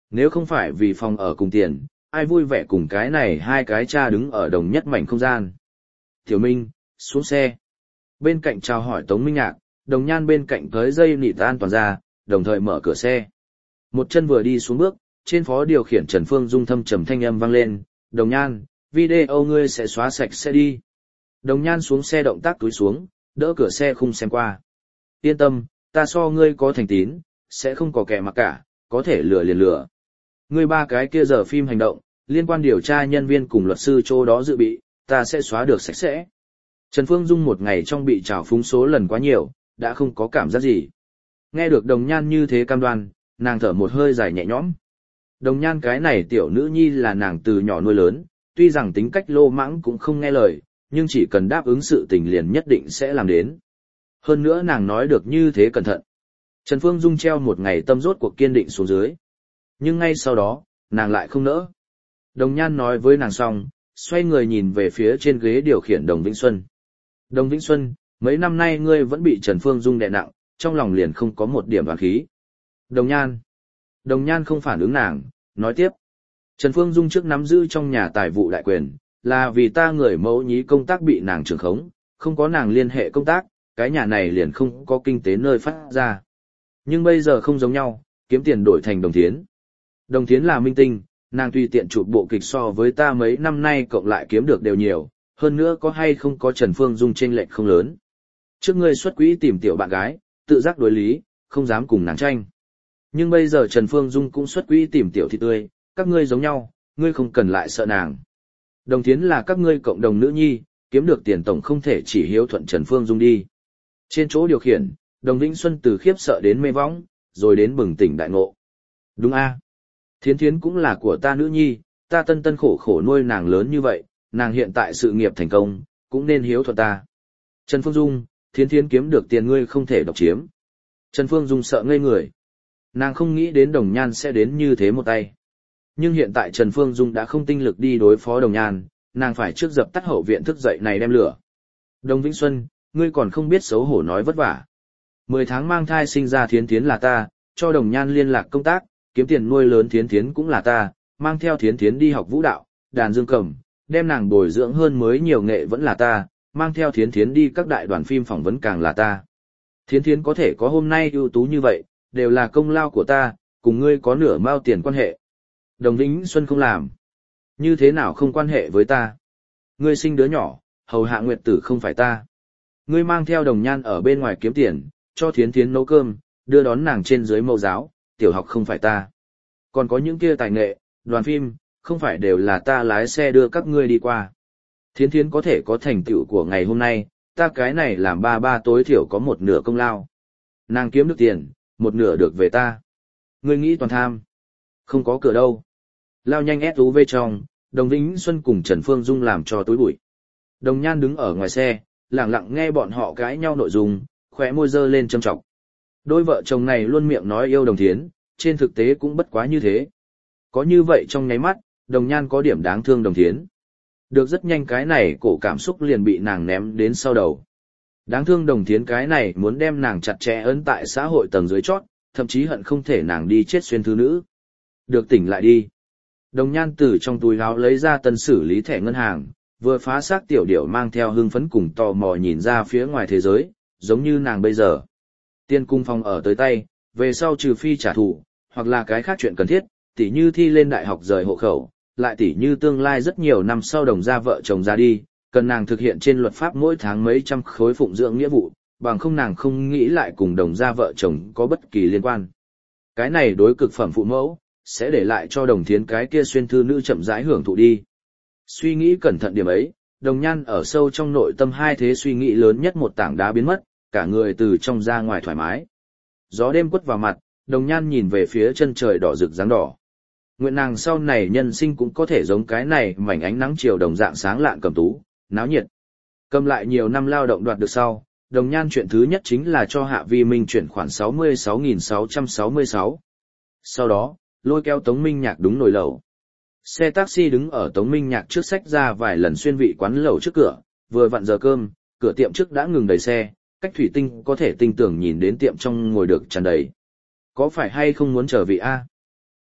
Nếu không phải vì phòng ở cùng tiền, ai vui vẻ cùng cái này hai cái cha đứng ở đồng nhất mảnh không gian. Tiểu Minh, xuống xe. Bên cạnh chào hỏi Tống Minh Nhạc, Đồng Nhan bên cạnh tới dây nịt an toàn ra, đồng thời mở cửa xe. Một chân vừa đi xuống bước, trên phó điều khiển Trần Phương Dung thâm trầm thanh âm vang lên, Đồng Nhan, video ngươi sẽ xóa sạch sẽ đi. Đồng Nhan xuống xe động tác túi xuống, đỡ cửa xe khung xem qua. Yên tâm, ta so ngươi có thành tín, sẽ không có kẻ mặc cả, có thể lừa liền lừa. Ngươi ba cái kia giờ phim hành động, liên quan điều tra nhân viên cùng luật sư chỗ đó dự bị, ta sẽ xóa được sạch sẽ. Trần Phương Dung một ngày trong bị trào phúng số lần quá nhiều, đã không có cảm giác gì. Nghe được Đồng Nhan như thế cam đoan, nàng thở một hơi dài nhẹ nhõm. Đồng Nhan cái này tiểu nữ nhi là nàng từ nhỏ nuôi lớn, tuy rằng tính cách lô mãng cũng không nghe lời, nhưng chỉ cần đáp ứng sự tình liền nhất định sẽ làm đến. Hơn nữa nàng nói được như thế cẩn thận. Trần Phương Dung treo một ngày tâm rốt cuộc kiên định xuống dưới. Nhưng ngay sau đó, nàng lại không nỡ. Đồng Nhan nói với nàng xong, xoay người nhìn về phía trên ghế điều khiển Đồng Vĩnh Xuân. Đồng Vĩnh Xuân, mấy năm nay ngươi vẫn bị Trần Phương Dung đè nặng, trong lòng liền không có một điểm oán khí. Đồng Nhan. Đồng Nhan không phản ứng nàng, nói tiếp. Trần Phương Dung trước nắm giữ trong nhà tài vụ đại quyền, là vì ta người mẫu nhí công tác bị nàng trưởng khống, không có nàng liên hệ công tác, cái nhà này liền không có kinh tế nơi phát ra. Nhưng bây giờ không giống nhau, kiếm tiền đổi thành Đồng Thiến. Đồng Thiến là minh tinh, nàng tùy tiện chụp bộ kịch so với ta mấy năm nay cộng lại kiếm được đều nhiều, hơn nữa có hay không có Trần Phương Dung chênh lệch không lớn. Trước ngươi xuất quỹ tìm tiểu bạn gái, tự giác đối lý, không dám cùng nàng tranh. Nhưng bây giờ Trần Phương Dung cũng xuất quỹ tìm tiểu thị tươi, các ngươi giống nhau, ngươi không cần lại sợ nàng. Đồng Thiến là các ngươi cộng đồng nữ nhi, kiếm được tiền tổng không thể chỉ hiếu thuận Trần Phương Dung đi. Trên chỗ điều khiển, Đồng Vĩnh Xuân từ khiếp sợ đến mê võng, rồi đến bừng tỉnh đại ngộ. Đúng a, Thiến Thiến cũng là của ta nữ nhi, ta tân tân khổ khổ nuôi nàng lớn như vậy, nàng hiện tại sự nghiệp thành công, cũng nên hiếu thuận ta. Trần Phương Dung, Thiến Thiến kiếm được tiền ngươi không thể độc chiếm. Trần Phương Dung sợ ngây người. Nàng không nghĩ đến Đồng Nhan sẽ đến như thế một tay. Nhưng hiện tại Trần Phương Dung đã không tinh lực đi đối phó Đồng Nhan, nàng phải trước dập tắt hậu viện thức dậy này đem lửa. Đồng Vĩnh Xuân, ngươi còn không biết xấu hổ nói vất vả. 10 tháng mang thai sinh ra Thiến Thiến là ta, cho Đồng Nhan liên lạc công tác, kiếm tiền nuôi lớn Thiến Thiến cũng là ta, mang theo Thiến Thiến đi học vũ đạo, đàn dương cầm, đem nàng bồi dưỡng hơn mới nhiều nghệ vẫn là ta, mang theo Thiến Thiến đi các đại đoàn phim phỏng vấn càng là ta. Thiến Thiến có thể có hôm nay ưu tú như vậy, đều là công lao của ta, cùng ngươi có nửa mao tiền quan hệ. Đồng Vĩnh Xuân không làm. Như thế nào không quan hệ với ta? Ngươi sinh đứa nhỏ, hầu hạ nguyệt tử không phải ta. Ngươi mang theo Đồng Nhan ở bên ngoài kiếm tiền, cho Thiến Thiến nấu cơm, đưa đón nàng trên dưới mẫu giáo, tiểu học không phải ta. Còn có những kia tài nghệ, đoàn phim, không phải đều là ta lái xe đưa các ngươi đi qua. Thiến Thiến có thể có thành tựu của ngày hôm nay, ta cái này làm ba tối thiểu có một nửa công lao. Nàng kiếm được tiền, một nửa được về ta. Ngươi nghĩ toàn tham. Không có cửa đâu. Lao nhanh SUV trong, Đồng Vĩnh Xuân cùng Trần Phương Dung làm cho tối bụi. Đồng Nhan đứng ở ngoài xe, lặng lặng nghe bọn họ cãi nhau nội dung, khóe môi dơ lên châm trọng. Đôi vợ chồng này luôn miệng nói yêu Đồng Thiến, trên thực tế cũng bất quá như thế. Có như vậy trong nháy mắt, Đồng Nhan có điểm đáng thương Đồng Thiến. Được rất nhanh cái này cổ cảm xúc liền bị nàng ném đến sau đầu. Đáng thương Đồng Thiến cái này muốn đem nàng chặt chẽ ấn tại xã hội tầng dưới chót, thậm chí hận không thể nàng đi chết xuyên thứ nữ. Được tỉnh lại đi. Đồng Nhan từ trong túi áo lấy ra tân xử lý thẻ ngân hàng, vừa phá xác tiểu điểu mang theo hưng phấn cùng tò mò nhìn ra phía ngoài thế giới, giống như nàng bây giờ. Tiên cung phòng ở tới tay, về sau trừ phi trả thù, hoặc là cái khác chuyện cần thiết, tỉ như thi lên đại học rời hộ khẩu, lại tỉ như tương lai rất nhiều năm sau Đồng gia vợ chồng ra đi, cần nàng thực hiện trên luật pháp mỗi tháng mấy trăm khối phụng dưỡng nghĩa vụ, bằng không nàng không nghĩ lại cùng Đồng gia vợ chồng có bất kỳ liên quan. Cái này đối cực phẩm phụ mẫu, sẽ để lại cho Đồng Thiến cái kia xuyên thư nữ chậm rãi hưởng thụ đi. Suy nghĩ cẩn thận điểm ấy, Đồng Nhan ở sâu trong nội tâm hai thế suy nghĩ lớn nhất một tảng đá biến mất, cả người từ trong ra ngoài thoải mái. Gió đêm quất vào mặt, Đồng Nhan nhìn về phía chân trời đỏ rực dáng đỏ. Nguyện nàng sau này nhân sinh cũng có thể giống cái này mảnh ánh nắng chiều đồng dạng sáng lạn cầm tú, náo nhiệt. Cầm lại nhiều năm lao động đoạt được sau, Đồng Nhan chuyện thứ nhất chính là cho Hạ Vi Minh chuyển khoản 66.666. Sau đó, lôi kéo Tống Minh Nhạc đúng nồi lẩu. Xe taxi đứng ở Tống Minh Nhạc trước xách ra vài lần xuyên vị quán lẩu trước cửa, vừa vặn giờ cơm, cửa tiệm trước đã ngừng đầy xe, cách thủy tinh có thể tinh tưởng nhìn đến tiệm trong ngồi được tràn đầy. Có phải hay không muốn chờ vị A?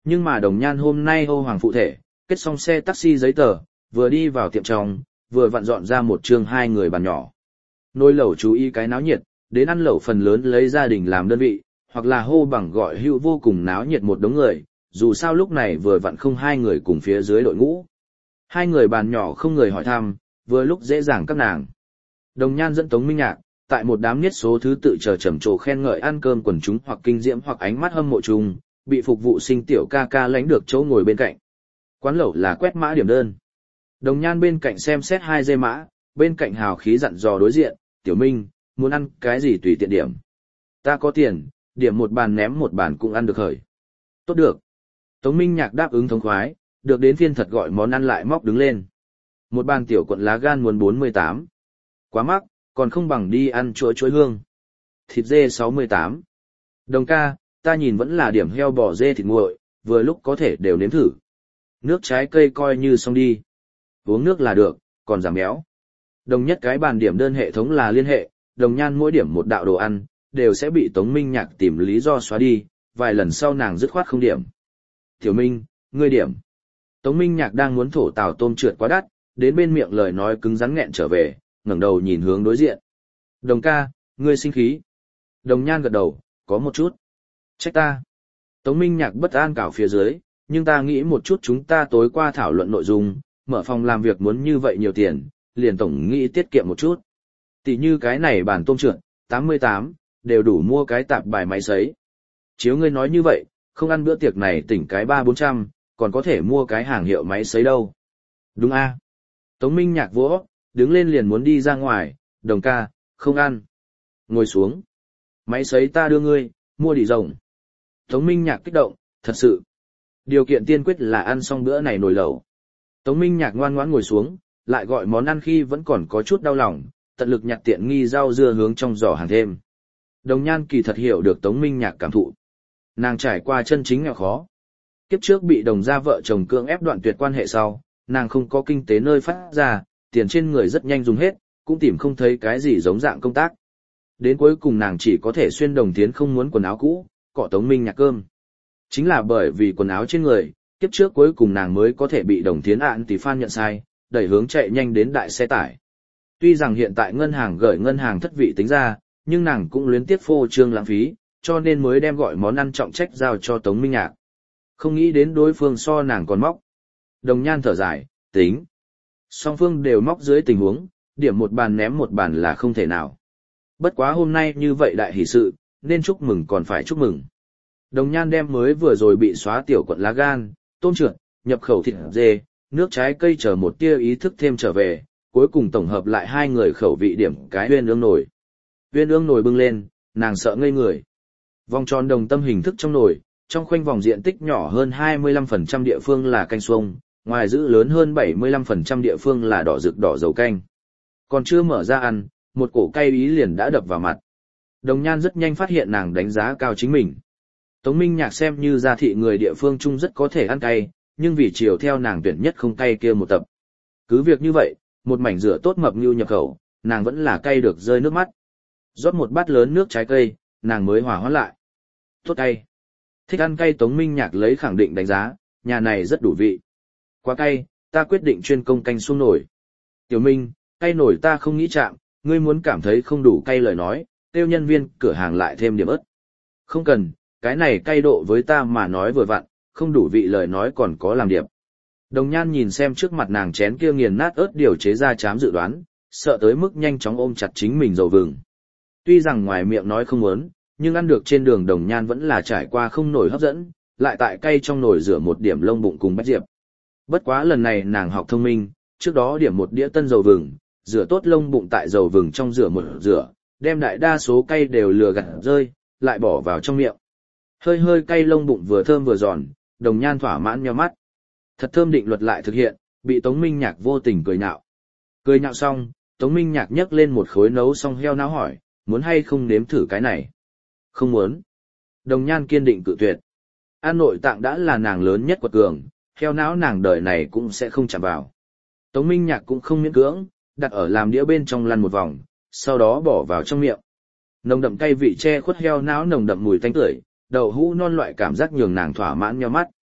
Nhưng mà Đồng Nhan hôm nay hô hoàng phụ thể, kết xong xe taxi giấy tờ, vừa đi vào tiệm trong, vừa vặn dọn ra một chương hai người bàn nhỏ. Nồi lẩu chú ý cái náo nhiệt, đến ăn lẩu phần lớn lấy gia đình làm đơn vị, hoặc là hô bằng gọi hữu vô cùng náo nhiệt một đống người, dù sao lúc này vừa vặn không hai người cùng phía dưới đội ngũ. Hai người bàn nhỏ không người hỏi thăm, vừa lúc dễ dàng các nàng. Đồng Nhan dẫn Tống Minh Nhạc, tại một đám niết số thứ tự chờ trầm trồ khen ngợi ăn cơm quần chúng hoặc kinh diễm hoặc ánh mắt hâm mộ chung, bị phục vụ sinh tiểu ca ca lánh được chỗ ngồi bên cạnh. Quán lẩu là quét mã điểm đơn. Đồng Nhan bên cạnh xem xét hai dây mã, bên cạnh hào khí dặn dò đối diện, Tiểu Minh, muốn ăn cái gì tùy tiện điểm. Ta có tiền, điểm một bàn ném một bàn cũng ăn được khởi. Tốt được. Tống Minh Nhạc đáp ứng thống khoái, được đến phiên thật gọi món ăn lại móc đứng lên. Một bàn tiểu quận lá gan muốn 48. Quá mắc, còn không bằng đi ăn chuối hương. Thịt dê 68. Đồng ca, ta nhìn vẫn là điểm heo bò dê thịt nguội, vừa lúc có thể đều nếm thử. Nước trái cây coi như xong đi. Uống nước là được, còn giảm béo. Đồng nhất cái bàn điểm đơn hệ thống là liên hệ, Đồng Nhan mỗi điểm một đạo đồ ăn, đều sẽ bị Tống Minh Nhạc tìm lý do xóa đi, vài lần sau nàng dứt khoát không điểm. Tiểu Minh, ngươi điểm. Tống Minh Nhạc đang muốn thổ tào tôm trượt quá đắt, đến bên miệng lời nói cứng rắn nghẹn trở về, ngẩng đầu nhìn hướng đối diện. Đồng ca, ngươi sinh khí. Đồng Nhan gật đầu, có một chút. Trách ta. Tống Minh Nhạc bất an cảo phía dưới, nhưng ta nghĩ một chút chúng ta tối qua thảo luận nội dung, mở phòng làm việc muốn như vậy nhiều tiền, liền tổng nghĩ tiết kiệm một chút. Tỷ như cái này bàn tôm trượt, 88, đều đủ mua cái tạp bài máy sấy. Chiếu ngươi nói như vậy, không ăn bữa tiệc này tỉnh cái 300-400, còn có thể mua cái hàng hiệu máy sấy đâu. Đúng a. Tống Minh Nhạc vỗ, đứng lên liền muốn đi ra ngoài, Đồng ca, không ăn. Ngồi xuống. Máy sấy ta đưa ngươi, mua đi rồng. Tống Minh Nhạc kích động, thật sự. Điều kiện tiên quyết là ăn xong bữa này nồi lẩu. Tống Minh Nhạc ngoan ngoãn ngồi xuống, lại gọi món ăn khi vẫn còn có chút đau lòng, tận lực nhặt tiện nghi rau dưa hướng trong giỏ hàng thêm. Đồng Nhan kỳ thật hiểu được Tống Minh Nhạc cảm thụ. Nàng trải qua chân chính nghèo khó. Kiếp trước bị Đồng gia vợ chồng cưỡng ép đoạn tuyệt quan hệ sau, nàng không có kinh tế nơi phát ra, tiền trên người rất nhanh dùng hết, cũng tìm không thấy cái gì giống dạng công tác. Đến cuối cùng nàng chỉ có thể xuyên đồng tiến không muốn quần áo cũ, cọ Tống Minh Nhạc cơm. Chính là bởi vì quần áo trên người, kiếp trước cuối cùng nàng mới có thể bị Đồng Thiến ạn tỷ phan nhận sai, đẩy hướng chạy nhanh đến đại xe tải. Tuy rằng hiện tại ngân hàng gửi ngân hàng thất vị tính ra, nhưng nàng cũng luyến tiếc phô trương lãng phí, cho nên mới đem gọi món ăn trọng trách giao cho Tống Minh Nhạc. Không nghĩ đến đối phương so nàng còn móc. Đồng Nhan thở dài, tính. Song phương đều móc dưới tình huống, điểm một bàn ném một bàn là không thể nào. Bất quá hôm nay như vậy đại hỷ sự, nên chúc mừng còn phải chúc mừng. Đồng Nhan đem mới vừa rồi bị xóa tiểu quận lá gan, tôm trượt, nhập khẩu thịt dê, nước trái cây chờ một tia ý thức thêm trở về, cuối cùng tổng hợp lại hai người khẩu vị điểm cái uyên ương nồi. Uyên ương nồi bưng lên, nàng sợ ngây người. Vòng tròn đồng tâm hình thức trong nồi, trong khoanh vòng diện tích nhỏ hơn 25% địa phương là canh xuông, ngoài giữ lớn hơn 75% địa phương là đỏ rực đỏ dầu canh. Còn chưa mở ra ăn, một cổ cay ý liền đã đập vào mặt. Đồng Nhan rất nhanh phát hiện nàng đánh giá cao chính mình. Tống Minh Nhạc xem như gia thị người địa phương chung rất có thể ăn cay, nhưng vì chiều theo nàng tuyển nhất không cay kia một tập. Cứ việc như vậy, một mảnh rửa tốt mập như nhập khẩu, nàng vẫn là cay được rơi nước mắt. Rót một bát lớn nước trái cây, nàng mới hòa hoãn lại. Tốt cay. Thích ăn cay Tống Minh Nhạc lấy khẳng định đánh giá, nhà này rất đủ vị. Quá cay, ta quyết định chuyên công canh xuống nổi. Tiểu Minh, cay nổi ta không nghĩ chạm, ngươi muốn cảm thấy không đủ cay lời nói, kêu nhân viên cửa hàng lại thêm điểm ớt. Không cần, cái này cay độ với ta mà nói vừa vặn, không đủ vị lời nói còn có làm điệp. Đồng Nhan nhìn xem trước mặt nàng chén kia nghiền nát ớt điều chế ra chám dự đoán, sợ tới mức nhanh chóng ôm chặt chính mình dầu vừng. Tuy rằng ngoài miệng nói không muốn, nhưng ăn được trên đường Đồng Nhan vẫn là trải qua không nổi hấp dẫn, lại tại cay trong nồi rửa một điểm lông bụng cùng bách diệp. Bất quá lần này nàng học thông minh, trước đó điểm một đĩa tân dầu vừng, rửa tốt lông bụng tại dầu vừng trong rửa một rửa, đem đại đa số cay đều lừa gạt rơi, lại bỏ vào trong miệng. Hơi hơi cay lông bụng vừa thơm vừa giòn, Đồng Nhan thỏa mãn nhíu mắt. Thật thơm định luật lại thực hiện, bị Tống Minh Nhạc vô tình cười nhạo. Cười nhạo xong, Tống Minh Nhạc nhấc lên một khối nấu xong heo não hỏi, muốn hay không nếm thử cái này? Không muốn. Đồng Nhan kiên định cự tuyệt. Ăn nội tạng đã là nàng lớn nhất quật cường, heo não nàng đời này cũng sẽ không chạm vào. Tống Minh Nhạc cũng không miễn cưỡng, đặt ở làm đĩa bên trong lăn một vòng, sau đó bỏ vào trong miệng. Nồng đậm cay vị che khuất heo não nồng đậm mùi tanh tưởi, đậu hũ non loại cảm giác nhường nàng thỏa mãn nhíu mắt.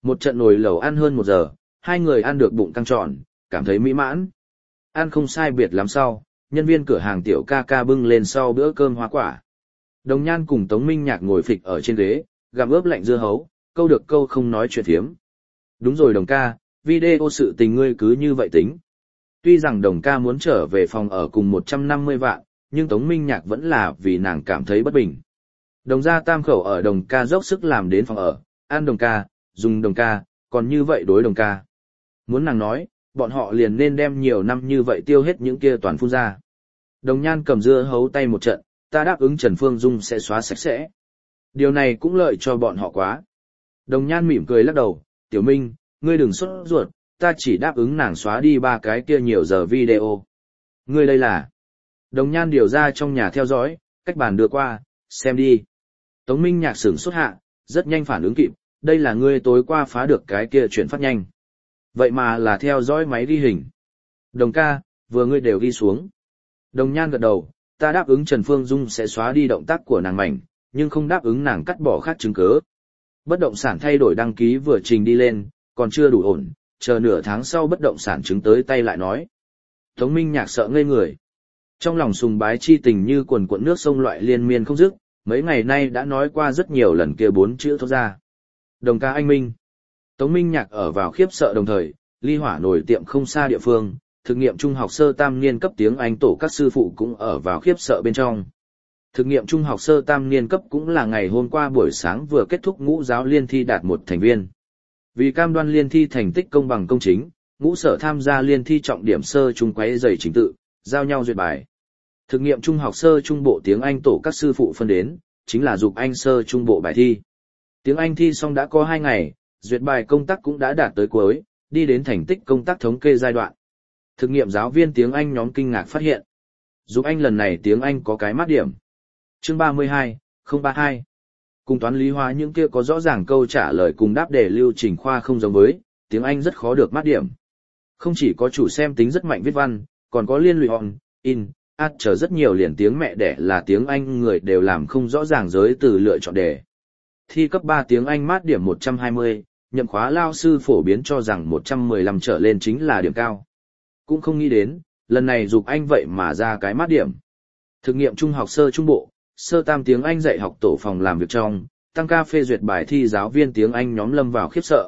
Một trận nồi lẩu ăn hơn 1 giờ, hai người ăn được bụng căng tròn, cảm thấy mỹ mãn. Ăn không sai biệt lắm sau, nhân viên cửa hàng tiểu ca ca bưng lên sau bữa cơm hoa quả. Đồng Nhan cùng Tống Minh Nhạc ngồi phịch ở trên ghế, gặm ướp lạnh dưa hấu, câu được câu không nói chuyện thiếm. Đúng rồi Đồng ca, video sự tình ngươi cứ như vậy tính. Tuy rằng Đồng ca muốn trở về phòng ở cùng 150 vạn, nhưng Tống Minh Nhạc vẫn là vì nàng cảm thấy bất bình. Đồng gia tam khẩu ở Đồng ca dốc sức làm đến phòng ở, ăn Đồng ca, dùng Đồng ca, còn như vậy đối Đồng ca. Muốn nàng nói, bọn họ liền nên đem nhiều năm như vậy tiêu hết những kia toàn phun ra. Đồng Nhan cầm dưa hấu tay một trận, ta đáp ứng Trần Phương Dung sẽ xóa sạch sẽ. Điều này cũng lợi cho bọn họ quá. Đồng Nhan mỉm cười lắc đầu, Tiểu Minh, ngươi đừng sốt ruột, ta chỉ đáp ứng nàng xóa đi 3 cái kia nhiều giờ video. Ngươi đây là... Đồng Nhan điều ra trong nhà theo dõi, cách bàn đưa qua, xem đi. Tống Minh Nhạc sửng sốt hạ, rất nhanh phản ứng kịp, đây là ngươi tối qua phá được cái kia chuyển phát nhanh. Vậy mà là theo dõi máy ghi hình. Đồng ca, vừa ngươi đều ghi xuống. Đồng Nhan gật đầu, ta đáp ứng Trần Phương Dung sẽ xóa đi động tác của nàng mảnh, nhưng không đáp ứng nàng cắt bỏ khác chứng cứ. Bất động sản thay đổi đăng ký vừa trình đi lên, còn chưa đủ ổn, chờ nửa tháng sau bất động sản chứng tới tay lại nói. Tống Minh Nhạc sợ ngây người. Trong lòng sùng bái chi tình như quần cuộn nước sông loại liên miên không dứt, mấy ngày nay đã nói qua rất nhiều lần kia 4 chữ thốt ra. Đồng ca anh Minh. Tống Minh Nhạc ở vào khiếp sợ đồng thời, ly hỏa nổi tiệm không xa địa phương, thực nghiệm trung học sơ tam niên cấp tiếng Anh tổ các sư phụ cũng ở vào khiếp sợ bên trong. Thực nghiệm trung học sơ tam niên cấp cũng là ngày hôm qua buổi sáng vừa kết thúc ngũ giáo liên thi đạt 1 thành viên. Vì cam đoan liên thi thành tích công bằng công chính, ngũ sở tham gia liên thi trọng điểm sơ trung quấy dày chính tự, giao nhau duyệt bài. Thực nghiệm trung học sơ trung bộ tiếng Anh tổ các sư phụ phân đến, chính là dục Anh sơ trung bộ bài thi. Tiếng Anh thi xong đã có 2 ngày, duyệt bài công tác cũng đã đạt tới cuối, đi đến thành tích công tác thống kê giai đoạn. Thực nghiệm giáo viên tiếng Anh nhóm kinh ngạc phát hiện. Dục Anh lần này tiếng Anh có cái mát điểm. Chương 32, 032. Cùng toán lý hóa những kia có rõ ràng câu trả lời cùng đáp đề lưu trình khoa không giống với, tiếng Anh rất khó được mát điểm. Không chỉ có chủ xem tính rất mạnh viết văn, còn có liên lụy on, in, at trở rất nhiều liền tiếng mẹ đẻ là tiếng Anh người đều làm không rõ ràng giới từ lựa chọn đề. Thi cấp 3 tiếng Anh mát điểm 120, nhậm khóa lao sư phổ biến cho rằng 115 trở lên chính là điểm cao. Cũng không nghĩ đến, lần này dục Anh vậy mà ra cái mát điểm. Thực nghiệm trung học sơ trung bộ, sơ tam tiếng Anh dạy học tổ phòng làm việc trong, tăng ca phê duyệt bài thi giáo viên tiếng Anh nhóm lâm vào khiếp sợ.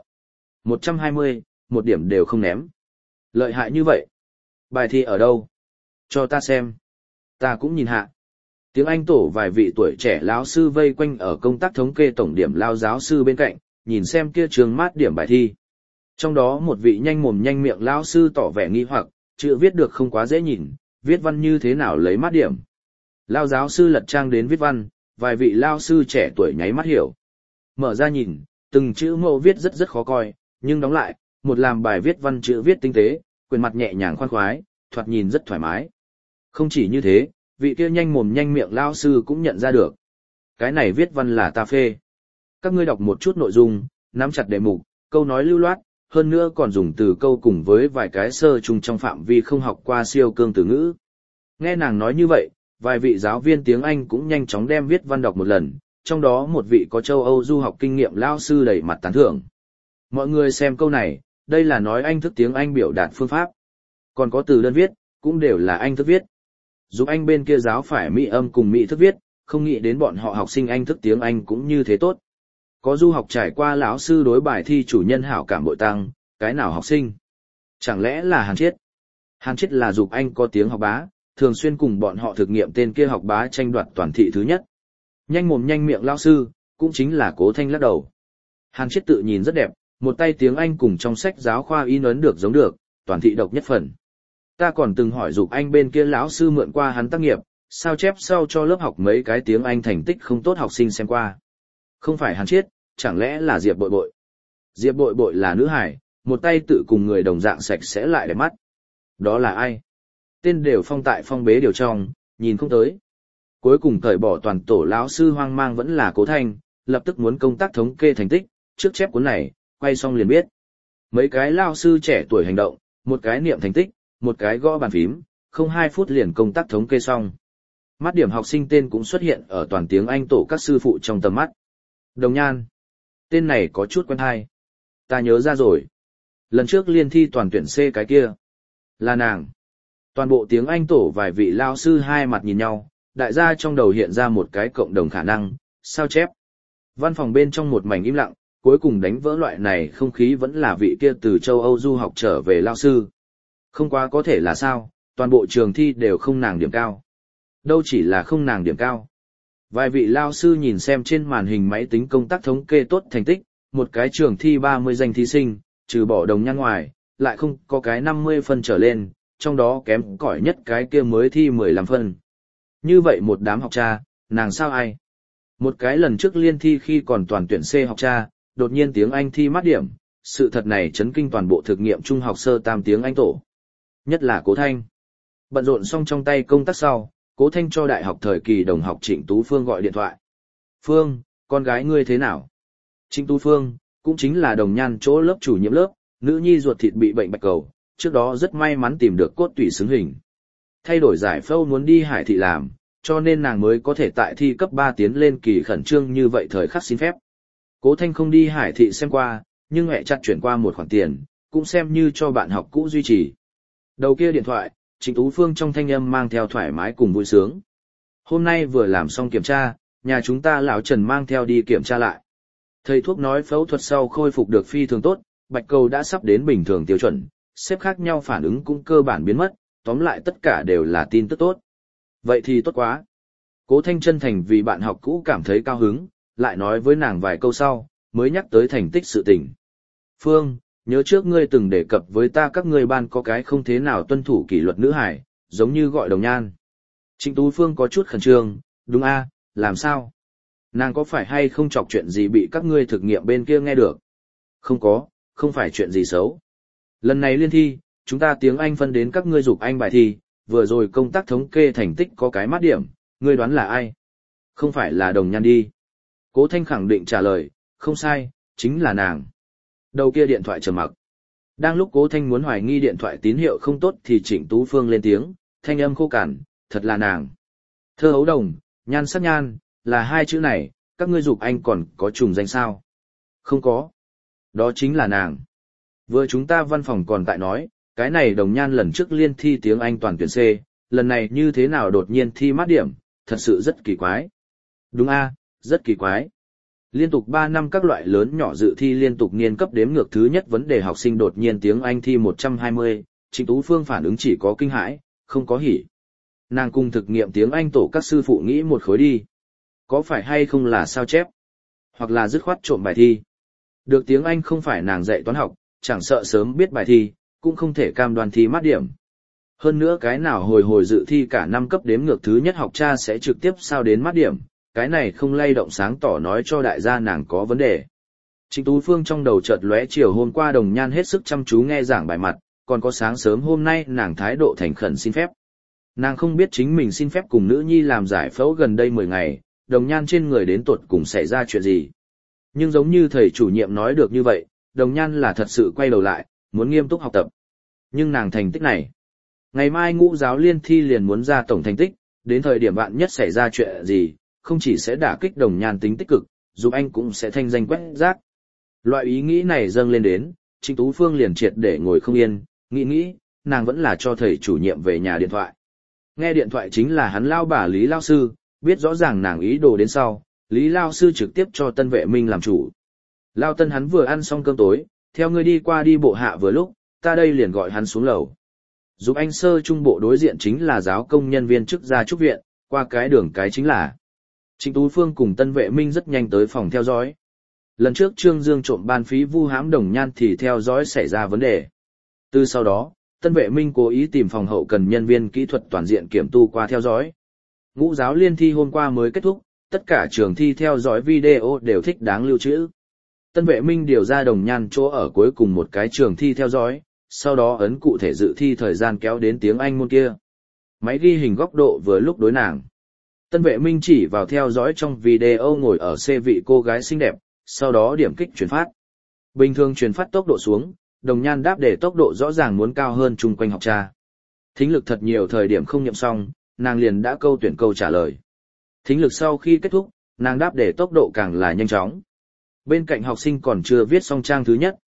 120, một điểm đều không ném. Lợi hại như vậy. Bài thi ở đâu? Cho ta xem. Ta cũng nhìn hạ. Tiếng Anh tổ vài vị tuổi trẻ lão sư vây quanh ở công tác thống kê tổng điểm lao giáo sư bên cạnh, nhìn xem kia trường mát điểm bài thi. Trong đó một vị nhanh mồm nhanh miệng lão sư tỏ vẻ nghi hoặc, chữ viết được không quá dễ nhìn, viết văn như thế nào lấy mát điểm. Lao giáo sư lật trang đến viết văn, vài vị lao sư trẻ tuổi nháy mắt hiểu. Mở ra nhìn, từng chữ mẫu viết rất khó coi, nhưng đóng lại, một làm bài viết văn chữ viết tinh tế, quyền mặt nhẹ nhàng khoan khoái, thoạt nhìn rất thoải mái. Không chỉ như thế, vị kia nhanh mồm nhanh miệng lao sư cũng nhận ra được. Cái này viết văn là ta phê. Các ngươi đọc một chút nội dung, nắm chặt đề mục, câu nói lưu loát, hơn nữa còn dùng từ câu cùng với vài cái sơ chung trong phạm vi không học qua siêu cương từ ngữ. Nghe nàng nói như vậy, vài vị giáo viên tiếng Anh cũng nhanh chóng đem viết văn đọc một lần, trong đó một vị có châu Âu du học kinh nghiệm lao sư đầy mặt tán thưởng. Mọi người xem câu này, đây là nói Anh thức tiếng Anh biểu đạt phương pháp. Còn có từ đơn viết, cũng đều là Anh thức viết. Giúp Anh bên kia giáo phải Mỹ âm cùng Mỹ thức viết, không nghĩ đến bọn họ học sinh Anh thức tiếng Anh cũng như thế tốt. Có du học trải qua lão sư đối bài thi chủ nhân hảo cảm bội tăng, cái nào học sinh? Chẳng lẽ là Hàn Chiết? Hàn Chiết là Dục Anh có tiếng học bá, thường xuyên cùng bọn họ thực nghiệm tên kia học bá tranh đoạt toàn thị thứ nhất. Nhanh mồm nhanh miệng lão sư, cũng chính là Cố Thanh lắc đầu. Hàn Chiết tự nhìn rất đẹp, một tay tiếng Anh cùng trong sách giáo khoa in ấn được giống được, toàn thị độc nhất phần. Ta còn từng hỏi Dục Anh bên kia lão sư mượn qua hắn tác nghiệp, sao chép sau cho lớp học mấy cái tiếng Anh thành tích không tốt học sinh xem qua. Không phải Hàn Chiết, chẳng lẽ là Diệp Bội Bội? Diệp Bội Bội là nữ hải, một tay tự cùng người đồng dạng sạch sẽ lại đẹp mắt. Đó là ai? Tên đều phong tại phong bế điều trong, nhìn không tới. Cuối cùng cởi bỏ toàn tổ lão sư hoang mang vẫn là Cố Thanh, lập tức muốn công tác thống kê thành tích, trước chép cuốn này, quay xong liền biết. Mấy cái lão sư trẻ tuổi hành động, một cái niệm thành tích, một cái gõ bàn phím, không 2 phút liền công tác thống kê xong. Mắt điểm học sinh tên cũng xuất hiện ở toàn tiếng Anh tổ các sư phụ trong tầm mắt. Đồng Nhan. Tên này có chút quen hay. ta nhớ ra rồi. Lần trước liên thi toàn tuyển C cái kia. Là nàng. Toàn bộ tiếng Anh tổ vài vị lao sư hai mặt nhìn nhau, đại gia trong đầu hiện ra một cái cộng đồng khả năng, sao chép. Văn phòng bên trong một mảnh im lặng, cuối cùng đánh vỡ loại này không khí vẫn là vị kia từ châu Âu du học trở về lao sư. Không quá có thể là sao, toàn bộ trường thi đều không nàng điểm cao. Đâu chỉ là không nàng điểm cao. Vài vị lao sư nhìn xem trên màn hình máy tính công tác thống kê tốt thành tích, một cái trường thi 30 danh thí sinh, trừ bỏ Đồng Nhan ngoài, lại không có cái 50 phân trở lên, trong đó kém cỏi nhất cái kia mới thi 15 phân. Như vậy một đám học cha, nàng sao ai? Một cái lần trước liên thi khi còn toàn tuyển C học cha, đột nhiên tiếng Anh thi mát điểm, sự thật này chấn kinh toàn bộ thực nghiệm trung học sơ tam tiếng Anh tổ. Nhất là Cố Thanh. Bận rộn xong trong tay công tác sau, Cố Thanh cho đại học thời kỳ đồng học Trịnh Tú Phương gọi điện thoại. Phương, con gái ngươi thế nào? Trịnh Tú Phương, cũng chính là Đồng Nhan chỗ lớp chủ nhiệm lớp, nữ nhi ruột thịt bị bệnh bạch cầu, trước đó rất may mắn tìm được cốt tủy xứng hình. Thay đổi giải phẫu muốn đi Hải thị làm, cho nên nàng mới có thể tại thi cấp 3 tiến lên kỳ khẩn trương như vậy thời khắc xin phép. Cố Thanh không đi Hải thị xem qua, nhưng mẹ chặt chuyển qua một khoản tiền, cũng xem như cho bạn học cũ duy trì. Đầu kia điện thoại, Trịnh Tú Phương trong thanh âm mang theo thoải mái cùng vui sướng. Hôm nay vừa làm xong kiểm tra, nhà chúng ta lão Trần mang theo đi kiểm tra lại. Thầy thuốc nói phẫu thuật sau khôi phục được phi thường tốt, bạch cầu đã sắp đến bình thường tiêu chuẩn, xếp khác nhau phản ứng cũng cơ bản biến mất, tóm lại tất cả đều là tin tức tốt. Vậy thì tốt quá. Cố Thanh chân thành vì bạn học cũ cảm thấy cao hứng, lại nói với nàng vài câu sau, mới nhắc tới thành tích sự tình. Phương, nhớ trước ngươi từng đề cập với ta các ngươi ban có cái không thế nào tuân thủ kỷ luật nữ hải, giống như gọi Đồng Nhan. Trịnh Tú Phương có chút khẩn trương, đúng a, làm sao? Nàng có phải hay không chọc chuyện gì bị các ngươi thực nghiệm bên kia nghe được? Không có, không phải chuyện gì xấu. Lần này liên thi, chúng ta tiếng Anh phân đến các ngươi dục anh bài thi, vừa rồi công tác thống kê thành tích có cái mát điểm, ngươi đoán là ai? Không phải là Đồng Nhan đi. Cố Thanh khẳng định trả lời, không sai, chính là nàng. Đầu kia điện thoại trầm mặc. Đang lúc Cố Thanh muốn hoài nghi điện thoại tín hiệu không tốt thì Trịnh Tú Phương lên tiếng, thanh âm khô cằn, thật là nàng. Thơ ấu đồng, nhan sắc nhan, là hai chữ này, các ngươi dục anh còn có trùng danh sao? Không có. Đó chính là nàng. Vừa chúng ta văn phòng còn tại nói, cái này Đồng Nhan lần trước liên thi tiếng Anh toàn tuyển C, lần này như thế nào đột nhiên thi mát điểm, thật sự rất kỳ quái. Đúng a, rất kỳ quái. Liên tục 3 năm các loại lớn nhỏ dự thi liên tục niên cấp đếm ngược thứ nhất vấn đề học sinh đột nhiên tiếng Anh thi 120, Trịnh Tú Phương phản ứng chỉ có kinh hãi, không có hỉ. Nàng cùng thực nghiệm tiếng Anh tổ các sư phụ nghĩ một khối đi. Có phải hay không là sao chép? Hoặc là dứt khoát trộm bài thi. Được tiếng Anh không phải nàng dạy toán học, chẳng sợ sớm biết bài thi, cũng không thể cam đoan thi mát điểm. Hơn nữa cái nào hồi dự thi cả năm cấp đếm ngược thứ nhất học cha sẽ trực tiếp sao đến mát điểm, cái này không lay động sáng tỏ nói cho đại gia nàng có vấn đề. Trịnh Tú Phương trong đầu chợt lóe chiều hôm qua Đồng Nhan hết sức chăm chú nghe giảng bài mặt, còn có sáng sớm hôm nay nàng thái độ thành khẩn xin phép. Nàng không biết chính mình xin phép cùng nữ nhi làm giải phẫu gần đây 10 ngày, Đồng Nhan trên người đến tuột cùng xảy ra chuyện gì. Nhưng giống như thầy chủ nhiệm nói được như vậy, Đồng Nhan là thật sự quay đầu lại, muốn nghiêm túc học tập. Nhưng nàng thành tích này, ngày mai ngũ giáo liên thi liền muốn ra tổng thành tích, đến thời điểm bạn nhất xảy ra chuyện gì, không chỉ sẽ đả kích Đồng Nhan tính tích cực, giúp anh cũng sẽ thanh danh quét rác. Loại ý nghĩ này dâng lên đến, Trịnh Tú Phương liền triệt để ngồi không yên, nghĩ, nàng vẫn là cho thầy chủ nhiệm về nhà điện thoại. Nghe điện thoại chính là hắn lao bà Lý Lao Sư, biết rõ ràng nàng ý đồ đến sau, Lý Lao Sư trực tiếp cho Tân Vệ Minh làm chủ. Lao Tân hắn vừa ăn xong cơm tối, theo ngươi đi qua đi bộ hạ vừa lúc, ta đây liền gọi hắn xuống lầu. Giúp anh sơ trung bộ đối diện chính là giáo công nhân viên chức gia trúc viện, qua cái đường cái chính là. Trịnh Tú Phương cùng Tân Vệ Minh rất nhanh tới phòng theo dõi. Lần trước Trương Dương trộm ban phí vu hãm Đồng Nhan thì theo dõi xảy ra vấn đề. Từ sau đó, Tân Vệ Minh cố ý tìm phòng hậu cần nhân viên kỹ thuật toàn diện kiểm tu qua theo dõi. Ngũ giáo liên thi hôm qua mới kết thúc, tất cả trường thi theo dõi video đều thích đáng lưu trữ. Tân Vệ Minh điều ra Đồng Nhan chỗ ở cuối cùng một cái trường thi theo dõi, sau đó ấn cụ thể dự thi thời gian kéo đến tiếng Anh môn kia. Máy ghi hình góc độ vừa lúc đối nàng. Tân Vệ Minh chỉ vào theo dõi trong video ngồi ở xe vị cô gái xinh đẹp, sau đó điểm kích truyền phát. Bình thường truyền phát tốc độ xuống, Đồng Nhan đáp để tốc độ rõ ràng muốn cao hơn chung quanh học cha. Thính lực thật nhiều thời điểm không nghiệm xong, nàng liền đã câu tuyển câu trả lời. Thính lực sau khi kết thúc, nàng đáp để tốc độ càng là nhanh chóng. Bên cạnh học sinh còn chưa viết xong trang thứ nhất,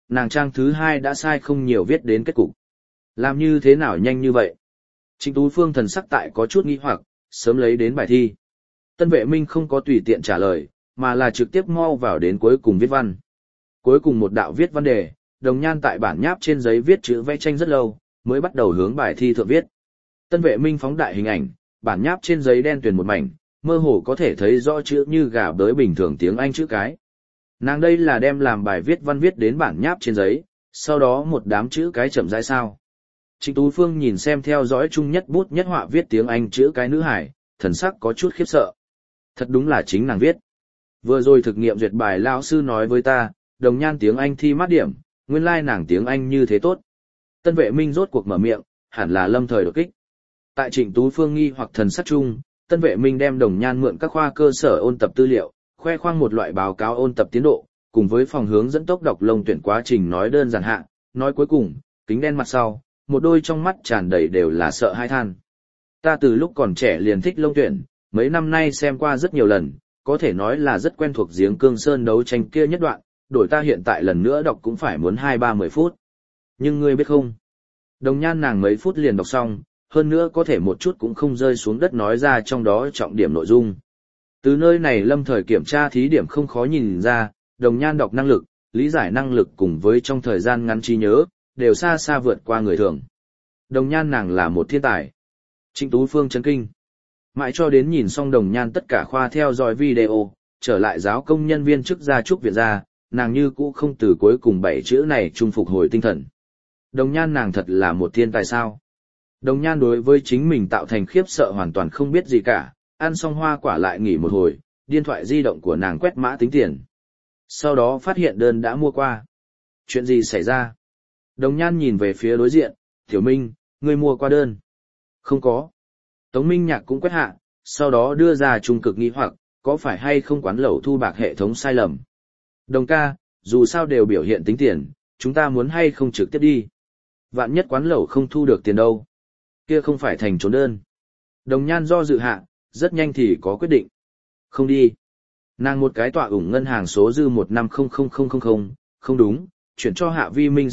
nàng trang thứ 2 đã sai không nhiều viết đến kết cục. Làm như thế nào nhanh như vậy? Trịnh Tú Phương thần sắc tại có chút nghi hoặc, sớm lấy đến bài thi. Tân Vệ Minh không có tùy tiện trả lời, mà là trực tiếp mau vào đến cuối cùng viết văn. Cuối cùng một đạo viết văn đề, Đồng Nhan tại bản nháp trên giấy viết chữ vẽ tranh rất lâu, mới bắt đầu hướng bài thi thượng viết. Tân Vệ Minh phóng đại hình ảnh, bản nháp trên giấy đen tuyền một mảnh, mơ hồ có thể thấy rõ chữ như gà bới bình thường tiếng Anh chữ cái. Nàng đây là đem làm bài viết văn viết đến bản nháp trên giấy, sau đó một đám chữ cái chậm rãi sao. Trịnh Tú Phương nhìn xem theo dõi chung nhất bút nhất họa viết tiếng Anh chữ cái nữ hải, thần sắc có chút khiếp sợ. Thật đúng là chính nàng viết. Vừa rồi thực nghiệm duyệt bài lão sư nói với ta, Đồng Nhan tiếng Anh thi mát điểm, nguyên lai nàng tiếng Anh như thế tốt. Tân Vệ Minh rốt cuộc mở miệng, hẳn là lâm thời đột kích. Tại Trịnh Tú Phương nghi hoặc thần sắc chung, Tân Vệ Minh đem Đồng Nhan mượn các khoa cơ sở ôn tập tư liệu, khoe khoang một loại báo cáo ôn tập tiến độ, cùng với phòng hướng dẫn tốc đọc lông tuyển quá trình nói đơn giản hạ, nói cuối cùng, kính đen mặt sau, một đôi trong mắt tràn đầy đều là sợ hãi than. Ta từ lúc còn trẻ liền thích lông tuyển, mấy năm nay xem qua rất nhiều lần, có thể nói là rất quen thuộc giếng cương sơn đấu tranh kia nhất đoạn, đổi ta hiện tại lần nữa đọc cũng phải muốn 2-30 phút. Nhưng ngươi biết không? Đồng Nhan nàng mấy phút liền đọc xong, hơn nữa có thể một chút cũng không rơi xuống đất nói ra trong đó trọng điểm nội dung. Từ nơi này lâm thời kiểm tra thí điểm không khó nhìn ra, Đồng Nhan đọc năng lực, lý giải năng lực cùng với trong thời gian ngắn trí nhớ, đều xa xa vượt qua người thường. Đồng Nhan nàng là một thiên tài. Trịnh Tú Phương chấn kinh. Mãi cho đến nhìn xong Đồng Nhan tất cả khoa theo dõi video, trở lại giáo công nhân viên chức gia trúc viện ra, nàng như cũ không từ cuối cùng 7 chữ này trung phục hồi tinh thần. Đồng Nhan nàng thật là một thiên tài sao? Đồng Nhan đối với chính mình tạo thành khiếp sợ hoàn toàn không biết gì cả, ăn xong hoa quả lại nghỉ một hồi, điện thoại di động của nàng quét mã tính tiền. Sau đó phát hiện đơn đã mua qua. Chuyện gì xảy ra? Đồng Nhan nhìn về phía đối diện, Tiểu Minh, ngươi mua qua đơn. Không có. Tống Minh Nhạc cũng quét hạ, sau đó đưa ra trung cực nghi hoặc, có phải hay không quán lẩu thu bạc hệ thống sai lầm. Đồng ca, dù sao đều biểu hiện tính tiền, chúng ta muốn hay không trực tiếp đi. Vạn nhất quán lẩu không thu được tiền đâu. Kia không phải thành trốn đơn. Đồng Nhan do dự hạ, rất nhanh thì có quyết định. Không đi. Nàng một cái tọa ủng ngân hàng số dư 1500000, không đúng, chuyển cho Hạ Vi Minh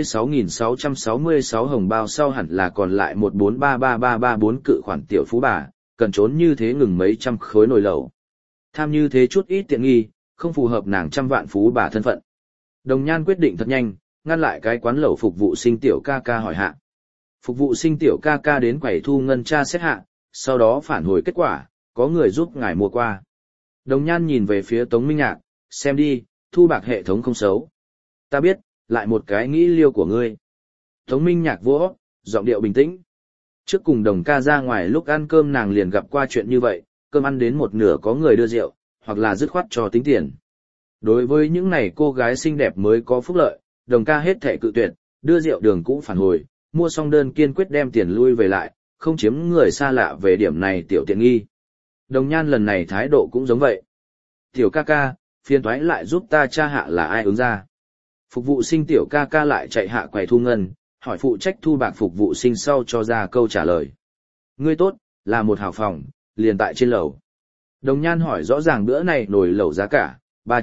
66.666 hồng bao sau hẳn là còn lại 1433334 cự khoản tiểu phú bà, cần trốn như thế ngừng mấy trăm khối nồi lẩu. Tham như thế chút ít tiện nghi, không phù hợp nàng trăm vạn phú bà thân phận. Đồng Nhan quyết định thật nhanh, ngăn lại cái quán lẩu phục vụ sinh tiểu ca ca hỏi hạ. Phục vụ sinh tiểu ca ca đến quầy thu ngân tra xét hạ, sau đó phản hồi kết quả, có người giúp ngài mua qua. Đồng Nhan nhìn về phía Tống Minh Nhạc, xem đi, thu bạc hệ thống không xấu. Ta biết, lại một cái nghĩ liêu của ngươi. Tống Minh Nhạc vỗ, giọng điệu bình tĩnh. Trước cùng Đồng ca ra ngoài lúc ăn cơm nàng liền gặp qua chuyện như vậy, cơm ăn đến một nửa có người đưa rượu, hoặc là dứt khoát cho tính tiền. Đối với những này cô gái xinh đẹp mới có phúc lợi, Đồng ca hết thệ cự tuyệt, đưa rượu đường cũ phản hồi, mua xong đơn kiên quyết đem tiền lui về lại, không chiếm người xa lạ về điểm này tiểu tiện nghi. Đồng Nhan lần này thái độ cũng giống vậy. Tiểu ca ca, phiền toái lại giúp ta tra hạ là ai ứng ra. Phục vụ sinh tiểu ca ca lại chạy hạ quầy thu ngân, hỏi phụ trách thu bạc phục vụ sinh sau cho ra câu trả lời. Ngươi tốt, là một hào phòng, liền tại trên lầu. Đồng Nhan hỏi rõ ràng bữa này nồi lẩu giá cả,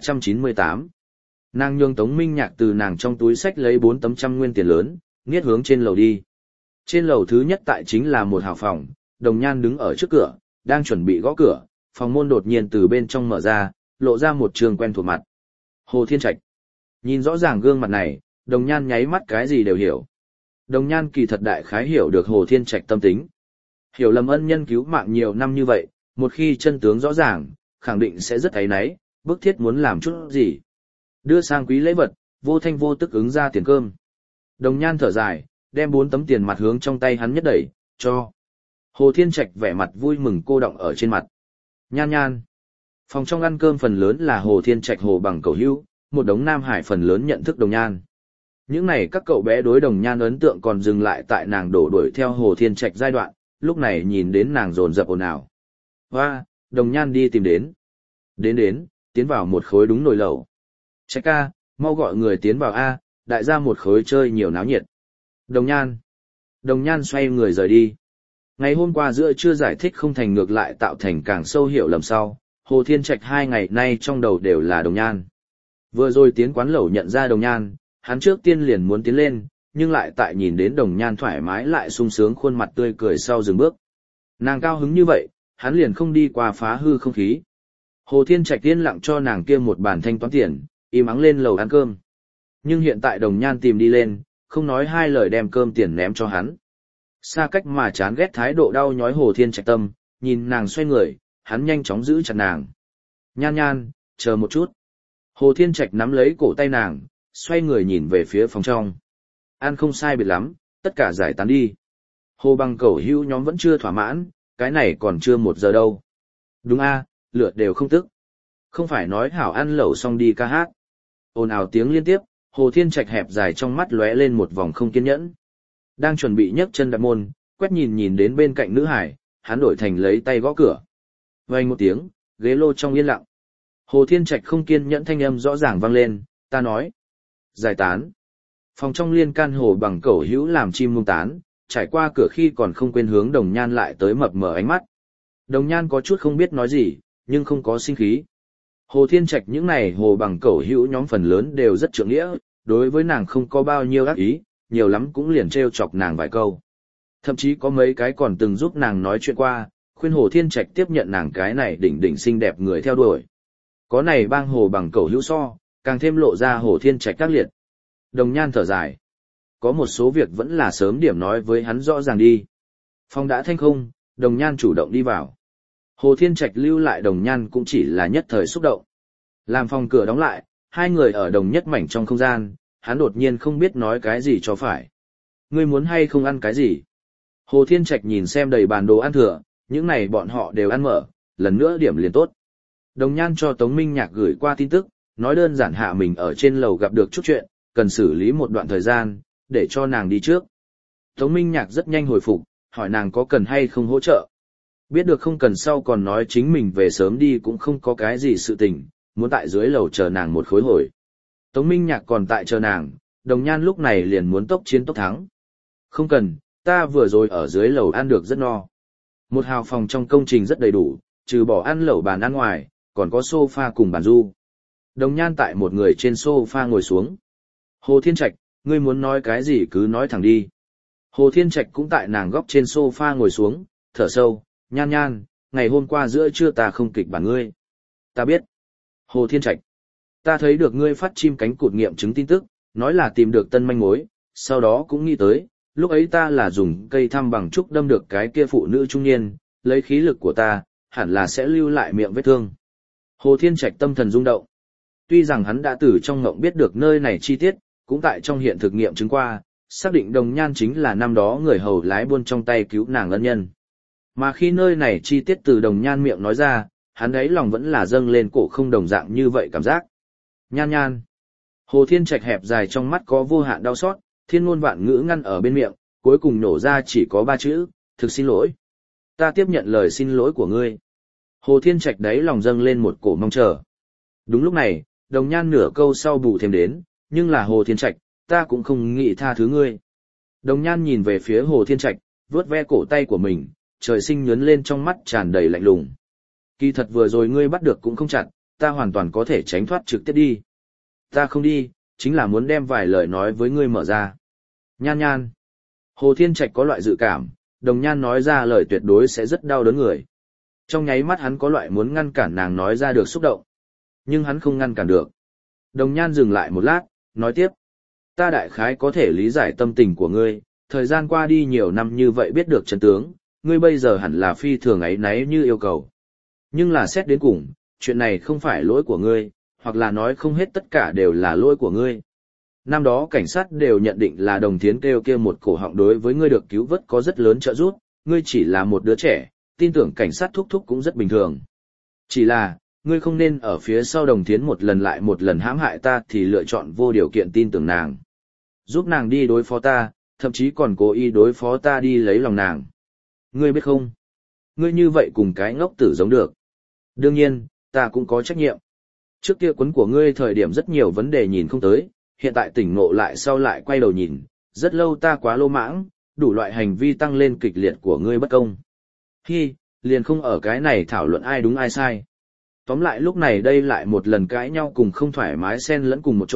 398. Nàng nhường Tống Minh Nhạc từ nàng trong túi sách lấy 4 tấm trăm nguyên tiền lớn, nghiết hướng trên lầu đi. Trên lầu thứ nhất tại chính là một hào phòng, Đồng Nhan đứng ở trước cửa, đang chuẩn bị gõ cửa, phòng môn đột nhiên từ bên trong mở ra, lộ ra một trường quen thuộc mặt. Hồ Thiên Trạch. Nhìn rõ ràng gương mặt này, Đồng Nhan nháy mắt cái gì đều hiểu. Đồng Nhan kỳ thật đại khái hiểu được Hồ Thiên Trạch tâm tính. Hiểu lầm ân nhân cứu mạng nhiều năm như vậy, một khi chân tướng rõ ràng, khẳng định sẽ rất áy náy, bức thiết muốn làm chút gì. Đưa sang quý lễ vật, vô thanh vô tức ứng ra tiền cơm. Đồng Nhan thở dài, đem 4 tấm tiền mặt hướng trong tay hắn nhất đẩy, cho. Hồ Thiên Trạch vẻ mặt vui mừng cô đọng ở trên mặt. Nhan Nhan. Phòng trong ăn cơm phần lớn là Hồ Thiên Trạch Hồ Bằng cầu hữu, một đống Nam Hải phần lớn nhận thức Đồng Nhan. Những này các cậu bé đối Đồng Nhan ấn tượng còn dừng lại tại nàng đổ đuổi theo Hồ Thiên Trạch giai đoạn, lúc này nhìn đến nàng dồn dập ồn ào. Hoa, Đồng Nhan đi tìm đến. Đến, tiến vào một khối đúng nồi lẩu. Trạch ca, mau gọi người tiến vào A, đại gia một khối chơi nhiều náo nhiệt. Đồng Nhan xoay người rời đi. Ngày hôm qua giữa trưa giải thích không thành ngược lại tạo thành càng sâu hiểu lầm sau, Hồ Thiên Trạch 2 ngày nay trong đầu đều là Đồng Nhan. Vừa rồi tiến quán lẩu nhận ra Đồng Nhan, hắn trước tiên liền muốn tiến lên, nhưng lại tại nhìn đến Đồng Nhan thoải mái lại sung sướng khuôn mặt tươi cười sau dừng bước. Nàng cao hứng như vậy, hắn liền không đi qua phá hư không khí. Hồ Thiên Trạch tiên lặng cho nàng kia một bàn thanh toán tiền, im ắng lên lầu ăn cơm. Nhưng hiện tại Đồng Nhan tìm đi lên, không nói hai lời đem cơm tiền ném cho hắn. Xa cách mà chán ghét thái độ đau nhói Hồ Thiên Trạch tâm, nhìn nàng xoay người, hắn nhanh chóng giữ chặt nàng. Nhan Nhan, chờ một chút. Hồ Thiên Trạch nắm lấy cổ tay nàng, xoay người nhìn về phía phòng trong. Ăn không sai biệt lắm, tất cả giải tán đi. Hồ Bằng Cẩu hữu nhóm vẫn chưa thỏa mãn, cái này còn chưa 1 giờ đâu. Đúng a, lửa đều không tức. Không phải nói hảo ăn lẩu xong đi ca hát. Ồn ào tiếng liên tiếp, Hồ Thiên Trạch hẹp dài trong mắt lóe lên một vòng không kiên nhẫn. Đang chuẩn bị nhấc chân đạp môn, quét nhìn đến bên cạnh nữ hải, hắn đổi thành lấy tay gõ cửa. Vang một tiếng, ghế lô trong yên lặng. Hồ Thiên Trạch không kiên nhẫn thanh âm rõ ràng vang lên, ta nói. Giải tán. Phòng trong liên can Hồ Bằng Cẩu hữu làm chim mông tán, trải qua cửa khi còn không quên hướng Đồng Nhan lại tới mập mờ ánh mắt. Đồng Nhan có chút không biết nói gì, nhưng không có sinh khí. Hồ Thiên Trạch những này Hồ Bằng Cẩu hữu nhóm phần lớn đều rất trượng nghĩa, đối với nàng không có bao nhiêu ác ý, nhiều lắm cũng liền trêu chọc nàng vài câu. Thậm chí có mấy cái còn từng giúp nàng nói chuyện qua, khuyên Hồ Thiên Trạch tiếp nhận nàng cái này đỉnh đỉnh xinh đẹp người theo đuổi. Có này bang Hồ Bằng Cẩu hữu so, càng thêm lộ ra Hồ Thiên Trạch các liệt. Đồng Nhan thở dài. Có một số việc vẫn là sớm điểm nói với hắn rõ ràng đi. Phòng đã thanh không, Đồng Nhan chủ động đi vào. Hồ Thiên Trạch lưu lại Đồng Nhan cũng chỉ là nhất thời xúc động. Làm phòng cửa đóng lại, hai người ở đồng nhất mảnh trong không gian, hắn đột nhiên không biết nói cái gì cho phải. Ngươi muốn hay không ăn cái gì? Hồ Thiên Trạch nhìn xem đầy bàn đồ ăn thừa, những này bọn họ đều ăn mở, lần nữa điểm liền tốt. Đồng Nhan cho Tống Minh Nhạc gửi qua tin tức, nói đơn giản hạ mình ở trên lầu gặp được chút chuyện, cần xử lý một đoạn thời gian, để cho nàng đi trước. Tống Minh Nhạc rất nhanh hồi phục, hỏi nàng có cần hay không hỗ trợ. Biết được không cần sau còn nói chính mình về sớm đi cũng không có cái gì sự tình, muốn tại dưới lầu chờ nàng một khối hồi. Tống Minh Nhạc còn tại chờ nàng, Đồng Nhan lúc này liền muốn tốc chiến tốc thắng. Không cần, ta vừa rồi ở dưới lầu ăn được rất no. Một hào phòng trong công trình rất đầy đủ, trừ bỏ ăn lẩu bàn ăn ngoài, còn có sofa cùng bàn du. Đồng Nhan tại một người trên sofa ngồi xuống. Hồ Thiên Trạch, ngươi muốn nói cái gì cứ nói thẳng đi. Hồ Thiên Trạch cũng tại nàng góc trên sofa ngồi xuống, thở sâu, Nhan Nhan, ngày hôm qua giữa trưa ta không kịch bản ngươi. Ta biết. Hồ Thiên Trạch, ta thấy được ngươi phát chim cánh cụt nghiệm chứng tin tức, nói là tìm được tân manh mối, sau đó cũng nghĩ tới, lúc ấy ta là dùng cây thăm bằng trúc đâm được cái kia phụ nữ trung niên, lấy khí lực của ta, hẳn là sẽ lưu lại miệng vết thương. Hồ Thiên Trạch tâm thần rung động. Tuy rằng hắn đã từ trong ngộng biết được nơi này chi tiết, cũng tại trong hiện thực nghiệm chứng qua, xác định Đồng Nhan chính là năm đó người hầu lái buôn trong tay cứu nàng ân nhân. Mà khi nơi này chi tiết từ Đồng Nhan miệng nói ra, hắn ấy lòng vẫn là dâng lên cổ không đồng dạng như vậy cảm giác. Nhan Nhan. Hồ Thiên Trạch hẹp dài trong mắt có vô hạn đau xót, thiên ngôn vạn ngữ ngăn ở bên miệng, cuối cùng nổ ra chỉ có 3 chữ, thực xin lỗi. Ta tiếp nhận lời xin lỗi của ngươi. Hồ Thiên Trạch đấy lòng dâng lên một cổ mong chờ. Đúng lúc này, Đồng Nhan nửa câu sau bù thêm đến, nhưng là Hồ Thiên Trạch, ta cũng không nghĩ tha thứ ngươi. Đồng Nhan nhìn về phía Hồ Thiên Trạch, vuốt ve cổ tay của mình, trời sinh nhớn lên trong mắt tràn đầy lạnh lùng. Kỳ thật vừa rồi ngươi bắt được cũng không chặt, ta hoàn toàn có thể tránh thoát trực tiếp đi. Ta không đi, chính là muốn đem vài lời nói với ngươi mở ra. Nhan Nhan. Hồ Thiên Trạch có loại dự cảm, Đồng Nhan nói ra lời tuyệt đối sẽ rất đau đớn người. Trong nháy mắt hắn có loại muốn ngăn cản nàng nói ra được xúc động. Nhưng hắn không ngăn cản được. Đồng Nhan dừng lại một lát, nói tiếp. Ta đại khái có thể lý giải tâm tình của ngươi, thời gian qua đi nhiều năm như vậy biết được chân tướng, ngươi bây giờ hẳn là phi thường ấy náy như yêu cầu. Nhưng là xét đến cùng, chuyện này không phải lỗi của ngươi, hoặc là nói không hết tất cả đều là lỗi của ngươi. Năm đó cảnh sát đều nhận định là Đồng Thiến kêu kia một cổ họng đối với ngươi được cứu vớt có rất lớn trợ giúp, ngươi chỉ là một đứa trẻ, tin tưởng cảnh sát thúc thúc cũng rất bình thường. Chỉ là, ngươi không nên ở phía sau Đồng Thiến một lần lại một lần hãm hại ta thì lựa chọn vô điều kiện tin tưởng nàng. Giúp nàng đi đối phó ta, thậm chí còn cố ý đối phó ta đi lấy lòng nàng. Ngươi biết không? Ngươi như vậy cùng cái ngốc tử giống được. Đương nhiên, ta cũng có trách nhiệm. Trước kia quấn của ngươi thời điểm rất nhiều vấn đề nhìn không tới, hiện tại tỉnh ngộ lại sau lại quay đầu nhìn, rất lâu ta quá lô mãng, đủ loại hành vi tăng lên kịch liệt của ngươi bất công. Hi, liền không ở cái này thảo luận ai đúng ai sai. Tóm lại lúc này đây lại một lần cãi nhau cùng không thoải mái xen lẫn cùng một chỗ,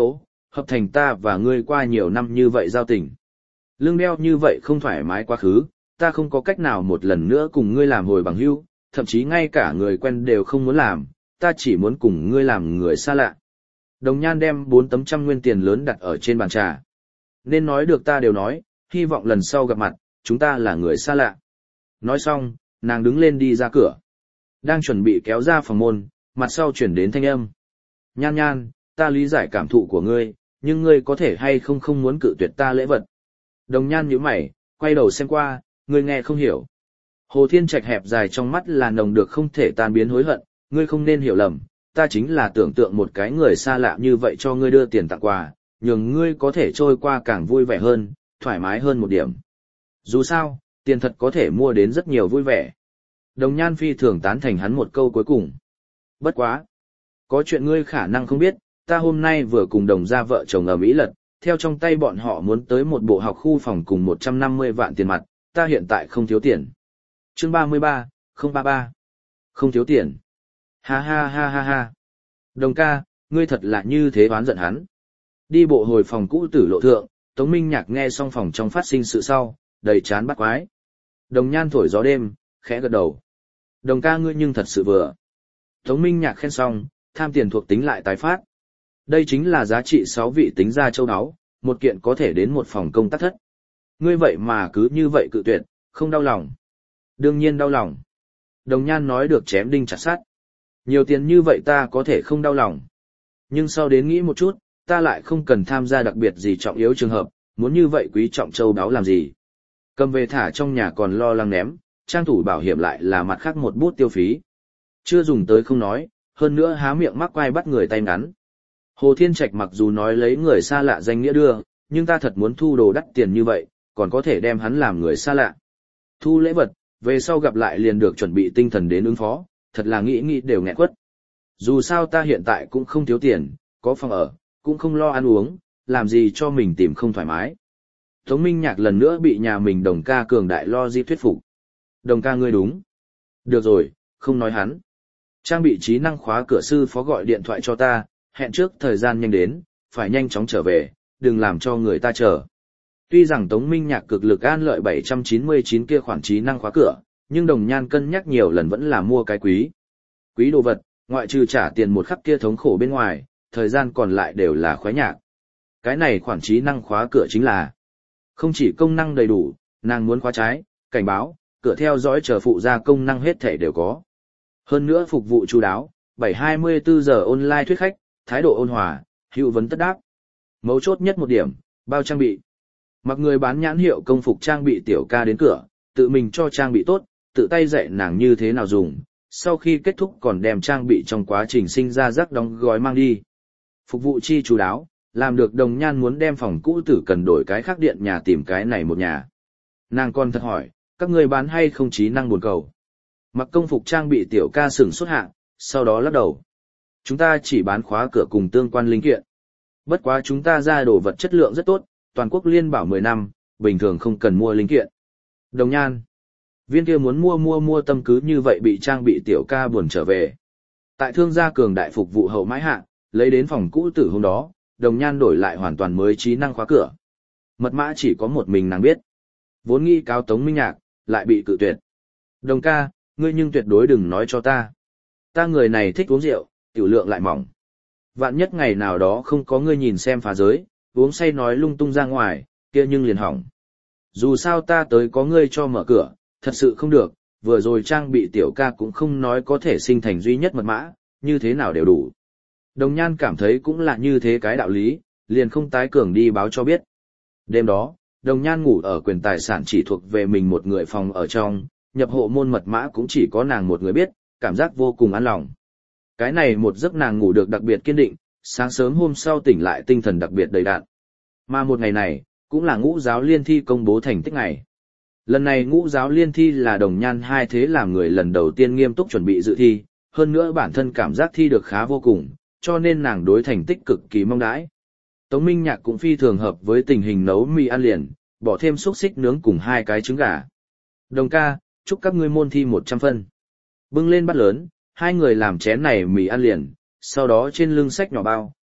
hợp thành ta và ngươi qua nhiều năm như vậy giao tình. Lương đeo như vậy không thoải mái quá khứ, ta không có cách nào một lần nữa cùng ngươi làm hồi bằng hữu, thậm chí ngay cả người quen đều không muốn làm, ta chỉ muốn cùng ngươi làm người xa lạ. Đồng Nhan đem 4 tấm 100 nguyên tiền lớn đặt ở trên bàn trà. Nên nói được ta đều nói, hy vọng lần sau gặp mặt, chúng ta là người xa lạ. Nói xong, nàng đứng lên đi ra cửa. Đang chuẩn bị kéo ra phòng môn, mặt sau chuyển đến thanh âm. Nhan Nhan, ta lý giải cảm thụ của ngươi, nhưng ngươi có thể hay không muốn cự tuyệt ta lễ vật. Đồng Nhan nhíu mày, quay đầu xem qua, ngươi nghe không hiểu. Hồ Thiên Trạch hẹp dài trong mắt là nồng được không thể tan biến hối hận, ngươi không nên hiểu lầm, ta chính là tưởng tượng một cái người xa lạ như vậy cho ngươi đưa tiền tặng quà, nhường ngươi có thể trôi qua càng vui vẻ hơn, thoải mái hơn một điểm. Dù sao, tiền thật có thể mua đến rất nhiều vui vẻ. Đồng Nhan phi thường tán thành hắn một câu cuối cùng. Bất quá. Có chuyện ngươi khả năng không biết, ta hôm nay vừa cùng Đồng gia vợ chồng ở Mỹ lật, theo trong tay bọn họ muốn tới một bộ học khu phòng cùng 150 vạn tiền mặt, ta hiện tại không thiếu tiền. Chương 33, 033. Không thiếu tiền. Ha ha ha ha ha. Đồng ca, ngươi thật là như thế oán giận hắn. Đi bộ hồi phòng cũ Tử Lộ thượng, Tống Minh Nhạc nghe xong phòng trong phát sinh sự sau, đầy chán bắt quái. Đồng Nhan thổi gió đêm, khẽ gật đầu. Đồng ca ngươi nhưng thật sự vừa. Tống Minh Nhạc khen xong, tham tiền thuộc tính lại tái phát. Đây chính là giá trị 6 vị tính ra châu áo, một kiện có thể đến một phòng công tác thất. Ngươi vậy mà cứ như vậy cự tuyệt, không đau lòng. Đương nhiên đau lòng. Đồng Nhan nói được chém đinh chặt sắt. Nhiều tiền như vậy ta có thể không đau lòng. Nhưng sau đến nghĩ một chút, ta lại không cần tham gia đặc biệt gì trọng yếu trường hợp, muốn như vậy quý trọng châu đáo làm gì. Cầm về thả trong nhà còn lo lắng ném, trang tủ bảo hiểm lại là mặt khác một bút tiêu phí. Chưa dùng tới không nói, hơn nữa há miệng mắc quai bắt người tay ngắn. Hồ Thiên Trạch mặc dù nói lấy người xa lạ danh nghĩa đưa, nhưng ta thật muốn thu đồ đắt tiền như vậy, còn có thể đem hắn làm người xa lạ. Thu lễ vật, về sau gặp lại liền được chuẩn bị tinh thần đến ứng phó, thật là nghĩ đều nghẹn quất. Dù sao ta hiện tại cũng không thiếu tiền, có phòng ở, cũng không lo ăn uống, làm gì cho mình tìm không thoải mái. Tống Minh Nhạc lần nữa bị nhà mình Đồng ca cường đại lo di thuyết phục. Đồng ca ngươi đúng. Được rồi, không nói hắn. Trang bị trí năng khóa cửa sư phó gọi điện thoại cho ta, hẹn trước thời gian nhanh đến, phải nhanh chóng trở về, đừng làm cho người ta chờ. Tuy rằng Tống Minh Nhạc cực lực an lợi 799 kia khoản trí năng khóa cửa, nhưng Đồng Nhan cân nhắc nhiều lần vẫn là mua cái quý. Quý đồ vật, ngoại trừ trả tiền một khắc kia thống khổ bên ngoài, thời gian còn lại đều là khoái nhạc. Cái này khoản trí năng khóa cửa chính là không chỉ công năng đầy đủ, nàng muốn khóa trái, cảnh báo, cửa theo dõi chờ phụ ra công năng hết thể đều có. Hơn nữa phục vụ chu đáo, 7/24 giờ online thuyết khách, thái độ ôn hòa, hữu vấn tất đáp. Mấu chốt nhất một điểm, bao trang bị. Mặc người bán nhãn hiệu công phục trang bị tiểu ca đến cửa, tự mình cho trang bị tốt, tự tay dạy nàng như thế nào dùng, sau khi kết thúc còn đem trang bị trong quá trình sinh ra rác đóng gói mang đi. Phục vụ chi chú đáo, làm được Đồng Nhan muốn đem phòng cũ Tử cần đổi cái khác điện nhà tìm cái này một nhà. Nàng còn thật hỏi, các người bán hay không trí năng buồn cầu. Mặc công phục trang bị tiểu ca sửng xuất hạ, sau đó lắc đầu. Chúng ta chỉ bán khóa cửa cùng tương quan linh kiện. Bất quá chúng ta ra đồ vật chất lượng rất tốt, toàn quốc liên bảo 10 năm, bình thường không cần mua linh kiện. Đồng Nhan. Viên kia muốn mua tâm cứ như vậy bị trang bị tiểu ca buồn trở về. Tại thương gia cường đại phục vụ hậu mãi hạ, lấy đến phòng cũ Tử hôm đó, Đồng Nhan đổi lại hoàn toàn mới trí năng khóa cửa. Mật mã chỉ có một mình nàng biết. Vốn nghĩ cáo Tống Minh Nhạc, lại bị cự tuyệt. Đồng ca, ngươi nhưng tuyệt đối đừng nói cho ta. Ta người này thích uống rượu, tiểu lượng lại mỏng. Vạn nhất ngày nào đó không có ngươi nhìn xem phá giới, uống say nói lung tung ra ngoài, kia nhưng liền hỏng. Dù sao ta tới có ngươi cho mở cửa, thật sự không được, vừa rồi trang bị tiểu ca cũng không nói có thể sinh thành duy nhất mật mã, như thế nào đều đủ. Đồng Nhan cảm thấy cũng là như thế cái đạo lý, liền không tái cường đi báo cho biết. Đêm đó, Đồng Nhan ngủ ở quyền tài sản chỉ thuộc về mình một người phòng ở trong, nhập hộ môn mật mã cũng chỉ có nàng một người biết, cảm giác vô cùng an lòng. Cái này một giấc nàng ngủ được đặc biệt kiên định, sáng sớm hôm sau tỉnh lại tinh thần đặc biệt đầy đặn. Mà một ngày này, cũng là Ngũ giáo liên thi công bố thành tích ngày. Lần này Ngũ giáo liên thi là Đồng Nhan hai thế làm người lần đầu tiên nghiêm túc chuẩn bị dự thi, hơn nữa bản thân cảm giác thi được khá vô cùng, cho nên nàng đối thành tích cực kỳ mong đãi. Tống Minh Nhạc cũng phi thường hợp với tình hình nấu mì ăn liền, bỏ thêm xúc xích nướng cùng 2 cái trứng gà. Đồng ca, chúc các ngươi môn thi 100 phân. Bưng lên bát lớn, hai người làm chén này mì ăn liền, sau đó trên lưng xách nhỏ bao,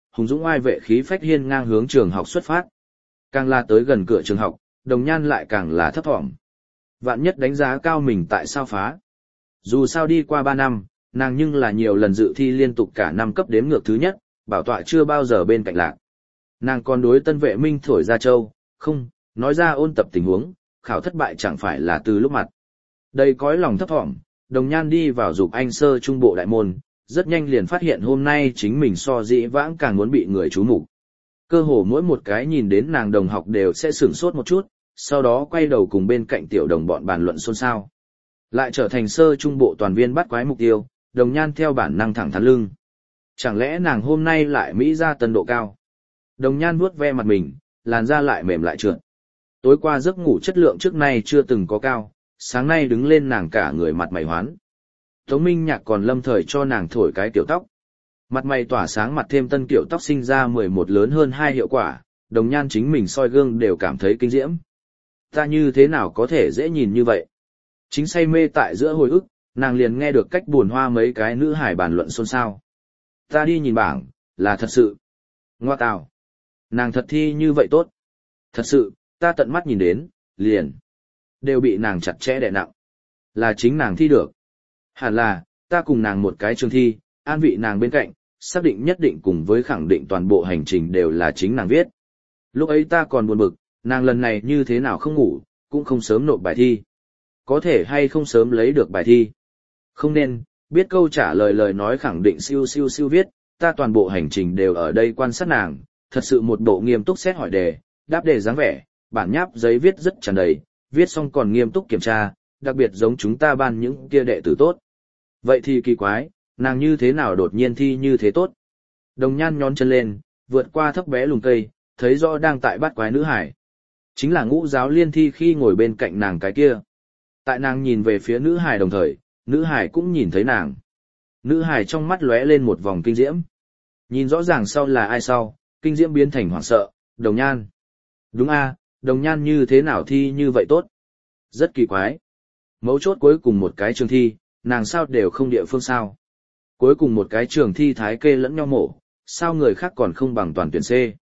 hùng dũng oai vệ khí phách hiên ngang hướng trường học xuất phát. Càng là tới gần cửa trường học, Đồng Nhan lại càng là thấp thỏm. Vạn nhất đánh giá cao mình tại sao phá. Dù sao đi qua 3 năm, nàng nhưng là nhiều lần dự thi liên tục cả năm cấp đếm ngược thứ nhất, bảo tọa chưa bao giờ bên cạnh lạc. Nàng còn đối Tân Vệ Minh thổi ra châu, không, nói ra ôn tập tình huống, khảo thất bại chẳng phải là từ lúc mặt. Đầy cõi lòng thấp thỏm, Đồng Nhan đi vào dục anh sơ trung bộ đại môn, rất nhanh liền phát hiện hôm nay chính mình so dĩ vãng càng muốn bị người chú mục. Cơ hồ mỗi một cái nhìn đến nàng đồng học đều sẽ sửng sốt một chút, sau đó quay đầu cùng bên cạnh tiểu đồng bọn bàn luận xôn xao. Lại trở thành sơ trung bộ toàn viên bắt quái mục tiêu, Đồng Nhan theo bản năng thẳng thắn lưng. Chẳng lẽ nàng hôm nay lại mỹ ra tân độ cao? Đồng Nhan vuốt ve mặt mình, làn da lại mềm lại trượt. Tối qua giấc ngủ chất lượng trước nay chưa từng có cao, sáng nay đứng lên nàng cả người mặt mày hoán. Tống Minh Nhạc còn lâm thời cho nàng thổi cái kiểu tóc. Mặt mày tỏa sáng mặt thêm tân kiểu tóc sinh ra 11 lớn hơn 2 hiệu quả, Đồng Nhan chính mình soi gương đều cảm thấy kinh diễm. Ta như thế nào có thể dễ nhìn như vậy? Chính say mê tại giữa hồi ức, nàng liền nghe được cách buồn hoa mấy cái nữ hải bàn luận xôn xao. Ta đi nhìn bảng, là thật sự. Ngoa tào. Nàng thật thi như vậy tốt. Thật sự, ta tận mắt nhìn đến, liền. Đều bị nàng chặt chẽ đè nặng. Là chính nàng thi được. Hẳn là, ta cùng nàng một cái trường thi, an vị nàng bên cạnh, xác định nhất định cùng với khẳng định toàn bộ hành trình đều là chính nàng viết. Lúc ấy ta còn buồn bực, nàng lần này như thế nào không ngủ, cũng không sớm nộp bài thi. Có thể hay không sớm lấy được bài thi. Không nên, biết câu trả lời lời nói khẳng định siêu siêu siêu viết, ta toàn bộ hành trình đều ở đây quan sát nàng, thật sự một bộ nghiêm túc xét hỏi đề, đáp đề dáng vẻ, bản nháp giấy viết rất tràn đầy, viết xong còn nghiêm túc kiểm tra, đặc biệt giống chúng ta ban những kia đệ tử tốt. Vậy thì kỳ quái, nàng như thế nào đột nhiên thi như thế tốt? Đồng Nhan nhón chân lên, vượt qua thấp bé lùm cây, thấy rõ đang tại bắt quái nữ hải. Chính là Ngũ Giáo Liên thi khi ngồi bên cạnh nàng cái kia. Tại nàng nhìn về phía nữ hải đồng thời, nữ hải cũng nhìn thấy nàng. Nữ hải trong mắt lóe lên một vòng kinh diễm. Nhìn rõ ràng sau là ai sau, kinh diễm biến thành hoảng sợ, Đồng Nhan. Đúng a, Đồng Nhan như thế nào thi như vậy tốt? Rất kỳ quái. Mấu chốt cuối cùng một cái trường thi, nàng sao đều không địa phương sao. Cuối cùng một cái trường thi thái kê lẫn nhau mổ, sao người khác còn không bằng toàn tuyển C.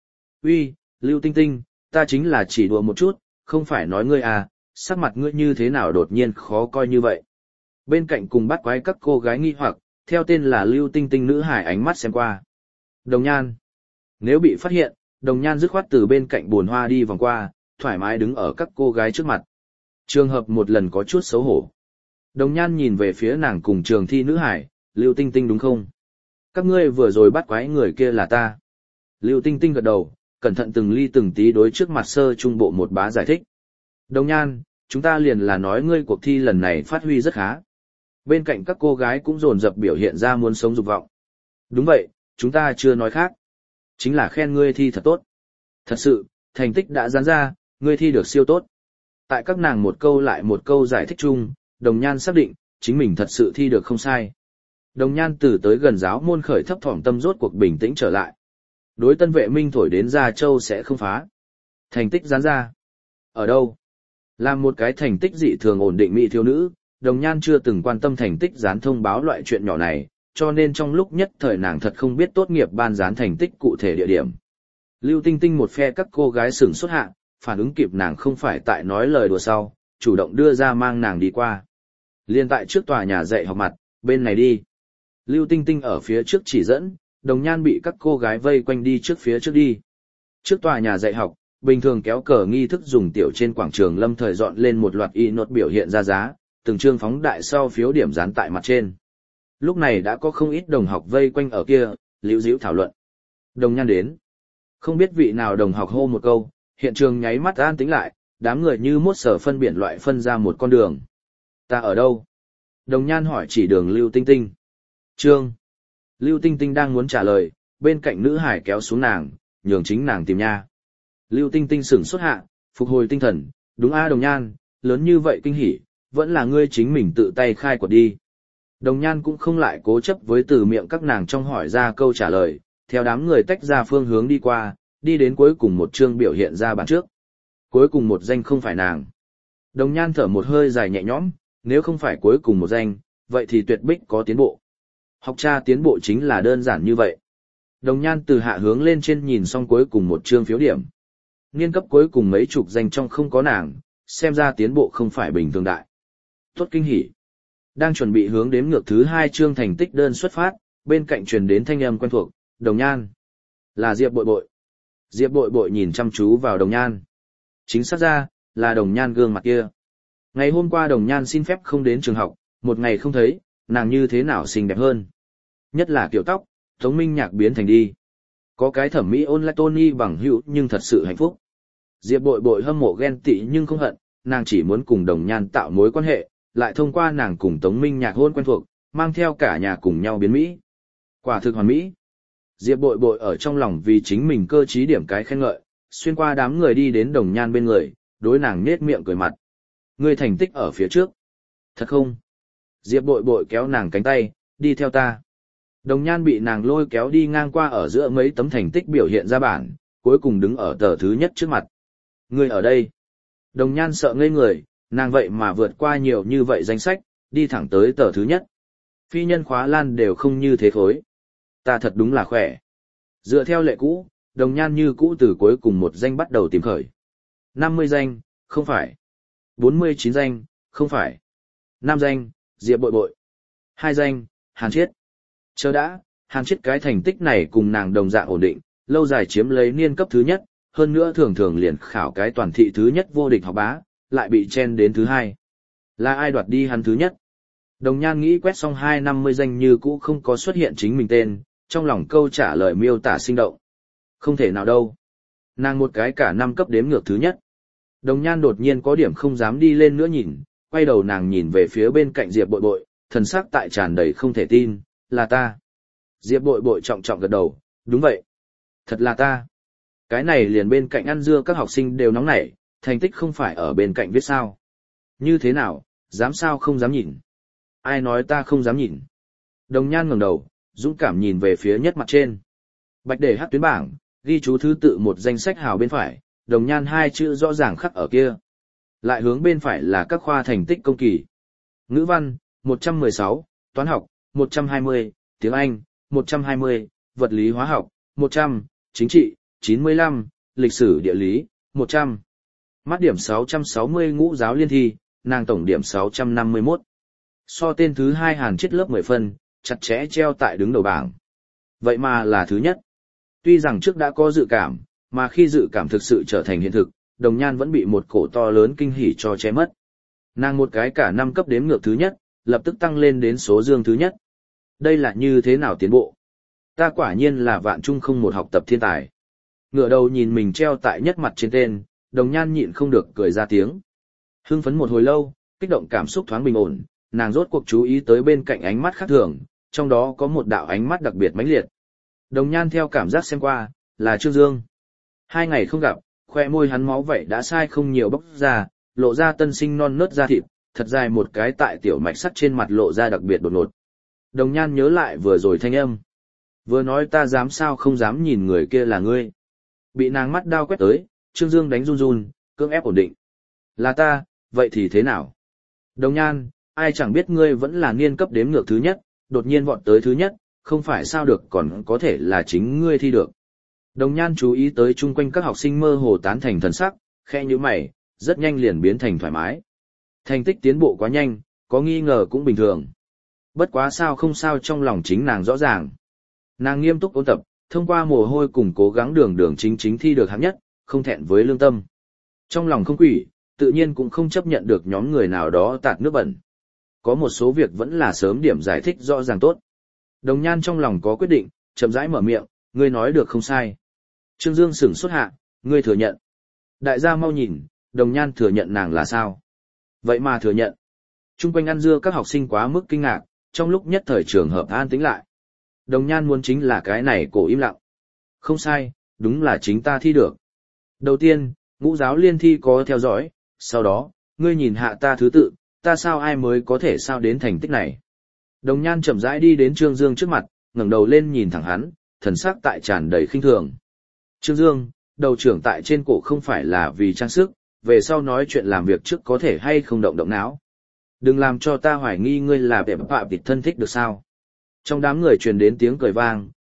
Uy, Lưu Tinh Tinh, ta chính là chỉ đùa một chút, không phải nói ngươi à, sắc mặt ngươi như thế nào đột nhiên khó coi như vậy. Bên cạnh cùng bắt quái các cô gái nghi hoặc, theo tên là Lưu Tinh Tinh nữ hải ánh mắt xem qua. Đồng Nhan. Nếu bị phát hiện, Đồng Nhan dứt khoát từ bên cạnh buồn hoa đi vòng qua, thoải mái đứng ở các cô gái trước mặt. Trường hợp một lần có chút xấu hổ. Đồng Nhan nhìn về phía nàng cùng trường thi nữ hải, Lưu Tinh Tinh đúng không? Các ngươi vừa rồi bắt quái người kia là ta. Lưu Tinh Tinh gật đầu, cẩn thận từng ly từng tí đối trước mặt sơ trung bộ một bá giải thích. Đồng Nhan, chúng ta liền là nói ngươi cuộc thi lần này phát huy rất khá. Bên cạnh các cô gái cũng dồn dập biểu hiện ra muốn sống dục vọng. Đúng vậy, chúng ta chưa nói khác. Chính là khen ngươi thi thật tốt. Thật sự, thành tích đã dán ra, ngươi thi được siêu tốt. Tại các nàng một câu lại một câu giải thích chung, Đồng Nhan xác định, chính mình thật sự thi được không sai. Đồng Nhan từ tới gần giáo môn khởi thấp thỏm tâm rốt cuộc bình tĩnh trở lại. Đối Tân Vệ Minh thổi đến Gia Châu sẽ không phá. Thành tích dán ra. Ở đâu? Làm một cái thành tích dị thường ổn định mỹ thiếu nữ, Đồng Nhan chưa từng quan tâm thành tích dán thông báo loại chuyện nhỏ này, cho nên trong lúc nhất thời nàng thật không biết tốt nghiệp ban dán thành tích cụ thể địa điểm. Lưu Tinh Tinh một phe các cô gái sửng sốt hạ, phản ứng kịp nàng không phải tại nói lời đùa sau, chủ động đưa ra mang nàng đi qua. Liên tại trước tòa nhà dạy học mặt, bên này đi. Lưu Tinh Tinh ở phía trước chỉ dẫn, Đồng Nhan bị các cô gái vây quanh đi trước phía trước đi. Trước tòa nhà dạy học, bình thường kéo cờ nghi thức dùng tiểu trên quảng trường lâm thời dọn lên một loạt y nốt biểu hiện ra giá, từng chương phóng đại sau phiếu điểm dán tại mặt trên. Lúc này đã có không ít đồng học vây quanh ở kia, liễu díu thảo luận. Đồng Nhan đến. Không biết vị nào đồng học hô một câu, hiện trường nháy mắt an tĩnh lại, đám người như mốt sở phân biển loại phân ra một con đường. Ta ở đâu? Đồng Nhan hỏi chỉ đường Lưu Tinh Tinh. Trương. Lưu Tinh Tinh đang muốn trả lời, bên cạnh nữ hải kéo xuống nàng, nhường chính nàng tìm nha. Lưu Tinh Tinh sửng sốt hạ, phục hồi tinh thần, đúng a Đồng Nhan, lớn như vậy kinh hỉ, vẫn là ngươi chính mình tự tay khai quật đi. Đồng Nhan cũng không lại cố chấp với từ miệng các nàng trong hỏi ra câu trả lời, theo đám người tách ra phương hướng đi qua, đi đến cuối cùng một chương biểu hiện ra bản trước. Cuối cùng một danh không phải nàng. Đồng Nhan thở một hơi dài nhẹ nhõm, nếu không phải cuối cùng một danh, vậy thì tuyệt bích có tiến bộ. Học tra tiến bộ chính là đơn giản như vậy. Đồng Nhan từ hạ hướng lên trên nhìn xong cuối cùng một chương phiếu điểm. Niên cấp cuối cùng mấy chục danh trong không có nàng, xem ra tiến bộ không phải bình thường đại. Tốt kinh hỉ. Đang chuẩn bị hướng đếm ngược thứ 2 chương thành tích đơn xuất phát, bên cạnh truyền đến thanh âm quen thuộc, Đồng Nhan. Là Diệp Bội Bội. Diệp Bội Bội nhìn chăm chú vào Đồng Nhan. Chính xác ra, là Đồng Nhan gương mặt kia. Ngày hôm qua Đồng Nhan xin phép không đến trường học, một ngày không thấy, nàng như thế nào xinh đẹp hơn. Nhất là kiểu tóc, Tống Minh Nhạc biến thành đi. Có cái thẩm mỹ online Tony bằng hữu nhưng thật sự hạnh phúc. Diệp Bội Bội hâm mộ ghen tị nhưng không hận, nàng chỉ muốn cùng Đồng Nhan tạo mối quan hệ, lại thông qua nàng cùng Tống Minh Nhạc hôn quen thuộc, mang theo cả nhà cùng nhau biến Mỹ. Quả thực hoàn Mỹ. Diệp Bội Bội ở trong lòng vì chính mình cơ trí điểm cái khen ngợi, xuyên qua đám người đi đến Đồng Nhan bên người, đối nàng nết miệng cười mặt. Ngươi thành tích ở phía trước. Thật không? Diệp Bội Bội kéo nàng cánh tay, đi theo ta. Đồng Nhan bị nàng lôi kéo đi ngang qua ở giữa mấy tấm thành tích biểu hiện ra bản, cuối cùng đứng ở tờ thứ nhất trước mặt. Ngươi ở đây. Đồng Nhan sợ ngây người, nàng vậy mà vượt qua nhiều như vậy danh sách, đi thẳng tới tờ thứ nhất. Phi nhân khóa lan đều không như thế khối. Ta thật đúng là khỏe. Dựa theo lệ cũ, Đồng Nhan như cũ từ cuối cùng một danh bắt đầu tìm khởi. 50 danh, không phải. 49 danh, không phải. 5 danh, Diệp Bội Bội. 2 danh, Hàn Chiết. Chờ đã, Hàn Chiết cái thành tích này cùng nàng đồng dạng ổn định, lâu dài chiếm lấy niên cấp thứ nhất, hơn nữa thường thường liền khảo cái toàn thị thứ nhất vô địch học bá, lại bị chen đến thứ 2. Là ai đoạt đi hắn thứ nhất? Đồng Nhan nghĩ quét xong 250 danh như cũ không có xuất hiện chính mình tên, trong lòng câu trả lời miêu tả sinh động. Không thể nào đâu. Nàng một cái cả 5 cấp đếm ngược thứ nhất. Đồng Nhan đột nhiên có điểm không dám đi lên nữa nhìn, quay đầu nàng nhìn về phía bên cạnh Diệp Bội Bội, thần sắc tại tràn đầy không thể tin, là ta. Diệp Bội Bội trọng trọng gật đầu, đúng vậy. Thật là ta. Cái này liền bên cạnh ăn dưa các học sinh đều nóng nảy, thành tích không phải ở bên cạnh viết sao. Như thế nào, dám sao không dám nhìn. Ai nói ta không dám nhìn. Đồng Nhan ngẩng đầu, dũng cảm nhìn về phía nhất mặt trên. Bạch để hát tuyến bảng, ghi chú thứ tự một danh sách hào bên phải, Đồng Nhan 2 chữ rõ ràng khắc ở kia. Lại hướng bên phải là các khoa thành tích công kỳ. Ngữ văn, 116, toán học, 120, tiếng Anh, 120, vật lý hóa học, 100, chính trị, 95, lịch sử địa lý, 100. Mắt điểm 660 ngũ giáo liên thi, nàng tổng điểm 651. So tên thứ 2 Hàn Chiết lớp 10 phân, chặt chẽ treo tại đứng đầu bảng. Vậy mà là thứ nhất. Tuy rằng trước đã có dự cảm, mà khi dự cảm thực sự trở thành hiện thực, Đồng Nhan vẫn bị một cổ to lớn kinh hỉ cho che mất. Nàng một cái cả 5 cấp đếm ngược thứ nhất, lập tức tăng lên đến số dương thứ nhất. Đây là như thế nào tiến bộ? Ta quả nhiên là vạn trung không một học tập thiên tài. Ngửa đầu nhìn mình treo tại nhất mặt trên tên, Đồng Nhan nhịn không được cười ra tiếng. Hưng phấn một hồi lâu, kích động cảm xúc thoáng bình ổn, nàng rốt cuộc chú ý tới bên cạnh ánh mắt khác thường, trong đó có một đạo ánh mắt đặc biệt mãnh liệt. Đồng Nhan theo cảm giác xem qua, là Trương Dương. 2 ngày không gặp, khoe môi hắn máu vậy đã sai không nhiều bốc ra, lộ ra tân sinh non nớt da thịt, thật dài một cái tại tiểu mạch sắt trên mặt lộ ra đặc biệt đột ngột. Đồng Nhan nhớ lại vừa rồi thanh âm. Vừa nói ta dám sao không dám nhìn người kia là ngươi. Bị nàng mắt đao quét tới, Trương Dương đánh run run, cưỡng ép ổn định. Là ta, vậy thì thế nào? Đồng Nhan, ai chẳng biết ngươi vẫn là niên cấp đếm ngược thứ nhất, đột nhiên vọt tới thứ nhất, không phải sao được còn có thể là chính ngươi thi được. Đồng Nhan chú ý tới chung quanh các học sinh mơ hồ tán thành thần sắc, khẽ như mày, rất nhanh liền biến thành thoải mái. Thành tích tiến bộ quá nhanh, có nghi ngờ cũng bình thường. Bất quá sao không sao trong lòng chính nàng rõ ràng. Nàng nghiêm túc ôn tập, thông qua mồ hôi cùng cố gắng đường chính thi được hạng nhất, không thẹn với lương tâm. Trong lòng không quỷ, tự nhiên cũng không chấp nhận được nhóm người nào đó tạt nước bẩn. Có một số việc vẫn là sớm điểm giải thích rõ ràng tốt. Đồng Nhan trong lòng có quyết định, chậm rãi mở miệng, ngươi nói được không sai. Trương Dương sửng sốt hạ, ngươi thừa nhận. Đại gia mau nhìn, Đồng Nhan thừa nhận nàng là sao? Vậy mà thừa nhận. Trung quanh ăn dưa các học sinh quá mức kinh ngạc, trong lúc nhất thời trường hợp an tĩnh lại. Đồng Nhan muốn chính là cái này cổ im lặng. Không sai, đúng là chính ta thi được. Đầu tiên, ngũ giáo liên thi có theo dõi, sau đó, ngươi nhìn hạ ta thứ tự, ta sao ai mới có thể sao đến thành tích này. Đồng Nhan chậm rãi đi đến Trương Dương trước mặt, ngẩng đầu lên nhìn thẳng hắn, thần sắc tại tràn đầy khinh thường. Trương Dương, đầu trưởng tại trên cổ không phải là vì trang sức, về sau nói chuyện làm việc trước có thể hay không động não. Đừng làm cho ta hoài nghi ngươi là bẹp bạ vịt thân thích được sao. Trong đám người truyền đến tiếng cười vang,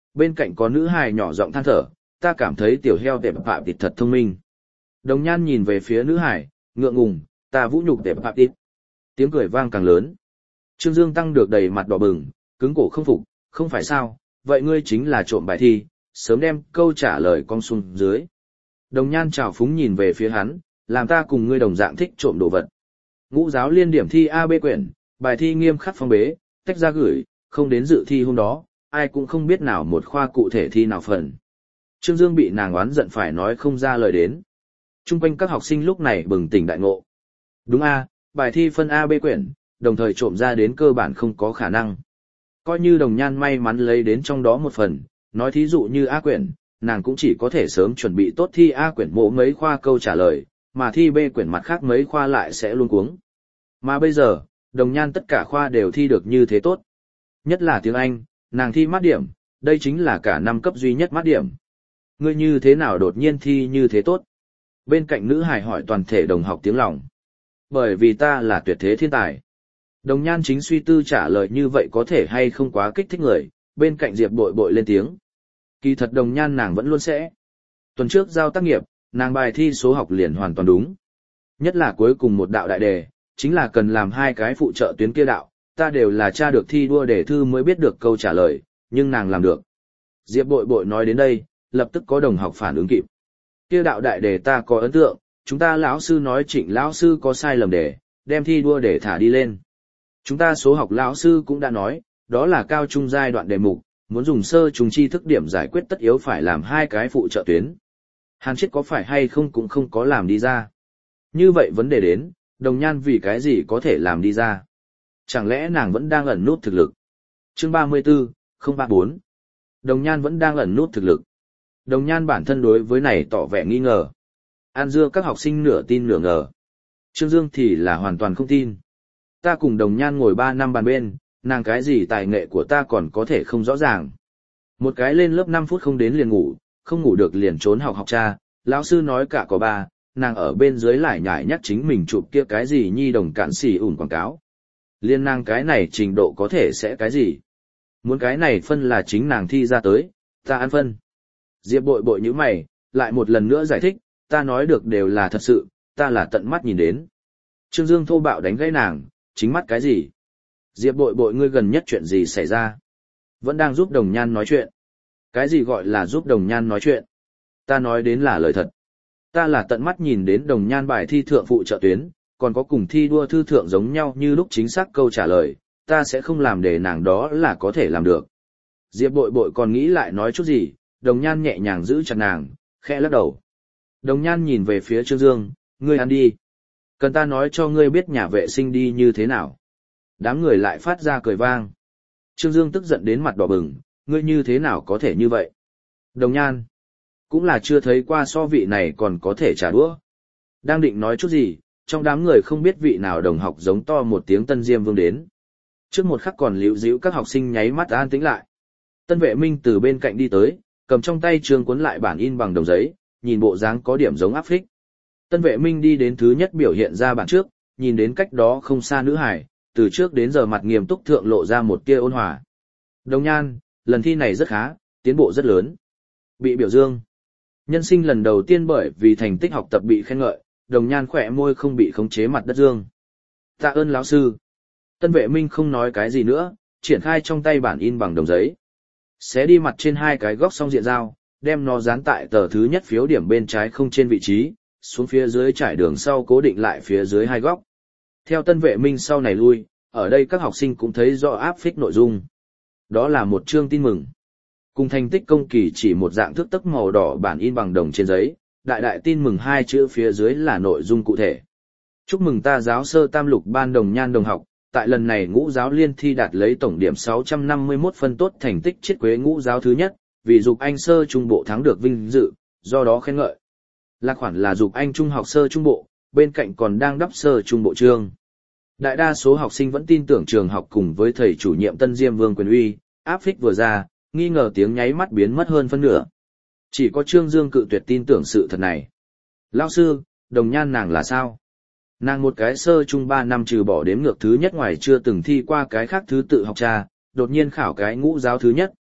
bên cạnh có nữ hài nhỏ giọng than thở, ta cảm thấy tiểu heo tệp phạm tịt thật thông minh. Đồng nhan nhìn về phía nữ hài, ngượng ngùng, ta vũ nhục tệp phạm tịt. Tiếng cười vang càng lớn. Trương Dương Tăng được đầy mặt đỏ bừng, cứng cổ không phục, không phải sao, vậy ngươi chính là trộm bài thi, sớm đem câu trả lời con xuống dưới. Đồng nhan trào phúng nhìn về phía hắn, làm ta cùng ngươi đồng dạng thích trộm đồ vật. Ngũ giáo liên điểm thi A B quyển, bài thi nghiêm khắc phong bế, tách ra gửi, không đến dự thi hôm đó, ai cũng không biết nào một khoa cụ thể thi nào phần. Trương Dương bị nàng oán giận phải nói không ra lời đến. Trung quanh các học sinh lúc này bừng tỉnh đại ngộ. Đúng A, bài thi phân A B quyển, đồng thời trộm ra đến cơ bản không có khả năng. Coi như đồng nhan may mắn lấy đến trong đó một phần, nói thí dụ như A quyển, nàng cũng chỉ có thể sớm chuẩn bị tốt thi A quyển mộ mấy khoa câu trả lời, mà thi B quyển mặt khác mấy khoa lại sẽ luôn cuống. Mà bây giờ, đồng nhan tất cả khoa đều thi được như thế tốt. Nhất là tiếng Anh, nàng thi mát điểm, đây chính là cả năm cấp duy nhất mát điểm. Ngươi như thế nào đột nhiên thi như thế tốt? Bên cạnh nữ hài hỏi toàn thể đồng học tiếng lòng. Bởi vì ta là tuyệt thế thiên tài. Đồng nhan chính suy tư trả lời như vậy có thể hay không quá kích thích người, bên cạnh Diệp Bội Bội lên tiếng. Kỳ thật đồng nhan nàng vẫn luôn sẽ. Tuần trước giao tác nghiệp, nàng bài thi số học liền hoàn toàn đúng. Nhất là cuối cùng một đạo đại đề, chính là cần làm hai cái phụ trợ tuyến kia đạo, ta đều là tra được thi đua đề thư mới biết được câu trả lời, nhưng nàng làm được. Diệp Bội Bội nói đến đây, lập tức có đồng học phản ứng kịp. Kia đạo đại đề ta có ấn tượng, chúng ta lão sư nói Trịnh lão sư có sai lầm đề, đem thi đua đề thả đi lên. Chúng ta số học lão sư cũng đã nói, đó là cao trung giai đoạn đề mục, muốn dùng sơ trùng tri thức điểm giải quyết tất yếu phải làm hai cái phụ trợ tuyến. Hàn Chiết có phải hay không cũng không có làm đi ra. Như vậy vấn đề đến, đồng nhan vì cái gì có thể làm đi ra? Chẳng lẽ nàng vẫn đang ẩn nút thực lực? Chương 34, 034. Đồng nhan vẫn đang ẩn nút thực lực. Đồng nhan bản thân đối với này tỏ vẻ nghi ngờ. An dưa các học sinh nửa tin nửa ngờ. Trương Dương thì là hoàn toàn không tin. Ta cùng đồng nhan ngồi 3 năm bàn bên, nàng cái gì tài nghệ của ta còn có thể không rõ ràng. Một cái lên lớp 5 phút không đến liền ngủ, không ngủ được liền trốn học cha, lão sư nói cả có 3, nàng ở bên dưới lại nhải nhắc chính mình chụp kia cái gì nhi đồng cạn xỉ ủn quảng cáo. Liên nàng cái này trình độ có thể sẽ cái gì? Muốn cái này phân là chính nàng thi ra tới, ta ăn phân. Diệp Bội Bội như mày, lại một lần nữa giải thích, ta nói được đều là thật sự, ta là tận mắt nhìn đến. Trương Dương thô bạo đánh gãy nàng, chính mắt cái gì? Diệp Bội Bội ngươi gần nhất chuyện gì xảy ra? Vẫn đang giúp đồng nhan nói chuyện. Cái gì gọi là giúp đồng nhan nói chuyện? Ta nói đến là lời thật. Ta là tận mắt nhìn đến đồng nhan bài thi thượng phụ trợ tuyến, còn có cùng thi đua thư thượng giống nhau như lúc chính xác câu trả lời, ta sẽ không làm để nàng đó là có thể làm được. Diệp Bội Bội còn nghĩ lại nói chút gì, đồng nhan nhẹ nhàng giữ chặt nàng, khẽ lắc đầu. Đồng nhan nhìn về phía Trương Dương, ngươi ăn đi. Cần ta nói cho ngươi biết nhà vệ sinh đi như thế nào. Đám người lại phát ra cười vang. Trương Dương tức giận đến mặt đỏ bừng, ngươi như thế nào có thể như vậy? Đồng nhan, cũng là chưa thấy qua so vị này còn có thể trả đũa. Đang định nói chút gì, trong đám người không biết vị nào đồng học giống to một tiếng Tân Diêm Vương đến. Trước một khắc còn líu díu các học sinh nháy mắt an tĩnh lại. Tân Vệ Minh từ bên cạnh đi tới, cầm trong tay trường cuốn lại bản in bằng đồng giấy, nhìn bộ dáng có điểm giống áp phích. Tân Vệ Minh đi đến thứ nhất biểu hiện ra bản trước, nhìn đến cách đó không xa nữ hải, từ trước đến giờ mặt nghiêm túc thượng lộ ra một tia ôn hòa. Đồng nhan, lần thi này rất khá, tiến bộ rất lớn. Bị biểu dương. Nhân sinh lần đầu tiên bởi vì thành tích học tập bị khen ngợi, đồng nhan khỏe môi không bị khống chế mặt đất dương. Tạ ơn lão sư. Tân Vệ Minh không nói cái gì nữa, triển khai trong tay bản in bằng đồng giấy. Xé đi mặt trên hai cái góc song diện dao, đem nó dán tại tờ thứ nhất phiếu điểm bên trái không trên vị trí, xuống phía dưới trải đường sau cố định lại phía dưới hai góc. Theo Tân Vệ Minh sau này lui, ở đây các học sinh cũng thấy rõ áp phích nội dung. Đó là một chương tin mừng. Cùng thành tích công kỳ chỉ một dạng thước tấc màu đỏ bản in bằng đồng trên giấy, đại đại tin mừng hai chữ phía dưới là nội dung cụ thể. Chúc mừng ta giáo sơ tam lục ban đồng nhan đồng học, tại lần này ngũ giáo liên thi đạt lấy tổng điểm 651 phân tốt thành tích chiết quế ngũ giáo thứ nhất, vì dục anh sơ trung bộ thắng được vinh dự, do đó khen ngợi. Lạc khoản là dục anh trung học sơ trung bộ, bên cạnh còn đang đắp sơ trung bộ chương. Đại đa số học sinh vẫn tin tưởng trường học cùng với thầy chủ nhiệm Tân Diêm Vương quyền uy, áp phích vừa ra, nghi ngờ tiếng nháy mắt biến mất hơn phân nửa. Chỉ có Trương Dương cự tuyệt tin tưởng sự thật này. Lão sư, đồng nhan nàng là sao? Nàng một cái sơ trung 3 năm trừ bỏ đếm ngược thứ nhất ngoài chưa từng thi qua cái khác thứ tự học cha, đột nhiên khảo cái ngũ giáo thứ nhất,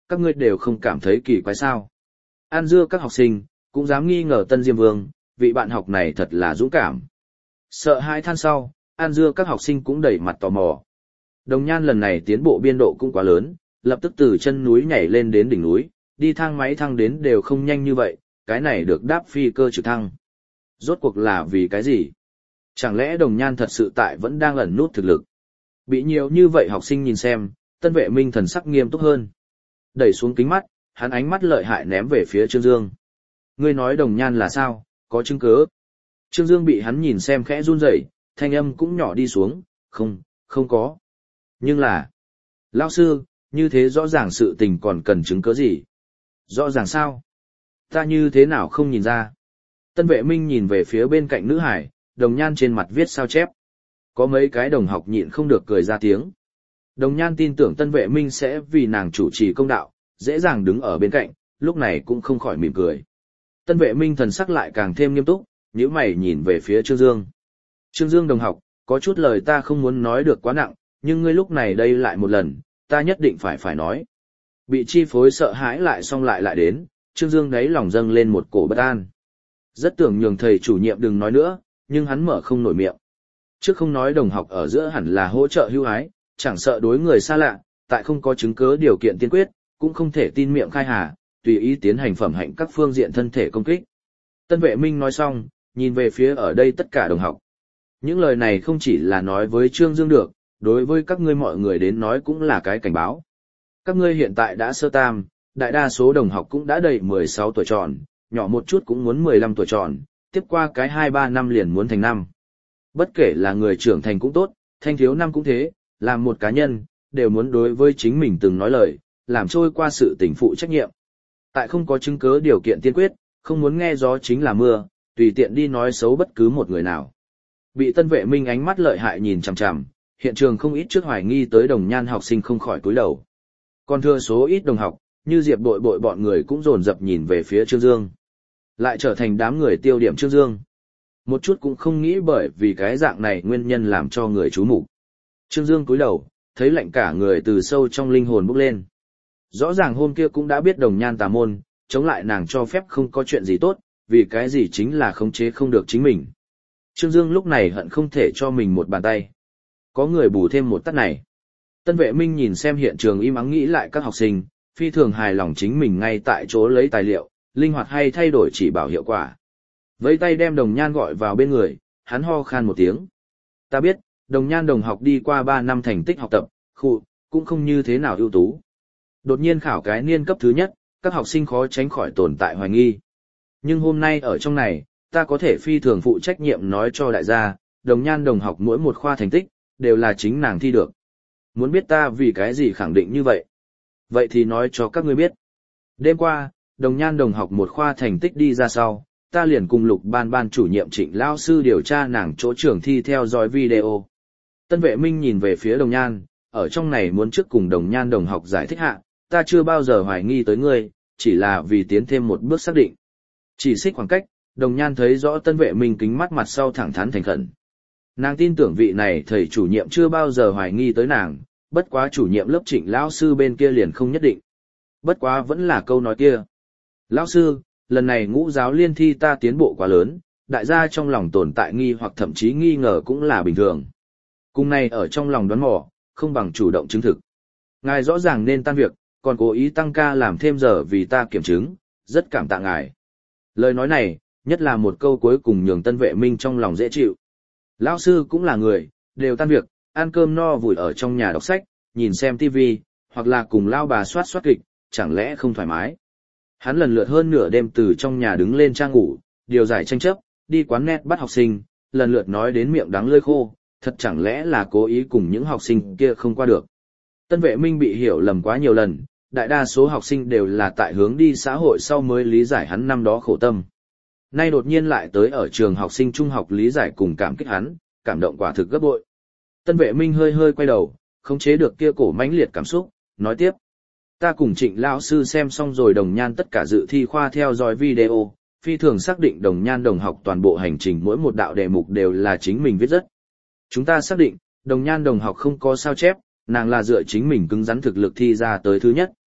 các ngươi đều không cảm thấy kỳ quái sao. Ăn dưa các học sinh, cũng dám nghi ngờ Tân Diêm Vương, vị bạn học này thật là dũng cảm. Sợ hãi than sau, ăn dưa các học sinh cũng đẩy mặt tò mò. Đồng Nhan lần này tiến bộ biên độ cũng quá lớn, lập tức từ chân núi nhảy lên đến đỉnh núi, đi thang máy thăng đến đều không nhanh như vậy, cái này được đáp phi cơ trực thăng. Rốt cuộc là vì cái gì? Chẳng lẽ Đồng Nhan thật sự tại vẫn đang ẩn nút thực lực? Bị nhiều như vậy học sinh nhìn xem, Tân Vệ Minh thần sắc nghiêm túc hơn. Đẩy xuống kính mắt, hắn ánh mắt lợi hại ném về phía Trương Dương. Ngươi nói Đồng Nhan là sao, có chứng cứ? Trương Dương bị hắn nhìn xem khẽ run rẩy, thanh âm cũng nhỏ đi xuống, không có. Nhưng là, lão sư, như thế rõ ràng sự tình còn cần chứng cứ gì? Rõ ràng sao? Ta như thế nào không nhìn ra? Tân Vệ Minh nhìn về phía bên cạnh nữ hải, Đồng Nhan trên mặt viết sao chép. Có mấy cái đồng học nhịn không được cười ra tiếng. Đồng Nhan tin tưởng Tân Vệ Minh sẽ vì nàng chủ trì công đạo, dễ dàng đứng ở bên cạnh, lúc này cũng không khỏi mỉm cười. Tân Vệ Minh thần sắc lại càng thêm nghiêm túc, nhíu mày nhìn về phía Trương Dương. Trương Dương đồng học, có chút lời ta không muốn nói được quá nặng, nhưng ngươi lúc này đây lại một lần, ta nhất định phải nói. Bị chi phối sợ hãi lại xong lại đến, Trương Dương đáy lòng dâng lên một cổ bất an. Rất tưởng nhường thầy chủ nhiệm đừng nói nữa, nhưng hắn mở không nổi miệng. Trước không nói đồng học ở giữa hẳn là hỗ trợ hữu ái, chẳng sợ đối người xa lạ, tại không có chứng cứ điều kiện tiên quyết, cũng không thể tin miệng khai hà, tùy ý tiến hành phẩm hạnh các phương diện thân thể công kích. Tân Vệ Minh nói xong, nhìn về phía ở đây tất cả đồng học. Những lời này không chỉ là nói với Trương Dương được, đối với các ngươi mọi người đến nói cũng là cái cảnh báo. Các ngươi hiện tại đã sơ tam, đại đa số đồng học cũng đã đầy 16 tuổi tròn, nhỏ một chút cũng muốn 15 tuổi tròn, tiếp qua cái 2-3 năm liền muốn thành năm. Bất kể là người trưởng thành cũng tốt, thanh thiếu năm cũng thế, làm một cá nhân, đều muốn đối với chính mình từng nói lời, làm trôi qua sự tình phụ trách nhiệm. Tại không có chứng cứ điều kiện tiên quyết, không muốn nghe gió chính là mưa, tùy tiện đi nói xấu bất cứ một người nào. Bị Tân Vệ Minh ánh mắt lợi hại nhìn chằm chằm, hiện trường không ít trước hoài nghi tới Đồng Nhan học sinh không khỏi cúi đầu. Còn thừa số ít đồng học, như Diệp Bội Bội bọn người cũng dồn dập nhìn về phía Trương Dương. Lại trở thành đám người tiêu điểm Trương Dương. Một chút cũng không nghĩ bởi vì cái dạng này nguyên nhân làm cho người chú mục. Trương Dương cúi đầu, thấy lạnh cả người từ sâu trong linh hồn bốc lên. Rõ ràng hôm kia cũng đã biết Đồng Nhan tà môn, chống lại nàng cho phép không có chuyện gì tốt, vì cái gì chính là khống chế không được chính mình. Trương Dương lúc này hận không thể cho mình một bàn tay. Có người bù thêm một tát này. Tân Vệ Minh nhìn xem hiện trường im ắng nghĩ lại các học sinh, phi thường hài lòng chính mình ngay tại chỗ lấy tài liệu, linh hoạt hay thay đổi chỉ bảo hiệu quả. Vẫy tay đem Đồng Nhan gọi vào bên người, hắn ho khan một tiếng. Ta biết, Đồng Nhan đồng học đi qua 3 năm thành tích học tập, cũng không như thế nào ưu tú. Đột nhiên khảo cái niên cấp thứ nhất, các học sinh khó tránh khỏi tồn tại hoài nghi. Nhưng hôm nay ở trong này, ta có thể phi thường phụ trách nhiệm nói cho đại gia, Đồng Nhan đồng học mỗi một khoa thành tích, đều là chính nàng thi được. Muốn biết ta vì cái gì khẳng định như vậy? Vậy thì nói cho các ngươi biết. Đêm qua, Đồng Nhan đồng học một khoa thành tích đi ra sau, ta liền cùng Lục ban chủ nhiệm Trịnh lao sư điều tra nàng chỗ trường thi theo dõi video. Tân Vệ Minh nhìn về phía Đồng Nhan, ở trong này muốn trước cùng Đồng Nhan đồng học giải thích hạ, ta chưa bao giờ hoài nghi tới ngươi, chỉ là vì tiến thêm một bước xác định. Chỉ xích khoảng cách, Đồng Nhan thấy rõ Tân Vệ Minh kính mắt mặt sau thẳng thắn thành khẩn. Nàng tin tưởng vị này thầy chủ nhiệm chưa bao giờ hoài nghi tới nàng, bất quá chủ nhiệm lớp Trịnh lão sư bên kia liền không nhất định. Bất quá vẫn là câu nói kia. Lão sư, lần này ngũ giáo liên thi ta tiến bộ quá lớn, đại gia trong lòng tồn tại nghi hoặc thậm chí nghi ngờ cũng là bình thường. Cùng này ở trong lòng đoán mò, không bằng chủ động chứng thực. Ngài rõ ràng nên tan việc, còn cố ý tăng ca làm thêm giờ vì ta kiểm chứng, rất cảm tạ ngài. Lời nói này, nhất là một câu cuối cùng nhường Tân Vệ Minh trong lòng dễ chịu. Lão sư cũng là người, đều tan việc, ăn cơm no vùi ở trong nhà đọc sách, nhìn xem tivi, hoặc là cùng lao bà soát kịch, chẳng lẽ không thoải mái. Hắn lần lượt hơn nửa đêm từ trong nhà đứng lên trang ngủ, điều giải tranh chấp, đi quán net bắt học sinh, lần lượt nói đến miệng đắng lưỡi khô, thật chẳng lẽ là cố ý cùng những học sinh kia không qua được. Tân Vệ Minh bị hiểu lầm quá nhiều lần, đại đa số học sinh đều là tại hướng đi xã hội sau mới lý giải hắn năm đó khổ tâm. Nay đột nhiên lại tới ở trường học sinh trung học lý giải cùng cảm kích hắn, cảm động quả thực gấp bội. Tân Vệ Minh hơi quay đầu, khống chế được kia cổ mãnh liệt cảm xúc, nói tiếp. Ta cùng Trịnh lão sư xem xong rồi Đồng Nhan tất cả dự thi khoa theo dõi video, phi thường xác định Đồng Nhan đồng học toàn bộ hành trình mỗi một đạo đề mục đều là chính mình viết rất. Chúng ta xác định, Đồng Nhan đồng học không có sao chép, nàng là dựa chính mình cứng rắn thực lực thi ra tới thứ nhất.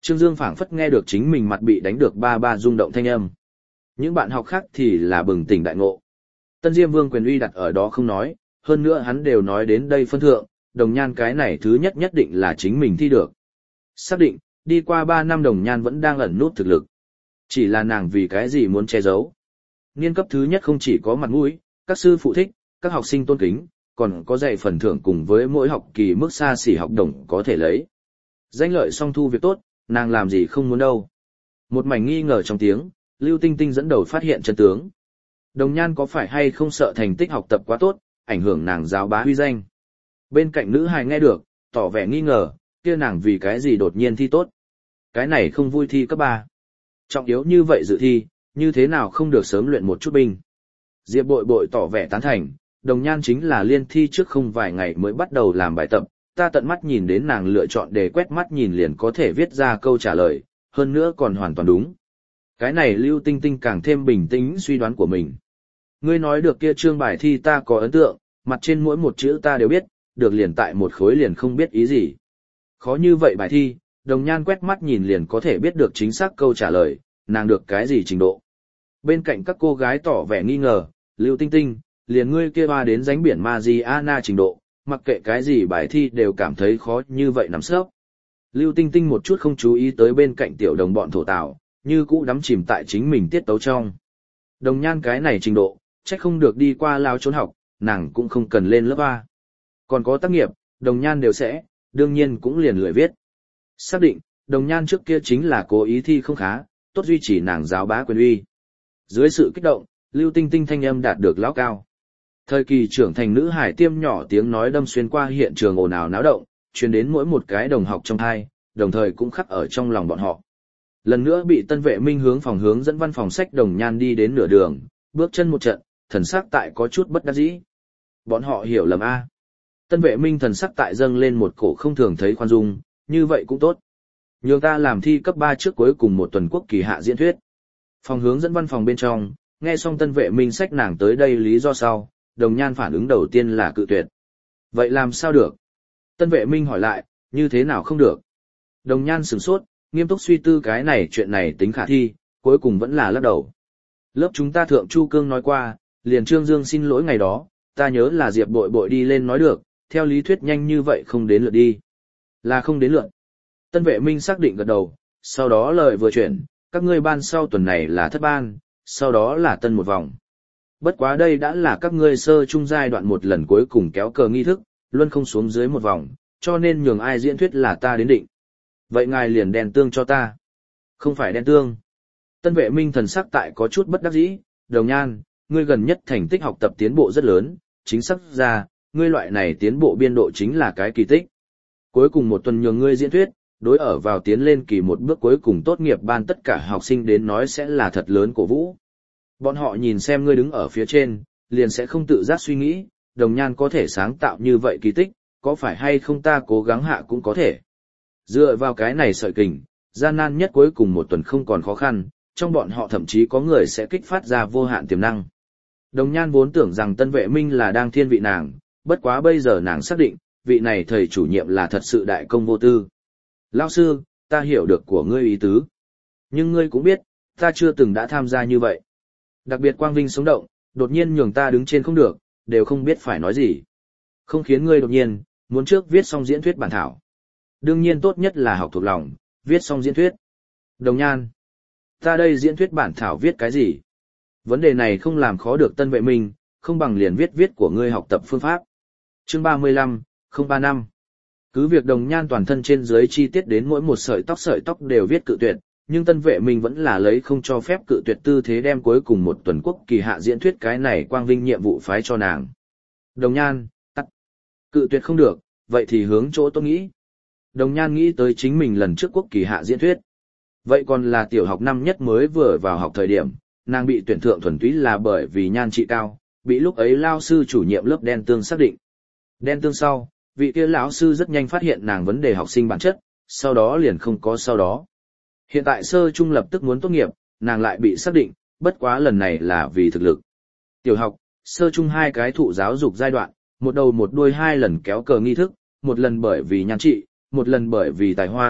Trương Dương phảng phất nghe được chính mình mặt bị đánh được ba ba rung động thanh âm. Những bạn học khác thì là bừng tỉnh đại ngộ. Tân Diêm Vương quyền uy đặt ở đó không nói, hơn nữa hắn đều nói đến đây phân thượng, Đồng Nhan cái này thứ nhất nhất định là chính mình thi được. Xác định, đi qua 3 năm Đồng Nhan vẫn đang ẩn nút thực lực. Chỉ là nàng vì cái gì muốn che giấu. Niên cấp thứ nhất không chỉ có mặt mũi, các sư phụ thích, các học sinh tôn kính, còn có dạy phần thưởng cùng với mỗi học kỳ mức xa xỉ học đồng có thể lấy. Danh lợi song thu việc tốt, nàng làm gì không muốn đâu. Một mảnh nghi ngờ trong tiếng, Lưu Tinh Tinh dẫn đầu phát hiện chân tướng. Đồng Nhan có phải hay không sợ thành tích học tập quá tốt, ảnh hưởng nàng giáo bá huy danh. Bên cạnh nữ hài nghe được, tỏ vẻ nghi ngờ, kia nàng vì cái gì đột nhiên thi tốt. Cái này không vui thi cấp 3. Trọng yếu như vậy dự thi, như thế nào không được sớm luyện một chút binh. Diệp Bội Bội tỏ vẻ tán thành, Đồng Nhan chính là liên thi trước không vài ngày mới bắt đầu làm bài tập, ta tận mắt nhìn đến nàng lựa chọn để quét mắt nhìn liền có thể viết ra câu trả lời, hơn nữa còn hoàn toàn đúng. Cái này Lưu Tinh Tinh càng thêm bình tĩnh suy đoán của mình. Ngươi nói được kia chương bài thi ta có ấn tượng, mặt trên mỗi một chữ ta đều biết, được liền tại một khối liền không biết ý gì. Khó như vậy bài thi, Đồng Nhan quét mắt nhìn liền có thể biết được chính xác câu trả lời, nàng được cái gì trình độ. Bên cạnh các cô gái tỏ vẻ nghi ngờ, Lưu Tinh Tinh, liền ngươi kia ba đến dánh biển Mariana trình độ, mặc kệ cái gì bài thi đều cảm thấy khó như vậy nắm sấp. Lưu Tinh Tinh một chút không chú ý tới bên cạnh tiểu đồng bọn thổ tảo, như cũ đắm chìm tại chính mình tiết tấu trong. Đồng Nhan cái này trình độ, chắc không được đi qua lao trốn học, nàng cũng không cần lên lớp A. Còn có tác nghiệp, Đồng Nhan đều sẽ, đương nhiên cũng liền lười viết. Xác định, Đồng Nhan trước kia chính là cố ý thi không khá, tốt duy trì nàng giáo bá quyền uy. Dưới sự kích động, Lưu Tinh Tinh thanh âm đạt được lão cao. Thời kỳ trưởng thành nữ hải tiêm nhỏ tiếng nói đâm xuyên qua hiện trường ồn ào náo động, truyền đến mỗi một cái đồng học trong hai, đồng thời cũng khắc ở trong lòng bọn họ. Lần nữa bị Tân Vệ Minh hướng phòng hướng dẫn văn phòng sách Đồng Nhan đi đến nửa đường, bước chân một trận, thần sắc tại có chút bất đắc dĩ. Bọn họ hiểu lầm a. Tân Vệ Minh thần sắc tại dâng lên một cổ không thường thấy khoan dung, như vậy cũng tốt. Nhường ta làm thi cấp 3 trước cuối cùng một tuần quốc kỳ hạ diễn thuyết. Phòng hướng dẫn văn phòng bên trong, nghe xong Tân Vệ Minh sách nàng tới đây lý do sau, Đồng Nhan phản ứng đầu tiên là cự tuyệt. Vậy làm sao được? Tân Vệ Minh hỏi lại, như thế nào không được? Đồng Nhan sửng sốt, nghiêm túc suy tư cái này chuyện này tính khả thi, cuối cùng vẫn là lắc đầu. Lớp chúng ta thượng Chu Cương nói qua, liền Trương Dương xin lỗi ngày đó, ta nhớ là Diệp Bội Bội đi lên nói được, theo lý thuyết nhanh như vậy không đến lượt đi. Là không đến lượt. Tân Vệ Minh xác định gật đầu, sau đó lời vừa chuyển, các ngươi ban sau tuần này là thất ban, sau đó là tân một vòng. Bất quá đây đã là các ngươi sơ trung giai đoạn một lần cuối cùng kéo cờ nghi thức, luôn không xuống dưới một vòng, cho nên nhường ai diễn thuyết là ta đến định. Vậy ngài liền đèn tương cho ta. Không phải đèn tương. Tân Vệ Minh thần sắc tại có chút bất đắc dĩ, Đồng Nhan, ngươi gần nhất thành tích học tập tiến bộ rất lớn, chính xác ra, ngươi loại này tiến bộ biên độ chính là cái kỳ tích. Cuối cùng một tuần nhường ngươi diễn thuyết, đối ở vào tiến lên kỳ một bước cuối cùng tốt nghiệp ban tất cả học sinh đến nói sẽ là thật lớn cổ vũ. Bọn họ nhìn xem ngươi đứng ở phía trên, liền sẽ không tự giác suy nghĩ, Đồng Nhan có thể sáng tạo như vậy kỳ tích, có phải hay không ta cố gắng hạ cũng có thể. Dựa vào cái này sợi kình, gian nan nhất cuối cùng một tuần không còn khó khăn, trong bọn họ thậm chí có người sẽ kích phát ra vô hạn tiềm năng. Đồng Nhan vốn tưởng rằng Tân Vệ Minh là đang thiên vị nàng, bất quá bây giờ nàng xác định, vị này thầy chủ nhiệm là thật sự đại công vô tư. Lão sư, ta hiểu được của ngươi ý tứ. Nhưng ngươi cũng biết, ta chưa từng đã tham gia như vậy. Đặc biệt quang vinh sống động, đột nhiên nhường ta đứng trên không được, đều không biết phải nói gì. Không khiến ngươi đột nhiên, muốn trước viết xong diễn thuyết bản thảo. Đương nhiên tốt nhất là học thuộc lòng, viết xong diễn thuyết. Đồng Nhan, ta đây diễn thuyết bản thảo viết cái gì? Vấn đề này không làm khó được Tân Vệ Minh, không bằng liền viết của ngươi học tập phương pháp. Chương 35, 035. Cứ việc Đồng Nhan toàn thân trên dưới chi tiết đến mỗi một sợi tóc đều viết cự tuyệt, nhưng Tân Vệ Minh vẫn là lấy không cho phép cự tuyệt tư thế đem cuối cùng một tuần quốc kỳ hạ diễn thuyết cái này quang vinh nhiệm vụ phái cho nàng. Đồng Nhan, tắt. Cự tuyệt không được, vậy thì hướng chỗ tôi nghĩ. Đồng Nhan nghĩ tới chính mình lần trước quốc kỳ hạ diễn thuyết. Vậy còn là tiểu học năm nhất mới vừa vào học thời điểm, nàng bị tuyển thượng thuần túy là bởi vì nhan trị cao, bị lúc ấy lao sư chủ nhiệm lớp đen tương xác định. Đen tương sau, vị kia lão sư rất nhanh phát hiện nàng vấn đề học sinh bản chất, sau đó liền không có sau đó. Hiện tại sơ trung lập tức muốn tốt nghiệp, nàng lại bị xác định, bất quá lần này là vì thực lực. Tiểu học, sơ trung hai cái thụ giáo dục giai đoạn, một đầu một đuôi hai lần kéo cờ nghi thức, một lần bởi vì nhan trị, một lần bởi vì tài hoa,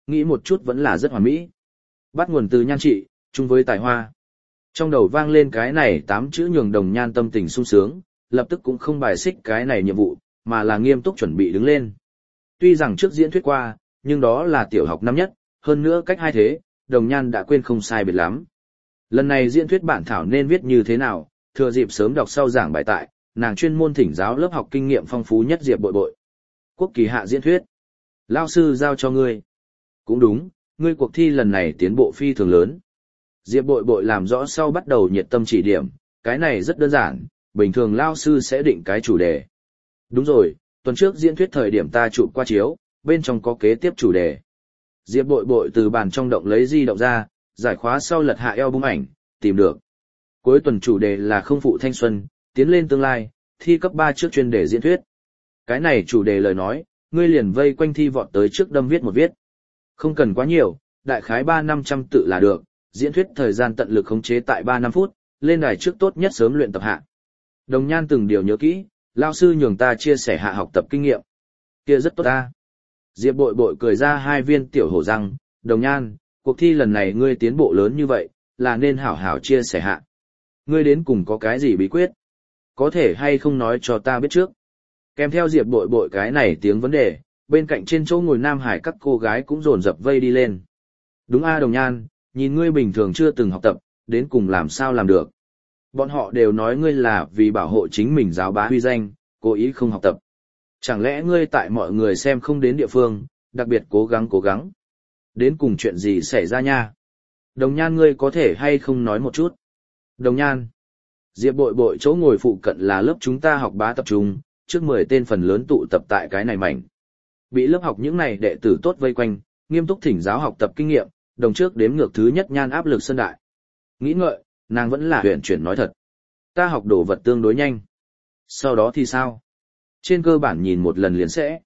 Nghĩ một chút vẫn là rất hoàn mỹ. Bắt nguồn từ nhan trị, chung với tài hoa. Trong đầu vang lên cái này 8 chữ nhường Đồng Nhan tâm tình sung sướng, lập tức cũng không bài xích cái này nhiệm vụ, mà là nghiêm túc chuẩn bị đứng lên. Tuy rằng trước diễn thuyết qua, nhưng đó là tiểu học năm nhất, hơn nữa cách hai thế, Đồng Nhan đã quên không sai biệt lắm. Lần này diễn thuyết bản thảo nên viết như thế nào, thừa dịp sớm đọc sau giảng bài tại, nàng chuyên môn thỉnh giáo lớp học kinh nghiệm phong phú nhất Diệp Bội Bội. Quốc kỳ hạ diễn thuyết. Lao sư giao cho ngươi. Cũng đúng, ngươi cuộc thi lần này tiến bộ phi thường lớn. Diệp Bội Bội làm rõ sau bắt đầu nhiệt tâm chỉ điểm, cái này rất đơn giản, bình thường Lao sư sẽ định cái chủ đề. Đúng rồi, tuần trước diễn thuyết thời điểm ta chụp qua chiếu, bên trong có kế tiếp chủ đề. Diệp Bội Bội từ bàn trong động lấy di động ra, giải khóa sau lật hạ eo bung ảnh, tìm được. Cuối tuần chủ đề là không phụ thanh xuân, tiến lên tương lai, thi cấp 3 trước chuyên đề diễn thuyết. Cái này chủ đề lời nói, ngươi liền vây quanh thi vọt tới trước đâm viết một viết. Không cần quá nhiều, đại khái 3-500 tự là được, diễn thuyết thời gian tận lực khống chế tại 3-5 phút, lên đài trước tốt nhất sớm luyện tập hạ. Đồng Nhan từng điều nhớ kỹ, lao sư nhường ta chia sẻ hạ học tập kinh nghiệm. Kia rất tốt ta. Diệp Bội Bội cười ra hai viên tiểu hổ răng, Đồng Nhan, cuộc thi lần này ngươi tiến bộ lớn như vậy, là nên hảo hảo chia sẻ hạ. Ngươi đến cùng có cái gì bí quyết? Có thể hay không nói cho ta biết trước? Kèm theo Diệp Bội Bội cái này tiếng vấn đề, bên cạnh trên chỗ ngồi Nam Hải các cô gái cũng dồn dập vây đi lên. Đúng a Đồng Nhan, nhìn ngươi bình thường chưa từng học tập, đến cùng làm sao làm được. Bọn họ đều nói ngươi là vì bảo hộ chính mình giáo bá huy danh, cố ý không học tập. Chẳng lẽ ngươi tại mọi người xem không đến địa phương, đặc biệt cố gắng. Đến cùng chuyện gì xảy ra nha? Đồng Nhan ngươi có thể hay không nói một chút? Đồng Nhan. Diệp Bội Bội chỗ ngồi phụ cận là lớp chúng ta học bá tập trung, trước 10 tên phần lớn tụ tập tại cái này mảnh. Bị lớp học những này đệ tử tốt vây quanh, nghiêm túc thỉnh giáo học tập kinh nghiệm, đồng trước đếm ngược thứ nhất Nhan áp lực sân đại. Nghĩ ngợi, nàng vẫn là huyền chuyển nói thật. Ta học đồ vật tương đối nhanh. Sau đó thì sao? Trên cơ bản nhìn một lần liền sẽ.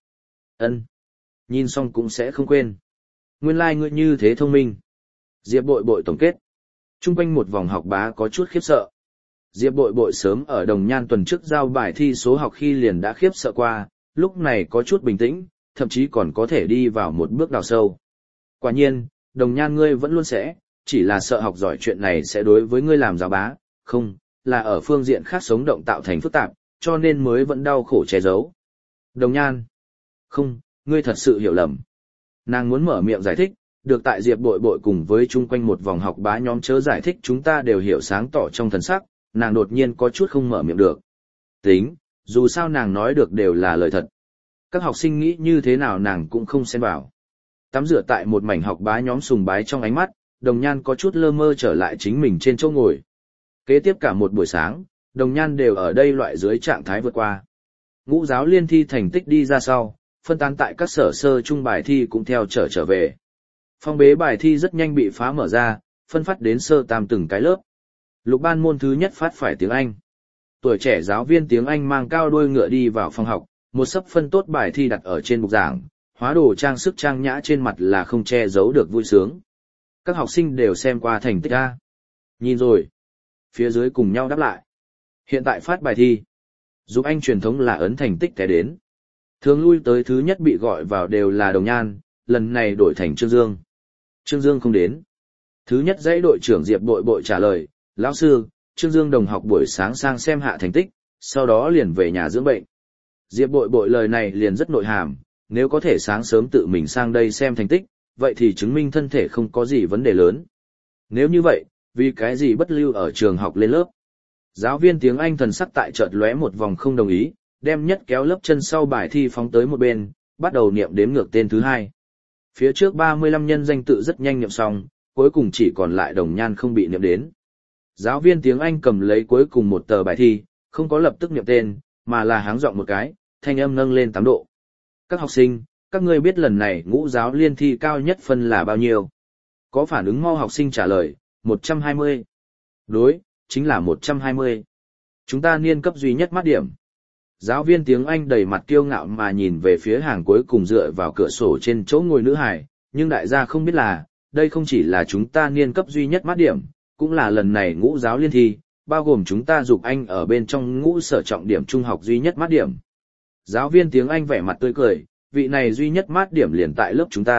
Nhìn xong cũng sẽ không quên. Nguyên lai ngươi như thế thông minh. Diệp Bội Bội tổng kết. Trung quanh một vòng học bá có chút khiếp sợ. Diệp Bội Bội sớm ở Đồng Nhan tuần trước giao bài thi số học khi liền đã khiếp sợ qua, lúc này có chút bình tĩnh, thậm chí còn có thể đi vào một bước đào sâu. Quả nhiên, Đồng Nhan ngươi vẫn luôn sẽ, chỉ là sợ học giỏi chuyện này sẽ đối với ngươi làm giáo bá, không, là ở phương diện khác sống động tạo thành phức tạp, cho nên mới vẫn đau khổ che giấu. Đồng Nhan. Không, ngươi thật sự hiểu lầm. Nàng muốn mở miệng giải thích, được tại Diệp Bội Bội cùng với chung quanh một vòng học bá nhóm chớ giải thích chúng ta đều hiểu sáng tỏ trong thần sắc, nàng đột nhiên có chút không mở miệng được. Tính, dù sao nàng nói được đều là lời thật. Các học sinh nghĩ như thế nào nàng cũng không xen vào. Tắm rửa tại một mảnh học bá nhóm sùng bái trong ánh mắt, Đồng Nhan có chút lơ mơ trở lại chính mình trên chỗ ngồi. Kế tiếp cả một buổi sáng, Đồng Nhan đều ở đây loại dưới trạng thái vượt qua. Ngũ giáo liên thi thành tích đi ra sau, phân tán tại các sở sơ trung bài thi cũng theo trở về. Phong bế bài thi rất nhanh bị phá mở ra, phân phát đến sơ tam từng cái lớp. Lục ban môn thứ nhất phát phải tiếng Anh. Tuổi trẻ giáo viên tiếng Anh mang cao đuôi ngựa đi vào phòng học, một sấp phân tốt bài thi đặt ở trên bục giảng, hóa đồ trang sức trang nhã trên mặt là không che giấu được vui sướng. Các học sinh đều xem qua thành tích A. Nhìn rồi. Phía dưới cùng nhau đáp lại. Hiện tại phát bài thi. Giúp Anh truyền thống là ấn thành tích té đến. Thường lui tới thứ nhất bị gọi vào đều là Đồng Nhan, lần này đổi thành Trương Dương. Trương Dương không đến. Thứ nhất dãy đội trưởng Diệp Bội Bội trả lời, lão sư, Trương Dương đồng học buổi sáng sang xem hạ thành tích, sau đó liền về nhà dưỡng bệnh. Diệp Bội Bội lời này liền rất nội hàm, nếu có thể sáng sớm tự mình sang đây xem thành tích, vậy thì chứng minh thân thể không có gì vấn đề lớn. Nếu như vậy, vì cái gì bất lưu ở trường học lên lớp? Giáo viên tiếng Anh thần sắc tại chợt lóe một vòng không đồng ý, đem nhất kéo lớp chân sau bài thi phóng tới một bên, bắt đầu niệm đếm ngược tên thứ hai. Phía trước 35 nhân danh tự rất nhanh niệm xong, cuối cùng chỉ còn lại Đồng Nhan không bị niệm đến. Giáo viên tiếng Anh cầm lấy cuối cùng một tờ bài thi, không có lập tức niệm tên, mà là háng giọng một cái, thanh âm nâng lên 8 độ. Các học sinh, các ngươi biết lần này ngũ giáo liên thi cao nhất phân là bao nhiêu? Có phản ứng mau học sinh trả lời, 120. Đối, chính là 120. Chúng ta niên cấp duy nhất mát điểm. Giáo viên tiếng Anh đầy mặt kiêu ngạo mà nhìn về phía hàng cuối cùng dựa vào cửa sổ trên chỗ ngồi nữ hải, nhưng đại gia không biết là, đây không chỉ là chúng ta niên cấp duy nhất mát điểm, cũng là lần này ngũ giáo liên thi, bao gồm chúng ta dục Anh ở bên trong ngũ sở trọng điểm trung học duy nhất mát điểm. Giáo viên tiếng Anh vẻ mặt tươi cười, vị này duy nhất mát điểm liền tại lớp chúng ta,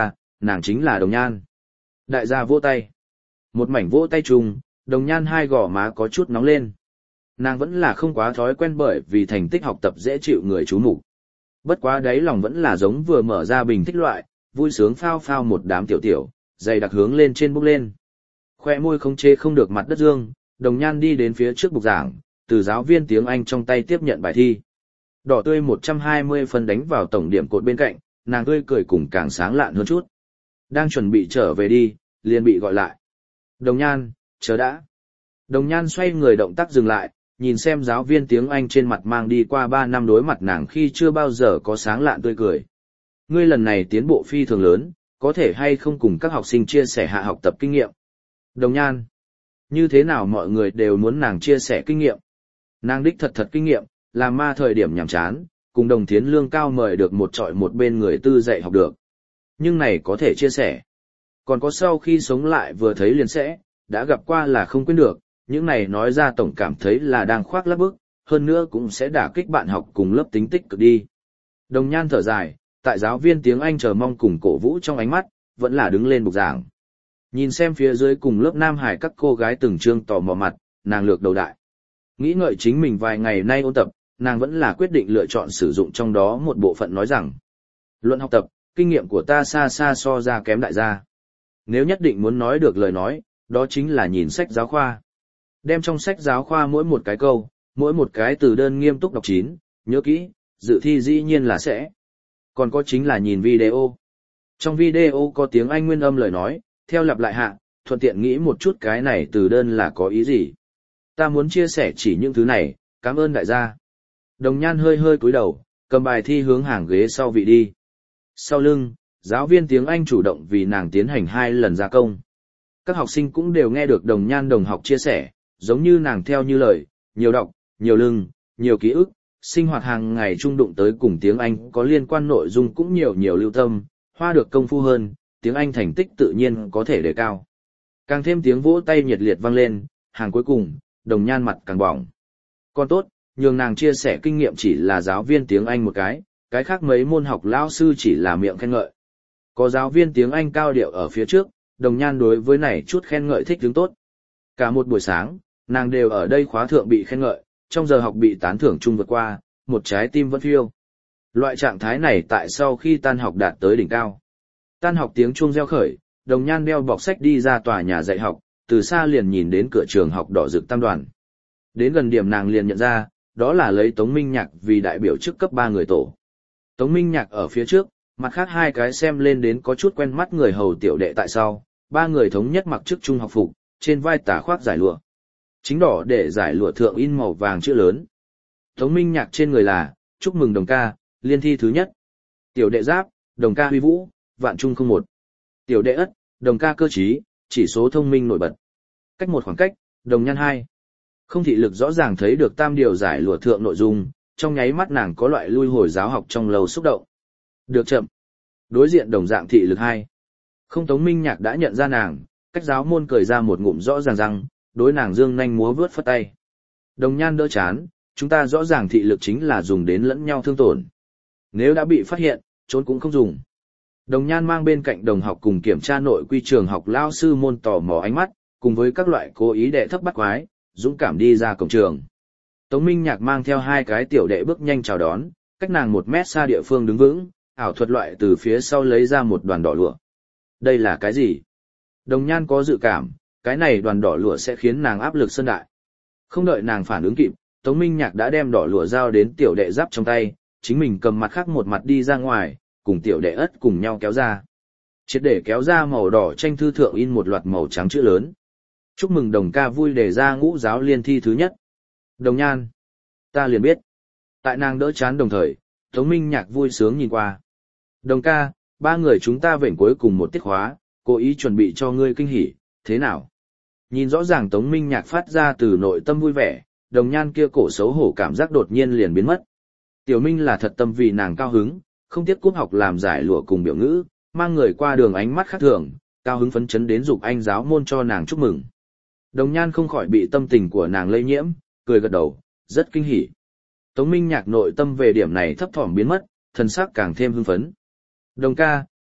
nàng chính là Đồng Nhan. Đại gia vỗ tay. Một mảnh vỗ tay chung, Đồng Nhan hai gò má có chút nóng lên. Nàng vẫn là không quá thói quen bởi vì thành tích học tập dễ chịu người chú mục. Bất quá đáy lòng vẫn là giống vừa mở ra bình thích loại, vui sướng phao phao một đám tiểu tiểu, dày đặc hướng lên trên bốc lên. Khoe môi không chế không được mặt đất dương, Đồng Nhan đi đến phía trước bục giảng, từ giáo viên tiếng Anh trong tay tiếp nhận bài thi. Đỏ tươi 120 phân đánh vào tổng điểm cột bên cạnh, nàng tươi cười cùng càng sáng lạn hơn chút. Đang chuẩn bị trở về đi, liền bị gọi lại. Đồng Nhan, chờ đã. Đồng Nhan xoay người động tác dừng lại, nhìn xem giáo viên tiếng Anh trên mặt mang đi qua 3 năm đối mặt nàng khi chưa bao giờ có sáng lạn tươi cười. Ngươi lần này tiến bộ phi thường lớn, có thể hay không cùng các học sinh chia sẻ hạ học tập kinh nghiệm. Đồng Nhan, như thế nào mọi người đều muốn nàng chia sẻ kinh nghiệm. Nàng đích thật kinh nghiệm, làm ma thời điểm nhàm chán, cùng Đồng Thiến lương cao mời được một trọi một bên người tư dạy học được. Nhưng này có thể chia sẻ. Còn có sau khi sống lại vừa thấy liền sẽ, đã gặp qua là không quên được, những này nói ra tổng cảm thấy là đang khoác lác bức, hơn nữa cũng sẽ đả kích bạn học cùng lớp tính tích cực đi. Đồng Nhan thở dài, tại giáo viên tiếng Anh chờ mong cùng cổ vũ trong ánh mắt, vẫn là đứng lên bục giảng. Nhìn xem phía dưới cùng lớp Nam Hải các cô gái từng trương tò mò mặt, nàng lược đầu đại. Nghĩ ngợi chính mình vài ngày nay ôn tập, nàng vẫn là quyết định lựa chọn sử dụng trong đó một bộ phận nói rằng. Luận học tập, kinh nghiệm của ta xa xa so ra kém đại gia. Nếu nhất định muốn nói được lời nói, đó chính là nhìn sách giáo khoa. Đem trong sách giáo khoa mỗi một cái câu, mỗi một cái từ đơn nghiêm túc đọc chín, nhớ kỹ, dự thi dĩ nhiên là sẽ. Còn có chính là nhìn video. Trong video có tiếng Anh nguyên âm lời nói, theo lặp lại hạ, thuận tiện nghĩ một chút cái này từ đơn là có ý gì. Ta muốn chia sẻ chỉ những thứ này, cảm ơn đại gia. Đồng Nhan hơi hơi cúi đầu, cầm bài thi hướng hàng ghế sau vị đi. Sau lưng, giáo viên tiếng Anh chủ động vì nàng tiến hành 2 lần gia công. Các học sinh cũng đều nghe được Đồng Nhan đồng học chia sẻ, giống như nàng theo như lời, nhiều đọc, nhiều lưng, nhiều ký ức, sinh hoạt hàng ngày trung đụng tới cùng tiếng Anh có liên quan nội dung cũng nhiều lưu tâm, hoa được công phu hơn, tiếng Anh thành tích tự nhiên có thể đề cao. Càng thêm tiếng vỗ tay nhiệt liệt vang lên, hàng cuối cùng, Đồng Nhan mặt càng bỏng. Còn tốt, nhường nàng chia sẻ kinh nghiệm chỉ là giáo viên tiếng Anh một cái khác mấy môn học lão sư chỉ là miệng khen ngợi. Có giáo viên tiếng Anh cao điệu ở phía trước, Đồng Nhan đối với này chút khen ngợi thích đứng tốt. Cả một buổi sáng, nàng đều ở đây khóa thượng bị khen ngợi, trong giờ học bị tán thưởng chung vượt qua, một trái tim vẫn phiêu. Loại trạng thái này tại sau khi tan học đạt tới đỉnh cao. Tan học tiếng chuông reo khởi, Đồng Nhan đeo bọc sách đi ra tòa nhà dạy học, từ xa liền nhìn đến cửa trường học đỏ rực tam đoàn. Đến gần điểm nàng liền nhận ra, đó là lấy Tống Minh Nhạc vì đại biểu chức cấp 3 người tổ. Tống Minh Nhạc ở phía trước, mặt khác 2 cái xem lên đến có chút quen mắt người hầu tiểu đệ tại sau, 3 người thống nhất mặc chức trung học phục, trên vai tả khoác giải lụa. Chính đỏ để giải lụa thượng in màu vàng chữ lớn. Tống Minh Nhạc trên người là, chúc mừng Đồng ca, liên thi thứ nhất. Tiểu đệ giáp, Đồng ca huy vũ, vạn trung không một. Tiểu đệ ất, Đồng ca cơ trí, chỉ số thông minh nổi bật. Cách một khoảng cách, Đồng Nhan 2. Không thị lực rõ ràng thấy được tam điều giải lụa thượng nội dung, trong nháy mắt nàng có loại lui hồi giáo học trong lầu xúc động. Được chậm. Đối diện đồng dạng thị lực 2. Không Tống Minh Nhạc đã nhận ra nàng, cách giáo môn cười ra một ngụm rõ ràng răng, đối nàng dương nhanh múa vướt phất tay. Đồng Nhan đỡ chán, chúng ta rõ ràng thị lực chính là dùng đến lẫn nhau thương tổn. Nếu đã bị phát hiện, trốn cũng không dùng. Đồng Nhan mang bên cạnh đồng học cùng kiểm tra nội quy trường học lao sư môn tò mò ánh mắt, cùng với các loại cố ý đệ thấp bắt quái, dũng cảm đi ra cổng trường. Tống Minh Nhạc mang theo 2 cái tiểu đệ bước nhanh chào đón, cách nàng 1 mét xa địa phương đứng vững, ảo thuật loại từ phía sau lấy ra một đoàn đỏ lụa. Đây là cái gì? Đồng Nhan có dự cảm, cái này đoàn đỏ lụa sẽ khiến nàng áp lực sơn đại. Không đợi nàng phản ứng kịp, Tống Minh Nhạc đã đem đỏ lụa giao đến tiểu đệ giáp trong tay, chính mình cầm mặt khác một mặt đi ra ngoài, cùng tiểu đệ ất cùng nhau kéo ra. Triệt để kéo ra màu đỏ tranh thư thượng in một loạt màu trắng chữ lớn. Chúc mừng Đồng ca vui đề ra ngũ giáo liên thi thứ nhất. Đồng Nhan. Ta liền biết. Tại nàng đỡ chán đồng thời, Tống Minh Nhạc vui sướng nhìn qua. Đồng ca, 3 người chúng ta vểnh cuối cùng một tiết khóa, cố ý chuẩn bị cho ngươi kinh hỉ, thế nào? Nhìn rõ ràng Tống Minh Nhạc phát ra từ nội tâm vui vẻ, Đồng Nhan kia cổ xấu hổ cảm giác đột nhiên liền biến mất. Tiểu Minh là thật tâm vì nàng cao hứng, không tiếc cúp học làm giải lụa cùng biểu ngữ, mang người qua đường ánh mắt khác thường, cao hứng phấn chấn đến dục anh giáo môn cho nàng chúc mừng. Đồng Nhan không khỏi bị tâm tình của nàng lây nhiễm, cười gật đầu, rất kinh hỉ. Tống Minh Nhạc nội tâm về điểm này thấp thỏm biến mất, thần sắc càng thêm hưng phấn. Đồng ca,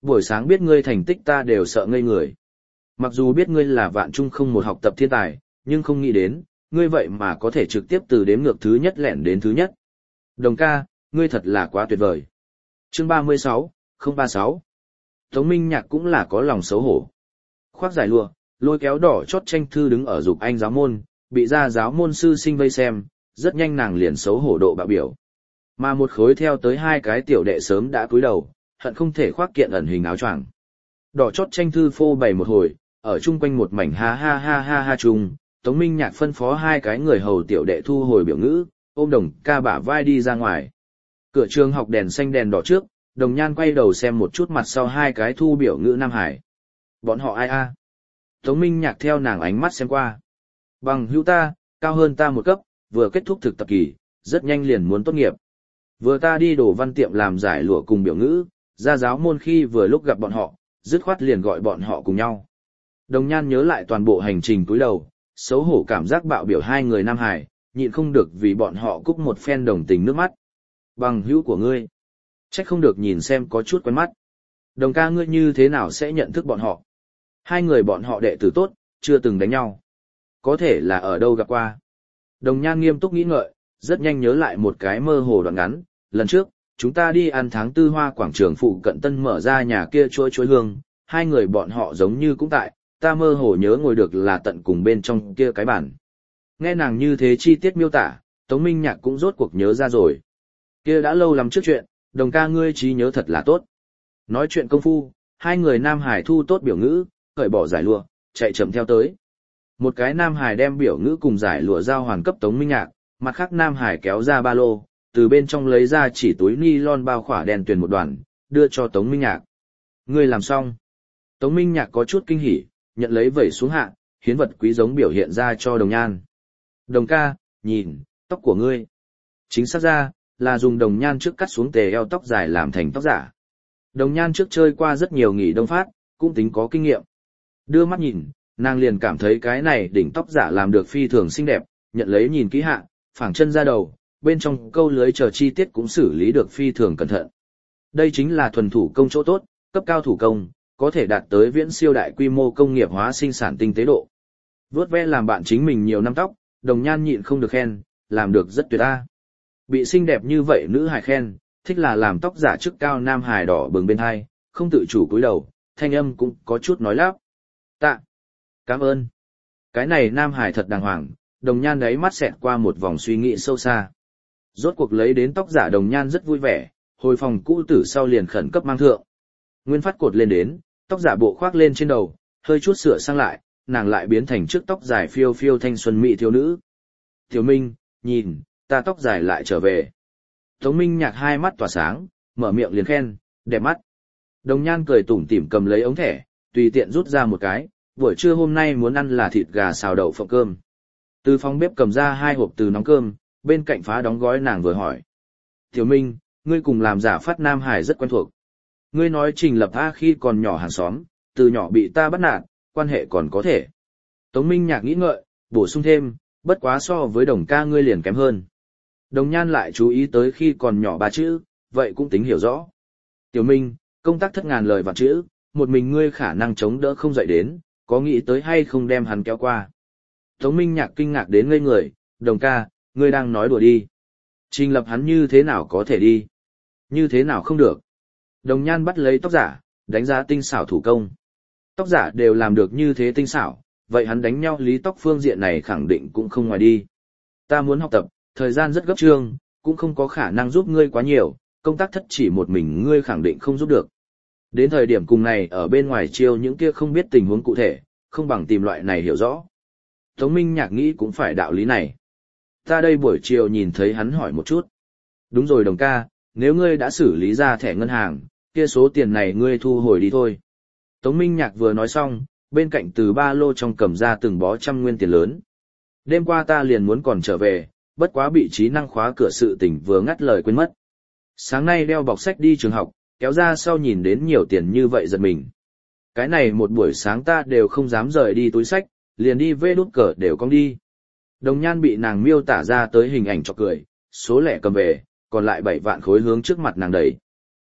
Buổi sáng biết ngươi thành tích ta đều sợ ngây người. Mặc dù biết ngươi là vạn trung không một học tập thiên tài, nhưng không nghĩ đến, ngươi vậy mà có thể trực tiếp từ đếm ngược thứ nhất lẻn đến thứ nhất. Đồng ca, ngươi thật là quá tuyệt vời. Chương 36, 036. Tống Minh Nhạc cũng là có lòng xấu hổ. Khoác giải lụa, lôi kéo đỏ chót tranh thư đứng ở dục anh giáo môn, bị ra giáo môn sư sinh vây xem, rất nhanh nàng liền xấu hổ độ bạo biểu. Mà một khối theo tới hai cái tiểu đệ sớm đã cúi đầu, hận không thể khoác kiện ẩn hình áo choàng. Đỏ chót tranh thư phô bày một hồi, ở chung quanh một mảnh ha ha ha ha ha chung, Tống Minh Nhạc phân phó hai cái người hầu tiểu đệ thu hồi biểu ngữ, ôm Đồng ca bả vai đi ra ngoài. Cửa trường học đèn xanh đèn đỏ trước, Đồng Nhan quay đầu xem một chút mặt sau hai cái thu biểu ngữ Nam Hải. Bọn họ ai a? Tống Minh Nhạc theo nàng ánh mắt xem qua. Bằng hữu ta, cao hơn ta một cấp, vừa kết thúc thực tập kỳ, rất nhanh liền muốn tốt nghiệp. Vừa ta đi đồ văn tiệm làm giải lụa cùng biểu ngữ, ra giáo môn khi vừa lúc gặp bọn họ, dứt khoát liền gọi bọn họ cùng nhau. Đồng Nhan nhớ lại toàn bộ hành trình cúi đầu, xấu hổ cảm giác bạo biểu hai người Nam Hải, nhịn không được vì bọn họ cúc một phen đồng tình nước mắt. Bằng hữu của ngươi, trách không được nhìn xem có chút quen mắt. Đồng ca ngươi như thế nào sẽ nhận thức bọn họ? Hai người bọn họ đệ tử tốt, chưa từng đánh nhau. Có thể là ở đâu gặp qua. Đồng Nhan nghiêm túc nghĩ ngợi, rất nhanh nhớ lại một cái mơ hồ đoạn ngắn. Lần trước, chúng ta đi ăn tháng tư hoa quảng trường phụ cận tân mở ra nhà kia chuối hương, hai người bọn họ giống như cũng tại, ta mơ hồ nhớ ngồi được là tận cùng bên trong kia cái bàn. Nghe nàng như thế chi tiết miêu tả, Tống Minh Nhạc cũng rốt cuộc nhớ ra rồi. Kia đã lâu lắm trước chuyện, Đồng ca ngươi trí nhớ thật là tốt. Nói chuyện công phu, hai người Nam Hải thu tốt biểu ngữ, cởi bỏ giải lụa, chạy chậm theo tới. Một cái Nam Hải đem biểu ngữ cùng giải lụa giao hoàn cấp Tống Minh Nhạc, mặt khác Nam Hải kéo ra ba lô, từ bên trong lấy ra chỉ túi ni-lon bao khỏa đèn tuyền một đoàn, đưa cho Tống Minh Nhạc. Ngươi làm xong. Tống Minh Nhạc có chút kinh hỉ, nhận lấy vẩy xuống hạ, hiến vật quý giống biểu hiện ra cho Đồng Nhan. Đồng ca, nhìn, tóc của ngươi. Chính xác ra, là dùng Đồng Nhan trước cắt xuống tề eo tóc dài làm thành tóc giả. Đồng Nhan trước chơi qua rất nhiều nghỉ đông phát, cũng tính có kinh nghiệm. Đưa mắt nhìn, nàng liền cảm thấy cái này đỉnh tóc giả làm được phi thường xinh đẹp, nhận lấy nhìn kỹ hạ, phẳng chân ra đầu, bên trong câu lưới chờ chi tiết cũng xử lý được phi thường cẩn thận. Đây chính là thuần thủ công chỗ tốt, cấp cao thủ công, có thể đạt tới viễn siêu đại quy mô công nghiệp hóa sinh sản tinh tế độ. Vốt ve làm bạn chính mình nhiều năm tóc, Đồng Nhan nhịn không được khen, làm được rất tuyệt a. Bị xinh đẹp như vậy nữ hài khen, thích là làm tóc giả chức cao Nam hài đỏ bừng bên hai, không tự chủ cúi đầu, thanh âm cũng có chút nói lắp. Tạ, cảm ơn. Cái này Nam hài thật đàng hoàng, Đồng Nhan đấy mắt xẹt qua một vòng suy nghĩ sâu xa. Rốt cuộc lấy đến tóc giả Đồng Nhan rất vui vẻ, hồi phòng cũ tử sau liền khẩn cấp mang thượng. Nguyên phát cột lên đến, tóc giả bộ khoác lên trên đầu, hơi chút sửa sang lại, nàng lại biến thành chiếc tóc dài phiêu phiêu thanh xuân mỹ thiếu nữ. Tiểu Minh, nhìn, ta tóc dài lại trở về. Tống Minh Nhạc hai mắt tỏa sáng, mở miệng liền khen, đẹp mắt. Đồng Nhan cười tủm tỉm cầm lấy ống thẻ, tùy tiện rút ra một cái, buổi trưa hôm nay muốn ăn là thịt gà xào đậu phộng cơm. Từ phòng bếp cầm ra hai hộp từ nóng cơm, bên cạnh phá đóng gói nàng vừa hỏi. Tiểu Minh, ngươi cùng làm giả phát Nam Hải rất quen thuộc. Ngươi nói Trình Lập A khi còn nhỏ hàng xóm, từ nhỏ bị ta bắt nạt, quan hệ còn có thể. Tống Minh Nhạc nghĩ ngợi, bổ sung thêm, bất quá so với Đồng ca ngươi liền kém hơn. Đồng Nhan lại chú ý tới khi còn nhỏ ba chữ, vậy cũng tính hiểu rõ. Tiểu Minh, công tác thất ngàn lời vạn chữ, một mình ngươi khả năng chống đỡ không dậy đến, có nghĩ tới hay không đem hắn kéo qua. Tống Minh Nhạc kinh ngạc đến ngây người, Đồng ca, ngươi đang nói đùa đi. Trình Lập hắn như thế nào có thể đi? Như thế nào không được? Đồng Nhan bắt lấy tóc giả, đánh giá tinh xảo thủ công. Tóc giả đều làm được như thế tinh xảo, vậy hắn đánh nhau lý tóc phương diện này khẳng định cũng không ngoài đi. Ta muốn học tập, thời gian rất gấp trương, cũng không có khả năng giúp ngươi quá nhiều, công tác thất chỉ một mình ngươi khẳng định không giúp được. Đến thời điểm cùng này ở bên ngoài chiêu những kia không biết tình huống cụ thể, không bằng tìm loại này hiểu rõ. Tống Minh Nhạc nghĩ cũng phải đạo lý này. Ta đây buổi chiều nhìn thấy hắn hỏi một chút. Đúng rồi Đồng ca, nếu ngươi đã xử lý ra thẻ ngân hàng, kia số tiền này ngươi thu hồi đi thôi. Tống Minh Nhạc vừa nói xong, bên cạnh từ ba lô trong cầm ra từng bó trăm nguyên tiền lớn. Đêm qua ta liền muốn còn trở về, bất quá bị trí năng khóa cửa sự tình vừa ngắt lời quên mất. Sáng nay đeo bọc sách đi trường học, kéo ra sau nhìn đến nhiều tiền như vậy giật mình. Cái này một buổi sáng ta đều không dám rời đi túi sách, liền đi vê đút cờ đều cong đi. Đồng Nhan bị nàng miêu tả ra tới hình ảnh cho cười, số lẻ cầm về, còn lại 7 vạn khối hướng trước mặt nàng đẩy.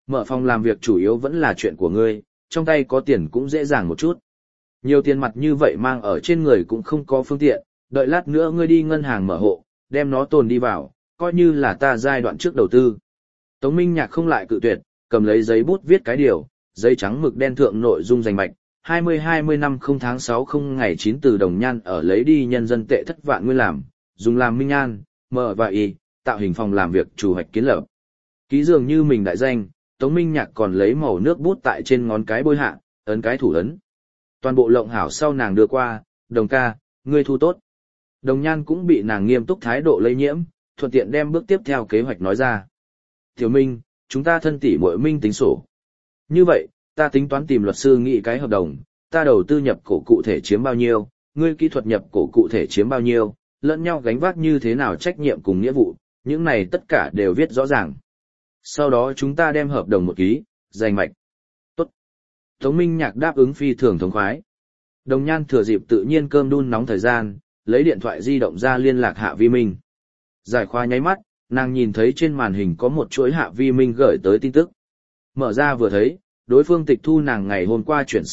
Mở phòng làm việc chủ yếu vẫn là chuyện của ngươi, trong tay có tiền cũng dễ dàng một chút. Nhiều tiền mặt như vậy mang ở trên người cũng không có phương tiện, đợi lát nữa ngươi đi ngân hàng mở hộ, đem nó tồn đi vào, coi như là ta giai đoạn trước đầu tư. Tống Minh Nhạc không lại cự tuyệt, cầm lấy giấy bút viết cái điều, giấy trắng mực đen thượng nội dung rành mạch, 20 năm 0 tháng 6 0 ngày 9 từ đồng nhan ở lấy đi nhân dân tệ thất vạn nguyên làm, dùng làm minh an, M và Y, tạo hình phòng làm việc chủ hoạch kiến lập. Ký dường như mình đại danh, Tống Minh Nhạc còn lấy màu nước bút tại trên ngón cái bôi hạ, ấn cái thủ ấn. Toàn bộ lộng hảo sau nàng đưa qua, đồng ca, ngươi thu tốt. Đồng nhan cũng bị nàng nghiêm túc thái độ lây nhiễm, thuận tiện đem bước tiếp theo kế hoạch nói ra. Tiểu Minh, chúng ta thân tỷ muội minh tính sổ. Như vậy, ta tính toán tìm luật sư nghị cái hợp đồng, ta đầu tư nhập cổ cụ thể chiếm bao nhiêu, ngươi kỹ thuật nhập cổ cụ thể chiếm bao nhiêu, lẫn nhau gánh vác như thế nào trách nhiệm cùng nghĩa vụ, những này tất cả đều viết rõ ràng. Sau đó chúng ta đem hợp đồng một ký, danh mạch. Tốt. Tống Minh Nhạc đáp ứng phi thường thống khoái. Đồng nhan thừa dịp tự nhiên cơm đun nóng thời gian, lấy điện thoại di động ra liên lạc Hạ Vi Minh. Giải khoa nháy mắt, nàng nhìn thấy trên màn hình có một chuỗi Hạ Vi Minh gửi tới tin tức. Mở ra vừa thấy, đối phương tịch thu nàng ngày hôm qua chuyển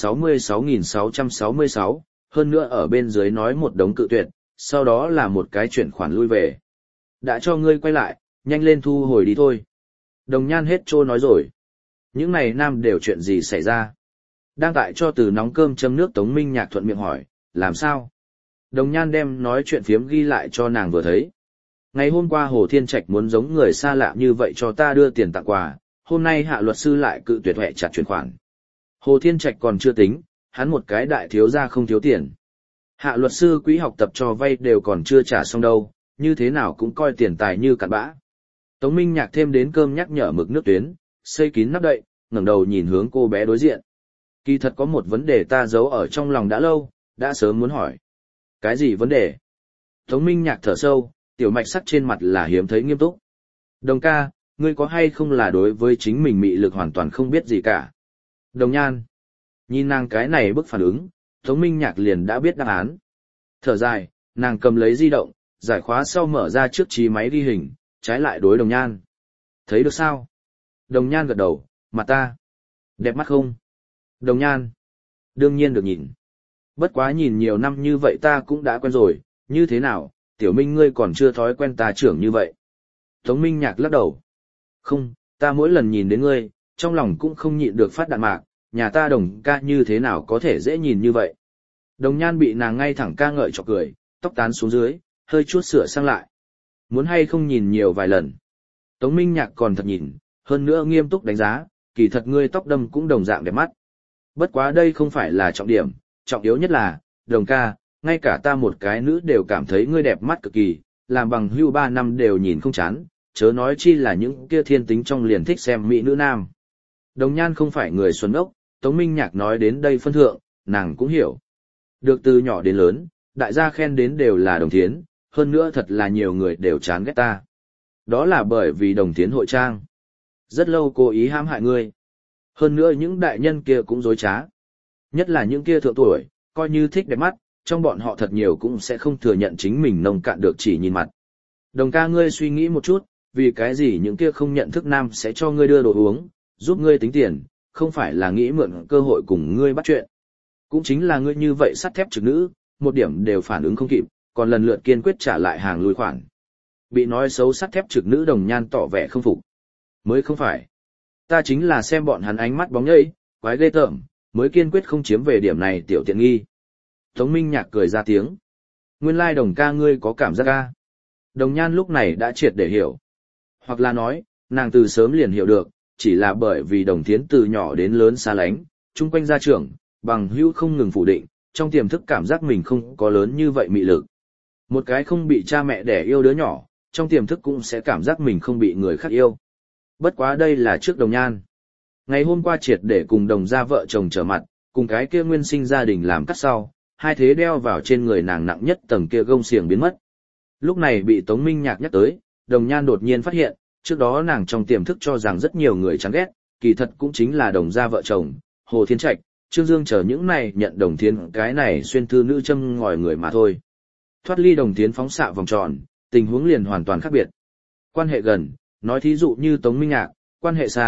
66.666, hơn nữa ở bên dưới nói một đống cự tuyệt, sau đó là một cái chuyển khoản lui về. Đã cho ngươi quay lại, nhanh lên thu hồi đi thôi. Đồng nhan hết trô nói rồi. Những này nam đều chuyện gì xảy ra? Đang tại cho từ nóng cơm châm nước Tống Minh Nhạc thuận miệng hỏi, làm sao? Đồng nhan đem nói chuyện phiếm ghi lại cho nàng vừa thấy. Ngày hôm qua Hồ Thiên Trạch muốn giống người xa lạ như vậy cho ta đưa tiền tặng quà, hôm nay Hạ luật sư lại cự tuyệt hẹ chặt chuyển khoản. Hồ Thiên Trạch còn chưa tính, hắn một cái đại thiếu gia không thiếu tiền. Hạ luật sư quỹ học tập cho vay đều còn chưa trả xong đâu, như thế nào cũng coi tiền tài như cặn bã. Tống Minh Nhạc thêm đến cơm nhắc nhở mực nước tuyến, xây kín nắp đậy, ngẩng đầu nhìn hướng cô bé đối diện. Kỳ thật có một vấn đề ta giấu ở trong lòng đã lâu, đã sớm muốn hỏi. Cái gì vấn đề? Tống Minh Nhạc thở sâu, tiểu mạch sắc trên mặt là hiếm thấy nghiêm túc. Đồng ca, ngươi có hay không là đối với chính mình mị lực hoàn toàn không biết gì cả? Đồng nhan. Nhìn nàng cái này bức phản ứng, Tống Minh Nhạc liền đã biết đáp án. Thở dài, nàng cầm lấy di động, giải khóa sau mở ra trước trí máy ghi hình, trái lại đối đồng nhan. Thấy được sao? Đồng nhan gật đầu, mặt ta. Đẹp mắt không? Đồng nhan. Đương nhiên được nhìn. Bất quá nhìn nhiều năm như vậy ta cũng đã quen rồi, như thế nào, tiểu Minh ngươi còn chưa thói quen ta trưởng như vậy. Tống Minh Nhạc lắc đầu. Không, ta mỗi lần nhìn đến ngươi, trong lòng cũng không nhịn được phát đạn mạc, nhà ta đồng ca như thế nào có thể dễ nhìn như vậy. Đồng nhan bị nàng ngay thẳng ca ngợi chọc cười, tóc tán xuống dưới, hơi chút sửa sang lại. Muốn hay không nhìn nhiều vài lần. Tống Minh Nhạc còn thật nhìn, hơn nữa nghiêm túc đánh giá, kỳ thật ngươi tóc đâm cũng đồng dạng đẹp mắt. Bất quá đây không phải là trọng điểm, trọng yếu nhất là, đồng ca, ngay cả ta một cái nữ đều cảm thấy ngươi đẹp mắt cực kỳ, làm bằng hưu 3 năm đều nhìn không chán, chớ nói chi là những kia thiên tính trong liền thích xem mỹ nữ nam. Đồng nhan không phải người xuân ốc, Tống Minh Nhạc nói đến đây phân thượng, nàng cũng hiểu. Được từ nhỏ đến lớn, đại gia khen đến đều là đồng thiến, hơn nữa thật là nhiều người đều chán ghét ta. Đó là bởi vì đồng thiến hội trang. Rất lâu cố ý hãm hại ngươi. Hơn nữa những đại nhân kia cũng dối trá. Nhất là những kia thượng tuổi, coi như thích đẹp mắt, trong bọn họ thật nhiều cũng sẽ không thừa nhận chính mình nông cạn được chỉ nhìn mặt. Đồng ca ngươi suy nghĩ một chút, vì cái gì những kia không nhận thức nam sẽ cho ngươi đưa đồ uống, giúp ngươi tính tiền, không phải là nghĩ mượn cơ hội cùng ngươi bắt chuyện. Cũng chính là ngươi như vậy sắt thép trực nữ, một điểm đều phản ứng không kịp, còn lần lượt kiên quyết trả lại hàng lùi khoản. Bị nói xấu sắt thép trực nữ đồng nhan tỏ vẻ không phục. Mới không phải. Ta chính là xem bọn hắn ánh mắt bóng nhây, quái ghê tởm, mới kiên quyết không chiếm về điểm này tiểu tiện nghi. Tống Minh Nhạc cười ra tiếng. Nguyên lai đồng ca ngươi có cảm giác ca. Đồng nhan lúc này đã triệt để hiểu. Hoặc là nói, nàng từ sớm liền hiểu được, chỉ là bởi vì đồng thiến từ nhỏ đến lớn xa lánh, chung quanh gia trưởng, bằng hữu không ngừng phủ định, trong tiềm thức cảm giác mình không có lớn như vậy mị lực. Một cái không bị cha mẹ đẻ yêu đứa nhỏ, trong tiềm thức cũng sẽ cảm giác mình không bị người khác yêu. Bất quá đây là trước đồng nhan. Ngày hôm qua triệt để cùng đồng gia vợ chồng trở mặt, cùng cái kia nguyên sinh gia đình làm cắt sau, hai thế đeo vào trên người nàng nặng nhất tầng kia gông xiềng biến mất. Lúc này bị Tống Minh Nhạc nhắc tới, đồng nhan đột nhiên phát hiện, trước đó nàng trong tiềm thức cho rằng rất nhiều người chán ghét, kỳ thật cũng chính là đồng gia vợ chồng, Hồ Thiên Trạch, Trương Dương chờ những này nhận đồng thiến cái này xuyên thư nữ châm ngòi người mà thôi. Thoát ly đồng thiến phóng xạ vòng tròn, tình huống liền hoàn toàn khác biệt. Quan hệ gần, nói thí dụ như Tống Minh Nhạc, quan hệ xa,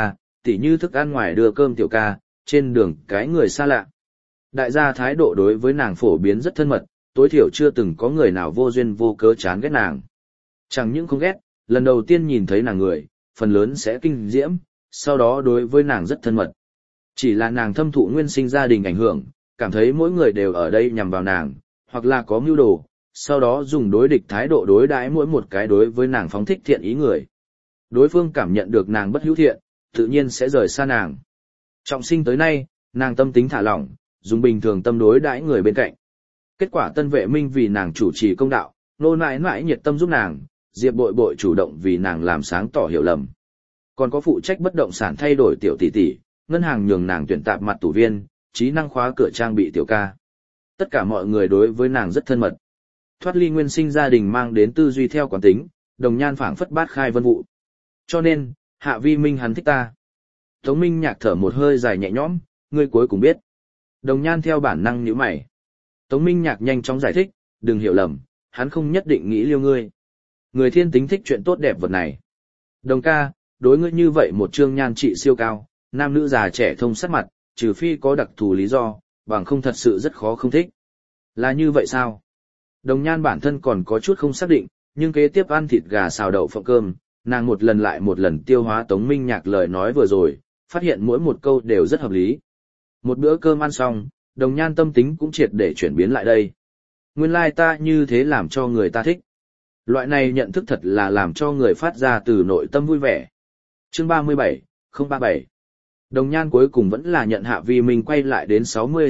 tỉ như thức ăn ngoài đưa cơm tiểu ca, trên đường cái người xa lạ. Đại gia thái độ đối với nàng phổ biến rất thân mật, tối thiểu chưa từng có người nào vô duyên vô cớ chán ghét nàng. Chẳng những không ghét, lần đầu tiên nhìn thấy nàng người, phần lớn sẽ kinh diễm, sau đó đối với nàng rất thân mật. Chỉ là nàng thâm thụ nguyên sinh gia đình ảnh hưởng, cảm thấy mỗi người đều ở đây nhằm vào nàng, hoặc là có mưu đồ, sau đó dùng đối địch thái độ đối đãi mỗi một cái đối với nàng phóng thích thiện ý người. Đối phương cảm nhận được nàng bất hữu thiện, tự nhiên sẽ rời xa nàng. Trọng sinh tới nay, nàng tâm tính thả lỏng, dùng bình thường tâm đối đãi người bên cạnh. Kết quả Tân Vệ Minh vì nàng chủ trì công đạo, nô nãi nãi nhiệt tâm giúp nàng, Diệp Bội Bội chủ động vì nàng làm sáng tỏ hiểu lầm. Còn có phụ trách bất động sản thay đổi tiểu tỷ tỷ, ngân hàng nhường nàng tuyển tạp mặt tủ viên, trí năng khóa cửa trang bị tiểu ca. Tất cả mọi người đối với nàng rất thân mật. Thoát ly nguyên sinh gia đình mang đến tư duy theo quán tính, Đồng Nhan phảng phất bát khai vân vụ. Cho nên, Hạ Vi Minh hắn thích ta. Tống Minh Nhạc thở một hơi dài nhẹ nhõm, ngươi cuối cùng biết. Đồng Nhan theo bản năng nhíu mày. Tống Minh Nhạc nhanh chóng giải thích, đừng hiểu lầm, hắn không nhất định nghĩ liêu ngươi. Người thiên tính thích chuyện tốt đẹp vật này. Đồng ca, đối ngươi như vậy một chương nhan trị siêu cao, nam nữ già trẻ thông sát mặt, trừ phi có đặc thù lý do, bằng không thật sự rất khó không thích. Là như vậy sao? Đồng Nhan bản thân còn có chút không xác định, nhưng kế tiếp ăn thịt gà xào đậu phộng cơm, nàng một lần lại một lần tiêu hóa Tống Minh Nhạc lời nói vừa rồi, phát hiện mỗi một câu đều rất hợp lý. Một bữa cơm ăn xong, Đồng Nhan tâm tính cũng triệt để chuyển biến lại đây. Nguyên lai ta như thế làm cho người ta thích. Loại này nhận thức thật là làm cho người phát ra từ nội tâm vui vẻ. Chương 37, 037. Đồng Nhan cuối cùng vẫn là nhận Hạ Vi Minh quay lại đến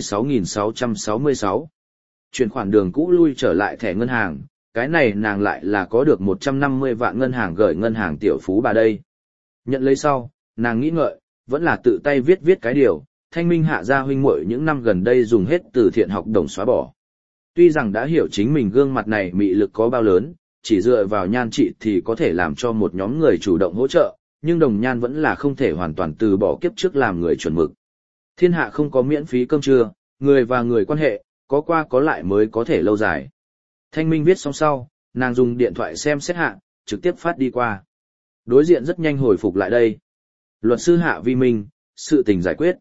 66.666. Chuyển khoản đường cũ lui trở lại thẻ ngân hàng, cái này nàng lại là có được 150 vạn ngân hàng gửi ngân hàng tiểu phú bà đây. Nhận lấy sau, nàng nghĩ ngợi, vẫn là tự tay viết cái điều, Thanh Minh Hạ gia huynh muội những năm gần đây dùng hết từ thiện học đồng xóa bỏ. Tuy rằng đã hiểu chính mình gương mặt này mị lực có bao lớn, chỉ dựa vào nhan trị thì có thể làm cho một nhóm người chủ động hỗ trợ, nhưng Đồng Nhan vẫn là không thể hoàn toàn từ bỏ kiếp trước làm người chuẩn mực. Thiên hạ không có miễn phí cơm trưa, người và người quan hệ, có qua có lại mới có thể lâu dài. Thanh Minh viết xong sau, nàng dùng điện thoại xem xét hạ, trực tiếp phát đi qua. Đối diện rất nhanh hồi phục lại đây. Luật sư Hạ Vi Minh, sự tình giải quyết.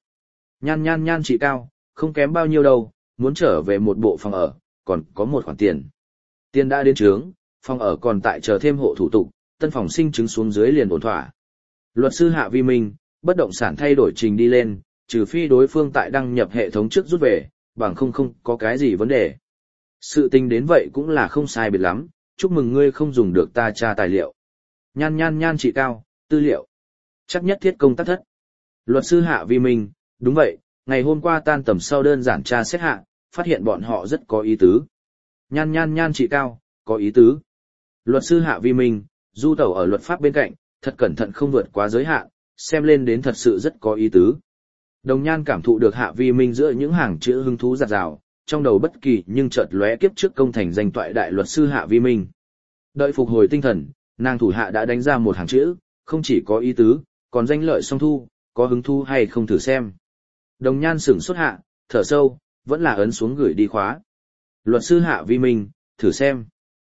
Nhan trị cao, không kém bao nhiêu đâu, muốn trở về một bộ phòng ở, còn có một khoản tiền. Tiền đã đến trướng, phòng ở còn tại chờ thêm hộ thủ tục, tân phòng sinh chứng xuống dưới liền ổn thỏa. Luật sư Hạ Vi Minh, bất động sản thay đổi trình đi lên, trừ phi đối phương tại đăng nhập hệ thống trước rút về, bằng không có cái gì vấn đề. Sự tình đến vậy cũng là không sai biệt lắm, chúc mừng ngươi không dùng được ta tra tài liệu. Nhan trị cao, tư liệu. Chắc nhất thiết công tác thất. Luật sư Hạ Vi Minh, đúng vậy, ngày hôm qua tan tầm sau đơn giản tra xét hạ, phát hiện bọn họ rất có ý tứ. Nhan trị cao, có ý tứ. Luật sư Hạ Vi Minh, du tẩu ở luật pháp bên cạnh, thật cẩn thận không vượt quá giới hạn, xem lên đến thật sự rất có ý tứ. Đồng Nhan cảm thụ được Hạ Vi Minh giữa những hàng chữ hứng thú giặt rào, trong đầu bất kỳ nhưng chợt lóe kiếp trước công thành danh toại đại luật sư Hạ Vi Minh. Đợi phục hồi tinh thần, nàng thủ hạ đã đánh ra một hàng chữ, không chỉ có ý tứ, còn danh lợi song thu, có hứng thú hay không thử xem. Đồng Nhan sửng sốt hạ, thở sâu, vẫn là ấn xuống gửi đi khóa. Luật sư Hạ Vi Minh, thử xem.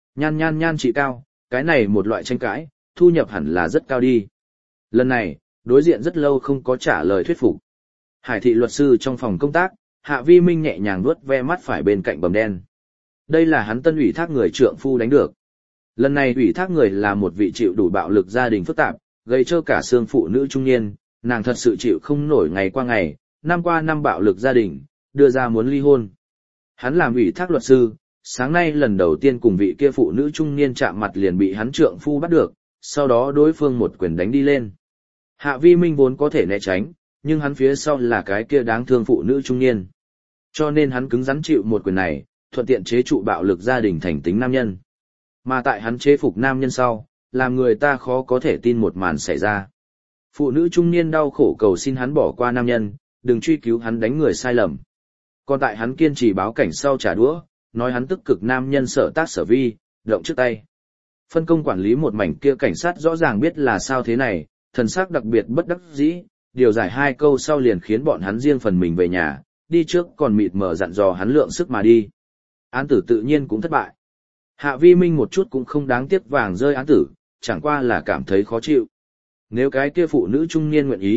Nhan trị cao, cái này một loại tranh cãi, thu nhập hẳn là rất cao đi. Lần này, đối diện rất lâu không có trả lời thuyết phục. Hải thị luật sư trong phòng công tác, Hạ Vi Minh nhẹ nhàng vuốt ve mắt phải bên cạnh bầm đen. Đây là hắn tân ủy thác người trượng phu đánh được. Lần này ủy thác người là một vị chịu đủ bạo lực gia đình phức tạp, gây cho cả xương phụ nữ trung niên, nàng thật sự chịu không nổi ngày qua ngày, năm qua năm bạo lực gia đình, đưa ra muốn ly hôn. Hắn làm ủy thác luật sư, sáng nay lần đầu tiên cùng vị kia phụ nữ trung niên chạm mặt liền bị hắn trượng phu bắt được, sau đó đối phương một quyền đánh đi lên. Hạ Vi Minh vốn có thể né tránh, nhưng hắn phía sau là cái kia đáng thương phụ nữ trung niên. Cho nên hắn cứng rắn chịu một quyền này, thuận tiện chế trụ bạo lực gia đình thành tính nam nhân. Mà tại hắn chế phục nam nhân sau, làm người ta khó có thể tin một màn xảy ra. Phụ nữ trung niên đau khổ cầu xin hắn bỏ qua nam nhân, đừng truy cứu hắn đánh người sai lầm. Còn tại hắn kiên trì báo cảnh sau trả đũa, nói hắn tức cực nam nhân sở tác sở vi, động trước tay. Phân công quản lý một mảnh kia cảnh sát rõ ràng biết là sao thế này, thần sắc đặc biệt bất đắc dĩ, điều giải hai câu sau liền khiến bọn hắn riêng phần mình về nhà, đi trước còn mịt mờ dặn dò hắn lượng sức mà đi. Án tử tự nhiên cũng thất bại. Hạ Vi Minh một chút cũng không đáng tiếc vàng rơi án tử, chẳng qua là cảm thấy khó chịu. Nếu cái kia phụ nữ trung niên nguyện ý,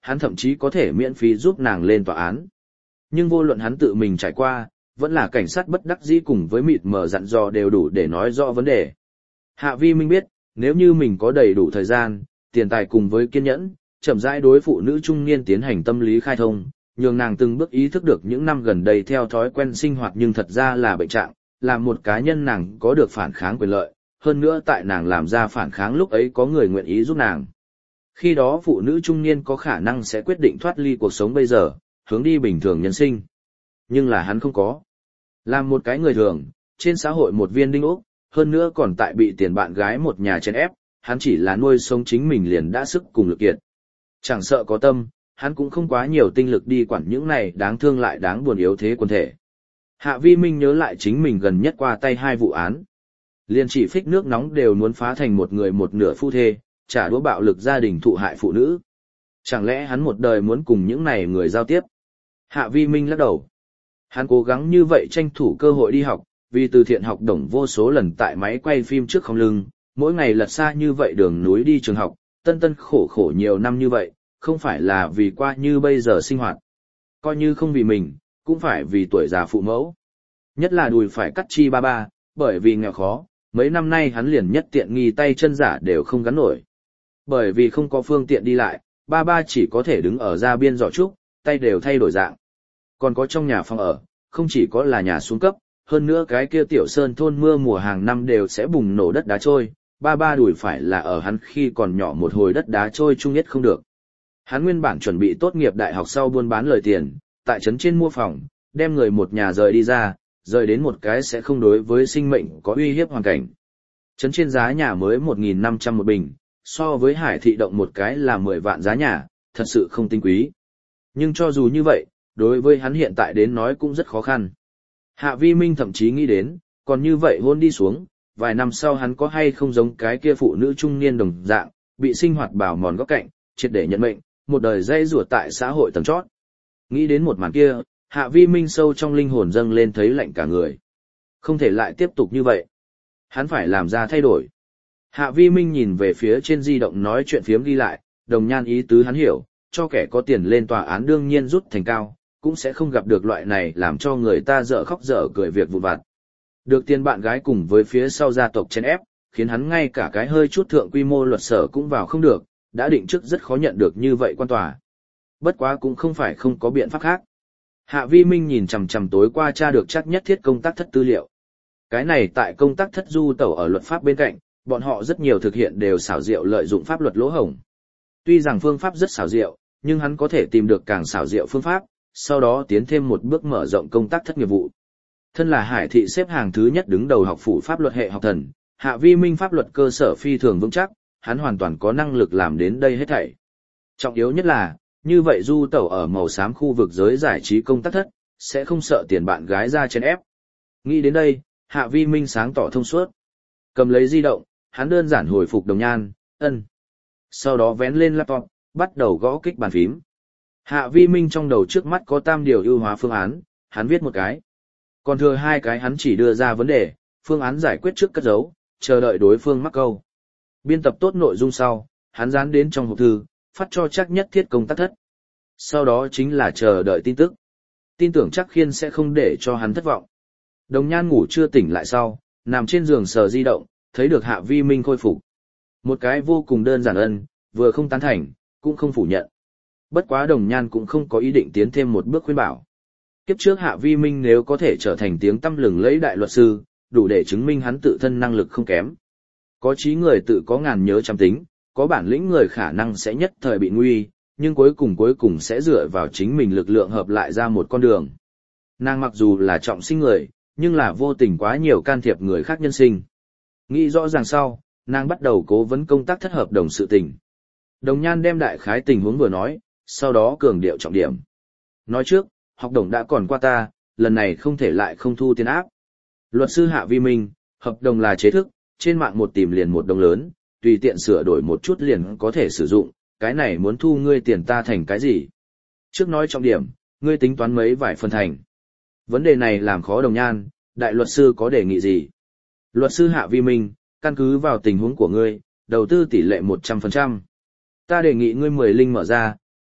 hắn thậm chí có thể miễn phí giúp nàng lên tòa án. Nhưng vô luận hắn tự mình trải qua, vẫn là cảnh sát bất đắc dĩ cùng với mịt mờ dặn dò đều đủ để nói rõ vấn đề. Hạ Vi Minh biết, nếu như mình có đầy đủ thời gian, tiền tài cùng với kiên nhẫn, chậm rãi đối phụ nữ trung niên tiến hành tâm lý khai thông, nhường nàng từng bước ý thức được những năm gần đây theo thói quen sinh hoạt nhưng thật ra là bệnh trạng, là một cá nhân nàng có được phản kháng quyền lợi, hơn nữa tại nàng làm ra phản kháng lúc ấy có người nguyện ý giúp nàng. Khi đó phụ nữ trung niên có khả năng sẽ quyết định thoát ly cuộc sống bây giờ, hướng đi bình thường nhân sinh. Nhưng là hắn không có. Làm một cái người thường, trên xã hội một viên đinh ốc, hơn nữa còn tại bị tiền bạn gái một nhà chèn ép, hắn chỉ là nuôi sống chính mình liền đã sức cùng lực kiệt. Chẳng sợ có tâm, hắn cũng không quá nhiều tinh lực đi quản những này đáng thương lại đáng buồn yếu thế quần thể. Hạ Vi Minh nhớ lại chính mình gần nhất qua tay 2 vụ án. Liên chỉ phích nước nóng đều muốn phá thành một người một nửa phu thê, trả đũa bạo lực gia đình thụ hại phụ nữ. Chẳng lẽ hắn một đời muốn cùng những này người giao tiếp? Hạ Vi Minh lắc đầu. Hắn cố gắng như vậy tranh thủ cơ hội đi học, vì từ thiện học đồng vô số lần tại máy quay phim trước không lưng, mỗi ngày lật xa như vậy đường núi đi trường học, tân tân khổ khổ nhiều năm như vậy, không phải là vì qua như bây giờ sinh hoạt. Coi như không vì mình, cũng phải vì tuổi già phụ mẫu. Nhất là đùi phải cắt chi ba ba, bởi vì nghèo khó, mấy năm nay hắn liền nhất tiện nghi tay chân giả đều không gắn nổi. Bởi vì không có phương tiện đi lại, ba ba chỉ có thể đứng ở ra biên giỏ trúc, tay đều thay đổi dạng. Còn có trong nhà phòng ở, không chỉ có là nhà xuống cấp, hơn nữa cái kia tiểu sơn thôn mưa mùa hàng năm đều sẽ bùng nổ đất đá trôi, ba ba đùi phải là ở hắn khi còn nhỏ một hồi đất đá trôi chung nhất không được. Hắn nguyên bản chuẩn bị tốt nghiệp đại học sau buôn bán lời tiền, tại trấn trên mua phòng, đem người một nhà rời đi ra, rời đến một cái sẽ không đối với sinh mệnh có uy hiếp hoàn cảnh. Trấn trên giá nhà mới 1.500 một bình, so với Hải thị động một cái là 10 vạn giá nhà, thật sự không tinh quý. Nhưng cho dù như vậy, đối với hắn hiện tại đến nói cũng rất khó khăn. Hạ Vi Minh thậm chí nghĩ đến, còn như vậy hôn đi xuống, vài năm sau hắn có hay không giống cái kia phụ nữ trung niên đồng dạng, bị sinh hoạt bào mòn góc cạnh, triệt để nhận mệnh, một đời dây rủa tại xã hội tầng chót. Nghĩ đến một màn kia, Hạ Vi Minh sâu trong linh hồn dâng lên thấy lạnh cả người. Không thể lại tiếp tục như vậy. Hắn phải làm ra thay đổi. Hạ Vi Minh nhìn về phía trên di động nói chuyện phiếm ghi lại, đồng nhan ý tứ hắn hiểu, cho kẻ có tiền lên tòa án đương nhiên rút thành cao, cũng sẽ không gặp được loại này làm cho người ta dở khóc dở cười việc vụn vặt. Được tiền bạn gái cùng với phía sau gia tộc chen ép, khiến hắn ngay cả cái hơi chút thượng quy mô luật sở cũng vào không được, đã định trước rất khó nhận được như vậy quan tòa. Bất quá cũng không phải không có biện pháp khác. Hạ Vi Minh nhìn chằm chằm tối qua tra được chắc nhất thiết công tác thất tư liệu. Cái này tại công tác thất du tẩu ở luật pháp bên cạnh, bọn họ rất nhiều thực hiện đều xảo diệu lợi dụng pháp luật lỗ hổng. Tuy rằng phương pháp rất xảo diệu, nhưng hắn có thể tìm được càng xảo diệu phương pháp, sau đó tiến thêm một bước mở rộng công tác thất nghiệp vụ. Thân là Hải thị xếp hàng thứ nhất đứng đầu học phủ pháp luật hệ học thần, Hạ Vi Minh pháp luật cơ sở phi thường vững chắc, hắn hoàn toàn có năng lực làm đến đây hết thảy. Trọng yếu nhất là, như vậy du tẩu ở màu xám khu vực giới giải trí công tác thất, sẽ không sợ tiền bạn gái ra chèn ép. Nghĩ đến đây, Hạ Vi Minh sáng tỏ thông suốt. Cầm lấy di động, hắn đơn giản hồi phục đồng nhan, ân. Sau đó vén lên laptop, bắt đầu gõ kích bàn phím. Hạ Vi Minh trong đầu trước mắt có 3 điều ưu hóa phương án, hắn viết một cái. Còn thừa 2 cái hắn chỉ đưa ra vấn đề, phương án giải quyết trước cất giấu, chờ đợi đối phương mắc câu. Biên tập tốt nội dung sau, hắn dán đến trong hộp thư, phát cho chắc nhất thiết công tác thất. Sau đó chính là chờ đợi tin tức. Tin tưởng chắc khiên sẽ không để cho hắn thất vọng. Đồng nhan ngủ chưa tỉnh lại sau, nằm trên giường sờ di động, thấy được Hạ Vi Minh khôi phục. Một cái vô cùng đơn giản ân, vừa không tán thành, cũng không phủ nhận. Bất quá đồng nhan cũng không có ý định tiến thêm một bước khuyên bảo. Kiếp trước Hạ Vi Minh nếu có thể trở thành tiếng tăm lừng lẫy đại luật sư, đủ để chứng minh hắn tự thân năng lực không kém. Có trí người tự có ngàn nhớ trăm tính, có bản lĩnh người khả năng sẽ nhất thời bị nguy, nhưng cuối cùng sẽ dựa vào chính mình lực lượng hợp lại ra một con đường. Nàng mặc dù là trọng sinh người, nhưng là vô tình quá nhiều can thiệp người khác nhân sinh. Nghĩ rõ ràng sau, nàng bắt đầu cố vấn công tác thất hợp đồng sự tình. Đồng nhan đem đại khái tình huống vừa nói, sau đó cường điệu trọng điểm. Nói trước, học đồng đã còn qua ta, lần này không thể lại không thu tiền áp. Luật sư Hạ Vi Minh, hợp đồng là chế thức, trên mạng một tìm liền một đồng lớn, tùy tiện sửa đổi một chút liền có thể sử dụng, cái này muốn thu ngươi tiền ta thành cái gì? Trước nói trọng điểm, ngươi tính toán mấy vài phần thành. Vấn đề này làm khó đồng nhan, đại luật sư có đề nghị gì? Luật sư Hạ Vi Minh, căn cứ vào tình huống của ngươi, đầu tư tỷ lệ 100%. Ta đề nghị ngươi 10 linh mở ra,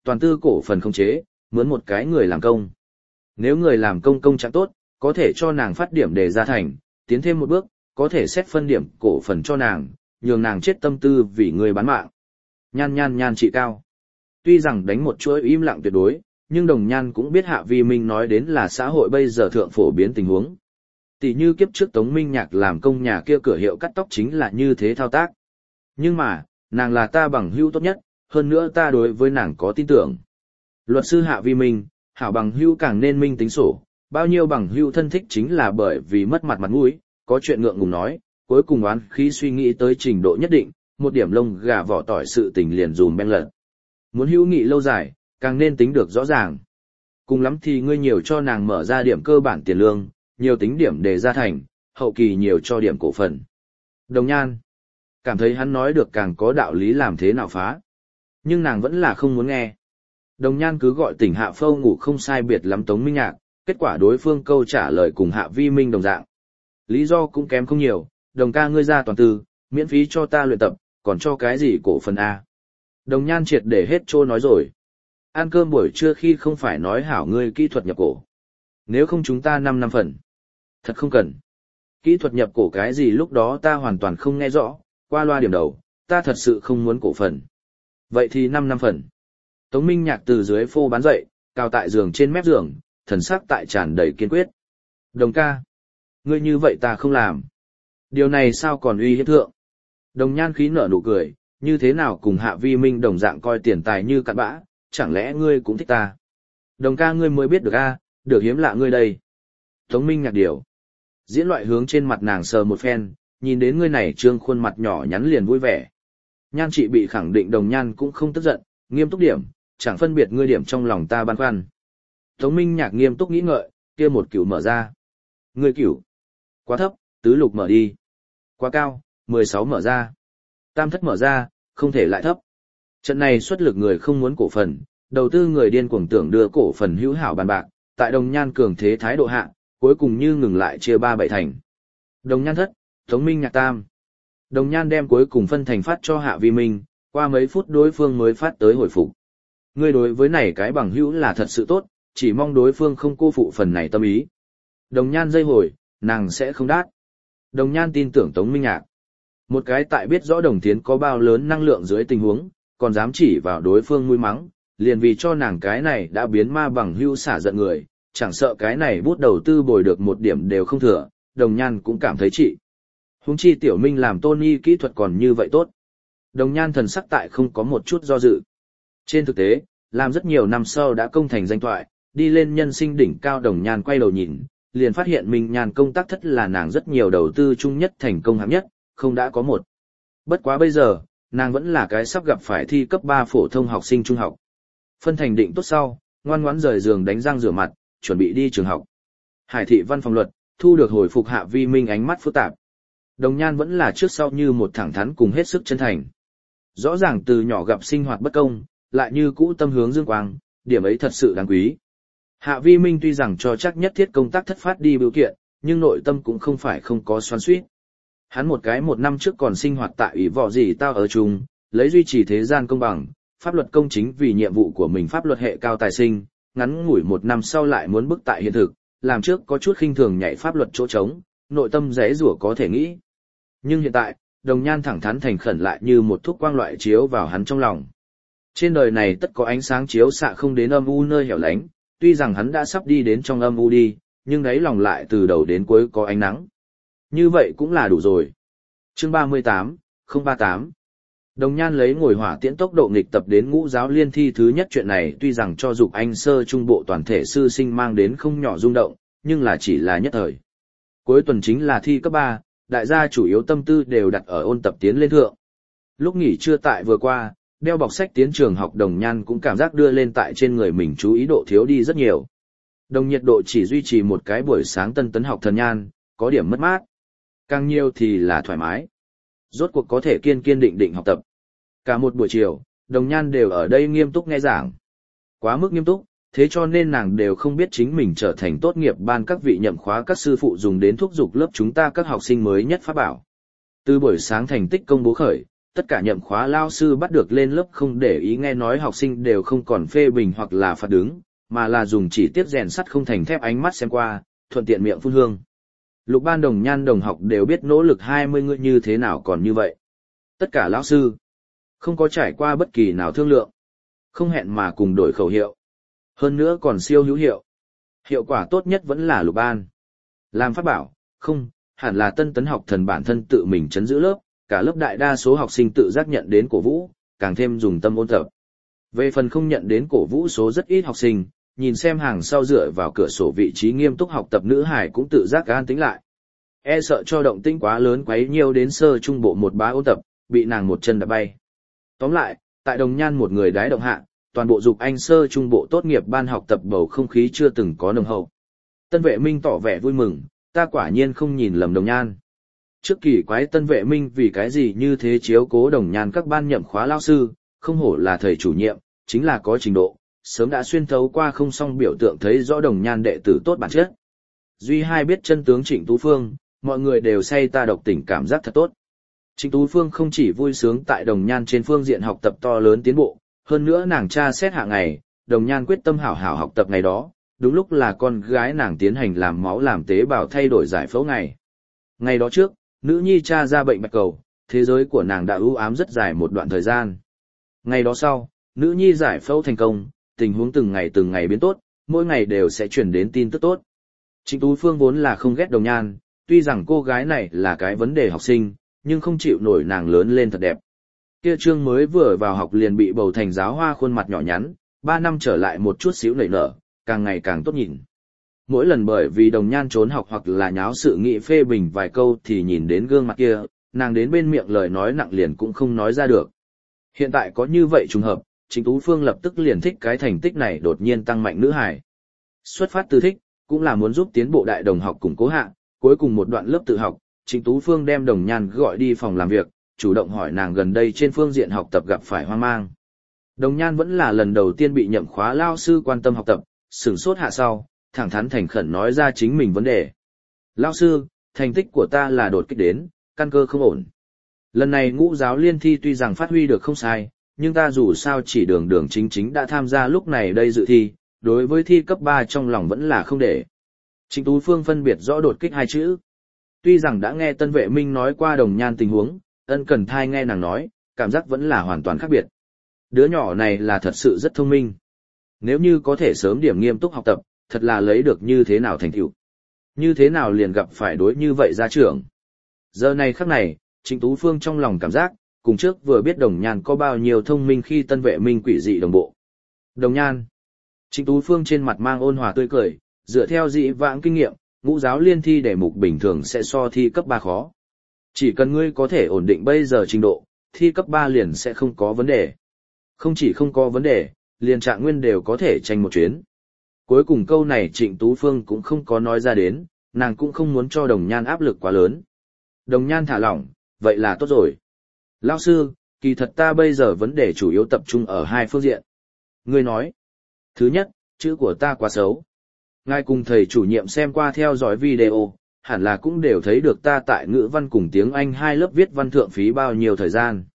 toàn tư cổ phần không chế, mướn một cái người làm công. Nếu người làm công công trạng tốt, có thể cho nàng phát điểm để ra thành, tiến thêm một bước, có thể xét phân điểm cổ phần cho nàng, nhường nàng chết tâm tư vì người bán mạng. Nhan trị cao. Tuy rằng đánh một chuỗi im lặng tuyệt đối, nhưng Đồng Nhan cũng biết Hạ Vi Minh nói đến là xã hội bây giờ thượng phổ biến tình huống. Tỷ như kiếp trước Tống Minh Nhạc làm công nhà kia cửa hiệu cắt tóc chính là như thế thao tác. Nhưng mà, nàng là ta bằng hữu tốt nhất, hơn nữa ta đối với nàng có tin tưởng. Luật sư Hạ Vi Minh, hảo bằng hữu càng nên minh tính sổ, bao nhiêu bằng hữu thân thích chính là bởi vì mất mặt mũi, có chuyện ngượng ngùng nói, cuối cùng oán khí suy nghĩ tới trình độ nhất định, một điểm lông gà vỏ tỏi sự tình liền dùm ben lật. Muốn hữu nghị lâu dài, càng nên tính được rõ ràng. Cùng lắm thì ngươi nhiều cho nàng mở ra điểm cơ bản tiền lương, nhiều tính điểm để ra thành, hậu kỳ nhiều cho điểm cổ phần. Đồng Nhan cảm thấy hắn nói được càng có đạo lý làm thế nào phá. Nhưng nàng vẫn là không muốn nghe. Đồng Nhan cứ gọi tỉnh Hạ Phâu ngủ không sai biệt lắm Tống Minh Nhạc, kết quả đối phương câu trả lời cùng Hạ Vi Minh đồng dạng. Lý do cũng kém không nhiều, Đồng ca ngươi ra toàn tư, miễn phí cho ta luyện tập, còn cho cái gì cổ phần A. Đồng Nhan triệt để hết trô nói rồi. Ăn cơm buổi trưa khi không phải nói hảo ngươi kỹ thuật nhập cổ. Nếu không chúng ta 5 năm phần. Thật không cần. Kỹ thuật nhập cổ cái gì lúc đó ta hoàn toàn không nghe rõ, qua loa điểm đầu, ta thật sự không muốn cổ phần. Vậy thì 5 năm phần. Tống Minh Nhạc từ dưới phô bán dậy, cao tại giường trên mép giường, thần sắc tại tràn đầy kiên quyết. Đồng ca, ngươi như vậy ta không làm. Điều này sao còn uy hiếp thượng. Đồng Nhan khí nở nụ cười, như thế nào cùng Hạ Vi Minh đồng dạng coi tiền tài như cặn bã, chẳng lẽ ngươi cũng thích ta. Đồng ca ngươi mới biết được a, được hiếm lạ ngươi đây. Tống Minh Nhạc điều. Diễn loại hướng trên mặt nàng sờ một phen, nhìn đến ngươi này trương khuôn mặt nhỏ nhắn liền vui vẻ. Nhan chị bị khẳng định Đồng Nhan cũng không tức giận, nghiêm túc điểm, chẳng phân biệt ngươi điểm trong lòng ta băn khoăn. Tống Minh Nhạc nghiêm túc nghĩ ngợi, kia một cửu mở ra. Ngươi cửu. Quá thấp, tứ lục mở đi. Quá cao, 16 mở ra. Tam thất mở ra, không thể lại thấp. Trận này xuất lực người không muốn cổ phần, đầu tư người điên cuồng tưởng đưa cổ phần hữu hảo bàn bạc, tại Đồng Nhan cường thế thái độ hạ, cuối cùng như ngừng lại chia 3-7 thành. Đồng Nhan thất, Tống Minh Nhạc tam. Đồng Nhan đem cuối cùng phân thành phát cho Hạ Vi Minh, qua mấy phút đối phương mới phát tới hồi phục. Ngươi đối với này cái bằng hữu là thật sự tốt, chỉ mong đối phương không cô phụ phần này tâm ý. Đồng Nhan dây hồi, nàng sẽ không đát. Đồng Nhan tin tưởng Tống Minh Nhạc. Một cái tại biết rõ Đồng Thiến có bao lớn năng lượng dưới tình huống, còn dám chỉ vào đối phương nuôi mắng, liền vì cho nàng cái này đã biến ma bằng hữu xả giận người, chẳng sợ cái này bút đầu tư bồi được một điểm đều không thừa, Đồng Nhan cũng cảm thấy trị. Huống chi Tiểu Minh làm Tony kỹ thuật còn như vậy tốt. Đồng Nhan thần sắc tại không có một chút do dự. Trên thực tế, làm rất nhiều năm sau đã công thành danh thoại, đi lên nhân sinh đỉnh cao Đồng Nhan quay đầu nhìn, liền phát hiện Minh Nhan công tác thất là nàng rất nhiều đầu tư chung nhất thành công hạng nhất, không đã có một. Bất quá bây giờ, nàng vẫn là cái sắp gặp phải thi cấp 3 phổ thông học sinh trung học. Phân thành định tốt sau, ngoan ngoãn rời giường đánh răng rửa mặt, chuẩn bị đi trường học. Hải thị văn phòng luật, thu được hồi phục Hạ Vi Minh ánh mắt phức tạp. Đồng Nhan vẫn là trước sau như một thẳng thắn cùng hết sức chân thành. Rõ ràng từ nhỏ gặp sinh hoạt bất công, lại như cũ tâm hướng dương quang, điểm ấy thật sự đáng quý. Hạ Vi Minh tuy rằng cho chắc nhất thiết công tác thất phát đi biểu kiện, nhưng nội tâm cũng không phải không có xoắn xuýt. Hắn một năm trước còn sinh hoạt tại ủy vọ gì tao ở chung, lấy duy trì thế gian công bằng, pháp luật công chính vì nhiệm vụ của mình pháp luật hệ cao tài sinh, ngắn ngủi một năm sau lại muốn bức tại hiện thực, làm trước có chút khinh thường nhảy pháp luật chỗ trống, nội tâm rẽ rủa có thể nghĩ. Nhưng hiện tại, Đồng Nhan thẳng thắn thành khẩn lại như một thuốc quang loại chiếu vào hắn trong lòng. Trên đời này tất có ánh sáng chiếu xạ không đến âm u nơi hẻo lánh, tuy rằng hắn đã sắp đi đến trong âm u đi, nhưng đáy lòng lại từ đầu đến cuối có ánh nắng. Như vậy cũng là đủ rồi. Chương 38, 038. Đồng Nhan lấy ngồi hỏa tiễn tốc độ nghịch tập đến ngũ giáo liên thi thứ nhất chuyện này tuy rằng cho dục anh sơ trung bộ toàn thể sư sinh mang đến không nhỏ rung động, nhưng là chỉ là nhất thời. Cuối tuần chính là thi cấp 3, đại gia chủ yếu tâm tư đều đặt ở ôn tập tiến lên thượng. Lúc nghỉ trưa tại vừa qua, đeo bọc sách tiến trường học Đồng Nhan cũng cảm giác đưa lên tại trên người mình chú ý độ thiếu đi rất nhiều. Đồng nhiệt độ chỉ duy trì một cái buổi sáng tân tấn học thần nhan, có điểm mất mát. Càng nhiều thì là thoải mái. Rốt cuộc có thể kiên định học tập. Cả một buổi chiều, Đồng Nhan đều ở đây nghiêm túc nghe giảng. Quá mức nghiêm túc, thế cho nên nàng đều không biết chính mình trở thành tốt nghiệp ban các vị nhậm khóa các sư phụ dùng đến thúc giục lớp chúng ta các học sinh mới nhất pháp bảo. Từ buổi sáng thành tích công bố khởi, tất cả nhậm khóa lao sư bắt được lên lớp không để ý nghe nói học sinh đều không còn phê bình hoặc là phạt đứng, mà là dùng chỉ tiết rèn sắt không thành thép ánh mắt xem qua, thuận tiện miệng phun hương. Lục Ban Đồng Nhan đồng học đều biết nỗ lực 20 người như thế nào còn như vậy. Tất cả lão sư không có trải qua bất kỳ nào thương lượng, không hẹn mà cùng đổi khẩu hiệu. Hơn nữa còn siêu hữu hiệu. Hiệu quả tốt nhất vẫn là Lục Ban. Làm phát bảo, không, hẳn là Tân Tấn học thần bản thân tự mình chấn giữ lớp, cả lớp đại đa số học sinh tự giác nhận đến cổ vũ, càng thêm dùng tâm ôn tập. Về phần không nhận đến cổ vũ số rất ít học sinh, nhìn xem hàng sau dựa vào cửa sổ vị trí nghiêm túc học tập nữ hải cũng tự giác an tĩnh lại. E sợ cho động tĩnh quá lớn quấy nhiều đến sơ trung bộ một bá ôn tập, bị nàng một chân đạp bay. Tóm lại, tại Đồng Nhan một người đái động hạ, toàn bộ dục anh sơ trung bộ tốt nghiệp ban học tập bầu không khí chưa từng có nồng hậu. Tân Vệ Minh tỏ vẻ vui mừng, ta quả nhiên không nhìn lầm Đồng Nhan. Trước kỳ quái Tân Vệ Minh vì cái gì như thế chiếu cố Đồng Nhan các ban nhậm khóa lao sư, không hổ là thầy chủ nhiệm, chính là có trình độ, sớm đã xuyên thấu qua không song biểu tượng thấy rõ Đồng Nhan đệ tử tốt bản chất. Duy hai biết chân tướng Trịnh Tú Phương, mọi người đều say ta độc tình cảm giác thật tốt. Trịnh Tú Phương không chỉ vui sướng tại Đồng Nhan trên phương diện học tập to lớn tiến bộ, hơn nữa nàng tra xét hạ ngày, Đồng Nhan quyết tâm hảo hảo học tập ngày đó, đúng lúc là con gái nàng tiến hành làm máu làm tế bào thay đổi giải phẫu ngày. Ngày đó trước, nữ nhi cha ra bệnh bạch cầu, thế giới của nàng đã u ám rất dài một đoạn thời gian. Ngày đó sau, nữ nhi giải phẫu thành công, tình huống từng ngày biến tốt, mỗi ngày đều sẽ truyền đến tin tức tốt. Trịnh Tú Phương vốn là không ghét Đồng Nhan, tuy rằng cô gái này là cái vấn đề học sinh, nhưng không chịu nổi nàng lớn lên thật đẹp. Kia Trương mới vừa vào học liền bị bầu thành giáo hoa khuôn mặt nhỏ nhắn, 3 năm trở lại một chút xíu nảy nở, càng ngày càng tốt nhìn. Mỗi lần bởi vì Đồng Nhan trốn học hoặc là nháo sự nghị phê bình vài câu thì nhìn đến gương mặt kia, nàng đến bên miệng lời nói nặng liền cũng không nói ra được. Hiện tại có như vậy trùng hợp, Trịnh Tú Phương lập tức liền thích cái thành tích này đột nhiên tăng mạnh nữ hài. Xuất phát từ thích, cũng là muốn giúp tiến bộ đại đồng học củng cố hạ, cuối cùng một đoạn lớp tự học, Trịnh Tú Phương đem Đồng Nhan gọi đi phòng làm việc, chủ động hỏi nàng gần đây trên phương diện học tập gặp phải hoang mang. Đồng Nhan vẫn là lần đầu tiên bị nhậm khóa lao sư quan tâm học tập, sửng sốt hạ sau, thẳng thắn thành khẩn nói ra chính mình vấn đề. Lao sư, thành tích của ta là đột kích đến, căn cơ không ổn. Lần này ngũ giáo liên thi tuy rằng phát huy được không sai, nhưng ta dù sao chỉ đường đường chính chính đã tham gia lúc này đây dự thi, đối với thi cấp 3 trong lòng vẫn là không để. Trịnh Tú Phương phân biệt rõ đột kích hai chữ. Tuy rằng đã nghe Tân Vệ Minh nói qua Đồng Nhan tình huống, ân cần thai nghe nàng nói, cảm giác vẫn là hoàn toàn khác biệt. Đứa nhỏ này là thật sự rất thông minh. Nếu như có thể sớm điểm nghiêm túc học tập, thật là lấy được như thế nào thành tựu. Như thế nào liền gặp phải đối như vậy gia trưởng. Giờ này khắc này, Trịnh Tú Phương trong lòng cảm giác, cùng trước vừa biết Đồng Nhan có bao nhiêu thông minh khi Tân Vệ Minh quỷ dị đồng bộ. Đồng Nhan. Trịnh Tú Phương trên mặt mang ôn hòa tươi cười, dựa theo dị vãng kinh nghiệm, ngũ giáo liên thi đề mục bình thường sẽ so thi cấp 3 khó. Chỉ cần ngươi có thể ổn định bây giờ trình độ, thi cấp 3 liền sẽ không có vấn đề. Không chỉ không có vấn đề, liền Trạng Nguyên đều có thể tranh một chuyến. Cuối cùng câu này Trịnh Tú Phương cũng không có nói ra đến, nàng cũng không muốn cho Đồng Nhan áp lực quá lớn. Đồng Nhan thả lỏng, vậy là tốt rồi. Lão sư, kỳ thật ta bây giờ vấn đề chủ yếu tập trung ở hai phương diện. Ngươi nói, thứ nhất, chữ của ta quá xấu. Ngài cùng thầy chủ nhiệm xem qua theo dõi video, hẳn là cũng đều thấy được ta tại ngữ văn cùng tiếng Anh hai lớp viết văn thượng phí bao nhiêu thời gian.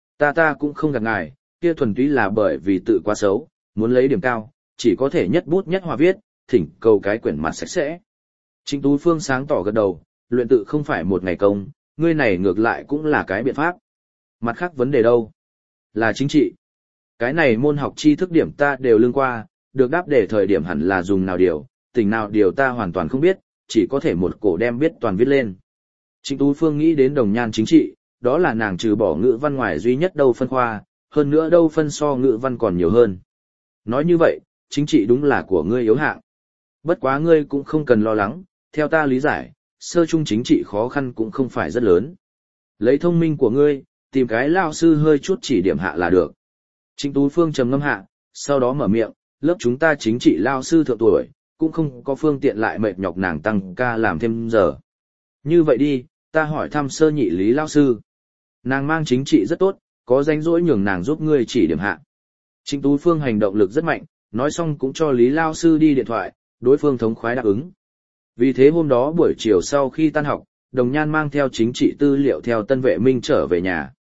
Ta cũng không gạt ngài, kia thuần túy là bởi vì tự quá xấu, muốn lấy điểm cao, chỉ có thể nhất bút nhất hòa viết, thỉnh cầu cái quyển mặt sạch sẽ. Trịnh Tú Phương sáng tỏ gật đầu, luyện tự không phải một ngày công, ngươi này ngược lại cũng là cái biện pháp. Mặt khác vấn đề đâu? Là chính trị. Cái này môn học tri thức điểm ta đều lương qua, được đáp để thời điểm hẳn là dùng nào điều, tình nào điều ta hoàn toàn không biết, chỉ có thể một cổ đem biết toàn viết lên. Trịnh Tú Phương nghĩ đến Đồng Nhan chính trị, đó là nàng trừ bỏ ngữ văn ngoài duy nhất đâu phân khoa, hơn nữa đâu phân so ngữ văn còn nhiều hơn. Nói như vậy, chính trị đúng là của ngươi yếu hạng. Bất quá ngươi cũng không cần lo lắng, theo ta lý giải, sơ trung chính trị khó khăn cũng không phải rất lớn. Lấy thông minh của ngươi, tìm cái lao sư hơi chút chỉ điểm hạ là được. Trịnh Tú Phương trầm ngâm hạ, sau đó mở miệng, lớp chúng ta chính trị lao sư thượng tuổi, cũng không có phương tiện lại mệt nhọc nàng tăng ca làm thêm giờ. Như vậy đi, ta hỏi thăm sơ nhị lý lao sư. Nàng mang chính trị rất tốt, có rảnh rỗi nhường nàng giúp ngươi chỉ điểm hạ. Trịnh Tú Phương hành động lực rất mạnh, nói xong cũng cho lý lao sư đi điện thoại, đối phương thống khoái đáp ứng. Vì thế hôm đó buổi chiều sau khi tan học, Đồng Nhan mang theo chính trị tư liệu theo Tân Vệ Minh trở về nhà.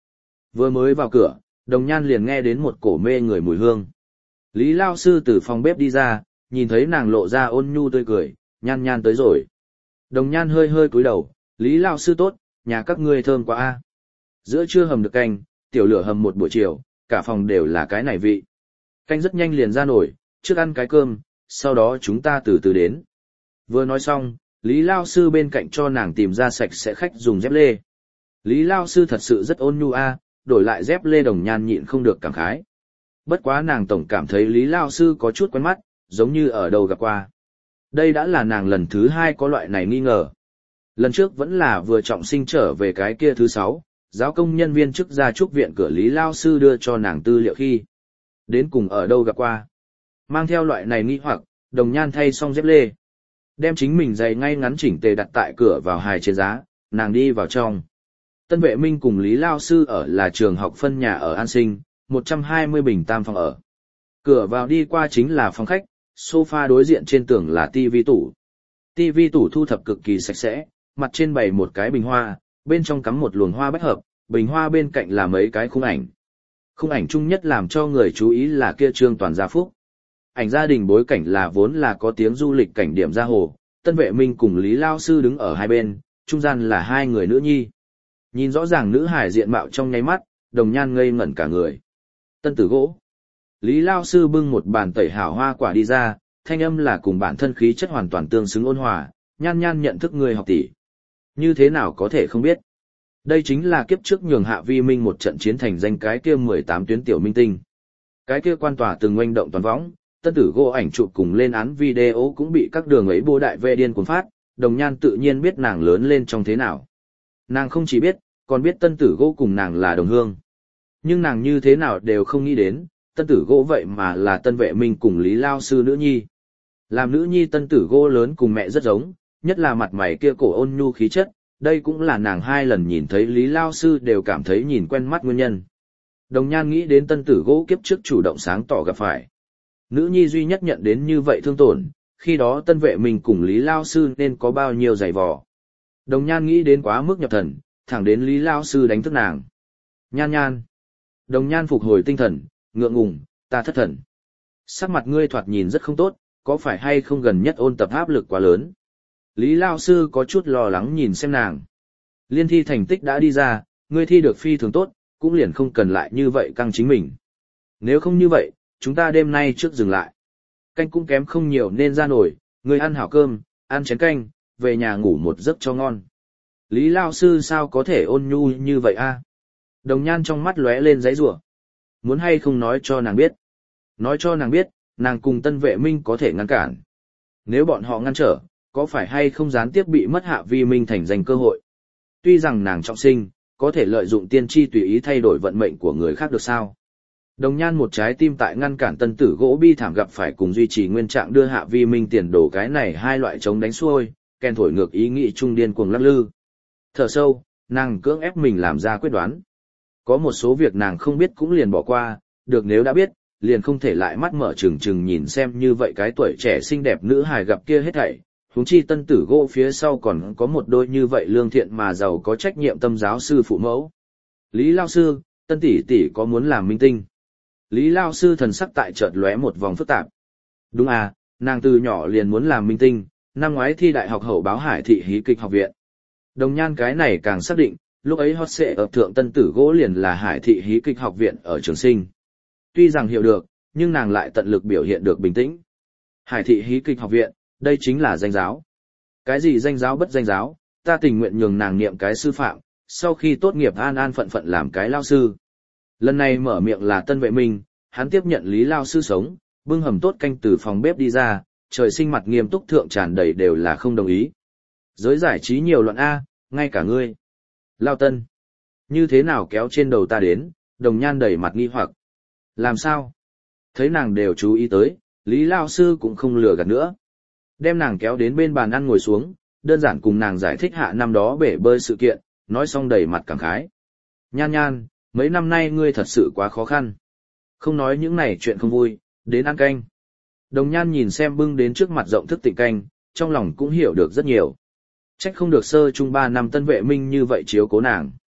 Vừa mới vào cửa, Đồng Nhan liền nghe đến một cổ mê người mùi hương. Lý Lao Sư từ phòng bếp đi ra, nhìn thấy nàng lộ ra ôn nhu tươi cười, Nhan Nhan tới rồi. Đồng Nhan hơi hơi cúi đầu, Lý Lao Sư tốt, nhà các ngươi thơm quá a. Giữa trưa hầm được canh, tiểu lửa hầm một buổi chiều, cả phòng đều là cái này vị. Canh rất nhanh liền ra nổi, trước ăn cái cơm, sau đó chúng ta từ từ đến. Vừa nói xong, Lý Lao Sư bên cạnh cho nàng tìm ra sạch sẽ khách dùng dép lê. Lý Lao Sư thật sự rất ôn nhu a, đổi lại dép lê Đồng Nhan nhịn không được cảm khái. Bất quá nàng tổng cảm thấy Lý Lao Sư có chút quen mắt, giống như ở đâu gặp qua. Đây đã là nàng lần thứ 2 có loại này nghi ngờ. Lần trước vẫn là vừa trọng sinh trở về cái kia thứ 6, giáo công nhân viên chức gia trúc viện cửa Lý Lao Sư đưa cho nàng tư liệu khi. Đến cùng ở đâu gặp qua. Mang theo loại này nghi hoặc, Đồng Nhan thay xong dép lê. Đem chính mình giày ngay ngắn chỉnh tề đặt tại cửa vào hài trên giá, nàng đi vào trong. Tân Vệ Minh cùng Lý Lao Sư ở là trường học phân nhà ở An Sinh, 120 bình tam phòng ở. Cửa vào đi qua chính là phòng khách, sofa đối diện trên tường là tivi tủ. Tivi tủ thu thập cực kỳ sạch sẽ, mặt trên bày một cái bình hoa, bên trong cắm một luồng hoa bách hợp, bình hoa bên cạnh là mấy cái khung ảnh. Khung ảnh chung nhất làm cho người chú ý là kia Trương Toàn Gia Phúc. Ảnh gia đình bối cảnh là vốn là có tiếng du lịch cảnh điểm ra hồ, Tân Vệ Minh cùng Lý Lao Sư đứng ở hai bên, trung gian là hai người nữ nhi. Nhìn rõ ràng nữ hài diện mạo trong nháy mắt, Đồng Nhan ngây ngẩn cả người. Tân tử gỗ. Lý Lao Sư bưng một bàn tẩy hảo hoa quả đi ra, thanh âm là cùng bản thân khí chất hoàn toàn tương xứng ôn hòa, Nhan Nhan nhận thức người học tỷ. Như thế nào có thể không biết. Đây chính là kiếp trước nhường Hạ Vi Minh một trận chiến thành danh cái kia 18 tuyến tiểu minh tinh. Cái kia quan tòa từng oanh động toàn võng, tân tử gỗ ảnh chụp cùng lên án video cũng bị các đường ấy bố đại vệ điên cuồng phát, Đồng Nhan tự nhiên biết nàng lớn lên trong thế nào. Nàng không chỉ biết, còn biết tân tử gỗ cùng nàng là đồng hương. Nhưng nàng như thế nào đều không nghĩ đến, tân tử gỗ vậy mà là Tân Vệ Minh cùng Lý Lao Sư nữ nhi. Làm nữ nhi tân tử gỗ lớn cùng mẹ rất giống, nhất là mặt mày kia cổ ôn nhu khí chất, đây cũng là nàng 2 lần nhìn thấy Lý Lao Sư đều cảm thấy nhìn quen mắt nguyên nhân. Đồng Nhan nghĩ đến tân tử gỗ kiếp trước chủ động sáng tỏ gặp phải. Nữ nhi duy nhất nhận đến như vậy thương tổn, khi đó Tân Vệ Minh cùng Lý Lao Sư nên có bao nhiêu giày vò. Đồng Nhan nghĩ đến quá mức nhập thần, thẳng đến Lý Lao Sư đánh thức nàng. Nhan Nhan. Đồng Nhan phục hồi tinh thần, ngượng ngùng, ta thất thần. Sắc mặt ngươi thoạt nhìn rất không tốt, có phải hay không gần nhất ôn tập áp lực quá lớn? Lý Lao Sư có chút lo lắng nhìn xem nàng. Liên thi thành tích đã đi ra, ngươi thi được phi thường tốt, cũng liền không cần lại như vậy căng chính mình. Nếu không như vậy, chúng ta đêm nay trước dừng lại. Canh cũng kém không nhiều nên ra nổi, ngươi ăn hảo cơm, ăn chén canh, về nhà ngủ một giấc cho ngon. Lý Lao Sư sao có thể ôn nhu như vậy a? Đồng Nhan trong mắt lóe lên giãy giụa. Muốn hay không nói cho nàng biết? Nói cho nàng biết, nàng cùng Tân Vệ Minh có thể ngăn cản. Nếu bọn họ ngăn trở, có phải hay không gián tiếp bị mất Hạ Vi Minh thành danh cơ hội? Tuy rằng nàng trọng sinh, có thể lợi dụng tiên tri tùy ý thay đổi vận mệnh của người khác được sao? Đồng Nhan một trái tim tại ngăn cản tân tử gỗ bi thảm gặp phải cùng duy trì nguyên trạng đưa Hạ Vi Minh tiền đổ cái này hai loại chống đánh xuôi, kèn thổi ngược ý nghĩ trung điên cuồng lắc lư. Thở sâu, nàng cưỡng ép mình làm ra quyết đoán. Có một số việc nàng không biết cũng liền bỏ qua, được nếu đã biết, liền không thể lại mắt mở trừng trừng nhìn xem như vậy cái tuổi trẻ xinh đẹp nữ hài gặp kia hết thảy. Huống chi tân tử gỗ phía sau còn có một đôi như vậy lương thiện mà giàu có trách nhiệm tâm giáo sư phụ mẫu. Lý Lao Sư, tân tỷ tỷ có muốn làm minh tinh? Lý Lao Sư thần sắc tại chợt lóe một vòng phức tạp. Đúng à, nàng từ nhỏ liền muốn làm minh tinh, năm ngoái thi đại học hậu báo Hải thị hí kịch học viện. Đồng Nhan cái này càng xác định, lúc ấy hot xệ ở thượng tân tử gỗ liền là Hải thị hí kịch học viện ở Trường Sinh. Tuy rằng hiểu được, nhưng nàng lại tận lực biểu hiện được bình tĩnh. Hải thị hí kịch học viện, đây chính là danh giáo. Cái gì danh giáo bất danh giáo, ta tình nguyện nhường nàng niệm cái sư phạm, sau khi tốt nghiệp an an phận phận làm cái lao sư. Lần này mở miệng là Tân Vệ Minh, hắn tiếp nhận Lý Lao Sư sống, bưng hầm tốt canh từ phòng bếp đi ra, trời sinh mặt nghiêm túc thượng tràn đầy đều là không đồng ý. Giới giải trí nhiều loạn A, ngay cả ngươi. Lao Tân. Như thế nào kéo trên đầu ta đến, Đồng Nhan đầy mặt nghi hoặc. Làm sao? Thấy nàng đều chú ý tới, Lý Lao Sư cũng không lừa gạt nữa. Đem nàng kéo đến bên bàn ăn ngồi xuống, đơn giản cùng nàng giải thích hạ năm đó bể bơi sự kiện, nói xong đầy mặt cảm khái. Nhan Nhan, mấy năm nay ngươi thật sự quá khó khăn. Không nói những này chuyện không vui, đến ăn canh. Đồng Nhan nhìn xem bưng đến trước mặt rộng thức tịnh canh, trong lòng cũng hiểu được rất nhiều. Trách không được sơ trung 3 năm Tân Vệ Minh như vậy chiếu cố nàng.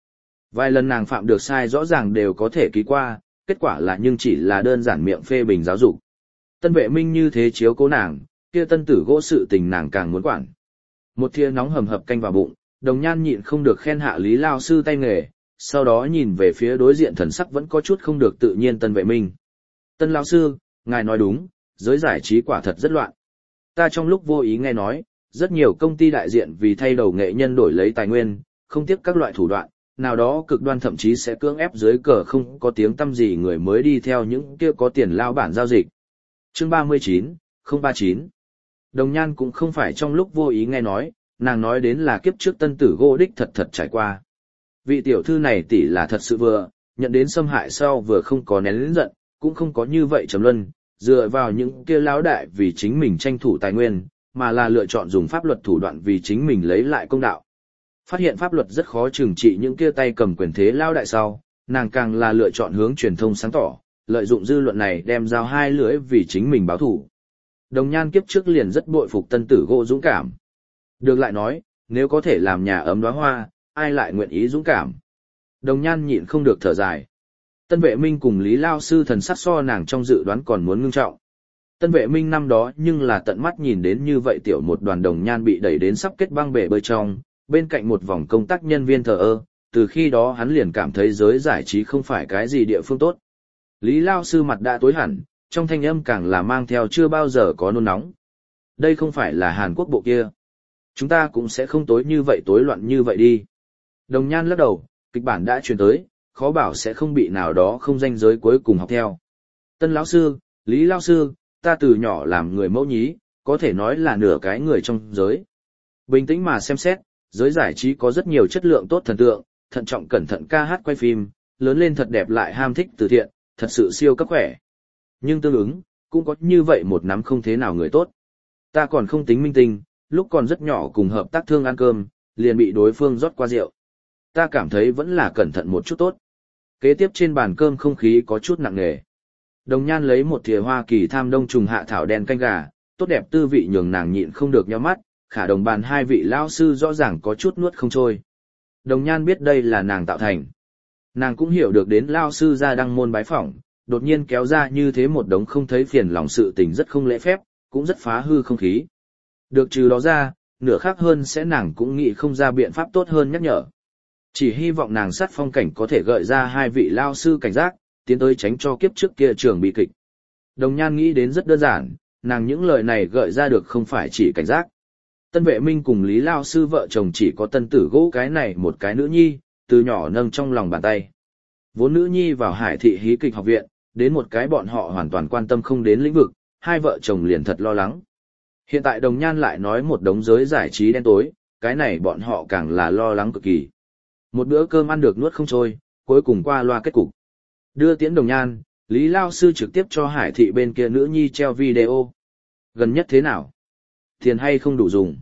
Vài lần nàng phạm được sai rõ ràng đều có thể ký qua, kết quả là nhưng chỉ là đơn giản miệng phê bình giáo dục. Tân Vệ Minh như thế chiếu cố nàng, kia Tân Tử Gỗ sự tình nàng càng muốn quản. Một thìa nóng hầm hập canh vào bụng, Đồng Nhan nhịn không được khen hạ Lý lao sư tay nghề, sau đó nhìn về phía đối diện thần sắc vẫn có chút không được tự nhiên Tân Vệ Minh. Tân lão sư, ngài nói đúng, giới giải trí quả thật rất loạn. Ta trong lúc vô ý nghe nói, rất nhiều công ty đại diện vì thay đầu nghệ nhân đổi lấy tài nguyên, không tiếc các loại thủ đoạn, nào đó cực đoan thậm chí sẽ cưỡng ép dưới cờ không có tiếng tăm gì người mới đi theo những kia có tiền lao bản giao dịch. Chương 39, 039. Đồng Nhan cũng không phải trong lúc vô ý nghe nói, nàng nói đến là kiếp trước Tân Tử Gỗ đích thật trải qua. Vị tiểu thư này tỷ là thật sự vừa, nhận đến xâm hại sau vừa không có nén lớn giận, cũng không có như vậy trầm luân, dựa vào những kia lão đại vì chính mình tranh thủ tài nguyên, mà là lựa chọn dùng pháp luật thủ đoạn vì chính mình lấy lại công đạo. Phát hiện pháp luật rất khó trừng trị những kia tay cầm quyền thế lão đại sau, nàng càng là lựa chọn hướng truyền thông sáng tỏ, lợi dụng dư luận này đem dao hai lưỡi vì chính mình báo thù. Đồng Nhan kiếp trước liền rất bội phục Tân Tử Gỗ dũng cảm. Được lại nói, nếu có thể làm nhà ấm đóa hoa, ai lại nguyện ý dũng cảm. Đồng Nhan nhịn không được thở dài. Tân Vệ Minh cùng Lý lao sư thần sắc so nàng trong dự đoán còn muốn ngưng trọng. Tân Vệ Minh năm đó nhưng là tận mắt nhìn đến như vậy tiểu một đoàn Đồng Nhan bị đẩy đến sắp kết băng bể bơi trong, bên cạnh một vòng công tác nhân viên thờ ơ, từ khi đó hắn liền cảm thấy giới giải trí không phải cái gì địa phương tốt. Lý lao sư mặt đã tối hẳn, trong thanh âm càng là mang theo chưa bao giờ có nôn nóng. Đây không phải là Hàn Quốc bộ kia. Chúng ta cũng sẽ không tối như vậy tối loạn như vậy đi. Đồng Nhan lắc đầu, kịch bản đã truyền tới, khó bảo sẽ không bị nào đó không danh giới cuối cùng học theo. Tân lão sư, Lý lão sư, ta từ nhỏ làm người mẫu nhí, có thể nói là nửa cái người trong giới. Bình tĩnh mà xem xét, giới giải trí có rất nhiều chất lượng tốt thần tượng, thận trọng cẩn thận ca hát quay phim, lớn lên thật đẹp lại ham thích từ thiện, thật sự siêu cấp khỏe. Nhưng tương ứng, cũng có như vậy một nắm không thế nào người tốt. Ta còn không tính minh tinh, lúc còn rất nhỏ cùng hợp tác thương ăn cơm, liền bị đối phương rót qua rượu. Ta cảm thấy vẫn là cẩn thận một chút tốt. Kế tiếp trên bàn cơm không khí có chút nặng nề. Đồng Nhan lấy một thìa Hoa Kỳ tham đông trùng hạ thảo đen canh gà, tốt đẹp tư vị nhường nàng nhịn không được nhíu mắt, khả đồng bàn hai vị lão sư rõ ràng có chút nuốt không trôi. Đồng Nhan biết đây là nàng tạo thành. Nàng cũng hiểu được đến lão sư ra đăng môn bái phỏng, đột nhiên kéo ra như thế một đống không thấy phiền lòng sự tình rất không lễ phép, cũng rất phá hư không khí. Được trừ đó ra, nửa khác hơn sẽ nàng cũng nghĩ không ra biện pháp tốt hơn nhắc nhở. Chỉ hy vọng nàng sát phong cảnh có thể gợi ra hai vị lao sư cảnh giác, tiến tới tránh cho kiếp trước kia trường bị kịch. Đồng Nhan nghĩ đến rất đơn giản, nàng những lời này gợi ra được không phải chỉ cảnh giác. Tân Vệ Minh cùng Lý lao sư vợ chồng chỉ có Tân Tử Gỗ cái này một cái nữ nhi, từ nhỏ nâng trong lòng bàn tay. Vốn nữ nhi vào Hải thị hí kịch học viện, đến một cái bọn họ hoàn toàn quan tâm không đến lĩnh vực, hai vợ chồng liền thật lo lắng. Hiện tại Đồng Nhan lại nói một đống giới giải trí đen tối, cái này bọn họ càng là lo lắng cực kỳ. Một bữa cơm ăn được nuốt không trôi, cuối cùng qua loa kết cục. Đưa tiễn Đồng Nhan, Lý lao sư trực tiếp cho Hải thị bên kia nữ nhi treo video. Gần nhất thế nào? Tiền hay không đủ dùng?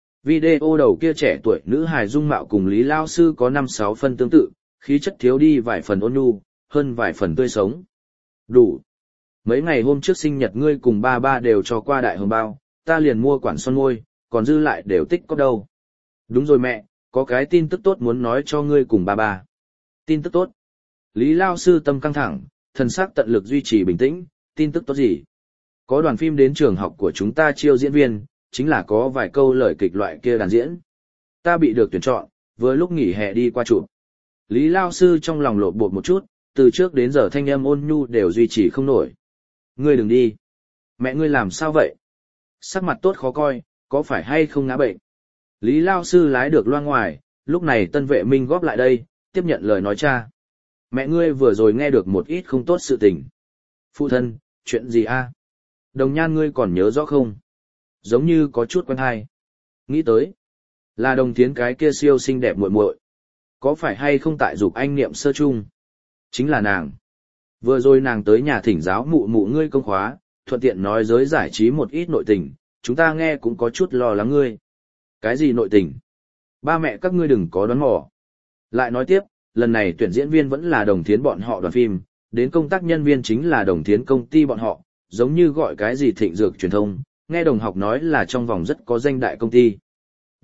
Video đầu kia trẻ tuổi nữ hài dung mạo cùng Lý lao sư có 5-6 phân tương tự, khí chất thiếu đi vài phần ôn nhu, hơn vài phần tươi sống. Đủ. Mấy ngày hôm trước sinh nhật ngươi cùng ba ba đều cho qua đại hồng bao, ta liền mua quản son môi, còn dư lại đều tích có đâu. Đúng rồi mẹ, có cái tin tức tốt muốn nói cho ngươi cùng ba ba. Tin tức tốt. Lý lao sư tâm căng thẳng, thần sắc tận lực duy trì bình tĩnh, tin tức tốt gì? Có đoàn phim đến trường học của chúng ta chiêu diễn viên, chính là có vài câu lời kịch loại kia đàn diễn. Ta bị được tuyển chọn, vừa lúc nghỉ hè đi qua chụp. Lý lao sư trong lòng lột bột một chút, từ trước đến giờ thanh âm ôn nhu đều duy trì không nổi. Ngươi đừng đi. Mẹ ngươi làm sao vậy? Sắc mặt tốt khó coi, có phải hay không ngã bệnh? Lý lao sư lái được loa ngoài, lúc này Tân Vệ Minh góp lại đây, tiếp nhận lời nói cha. Mẹ ngươi vừa rồi nghe được một ít không tốt sự tình. Phụ thân, chuyện gì a? Đồng Nhan ngươi còn nhớ rõ không? Giống như có chút quen hay. Nghĩ tới, là Đồng Thiến cái kia siêu xinh đẹp muội muội. Có phải hay không tại dục anh niệm sơ chung? Chính là nàng. Vừa rồi nàng tới nhà thỉnh giáo mụ mụ ngươi công khóa, thuận tiện nói giới giải trí một ít nội tình, chúng ta nghe cũng có chút lo lắng ngươi. Cái gì nội tình? Ba mẹ các ngươi đừng có đoán mò. Lại nói tiếp, lần này tuyển diễn viên vẫn là Đồng Thiến bọn họ đoàn phim, đến công tác nhân viên chính là Đồng Thiến công ty bọn họ, giống như gọi cái gì Thịnh Dược truyền thông, nghe đồng học nói là trong vòng rất có danh đại công ty.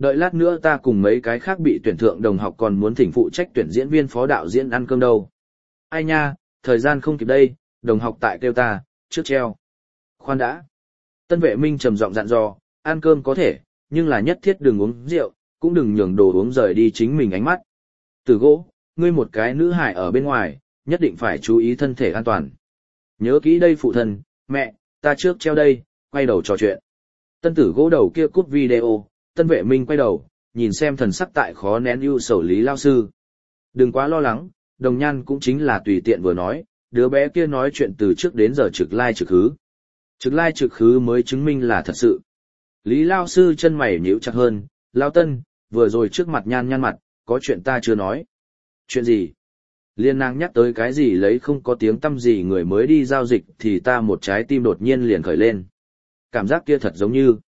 Đợi lát nữa ta cùng mấy cái khác bị tuyển thượng đồng học còn muốn thỉnh phụ trách tuyển diễn viên phó đạo diễn ăn cơm đâu. Ai nha, thời gian không kịp đây, đồng học tại kêu ta, trước treo. Khoan đã. Tân Vệ Minh trầm giọng dặn dò, ăn cơm có thể, nhưng là nhất thiết đừng uống rượu, cũng đừng nhường đồ uống rời đi chính mình ánh mắt. Tử Gỗ, ngươi một cái nữ hải ở bên ngoài, nhất định phải chú ý thân thể an toàn. Nhớ kỹ đây phụ thân, mẹ, ta trước treo đây, quay đầu trò chuyện. Tân Tử Gỗ đầu kia cúp video, Tân Vệ Minh quay đầu, nhìn xem thần sắc tại khó nén ưu sầu Lý lao sư. Đừng quá lo lắng, Đồng Nhan cũng chính là tùy tiện vừa nói, đứa bé kia nói chuyện từ trước đến giờ trực lai trực hứ. Trực lai trực hứ mới chứng minh là thật sự. Lý lao sư chân mày nhíu chặt hơn, Lao Tân, vừa rồi trước mặt Nhan nhăn mặt, có chuyện ta chưa nói. Chuyện gì? Liên nàng nhắc tới cái gì lấy không có tiếng tăm gì người mới đi giao dịch thì ta một trái tim đột nhiên liền khởi lên. Cảm giác kia thật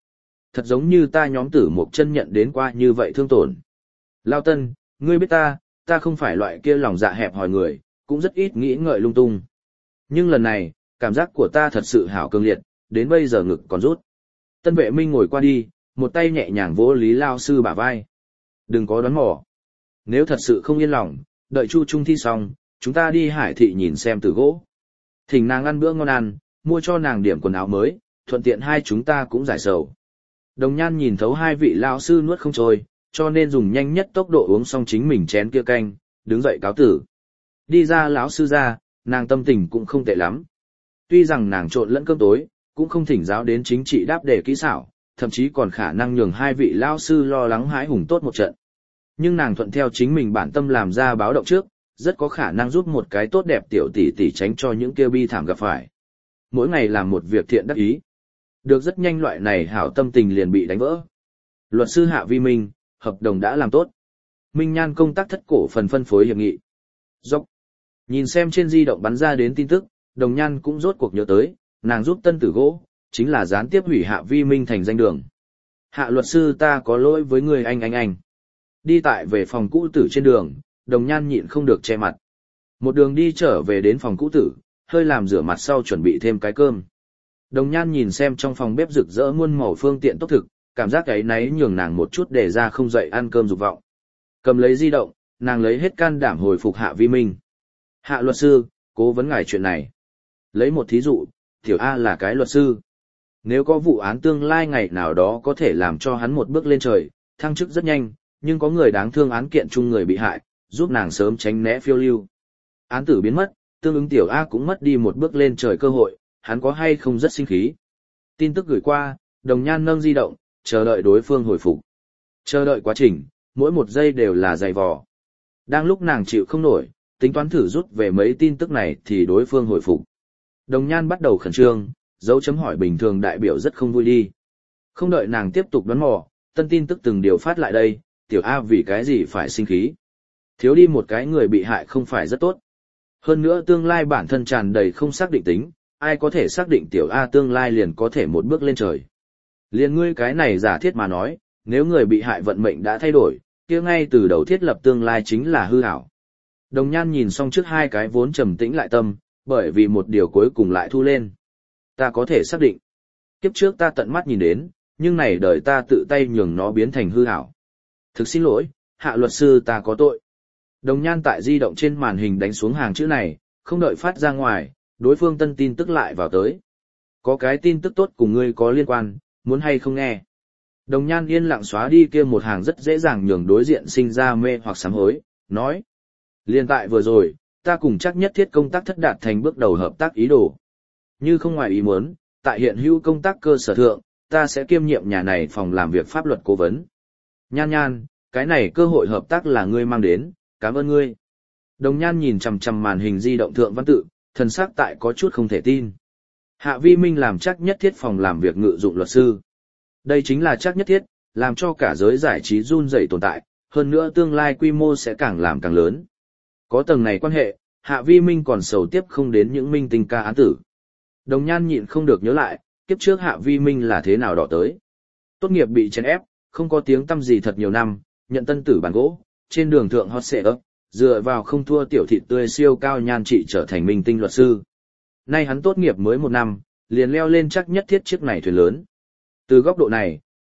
giống như ta nhóm Tử Mộc Chân nhận đến qua như vậy thương tổn. Lao Tân, ngươi biết ta không phải loại kia lòng dạ hẹp hòi người, cũng rất ít nghĩ ngợi lung tung. Nhưng lần này, cảm giác của ta thật sự hảo cường liệt, đến bây giờ ngực còn rút. Tân Vệ Minh ngồi qua đi, một tay nhẹ nhàng vỗ Lý lao sư bả vai. Đừng có đoán mò. Nếu thật sự không yên lòng, đợi Chu Trung thi xong, chúng ta đi Hải thị nhìn xem Tử Gỗ. Thỉnh nàng ăn bữa ngon ăn, mua cho nàng điểm quần áo mới, thuận tiện hai chúng ta cũng giải sầu. Đồng Nhan nhìn thấu hai vị lão sư nuốt không trôi, cho nên dùng nhanh nhất tốc độ uống xong chính mình chén kia canh, đứng dậy cáo tử. Đi ra lão sư ra, nàng tâm tình cũng không tệ lắm. Tuy rằng nàng trộn lẫn cơm tối, cũng không thỉnh giáo đến chính trị đáp đề kỹ xảo, thậm chí còn khả năng nhường hai vị lão sư lo lắng hãi hùng tốt một trận. Nhưng nàng thuận theo chính mình bản tâm làm ra báo động trước, rất có khả năng giúp một cái tốt đẹp tiểu tỷ tỷ tránh cho những kêu bi thảm gặp phải. Mỗi ngày làm một việc thiện đắc ý. Được rất nhanh loại này hảo tâm tình liền bị đánh vỡ. Luật sư Hạ Vi Minh, hợp đồng đã làm tốt. Minh Nhan công tác thất cổ phần phân phối hiệp nghị. Dốc. Nhìn xem trên di động bắn ra đến tin tức, Đồng Nhan cũng rốt cuộc nhớ tới, nàng giúp Tân Tử Gỗ, chính là gián tiếp hủy Hạ Vi Minh thành danh đường. Hạ luật sư ta có lỗi với người anh. Đi tại về phòng cũ tử trên đường, Đồng Nhan nhịn không được che mặt. Một đường đi trở về đến phòng cũ tử, hơi làm rửa mặt sau chuẩn bị thêm cái cơm. Đồng Nhan nhìn xem trong phòng bếp rực rỡ muôn màu phương tiện tốt thực, cảm giác ấy náy nhường nàng một chút để ra không dậy ăn cơm dục vọng. Cầm lấy di động, nàng lấy hết can đảm hồi phục Hạ Vi Minh. Hạ luật sư, cố vấn ngài chuyện này. Lấy một thí dụ, Tiểu A là cái luật sư. Nếu có vụ án tương lai ngày nào đó có thể làm cho hắn một bước lên trời, thăng chức rất nhanh, nhưng có người đáng thương án kiện chung người bị hại, giúp nàng sớm tránh né phiêu lưu. Án tử biến mất, tương ứng Tiểu A cũng mất đi một bước lên trời cơ hội, hắn có hay không rất sinh khí. Tin tức gửi qua, Đồng Nhan nâng di động, chờ đợi đối phương hồi phục. Chờ đợi quá trình, mỗi một giây đều là dày vò. Đang lúc nàng chịu không nổi, tính toán thử rút về mấy tin tức này thì đối phương hồi phục. Đồng Nhan bắt đầu khẩn trương, dấu chấm hỏi bình thường đại biểu rất không vui đi. Không đợi nàng tiếp tục đoán mò, tân tin tức từng điều phát lại đây, Tiểu A vì cái gì phải sinh khí. Thiếu đi một cái người bị hại không phải rất tốt. Hơn nữa tương lai bản thân tràn đầy không xác định tính, ai có thể xác định Tiểu A tương lai liền có thể một bước lên trời. Liền ngươi cái này giả thiết mà nói, nếu người bị hại vận mệnh đã thay đổi, kia ngay từ đầu thiết lập tương lai chính là hư ảo. Đồng Nhan nhìn xong trước hai cái vốn trầm tĩnh lại tâm, bởi vì một điều cuối cùng lại thu lên. Ta có thể xác định. Kiếp trước ta tận mắt nhìn đến, nhưng này đời ta tự tay nhường nó biến thành hư ảo. Thực xin lỗi, Hạ luật sư ta có tội. Đồng Nhan tại di động trên màn hình đánh xuống hàng chữ này, không đợi phát ra ngoài, đối phương tân tin tức lại vào tới. Có cái tin tức tốt cùng ngươi có liên quan, muốn hay không nghe. Đồng Nhan yên lặng xóa đi kia một hàng rất dễ dàng nhường đối diện sinh ra mê hoặc sám hối, nói. Liên tại vừa rồi, ta cùng chắc nhất thiết công tác thất đạt thành bước đầu hợp tác ý đồ. Như không ngoài ý muốn, tại hiện hữu công tác cơ sở thượng, ta sẽ kiêm nhiệm nhà này phòng làm việc pháp luật cố vấn. Nhan, cái này cơ hội hợp tác là ngươi mang đến, cảm ơn ngươi. Đồng Nhan nhìn chằm chằm màn hình di động thượng văn tự, thần sắc tại có chút không thể tin. Hạ Vi Minh làm chắc nhất thiết phòng làm việc ngự dụng luật sư. Đây chính là chắc nhất thiết, làm cho cả giới giải trí run rẩy tồn tại, hơn nữa tương lai quy mô sẽ càng làm càng lớn. Có tầng này quan hệ, Hạ Vi Minh còn sầu tiếp không đến những minh tinh ca án tử. Đồng Nhan nhịn không được nhớ lại, kiếp trước Hạ Vi Minh là thế nào đỏ tới. Tốt nghiệp bị chèn ép, không có tiếng tăm gì thật nhiều năm, nhận tân tử bản gỗ, trên đường thượng hot xệ ấp, dựa vào không thua tiểu thịt tươi siêu cao nhan trị trở thành minh tinh luật sư. Nay hắn tốt nghiệp mới 1 năm, liền leo lên chắc nhất thiết chiếc này thuyền lớn. Từ góc độ này,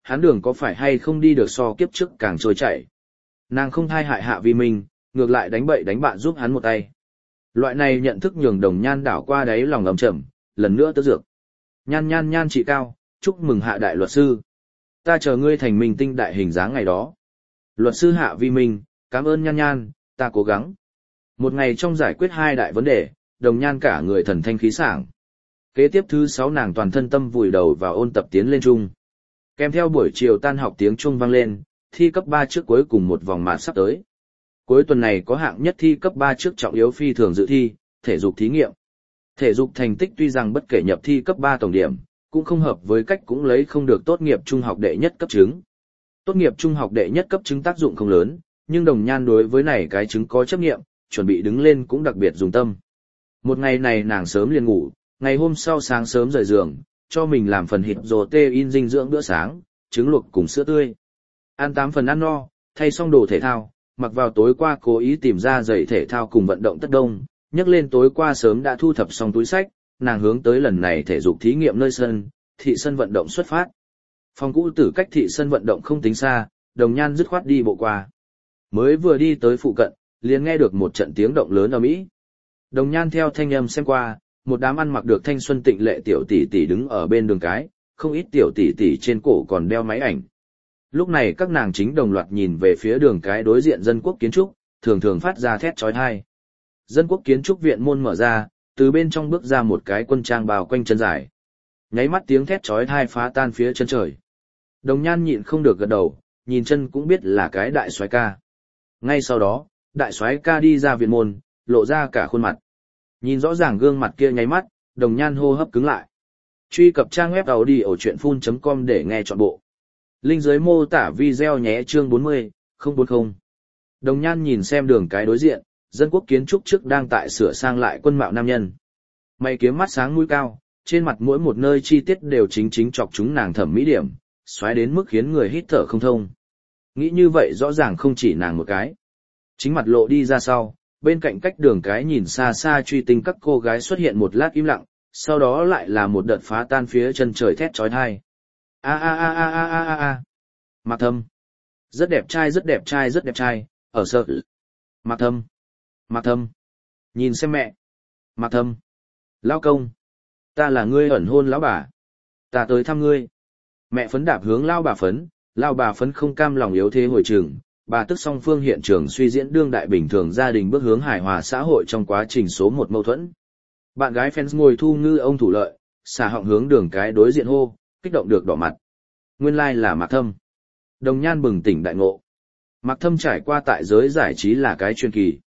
hắn đường có phải hay không đi được so kiếp trước càng trôi chảy. Nàng không thai hại Hạ Vi Minh, ngược lại đánh bậy đánh bạn giúp hắn một tay. Loại này nhận thức nhường Đồng Nhan đảo qua đáy lòng ấm trầm, lần nữa tớ dược. Nhan chị cao, chúc mừng Hạ đại luật sư. Ta chờ ngươi thành minh tinh đại hình dáng ngày đó. Luật sư Hạ Vi Minh, cảm ơn Nhan, ta cố gắng. Một ngày trong giải quyết hai đại vấn đề, Đồng Nhan cả người thần thanh khí sảng. Kế tiếp thứ 6 nàng toàn thân tâm vùi đầu vào ôn tập tiến lên chung. Kèm theo buổi chiều tan học tiếng chuông vang lên, thi cấp 3 trước cuối cùng một vòng mạt sắp tới. Cuối tuần này có hạng nhất thi cấp 3 trước trọng yếu phi thường dự thi, thể dục thí nghiệm. Thể dục thành tích tuy rằng bất kể nhập thi cấp 3 tổng điểm, cũng không hợp với cách cũng lấy không được tốt nghiệp trung học đệ nhất cấp chứng. Tốt nghiệp trung học đệ nhất cấp chứng tác dụng không lớn, nhưng Đồng Nhan đối với này cái chứng có chấp nghiệm, chuẩn bị đứng lên cũng đặc biệt dùng tâm. Một ngày này nàng sớm liền ngủ, ngày hôm sau sáng sớm rời giường, cho mình làm phần hịt protein dinh dưỡng bữa sáng, trứng luộc cùng sữa tươi. Ăn 8 phần ăn no, thay xong đồ thể thao, mặc vào tối qua cố ý tìm ra giày thể thao cùng vận động tất đông, nhấc lên tối qua sớm đã thu thập xong túi sách, nàng hướng tới lần này thể dục thí nghiệm nơi sân, thị sân vận động xuất phát. Phòng cũ tử cách thị sân vận động không tính xa, Đồng Nhan dứt khoát đi bộ qua. Mới vừa đi tới phụ cận, liền nghe được một trận tiếng động lớn ầm ĩ. Đồng Nhan theo thanh âm xem qua, một đám ăn mặc được thanh xuân tịnh lệ tiểu tỷ tỷ đứng ở bên đường cái, không ít tiểu tỷ tỷ trên cổ còn đeo máy ảnh. Lúc này các nàng chính đồng loạt nhìn về phía đường cái đối diện dân quốc kiến trúc, thường thường phát ra thét chói tai. Dân quốc kiến trúc viện môn mở ra, từ bên trong bước ra một cái quân trang bào quanh chân dài. Nháy mắt tiếng thét chói tai phá tan phía chân trời. Đồng Nhan nhịn không được gật đầu, nhìn chân cũng biết là cái đại soái ca. Ngay sau đó, đại soái ca đi ra viện môn, lộ ra cả khuôn mặt. Nhìn rõ ràng gương mặt kia nháy mắt, Đồng Nhan hô hấp cứng lại. Truy cập trang web audiochuyenphun.com để nghe trọn bộ. Link dưới mô tả video nhé chương 40, 040. Đồng Nhan nhìn xem đường cái đối diện, dân quốc kiến trúc trước đang tại sửa sang lại quân mạo nam nhân. Mày kiếm mắt sáng mũi cao, trên mặt mỗi một nơi chi tiết đều chính chọc chúng nàng thẩm mỹ điểm, xoáy đến mức khiến người hít thở không thông. Nghĩ như vậy rõ ràng không chỉ nàng một cái. Chính mặt lộ đi ra sau, bên cạnh cách đường cái nhìn xa xa truy tinh các cô gái xuất hiện một lát im lặng, sau đó lại là một đợt phá tan phía chân trời thét chói tai. A. Mạc Thâm. Rất đẹp trai, ở sợ. Mạc Thâm. Nhìn xem mẹ. Mạc Thâm. Lao công. Ta là ngươi ẩn hôn lão bà. Ta tới thăm ngươi. Mẹ Phấn đạp hướng lao bà Phấn không cam lòng yếu thế hồi trường. Bà tức song phương hiện trường suy diễn đương đại bình thường gia đình bước hướng hài hòa xã hội trong quá trình số 1 mâu thuẫn. Bạn gái fans ngồi thu ngư ông thủ lợi, xả họng hướng đường cái đối diện hô, kích động được đỏ mặt. Nguyên lai là Mạc Thâm. Đồng Nhan bừng tỉnh đại ngộ. Mạc Thâm trải qua tại giới giải trí là cái truyền kỳ.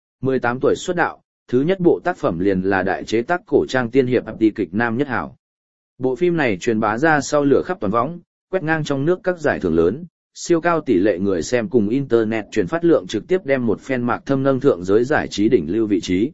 18 tuổi xuất đạo, thứ nhất bộ tác phẩm liền là đại chế tác cổ trang tiên hiệp ập đi kịch nam nhất hảo. Bộ phim này truyền bá ra sau lửa khắp toàn võng, quét ngang trong nước các giải thưởng lớn, siêu cao tỷ lệ người xem cùng internet truyền phát lượng trực tiếp đem một phen Mạc Thâm nâng thượng giới giải trí đỉnh lưu vị trí.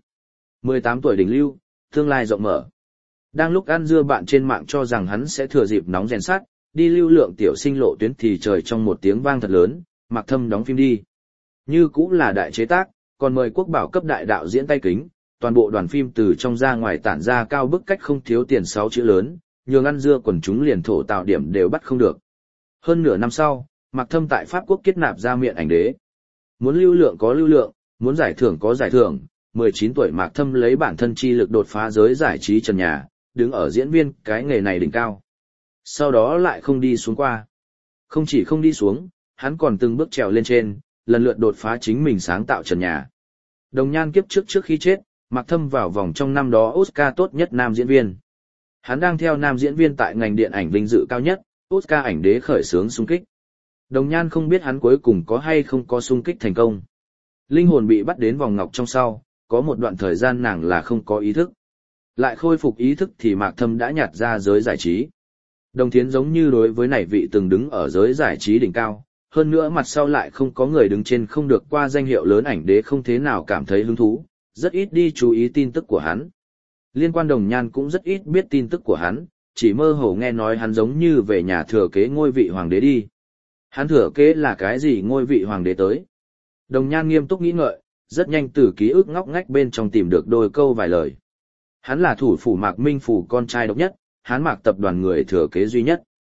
18 tuổi đỉnh lưu, tương lai rộng mở. Đang lúc ăn dưa bạn trên mạng cho rằng hắn sẽ thừa dịp nóng rèn sắt, đi lưu lượng tiểu sinh lộ tuyến thì trời trong một tiếng vang thật lớn, Mạc Thâm đóng phim đi. Như cũng là đại chế tác, còn mời Quốc Bảo cấp đại đạo diễn tay kính, toàn bộ đoàn phim từ trong ra ngoài tản ra cao bức cách không thiếu tiền 6 chữ lớn, nhường ăn dưa quần chúng liền thổ tạo điểm đều bắt không được. Hơn nửa năm sau, Mạc Thâm tại Pháp Quốc kết nạp ra miện ảnh đế. Muốn lưu lượng có lưu lượng, muốn giải thưởng có giải thưởng, 19 tuổi Mạc Thâm lấy bản thân chi lực đột phá giới giải trí trần nhà, đứng ở diễn viên cái nghề này đỉnh cao. Sau đó lại không đi xuống qua. Không chỉ không đi xuống, hắn còn từng bước trèo lên trên, lần lượt đột phá chính mình sáng tạo trần nhà. Đồng Nhan kiếp trước khi chết, Mạc Thâm vào vòng trong năm đó Oscar tốt nhất nam diễn viên. Hắn đang theo nam diễn viên tại ngành điện ảnh vinh dự cao nhất, Oscar ảnh đế khởi xướng xung kích. Đồng Nhan không biết hắn cuối cùng có hay không có xung kích thành công. Linh hồn bị bắt đến vòng ngọc trong sau, có một đoạn thời gian nàng là không có ý thức. Lại khôi phục ý thức thì Mạc Thâm đã nhạt ra giới giải trí. Đồng Thiến giống như đối với này vị từng đứng ở giới giải trí đỉnh cao, hơn nữa mặt sau lại không có người đứng trên không được qua danh hiệu lớn ảnh đế không thế nào cảm thấy hứng thú, rất ít đi chú ý tin tức của hắn. Liên quan Đồng Nhan cũng rất ít biết tin tức của hắn, chỉ mơ hồ nghe nói hắn giống như về nhà thừa kế ngôi vị hoàng đế đi. Hắn thừa kế là cái gì ngôi vị hoàng đế tới? Đồng Nhan nghiêm túc nghĩ ngợi, rất nhanh từ ký ức ngóc ngách bên trong tìm được đôi câu vài lời. Hắn là thủ phủ Mạc Minh Phủ con trai độc nhất, Hán Mạc tập đoàn người thừa kế duy nhất.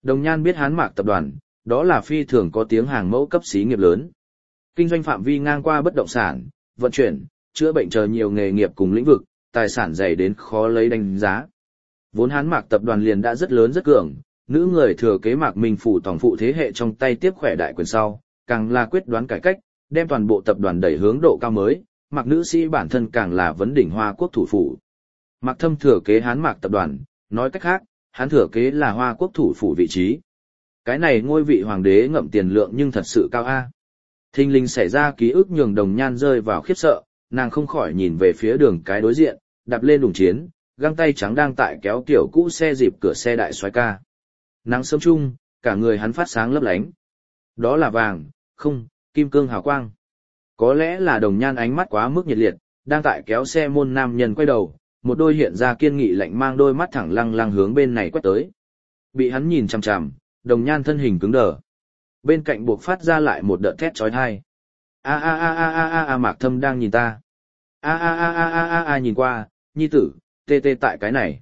Đồng Nhan biết Hán Mạc tập đoàn, đó là phi thường có tiếng hàng mẫu cấp xí nghiệp lớn. Kinh doanh phạm vi ngang qua bất động sản, vận chuyển, chữa bệnh chờ nhiều nghề nghiệp cùng lĩnh vực, tài sản dày đến khó lấy đánh giá. Vốn Hán Mạc tập đoàn liền đã rất lớn rất cường, nữ người thừa kế Mạc Minh Phủ tổng phụ thế hệ trong tay tiếp khỏe đại quyền sau, càng là quyết đoán cải cách, đem toàn bộ tập đoàn đẩy hướng độ cao mới, Mạc nữ sĩ bản thân càng là vấn đỉnh Hoa Quốc thủ phủ. Mạc Thâm thừa kế Hán Mạc tập đoàn, nói cách khác, hắn thừa kế là Hoa Quốc thủ phủ vị trí. Cái này ngôi vị hoàng đế ngậm tiền lượng nhưng thật sự cao a. Thình lình xảy ra ký ức nhường Đồng Nhan rơi vào khiếp sợ, nàng không khỏi nhìn về phía đường cái đối diện, đạp lên đùng chiến, găng tay trắng đang tại kéo kiểu cũ xe dịp cửa xe đại soái ca. Nắng sớm chung, cả người hắn phát sáng lấp lánh. Đó là vàng, không, kim cương hào quang. Có lẽ là Đồng Nhan ánh mắt quá mức nhiệt liệt, đang tại kéo xe môn nam nhân quay đầu, một đôi hiện ra kiên nghị lạnh mang đôi mắt thẳng lăng lăng hướng bên này quét tới. Bị hắn nhìn chằm chằm, Đồng Nhan thân hình cứng đờ. Bên cạnh buộc phát ra lại một đợt thét chói tai. Mạc Thâm đang nhìn ta. Nhìn qua, nhi tử, tê tại cái này.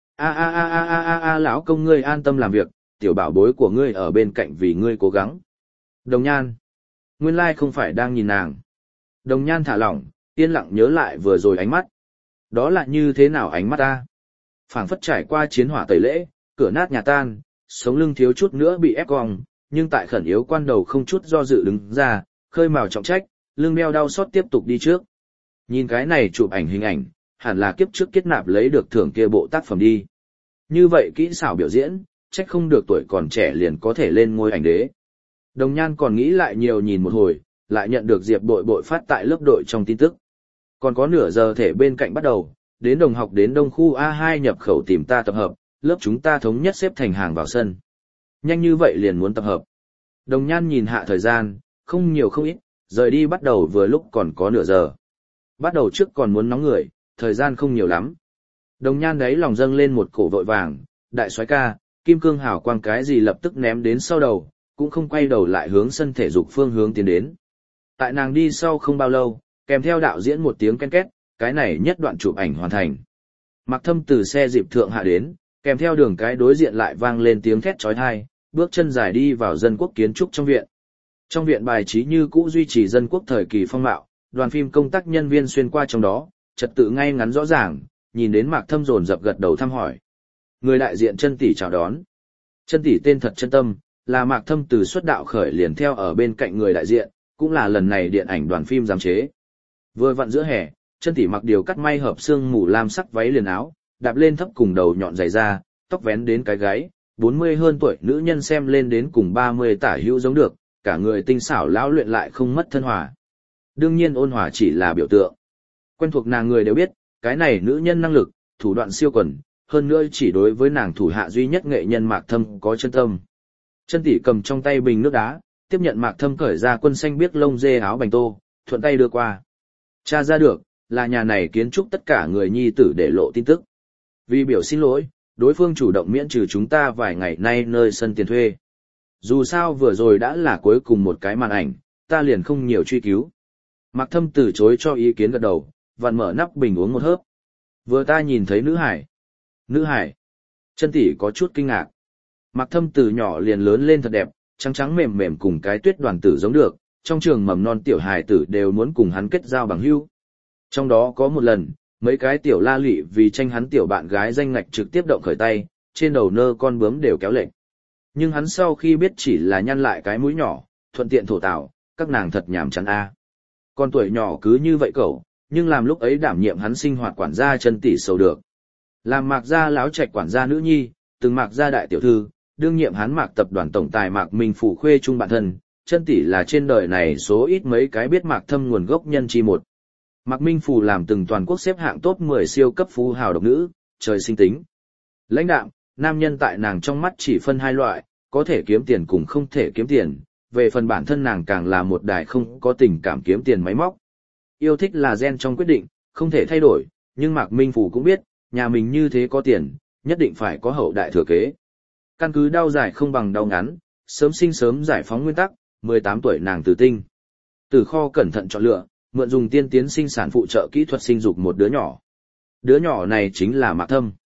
Lão công ngươi an tâm làm việc, tiểu bảo bối của ngươi ở bên cạnh vì ngươi cố gắng. Đồng Nhan. Nguyên lai không phải đang nhìn nàng. Đồng Nhan thả lỏng, yên lặng nhớ lại vừa rồi ánh mắt. Đó là như thế nào ánh mắt ta? Phảng phất trải qua chiến hỏa tẩy lễ, cửa nát nhà tan, sống lưng thiếu chút nữa bị ép cong, nhưng tại khẩn yếu quan đầu không chút do dự đứng ra, khơi mào trọng trách, lưng đeo đau xót tiếp tục đi trước. Nhìn cái này chụp ảnh hình ảnh, hẳn là kiếp trước kết nạp lấy được thưởng kia bộ tác phẩm đi. Như vậy kỹ xảo biểu diễn, trách không được tuổi còn trẻ liền có thể lên ngôi ảnh đế. Đồng Nhan còn nghĩ lại nhiều nhìn một hồi, lại nhận được Diệp Bội Bội phát tại lớp đội trong tin tức. Còn có nửa giờ thể bên cạnh bắt đầu, đến đồng học đến đông khu A2 nhập khẩu tìm ta tập hợp, lớp chúng ta thống nhất xếp thành hàng vào sân. Nhanh như vậy liền muốn tập hợp. Đồng Nhan nhìn hạ thời gian, không nhiều không ít, rời đi bắt đầu vừa lúc còn có nửa giờ. Bắt đầu trước còn muốn nóng người, thời gian không nhiều lắm. Đồng Nhan đấy lòng dâng lên một cổ vội vàng, đại soái ca, kim cương hào quang cái gì lập tức ném đến sau đầu, cũng không quay đầu lại hướng sân thể dục phương hướng tiến đến. Tại nàng đi sau không bao lâu, kèm theo đạo diễn một tiếng ken két, cái này nhất đoạn chụp ảnh hoàn thành. Mạc Thâm từ xe dịp thượng hạ đến, kèm theo đường cái đối diện lại vang lên tiếng thét chói tai, bước chân dài đi vào dân quốc kiến trúc trong viện. Trong viện bài trí như cũ duy trì dân quốc thời kỳ phong mạo, đoàn phim công tác nhân viên xuyên qua trong đó, trật tự ngay ngắn rõ ràng, nhìn đến Mạc Thâm dồn dập gật đầu thăm hỏi. Người đại diện Chân tỷ chào đón. Chân tỷ tên thật Chân Tâm, là Mạc Thâm từ xuất đạo khởi liền theo ở bên cạnh người đại diện, cũng là lần này điện ảnh đoàn phim giám chế. Vừa vặn giữa hè, Chân tỷ mặc điều cắt may hợp xương mù lam sắc váy liền áo, đạp lên thấp cùng đầu nhọn dày da, tóc vén đến cái gáy, 40 hơn tuổi nữ nhân xem lên đến cùng 30 tả hữu giống được, cả người tinh xảo lão luyện lại không mất thân hòa. Đương nhiên ôn hòa chỉ là biểu tượng. Quen thuộc nàng người đều biết, cái này nữ nhân năng lực, thủ đoạn siêu quần, hơn nữa chỉ đối với nàng thủ hạ duy nhất nghệ nhân Mạc Thâm có chân tâm. Chân tỷ cầm trong tay bình nước đá, tiếp nhận Mạc Thâm cởi ra quân xanh biếc lông dê áo bành tô, thuận tay đưa qua. Tra ra được, là nhà này kiến trúc tất cả người nhi tử để lộ tin tức. Vì biểu xin lỗi, đối phương chủ động miễn trừ chúng ta vài ngày nay nơi sân tiền thuê. Dù sao vừa rồi đã là cuối cùng một cái màn ảnh, ta liền không nhiều truy cứu. Mạc Thâm từ chối cho ý kiến gật đầu, vặn mở nắp bình uống một hớp. Vừa ta nhìn thấy nữ hải. Nữ hải. Chân tỷ có chút kinh ngạc. Mạc Thâm từ nhỏ liền lớn lên thật đẹp, trắng trắng mềm mềm cùng cái Tuyết Đoàn tử giống được, trong trường mầm non tiểu hài tử đều muốn cùng hắn kết giao bằng hữu. Trong đó có một lần, mấy cái tiểu la lụy vì tranh hắn tiểu bạn gái danh ngạch trực tiếp động khởi tay, trên đầu nơ con bướm đều kéo lệnh. Nhưng hắn sau khi biết chỉ là nhăn lại cái mũi nhỏ, thuận tiện thổ tảo, các nàng thật nhàm chán a. Con tuổi nhỏ cứ như vậy cậu, nhưng làm lúc ấy đảm nhiệm hắn sinh hoạt quản gia Chân tỷ sầu được. Làm Mạc gia láo trạch quản gia nữ nhi, từng Mạc gia đại tiểu thư, đương nhiệm hắn Mạc tập đoàn tổng tài Mạc Minh Phủ khuê trung bản thân, Chân tỷ là trên đời này số ít mấy cái biết Mạc Thâm nguồn gốc nhân chi một. Mạc Minh Phủ làm từng toàn quốc xếp hạng top 10 siêu cấp phú hào độc nữ, trời sinh tính. Lãnh đạm, nam nhân tại nàng trong mắt chỉ phân hai loại, có thể kiếm tiền cùng không thể kiếm tiền, về phần bản thân nàng càng là một đài không có tình cảm kiếm tiền máy móc. Yêu thích là gen trong quyết định, không thể thay đổi, nhưng Mạc Minh Phủ cũng biết, nhà mình như thế có tiền, nhất định phải có hậu đại thừa kế. Căn cứ đau dài không bằng đau ngắn, sớm sinh sớm giải phóng nguyên tắc, 18 tuổi nàng tử tinh. Từ kho cẩn thận chọn lựa, mượn dùng tiên tiến sinh sản phụ trợ kỹ thuật sinh dục một đứa nhỏ. Đứa nhỏ này chính là Mạc Thâm.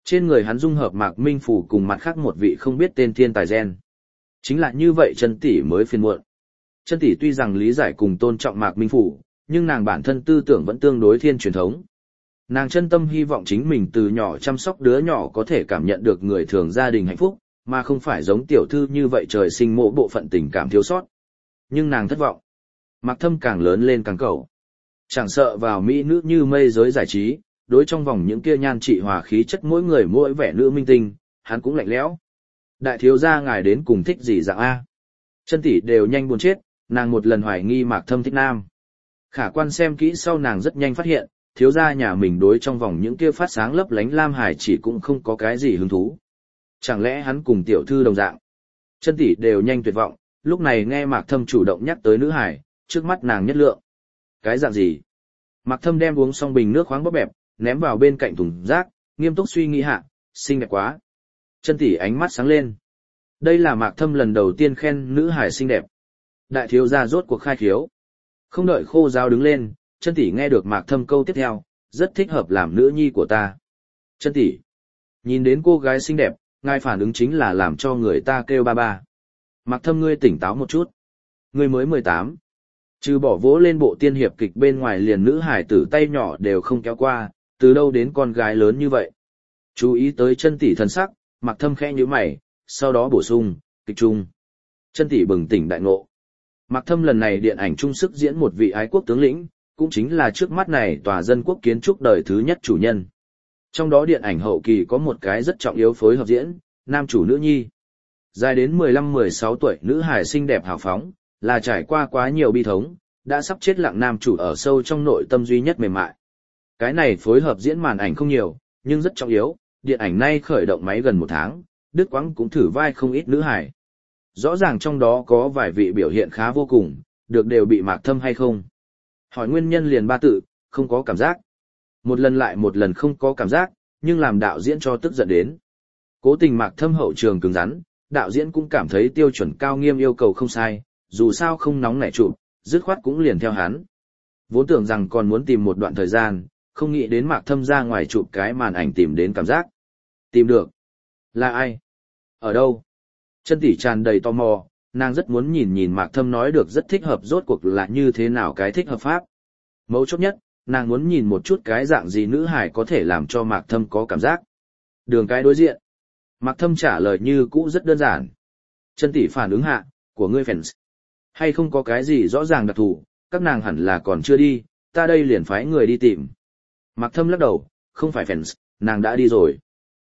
Trên người hắn dung hợp Mạc Minh Phủ cùng mặt khác một vị không biết tên thiên tài gen. Chính là như vậy chân tỷ mới phiền muộn. Chân tỷ tuy rằng lý giải cùng tôn trọng Mạc Minh Phủ, nhưng nàng bản thân tư tưởng vẫn tương đối thiên truyền thống. Nàng chân tâm hy vọng chính mình từ nhỏ chăm sóc đứa nhỏ có thể cảm nhận được người thường gia đình hạnh phúc, mà không phải giống tiểu thư như vậy trời sinh mỗi bộ phận tình cảm thiếu sót. Nhưng nàng thất vọng. Mạc Thâm càng lớn lên càng cầu. Chẳng sợ vào mỹ nữ như mây giới giải trí, đối trong vòng những kia nhan trị hòa khí chất mỗi người mỗi vẻ nữ minh tinh, hắn cũng lạnh lẽo. Đại thiếu gia ngài đến cùng thích gì dạng A? Chân tỷ đều nhanh buồn chết, nàng một lần hoài nghi Mạc Thâm thích nam. Khả quan xem kỹ sau nàng rất nhanh phát hiện, thiếu gia nhà mình đối trong vòng những kia phát sáng lấp lánh lam hải chỉ cũng không có cái gì hứng thú. Chẳng lẽ hắn cùng tiểu thư đồng dạng? Chân tỷ đều nhanh tuyệt vọng, lúc này nghe Mạc Thâm chủ động nhắc tới nữ hải, trước mắt nàng nhất lượng. Cái dạng gì? Mạc Thâm đem uống xong bình nước khoáng bóp bẹp, ném vào bên cạnh thùng rác, nghiêm túc suy nghĩ hạ, xinh đẹp quá. Chân tỷ ánh mắt sáng lên. Đây là Mạc Thâm lần đầu tiên khen nữ hải xinh đẹp. Đại thiếu gia rốt cuộc khai khiếu. Không đợi khô giáo đứng lên, chân tỷ nghe được Mạc Thâm câu tiếp theo, rất thích hợp làm nữ nhi của ta. Chân tỷ, nhìn đến cô gái xinh đẹp, ngài phản ứng chính là làm cho người ta kêu ba ba. Mạc Thâm ngươi tỉnh táo một chút. Ngươi mới 18. Trừ bỏ vỗ lên bộ tiên hiệp kịch bên ngoài liền nữ hải tử tay nhỏ đều không kéo qua, từ đâu đến con gái lớn như vậy. Chú ý tới chân tỷ thần sắc, Mạc Thâm khẽ nhíu mày, sau đó bổ sung, kịch trung. Chân tỷ bừng tỉnh đại ngộ. Mạc Thâm lần này điện ảnh trung sức diễn một vị ái quốc tướng lĩnh, cũng chính là trước mắt này tòa dân quốc kiến trúc đời thứ nhất chủ nhân. Trong đó điện ảnh hậu kỳ có một cái rất trọng yếu phối hợp diễn, nam chủ nữ nhi. Dài đến 15-16 tuổi nữ hài xinh đẹp hào phóng, là trải qua quá nhiều bi thống, đã sắp chết lặng nam chủ ở sâu trong nội tâm duy nhất mềm mại. Cái này phối hợp diễn màn ảnh không nhiều, nhưng rất trọng yếu, điện ảnh nay khởi động máy gần 1 tháng, Đức Quang cũng thử vai không ít nữ hài. Rõ ràng trong đó có vài vị biểu hiện khá vô cùng, được đều bị Mạc Thâm hay không. Hỏi nguyên nhân liền 3 tự, không có cảm giác. Một lần lại một lần không có cảm giác, nhưng làm đạo diễn cho tức giận đến. Cố tình Mạc Thâm hậu trường cứng rắn, đạo diễn cũng cảm thấy tiêu chuẩn cao nghiêm yêu cầu không sai, dù sao không nóng nảy chụp, dứt khoát cũng liền theo hắn. Vốn tưởng rằng còn muốn tìm một đoạn thời gian, không nghĩ đến Mạc Thâm ra ngoài chụp cái màn ảnh tìm đến cảm giác. Tìm được. Là ai? Ở đâu? Chân tỷ tràn đầy tò mò, nàng rất muốn nhìn nhìn Mạc Thâm nói được rất thích hợp rốt cuộc là như thế nào cái thích hợp pháp. Mấu chốt nhất, nàng muốn nhìn một chút cái dạng gì nữ hải có thể làm cho Mạc Thâm có cảm giác. Đường cái đối diện. Mạc Thâm trả lời như cũ rất đơn giản. Chân tỷ phản ứng hạ, của ngươi fans. Hay không có cái gì rõ ràng đặc thù, các nàng hẳn là còn chưa đi, ta đây liền phái người đi tìm. Mạc Thâm lắc đầu, không phải fans, nàng đã đi rồi.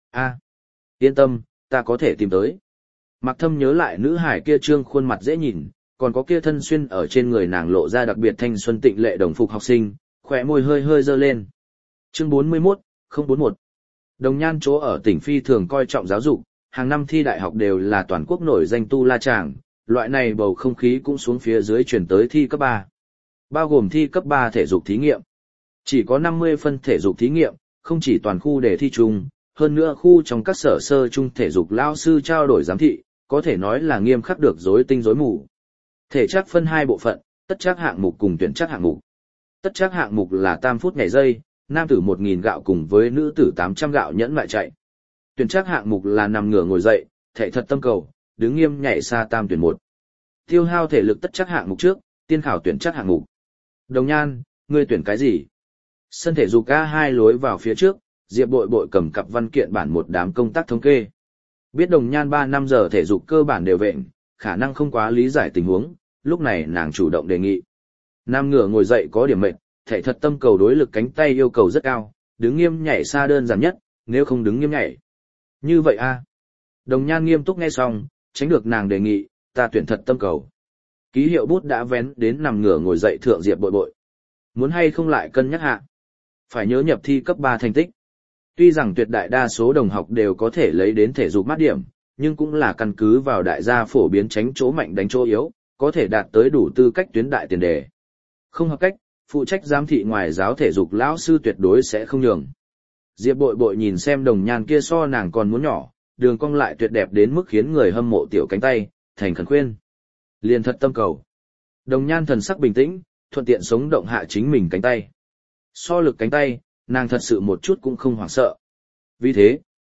Yên tâm, ta có thể tìm tới. Mạc Thâm nhớ lại nữ hải kia trương khuôn mặt dễ nhìn, còn có kia thân xuyên ở trên người nàng lộ ra đặc biệt thanh xuân tịnh lệ đồng phục học sinh, khỏe môi hơi hơi dơ lên. Chương 41, 041. Đồng Nhan chỗ ở tỉnh phi thường coi trọng giáo dục, hàng năm thi đại học đều là toàn quốc nổi danh tu la chàng, loại này bầu không khí cũng xuống phía dưới chuyển tới thi cấp 3. Bao gồm thi cấp 3 thể dục thí nghiệm. Chỉ có 50 phân thể dục thí nghiệm, không chỉ toàn khu để thi chung, hơn nữa khu trong các sở sơ trung thể dục lao sư trao đổi giám thị, có thể nói là nghiêm khắc được rối tinh rối mù. Thể chất phân 2 bộ phận, tất trắc hạng mục cùng tuyển trắc hạng mục. Tất trắc hạng mục là tam phút nhảy dây, nam tử 1000 gạo cùng với nữ tử 800 gạo nhẫn lại chạy. Tuyển trắc hạng mục là nằm ngửa ngồi dậy, thể thật tâm cầu, đứng nghiêm nhảy xa tam tuyển 1. Tiêu hao thể lực tất trắc hạng mục trước, tiên khảo tuyển trắc hạng mục. Đồng Nhan, ngươi tuyển cái gì? Sân thể dục A2 lối vào phía trước, Diệp Bội Bội cầm cặp văn kiện bản một đám công tác thống kê. Biết Đồng Nhan 3-5 giờ thể dục cơ bản đều vẹn, khả năng không quá lý giải tình huống, lúc này nàng chủ động đề nghị. Nam ngửa ngồi dậy có điểm mệt, thể thật tâm cầu đối lực cánh tay yêu cầu rất cao, đứng nghiêm nhảy xa đơn giản nhất, nếu không đứng nghiêm nhảy. Như vậy a? Đồng Nhan nghiêm túc nghe xong, tránh được nàng đề nghị, ta tuyển thật tâm cầu. Ký hiệu bút đã vén đến nằm ngửa ngồi dậy thượng Diệp Bội Bội. Muốn hay không lại cân nhắc hạ? Phải nhớ nhập thi cấp 3 thành tích. Tuy rằng tuyệt đại đa số đồng học đều có thể lấy đến thể dục mát điểm, nhưng cũng là căn cứ vào đại gia phổ biến tránh chỗ mạnh đánh chỗ yếu, có thể đạt tới đủ tư cách tuyến đại tiền đề. Không hợp cách, phụ trách giám thị ngoài giáo thể dục lão sư tuyệt đối sẽ không nhường. Diệp Bội Bội nhìn xem Đồng Nhan kia so nàng còn muốn nhỏ, đường cong lại tuyệt đẹp đến mức khiến người hâm mộ tiểu cánh tay, thành khẩn khuyên. Liền thật tâm cầu. Đồng Nhan thần sắc bình tĩnh, thuận tiện sống động hạ chính mình cánh tay. So lực cánh tay, nàng thật sự một chút cũng không hoảng sợ. Vì thế,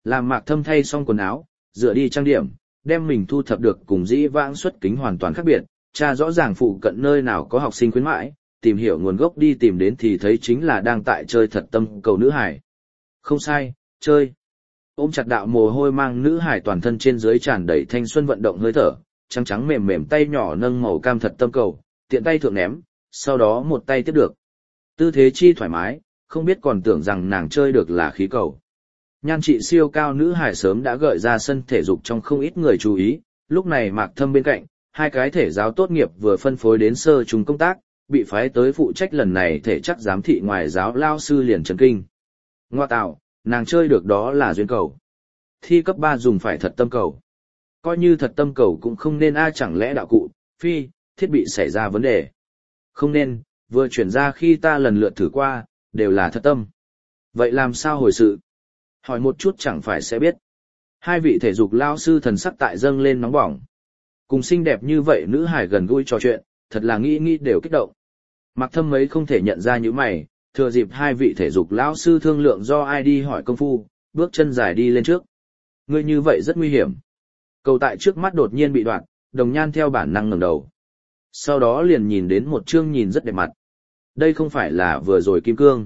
làm Mạc Thâm thay xong quần áo, rửa đi trang điểm, đem mình thu thập được cùng dĩ vãng xuất kính hoàn toàn khác biệt, tra rõ ràng phụ cận nơi nào có học sinh khuyến mãi, tìm hiểu nguồn gốc đi tìm đến thì thấy chính là đang tại chơi thật tâm cầu nữ hải. Không sai, chơi. Ôm chặt đạo mồ hôi mang nữ hải toàn thân trên dưới tràn đầy thanh xuân vận động hơi thở, trắng trắng mềm mềm tay nhỏ nâng màu cam thật tâm cầu, tiện tay thượng ném, sau đó một tay tiếp được. Tư thế chi thoải mái, không biết còn tưởng rằng nàng chơi được là khí cầu. Nhan trị siêu cao nữ hải sớm đã gợi ra sân thể dục trong không ít người chú ý, lúc này Mạc Thâm bên cạnh, hai cái thể giáo tốt nghiệp vừa phân phối đến sơ trung công tác, bị phái tới phụ trách lần này thể chắc giám thị ngoài giáo lao sư liền chấn kinh. Ngoa tạo, nàng chơi được đó là duyên cầu. Thi cấp 3 dùng phải thật tâm cầu. Coi như thật tâm cầu cũng không nên chẳng lẽ đạo cụ, phi, thiết bị xảy ra vấn đề. Không nên, vừa chuyển ra khi ta lần lượt thử qua, đều là thật tâm. Vậy làm sao hồi sự? Hỏi một chút chẳng phải sẽ biết. Hai vị thể dục lao sư thần sắc tại dâng lên nóng bỏng. Cùng xinh đẹp như vậy nữ hải gần gũi trò chuyện, thật là nghĩ đều kích động. Mạc Thâm mấy không thể nhận ra những mày, thừa dịp hai vị thể dục lão sư thương lượng do ai đi hỏi công phu, bước chân dài đi lên trước. Ngươi như vậy rất nguy hiểm. Cầu tại trước mắt đột nhiên bị đoạn, Đồng Nhan theo bản năng ngẩng đầu. Sau đó liền nhìn đến một chương nhìn rất đẹp mặt. Đây không phải là vừa rồi Kim Cương.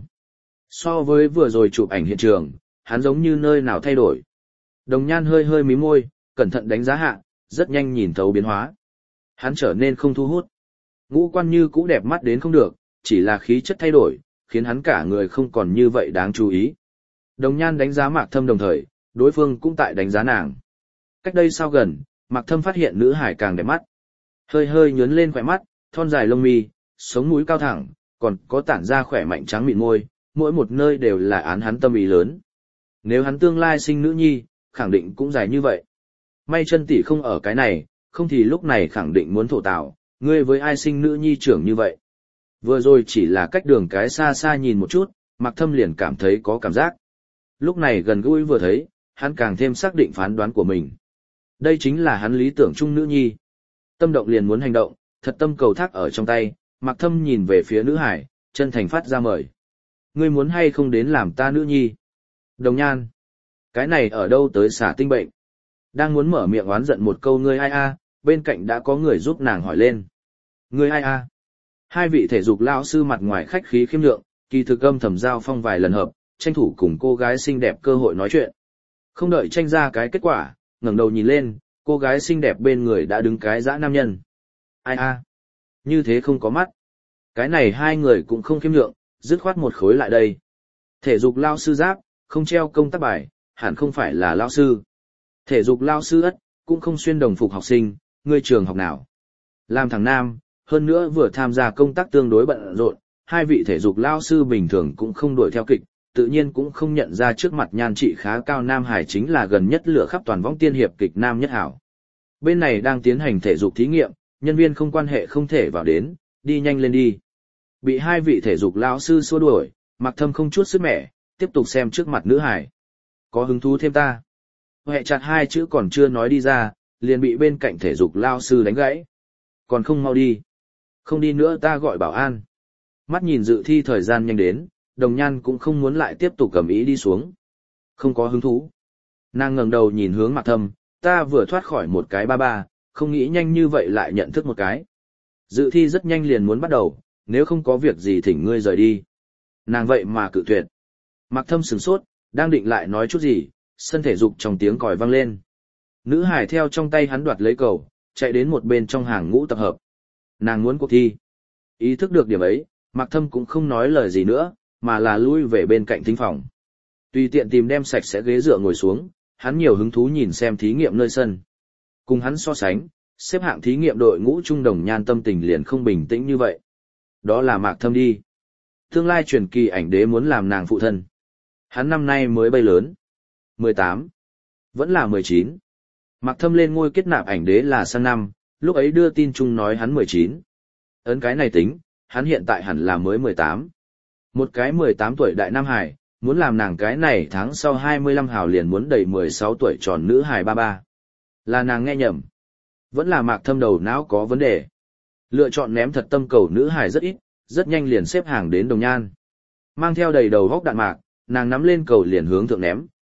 So với vừa rồi chụp ảnh hiện trường, hắn giống như nơi nào thay đổi. Đồng Nhan hơi hơi mím môi, cẩn thận đánh giá hạ, rất nhanh nhìn thấu biến hóa. Hắn trở nên không thu hút. Ngũ quan như cũ đẹp mắt đến không được, chỉ là khí chất thay đổi, khiến hắn cả người không còn như vậy đáng chú ý. Đồng Nhan đánh giá Mạc Thâm đồng thời, đối phương cũng tại đánh giá nàng. Cách đây sao gần, Mạc Thâm phát hiện nữ hải càng đẹp mắt. Hơi hơi nhướn lên khỏe mắt, thon dài lông mi, sống mũi cao thẳng, còn có tản ra khỏe mạnh trắng mịn môi, mỗi một nơi đều là án hắn tâm ý lớn. Nếu hắn tương lai sinh nữ nhi, khẳng định cũng dài như vậy. May chân tỷ không ở cái này, không thì lúc này khẳng định muốn thổ tào, ngươi với ai sinh nữ nhi trưởng như vậy. Vừa rồi chỉ là cách đường cái xa xa nhìn một chút, Mạc Thâm liền cảm thấy có cảm giác. Lúc này gần gũi vừa thấy, hắn càng thêm xác định phán đoán của mình. Đây chính là hắn lý tưởng chung nữ nhi. Tâm động liền muốn hành động, thật tâm cầu thác ở trong tay, Mạc Thâm nhìn về phía nữ hải, chân thành phát ra mời. Ngươi muốn hay không đến làm ta nữ nhi? Đồng Nhan. Cái này ở đâu tới xả tinh bệnh? Đang muốn mở miệng oán giận một câu ngươi ai a, bên cạnh đã có người giúp nàng hỏi lên. Ngươi ai a? Hai vị thể dục lão sư mặt ngoài khách khí khiêm lượng, kỳ thực âm thầm giao phong vài lần hợp, tranh thủ cùng cô gái xinh đẹp cơ hội nói chuyện. Không đợi tranh ra cái kết quả, ngẩng đầu nhìn lên, cô gái xinh đẹp bên người đã đứng cái dã nam nhân. Ai a? Như thế không có mắt. Cái này hai người cũng không khiêm lượng, dứt khoát một khối lại đây. Thể dục lao sư giáp, không treo công tác bài, hẳn không phải là lao sư. Thể dục lao sư ất, cũng không xuyên đồng phục học sinh, ngươi trường học nào. Làm thằng nam, hơn nữa vừa tham gia công tác tương đối bận rộn, hai vị thể dục lao sư bình thường cũng không đuổi theo kịch, tự nhiên cũng không nhận ra trước mặt nhan trị khá cao nam hải chính là gần nhất lửa khắp toàn võng tiên hiệp kịch nam nhất hảo. Bên này đang tiến hành thể dục thí nghiệm, nhân viên không quan hệ không thể vào đến, đi nhanh lên đi. Bị hai vị thể dục lao sư xua đuổi, Mạc Thâm không chút sức mẻ, tiếp tục xem trước mặt nữ hải. Có hứng thú thêm ta. Hệ chặt hai chữ còn chưa nói đi ra, liền bị bên cạnh thể dục lao sư đánh gãy. Còn không mau đi. Không đi nữa ta gọi bảo an. Mắt nhìn dự thi thời gian nhanh đến, Đồng Nhan cũng không muốn lại tiếp tục cầm ý đi xuống. Không có hứng thú. Nàng ngẩng đầu nhìn hướng Mạc Thâm, ta vừa thoát khỏi một cái ba ba, không nghĩ nhanh như vậy lại nhận thức một cái. Dự thi rất nhanh liền muốn bắt đầu, nếu không có việc gì thỉnh ngươi rời đi. Nàng vậy mà cự tuyệt. Mạc Thâm sửng sốt, đang định lại nói chút gì, sân thể dục trong tiếng còi vang lên. Nữ hải theo trong tay hắn đoạt lấy cầu, chạy đến một bên trong hàng ngũ tập hợp. Nàng muốn cuộc thi. Ý thức được điểm ấy, Mạc Thâm cũng không nói lời gì nữa, mà là lui về bên cạnh thính phòng. Tùy tiện tìm đem sạch sẽ ghế dựa ngồi xuống, hắn nhiều hứng thú nhìn xem thí nghiệm nơi sân. Cùng hắn so sánh, xếp hạng thí nghiệm đội ngũ trung Đồng Nhan tâm tình liền không bình tĩnh như vậy. Đó là Mạc Thâm đi. Tương lai truyền kỳ ảnh đế muốn làm nàng phụ thân. Hắn năm nay mới bay lớn. 18. Vẫn là 19. Mạc Thâm lên ngôi kết nạp ảnh đế là sang năm, lúc ấy đưa tin chung nói hắn 19. Ấn cái này tính, hắn hiện tại hẳn là mới 18. Một cái 18 tuổi đại nam hải, muốn làm nàng cái này tháng sau 25 hào liền muốn đầy 16 tuổi tròn nữ hài ba ba. Là nàng nghe nhầm. Vẫn là Mạc Thâm đầu não có vấn đề. Lựa chọn ném thật tâm cầu nữ hài rất ít, rất nhanh liền xếp hàng đến Đồng Nhan. Mang theo đầy đầu góc đạn mạc, nàng nắm lên cầu liền hướng thượng ném.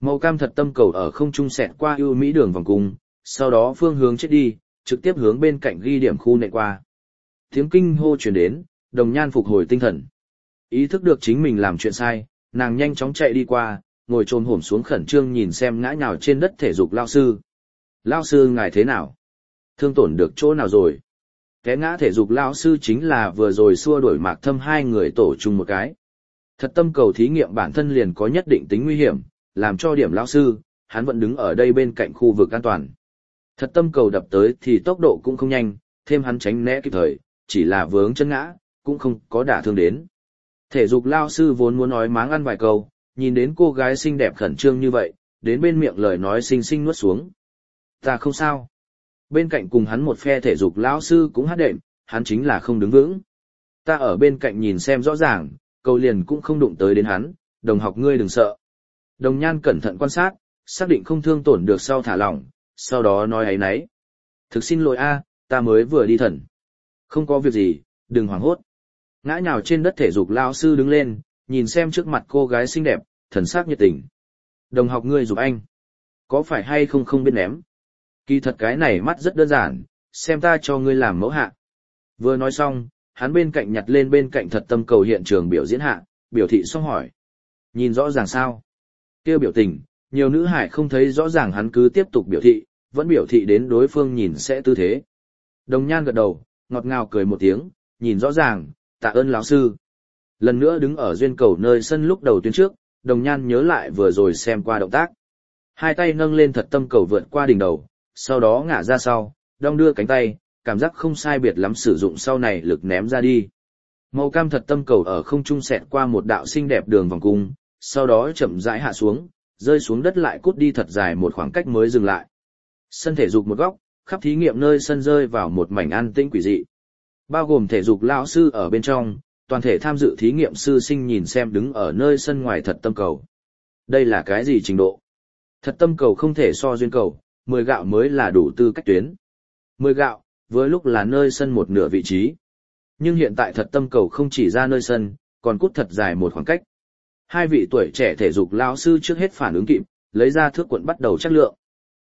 Màu cam thật tâm cầu ở không trung xẹt qua ưu mỹ đường vòng cung, sau đó phương hướng chết đi, trực tiếp hướng bên cạnh ghi điểm khu nện qua. Tiếng kinh hô truyền đến, Đồng Nhan phục hồi tinh thần. Ý thức được chính mình làm chuyện sai, nàng nhanh chóng chạy đi qua, ngồi chồm hổm xuống khẩn trương nhìn xem ngã nhào trên đất thể dục lao sư. Lao sư ngài thế nào? Thương tổn được chỗ nào rồi? Cái ngã thể dục lao sư chính là vừa rồi xua đuổi Mạc Thâm hai người tổ chung một cái. Thật tâm cầu thí nghiệm bản thân liền có nhất định tính nguy hiểm, làm cho điểm lao sư, hắn vẫn đứng ở đây bên cạnh khu vực an toàn. Thật tâm cầu đập tới thì tốc độ cũng không nhanh, thêm hắn tránh né kịp thời, chỉ là vướng chân ngã, cũng không có đả thương đến. Thể dục lao sư vốn muốn nói máng ăn vài câu, nhìn đến cô gái xinh đẹp khẩn trương như vậy, đến bên miệng lời nói xinh xinh nuốt xuống. Ta không sao. Bên cạnh cùng hắn một phe thể dục lão sư cũng hát đệm, hắn chính là không đứng vững. Ta ở bên cạnh nhìn xem rõ ràng, cầu liền cũng không đụng tới đến hắn, đồng học ngươi đừng sợ. Đồng Nhan cẩn thận quan sát, xác định không thương tổn được sau thả lỏng, sau đó nói ấy nấy. Thực xin lỗi a, ta mới vừa đi thần. Không có việc gì, đừng hoảng hốt. Ngã nhào trên đất thể dục lao sư đứng lên, nhìn xem trước mặt cô gái xinh đẹp, thần sắc nhiệt tình. Đồng học ngươi giúp anh. Có phải hay không không biết ném? Kỳ thật cái này mắt rất đơn giản, xem ta cho ngươi làm mẫu hạ. Vừa nói xong, hắn bên cạnh nhặt lên bên cạnh thật tâm cầu hiện trường biểu diễn hạ, biểu thị xong hỏi. Nhìn rõ ràng sao? Kêu biểu tình, nhiều nữ hải không thấy rõ ràng hắn cứ tiếp tục biểu thị, vẫn biểu thị đến đối phương nhìn sẽ tư thế. Đồng Nhan gật đầu, ngọt ngào cười một tiếng, nhìn rõ ràng, tạ ơn lão sư. Lần nữa đứng ở duyên cầu nơi sân lúc đầu tuyến trước, Đồng Nhan nhớ lại vừa rồi xem qua động tác. Hai tay nâng lên thật tâm cầu vượt qua đỉnh đầu, sau đó ngả ra sau, đong đưa cánh tay, cảm giác không sai biệt lắm sử dụng sau này lực ném ra đi. Màu cam thật tâm cầu ở không trung xẹt qua một đạo xinh đẹp đường vòng cung, sau đó chậm rãi hạ xuống, rơi xuống đất lại cút đi thật dài một khoảng cách mới dừng lại. Sân thể dục một góc, khắp thí nghiệm nơi sân rơi vào một mảnh an tĩnh quỷ dị. Bao gồm thể dục lão sư ở bên trong, toàn thể tham dự thí nghiệm sư sinh nhìn xem đứng ở nơi sân ngoài thật tâm cầu. Đây là cái gì trình độ? Thật tâm cầu không thể so duyên cầu, 10 gạo mới là đủ tư cách tuyến. 10 gạo, với lúc là nơi sân một nửa vị trí. Nhưng hiện tại thật tâm cầu không chỉ ra nơi sân, còn cút thật dài một khoảng cách. Hai vị tuổi trẻ thể dục lão sư trước hết phản ứng kịp, lấy ra thước cuộn bắt đầu chất lượng.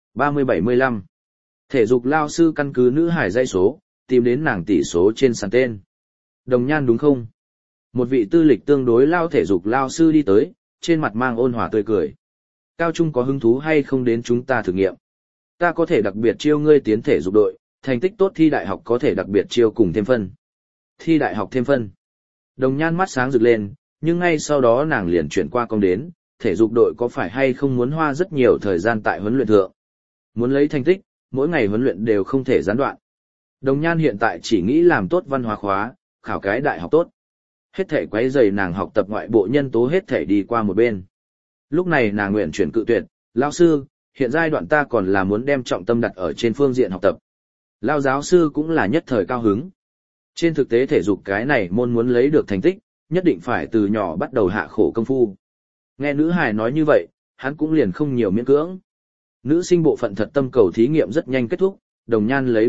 30-75. Thể dục lao sư căn cứ nữ hải dãy số, tìm đến nàng tỷ số trên sàn tên. Đồng Nhan đúng không? Một vị tư lịch tương đối lao thể dục lao sư đi tới, trên mặt mang ôn hòa tươi cười. Cao Trung có hứng thú hay không đến chúng ta thử nghiệm? Ta có thể đặc biệt chiêu ngươi tiến thể dục đội, thành tích tốt thi đại học có thể đặc biệt chiêu cùng thêm phân. Thi đại học thêm phân. Đồng Nhan mắt sáng rực lên, nhưng ngay sau đó nàng liền chuyển qua công đến, thể dục đội có phải hay không muốn hoa rất nhiều thời gian tại huấn luyện thượng. Muốn lấy thành tích, mỗi ngày huấn luyện đều không thể gián đoạn. Đồng Nhan hiện tại chỉ nghĩ làm tốt văn hóa khóa, khảo cái đại học tốt. Hết thể quấy rầy nàng học tập ngoại bộ nhân tố hết thể đi qua một bên. Lúc này nàng nguyện chuyển cự tuyệt, lão sư, hiện giai đoạn ta còn là muốn đem trọng tâm đặt ở trên phương diện học tập. Lão giáo sư cũng là nhất thời cao hứng. Trên thực tế thể dục cái này môn muốn lấy được thành tích, nhất định phải từ nhỏ bắt đầu hạ khổ công phu. Nghe nữ hài nói như vậy, hắn cũng liền không nhiều miễn cưỡng. Nữ sinh bộ phận thật tâm cầu thí nghiệm rất nhanh kết thúc, Đồng Nhan lấy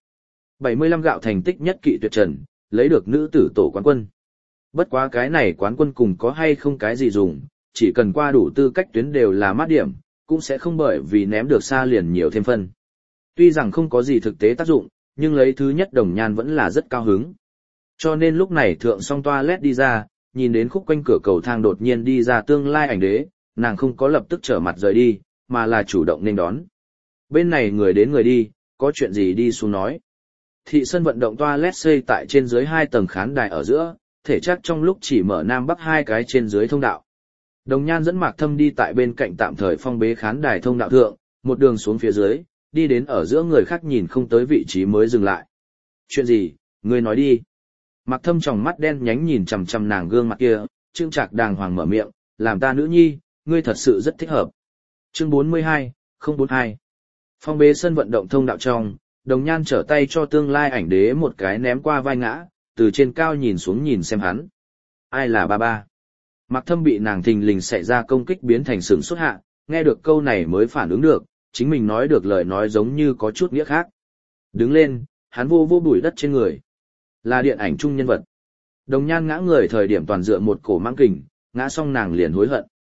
75 gạo thành tích nhất kỵ tuyệt trần, lấy được nữ tử tổ quán quân. Bất quá cái này quán quân cùng có hay không cái gì dùng, chỉ cần qua đủ tư cách tuyến đều là mát điểm, cũng sẽ không bởi vì ném được xa liền nhiều thêm phân. Tuy rằng không có gì thực tế tác dụng, nhưng lấy thứ nhất Đồng Nhan vẫn là rất cao hứng. Cho nên lúc này thượng xong toilet đi ra, nhìn đến khúc quanh cửa cầu thang đột nhiên đi ra tương lai ảnh đế, nàng không có lập tức trở mặt rời đi, mà là chủ động nên đón. Bên này người đến người đi, có chuyện gì đi xuống nói. Thị sân vận động toilet xây tại trên dưới 2 tầng khán đài ở giữa, thể chắc trong lúc chỉ mở nam bắc 2 cái trên dưới thông đạo. Đồng Nhan dẫn Mạc Thâm đi tại bên cạnh tạm thời phong bế khán đài thông đạo thượng, một đường xuống phía dưới, đi đến ở giữa người khác nhìn không tới vị trí mới dừng lại. Chuyện gì, ngươi nói đi. Mạc Thâm tròng mắt đen nhánh nhìn chằm chằm nàng gương mặt kia, trương trạc đàng hoàng mở miệng, làm ta nữ nhi, ngươi thật sự rất thích hợp. Chương 42, 042. Phong bế sân vận động thông đạo trong, Đồng Nhan trở tay cho tương lai ảnh đế một cái ném qua vai ngã, từ trên cao nhìn xuống nhìn xem hắn. Ai là ba ba? Mạc Thâm bị nàng thình lình xảy ra công kích biến thành sửng sốt hạ, nghe được câu này mới phản ứng được, chính mình nói được lời nói giống như có chút nghĩa khác. Đứng lên, hắn vô bụi đất trên người. Là điện ảnh chung nhân vật. Đồng Nhan ngã người thời điểm toàn dựa một cổ mang kình, ngã xong nàng liền hối hận.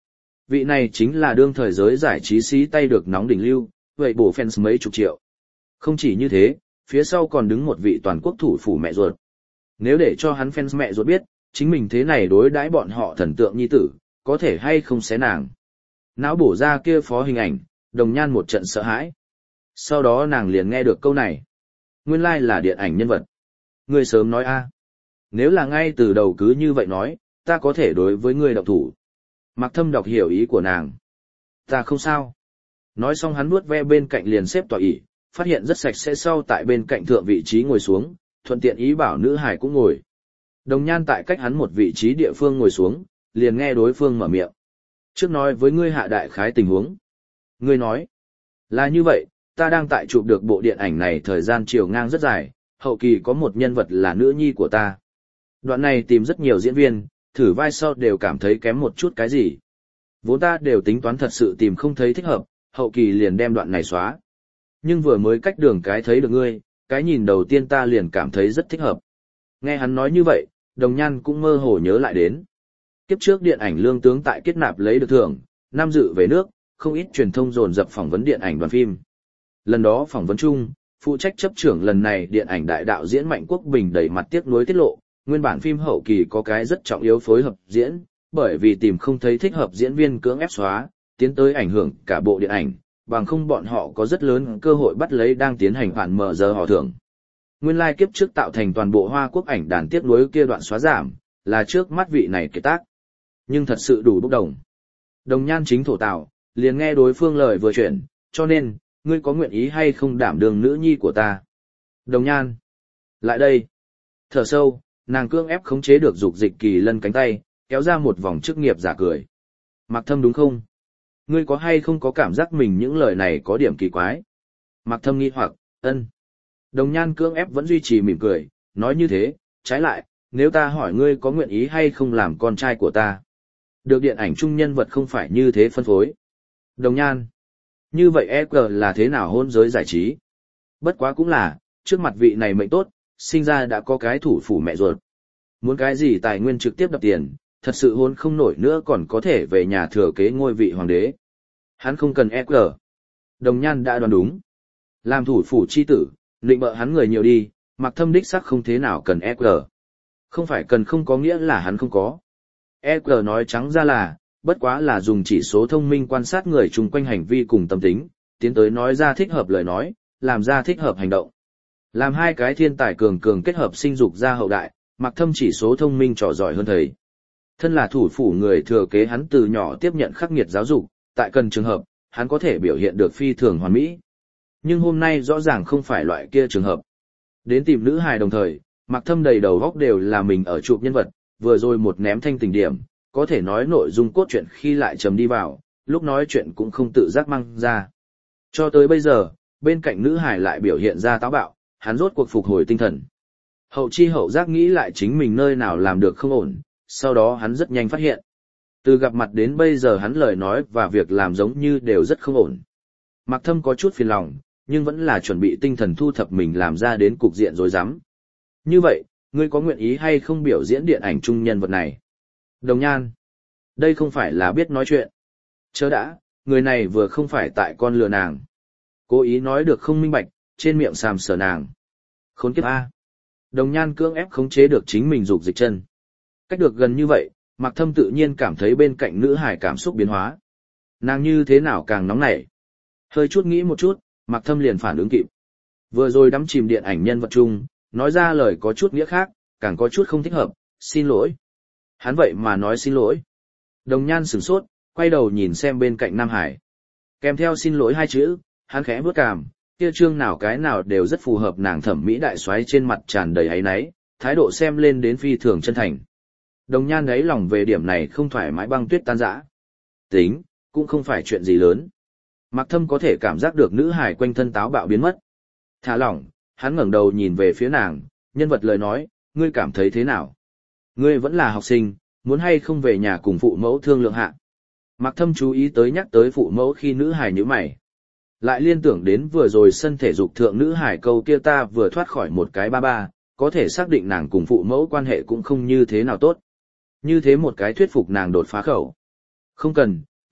Vị này chính là đương thời giới giải trí xí tay được nóng đỉnh lưu, vậy bổ fans mấy chục triệu. Không chỉ như thế, phía sau còn đứng một vị toàn quốc thủ phủ mẹ ruột. Nếu để cho hắn fans mẹ ruột biết, chính mình thế này đối đãi bọn họ thần tượng nhi tử, có thể hay không xé nàng. Não bổ ra kia phó hình ảnh, Đồng Nhan một trận sợ hãi. Sau đó nàng liền nghe được câu này. Nguyên lai là điện ảnh nhân vật. Ngươi sớm nói a. Nếu là ngay từ đầu cứ như vậy nói, ta có thể đối với ngươi động thủ. Mạc Thâm đọc hiểu ý của nàng. Ta không sao. Nói xong hắn vuốt ve bên cạnh liền xếp tọa ỷ, phát hiện rất sạch sẽ sau tại bên cạnh thượng vị trí ngồi xuống, thuận tiện ý bảo nữ hải cũng ngồi. Đồng Nhan tại cách hắn một vị trí địa phương ngồi xuống, liền nghe đối phương mở miệng. Trước nói với ngươi hạ đại khái tình huống. Ngươi nói, là như vậy, ta đang tại chụp được bộ điện ảnh này thời gian chiều ngang rất dài, hậu kỳ có một nhân vật là nữ nhi của ta. Đoạn này tìm rất nhiều diễn viên, thử vai sau đều cảm thấy kém một chút cái gì. Vốn ta đều tính toán thật sự tìm không thấy thích hợp, hậu kỳ liền đem đoạn này xóa. Nhưng vừa mới cách đường cái thấy được ngươi, cái nhìn đầu tiên ta liền cảm thấy rất thích hợp. Nghe hắn nói như vậy, Đồng Nhan cũng mơ hồ nhớ lại đến. Kiếp trước điện ảnh Lương Tướng tại kết nạp lấy được thưởng, nam dự về nước, không ít truyền thông dồn dập phỏng vấn điện ảnh đoàn phim. Lần đó phỏng vấn chung, phụ trách chấp trưởng lần này điện ảnh đại đạo diễn Mạnh Quốc Bình đẩy mặt tiếc nuối tiết lộ, nguyên bản phim hậu kỳ có cái rất trọng yếu phối hợp diễn, bởi vì tìm không thấy thích hợp diễn viên cưỡng ép xóa, tiến tới ảnh hưởng cả bộ điện ảnh, bằng không bọn họ có rất lớn cơ hội bắt lấy đang tiến hành phản mở giờ họ thưởng. Nguyên lai kiếp trước tạo thành toàn bộ Hoa Quốc ảnh đàn tiếc nuối kia đoạn xóa giảm, là trước mắt vị này kế tác. Nhưng thật sự đủ bốc đồng. Đồng Nhan chính thổ tạo, liền nghe đối phương lời vừa chuyển, cho nên, ngươi có nguyện ý hay không đảm đương nữ nhi của ta? Đồng Nhan, lại đây. Thở sâu, nàng cưỡng ép khống chế được dục dịch Kỳ Lân cánh tay, kéo ra một vòng chức nghiệp giả cười. Mạc Thâm đúng không? Ngươi có hay không có cảm giác mình những lời này có điểm kỳ quái? Mạc Thâm nghi hoặc, ân. Đồng Nhan cưỡng ép vẫn duy trì mỉm cười, nói như thế, trái lại, nếu ta hỏi ngươi có nguyện ý hay không làm con trai của ta? Được điện ảnh chung nhân vật không phải như thế phân phối. Đồng Nhan, như vậy EQ là thế nào hôn giới giải trí? Bất quá cũng là, trước mặt vị này mệnh tốt, sinh ra đã có cái thủ phủ mẹ ruột. Muốn cái gì tài nguyên trực tiếp đập tiền, thật sự hôn không nổi nữa còn có thể về nhà thừa kế ngôi vị hoàng đế. Hắn không cần EQ. Đồng Nhan đã đoán đúng. Làm thủ phủ chi tử, định bợ hắn người nhiều đi, Mạc Thâm đích sắc không thế nào cần EQ. Không phải cần không có nghĩa là hắn không có. EQ nói trắng ra là, bất quá là dùng chỉ số thông minh quan sát người chung quanh hành vi cùng tâm tính, tiến tới nói ra thích hợp lời nói, làm ra thích hợp hành động. Làm hai cái thiên tài cường cường kết hợp sinh dục ra hậu đại, Mạc Thâm chỉ số thông minh trò giỏi hơn thầy. Thân là thủ phủ người thừa kế hắn từ nhỏ tiếp nhận khắc nghiệt giáo dục, tại cần trường hợp, hắn có thể biểu hiện được phi thường hoàn mỹ. Nhưng hôm nay rõ ràng không phải loại kia trường hợp. Đến tìm nữ hài đồng thời, Mạc Thâm đầy đầu góc đều là mình ở chụp nhân vật, vừa rồi một ném thanh tình điểm, có thể nói nội dung cốt truyện khi lại trầm đi vào, lúc nói chuyện cũng không tự giác mang ra. Cho tới bây giờ, bên cạnh nữ hài lại biểu hiện ra táo bạo, hắn rốt cuộc phục hồi tinh thần. Hậu chi hậu giác nghĩ lại chính mình nơi nào làm được không ổn, sau đó hắn rất nhanh phát hiện. Từ gặp mặt đến bây giờ hắn lời nói và việc làm giống như đều rất không ổn. Mạc Thâm có chút phiền lòng, nhưng vẫn là chuẩn bị tinh thần thu thập mình làm ra đến cục diện rối rắm. Như vậy, ngươi có nguyện ý hay không biểu diễn điện ảnh chung nhân vật này? Đồng Nhan, đây không phải là biết nói chuyện. Chớ đã, người này vừa không phải tại con lừa nàng. Cố ý nói được không minh bạch, trên miệng sàm sờ nàng. Khốn kiếp A. Đồng Nhan cưỡng ép khống chế được chính mình dục dịch chân. Cách được gần như vậy, Mạc Thâm tự nhiên cảm thấy bên cạnh nữ hải cảm xúc biến hóa. Nàng như thế nào càng nóng nảy. Hơi chút nghĩ một chút, Mạc Thâm liền phản ứng kịp. Vừa rồi đắm chìm điện ảnh nhân vật chung, nói ra lời có chút nghĩa khác, càng có chút không thích hợp, xin lỗi. Hắn vậy mà nói xin lỗi. Đồng Nhan sửng sốt, quay đầu nhìn xem bên cạnh Nam Hải. Kèm theo xin lỗi hai chữ, hắn khẽ bước cằm, kia trương nào cái nào đều rất phù hợp nàng thẩm mỹ đại soái trên mặt tràn đầy áy náy, thái độ xem lên đến phi thường chân thành. Đồng Nhan ấy lòng về điểm này không thoải mái băng tuyết tan rã. Tính, cũng không phải chuyện gì lớn. Mạc Thâm có thể cảm giác được nữ hải quanh thân táo bạo biến mất. Thả lỏng, hắn ngẩng đầu nhìn về phía nàng, nhân vật lời nói, ngươi cảm thấy thế nào? Ngươi vẫn là học sinh, muốn hay không về nhà cùng phụ mẫu thương lượng hạ. Mạc Thâm chú ý tới nhắc tới phụ mẫu khi nữ hải nhíu mày. Lại liên tưởng đến vừa rồi sân thể dục thượng nữ hải câu kia ta vừa thoát khỏi một cái ba ba, có thể xác định nàng cùng phụ mẫu quan hệ cũng không như thế nào tốt. Như thế một cái thuyết phục nàng đột phá khẩu. Không cần,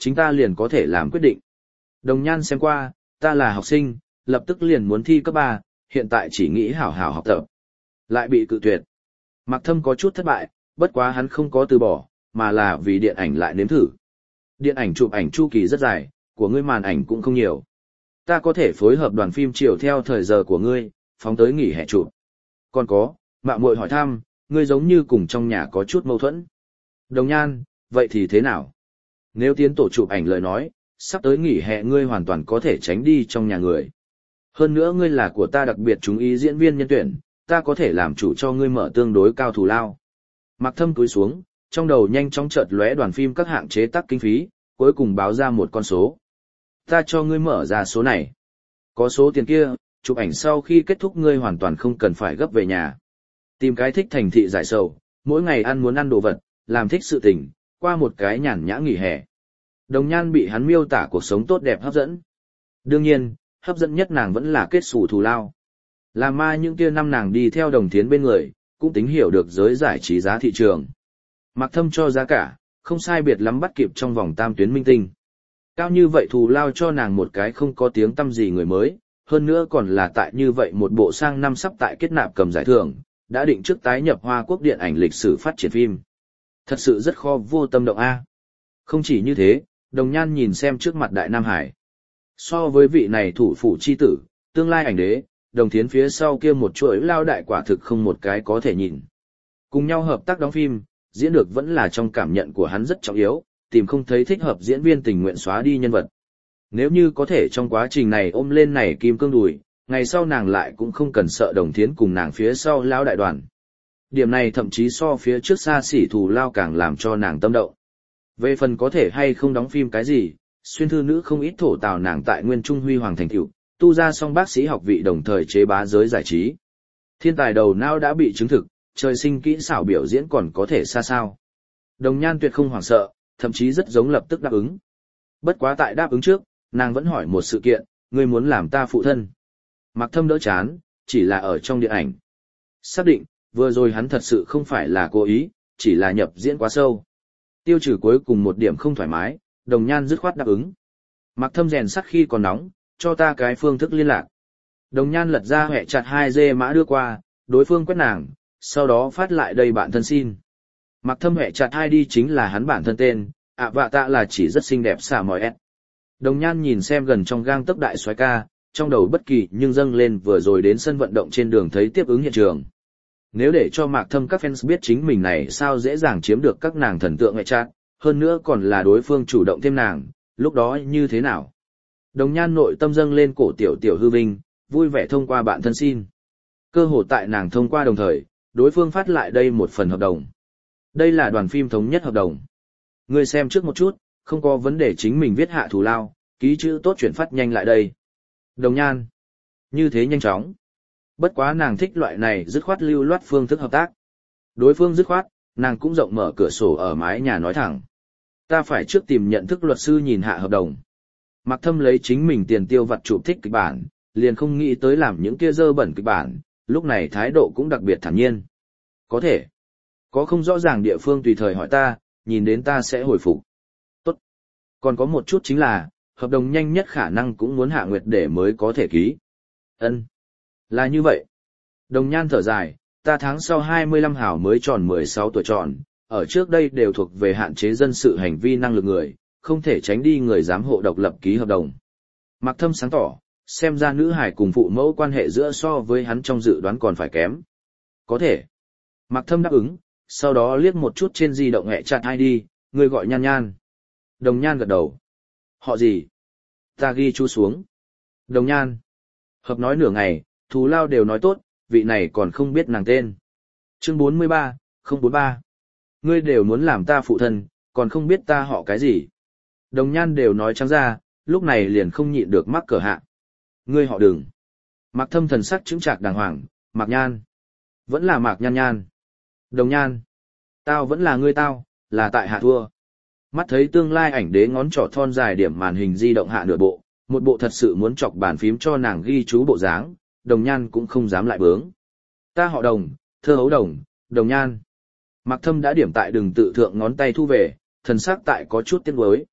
chính ta liền có thể làm quyết định. Đồng Nhan xem qua, ta là học sinh, lập tức liền muốn thi cấp 3, hiện tại chỉ nghĩ hảo hảo học tập. Lại bị cự tuyệt. Mạc Thâm có chút thất bại, bất quá hắn không có từ bỏ, mà là vì điện ảnh lại nếm thử. Điện ảnh chụp ảnh chu kỳ rất dài, của ngươi màn ảnh cũng không nhiều. Ta có thể phối hợp đoàn phim chiều theo thời giờ của ngươi, phóng tới nghỉ hè chụp. Còn có, mạo muội hỏi thăm, ngươi giống như cùng trong nhà có chút mâu thuẫn. Đồng Nhan, vậy thì thế nào? Nếu tiến tổ chụp ảnh lời nói, sắp tới nghỉ hè ngươi hoàn toàn có thể tránh đi trong nhà người. Hơn nữa ngươi là của ta đặc biệt chú ý diễn viên nhân tuyển, ta có thể làm chủ cho ngươi mở tương đối cao thù lao. Mạc Thâm cúi xuống, trong đầu nhanh chóng chợt lóe đoàn phim các hạng chế tác kinh phí, cuối cùng báo ra một con số. Ta cho ngươi mở ra số này. Có số tiền kia, chụp ảnh sau khi kết thúc ngươi hoàn toàn không cần phải gấp về nhà. Tìm cái thích thành thị giải sầu, mỗi ngày ăn muốn ăn đồ vật, làm thích sự tình, qua một cái nhàn nhã nghỉ hè. Đồng Nhan bị hắn miêu tả cuộc sống tốt đẹp hấp dẫn. Đương nhiên, hấp dẫn nhất nàng vẫn là kết sủ thù lao. Làm ma những kia năm nàng đi theo Đồng Thiến bên người, cũng tính hiểu được giới giải trí giá thị trường. Mạc Thâm cho giá cả, không sai biệt lắm bắt kịp trong vòng tam tuyến minh tinh. Cao như vậy thù lao cho nàng một cái không có tiếng tăm gì người mới, hơn nữa còn là tại như vậy một bộ sang năm sắp tại kết nạp cầm giải thưởng, đã định trước tái nhập Hoa Quốc điện ảnh lịch sử phát triển phim. Thật sự rất khó vô tâm động A. Không chỉ như thế, Đồng Nhan nhìn xem trước mặt Đại Nam Hải. So với vị này thủ phủ chi tử, tương lai ảnh đế, Đồng Thiến phía sau kia một chuỗi lao đại quả thực không một cái có thể nhìn. Cùng nhau hợp tác đóng phim, diễn được vẫn là trong cảm nhận của hắn rất trọng yếu, tìm không thấy thích hợp diễn viên tình nguyện xóa đi nhân vật. Nếu như có thể trong quá trình này ôm lên này kim cương đùi, ngày sau nàng lại cũng không cần sợ Đồng Thiến cùng nàng phía sau lao đại đoàn. Điểm này thậm chí so phía trước xa xỉ thù lao càng làm cho nàng tâm động. Về phần có thể hay không đóng phim cái gì, xuyên thư nữ không ít thổ tào nàng tại Nguyên Trung Huy Hoàng thành tựu, tu ra xong bác sĩ học vị đồng thời chế bá giới giải trí. Thiên tài đầu não đã bị chứng thực, trời sinh kỹ xảo biểu diễn còn có thể xa sao. Đồng Nhan tuyệt không hoảng sợ, thậm chí rất giống lập tức đáp ứng. Bất quá tại đáp ứng trước, nàng vẫn hỏi một sự kiện, ngươi muốn làm ta phụ thân. Mạc Thâm đỡ chán, chỉ là ở trong điện ảnh. Xác định, vừa rồi hắn thật sự không phải là cố ý, chỉ là nhập diễn quá sâu. Tiêu trừ cuối cùng một điểm không thoải mái, Đồng Nhan dứt khoát đáp ứng. Mạc Thâm rèn sắt khi còn nóng, cho ta cái phương thức liên lạc. Đồng Nhan lật ra hệ chặt 2G mã đưa qua, đối phương quét nàng, sau đó phát lại đây bạn thân xin. Mạc Thâm hệ chặt 2 đi chính là hắn bản thân tên, vạ tạ là chỉ rất xinh đẹp xả mỏi ép. Đồng Nhan nhìn xem gần trong gang tấc đại soái ca, trong đầu bất kỳ nhưng dâng lên vừa rồi đến sân vận động trên đường thấy tiếp ứng hiện trường. Nếu để cho Mạc Thâm các fans biết chính mình này sao dễ dàng chiếm được các nàng thần tượng hệ chặt, hơn nữa còn là đối phương chủ động thêm nàng, lúc đó như thế nào? Đồng Nhan nội tâm dâng lên cổ tiểu hư vinh, vui vẻ thông qua bạn thân xin. Cơ hội tại nàng thông qua đồng thời, đối phương phát lại đây một phần hợp đồng. Đây là đoàn phim thống nhất hợp đồng. Ngươi xem trước một chút, không có vấn đề chính mình viết hạ thù lao, ký chữ tốt chuyển phát nhanh lại đây. Đồng Nhan. Như thế nhanh chóng. Bất quá nàng thích loại này dứt khoát lưu loát phương thức hợp tác. Đối phương dứt khoát, nàng cũng rộng mở cửa sổ ở mái nhà nói thẳng. Ta phải trước tìm nhận thức luật sư nhìn hạ hợp đồng. Mạc Thâm lấy chính mình tiền tiêu vặt chụp thích kịch bản, liền không nghĩ tới làm những kia dơ bẩn kịch bản, lúc này thái độ cũng đặc biệt thản nhiên. Có thể. Có không rõ ràng địa phương tùy thời hỏi ta, nhìn đến ta sẽ hồi phục. Tốt. Còn có một chút chính là, hợp đồng nhanh nhất khả năng cũng muốn hạ nguyệt để mới có thể ký. Ân, là như vậy. Đồng Nhan thở dài, ta tháng sau 25 hảo mới tròn 16 tuổi tròn, ở trước đây đều thuộc về hạn chế dân sự hành vi năng lực người, không thể tránh đi người giám hộ độc lập ký hợp đồng. Mạc Thâm sáng tỏ, xem ra nữ hải cùng phụ mẫu quan hệ giữa so với hắn trong dự đoán còn phải kém. Có thể. Mạc Thâm đáp ứng, sau đó liếc một chút trên di động hệ chặt ID, người gọi Nhan Nhan. Đồng Nhan gật đầu. Họ gì? Ta ghi chú xuống. Đồng Nhan. Hợp nói nửa ngày, thù lao đều nói tốt, vị này còn không biết nàng tên. Chương 43, 043. Ngươi đều muốn làm ta phụ thân, còn không biết ta họ cái gì. Đồng Nhan đều nói trắng ra, lúc này liền không nhịn được mắc cỡ hạ. Ngươi họ Đừng. Mạc Thâm thần sắc chững chạc đàng hoàng, Mạc Nhan. Vẫn là Mạc Nhan Nhan. Đồng Nhan. Tao vẫn là ngươi tao, là tại hạ thua. Mắt thấy tương lai ảnh đế ngón trỏ thon dài điểm màn hình di động hạ nửa bộ, một bộ thật sự muốn chọc bàn phím cho nàng ghi chú bộ dáng, Đồng Nhan cũng không dám lại bướng. Ta họ Đồng, thơ hấu Đồng, Đồng Nhan. Mạc Thâm đã điểm tại Đừng tự thượng ngón tay thu về, thần sắc tại có chút tiếc nuối.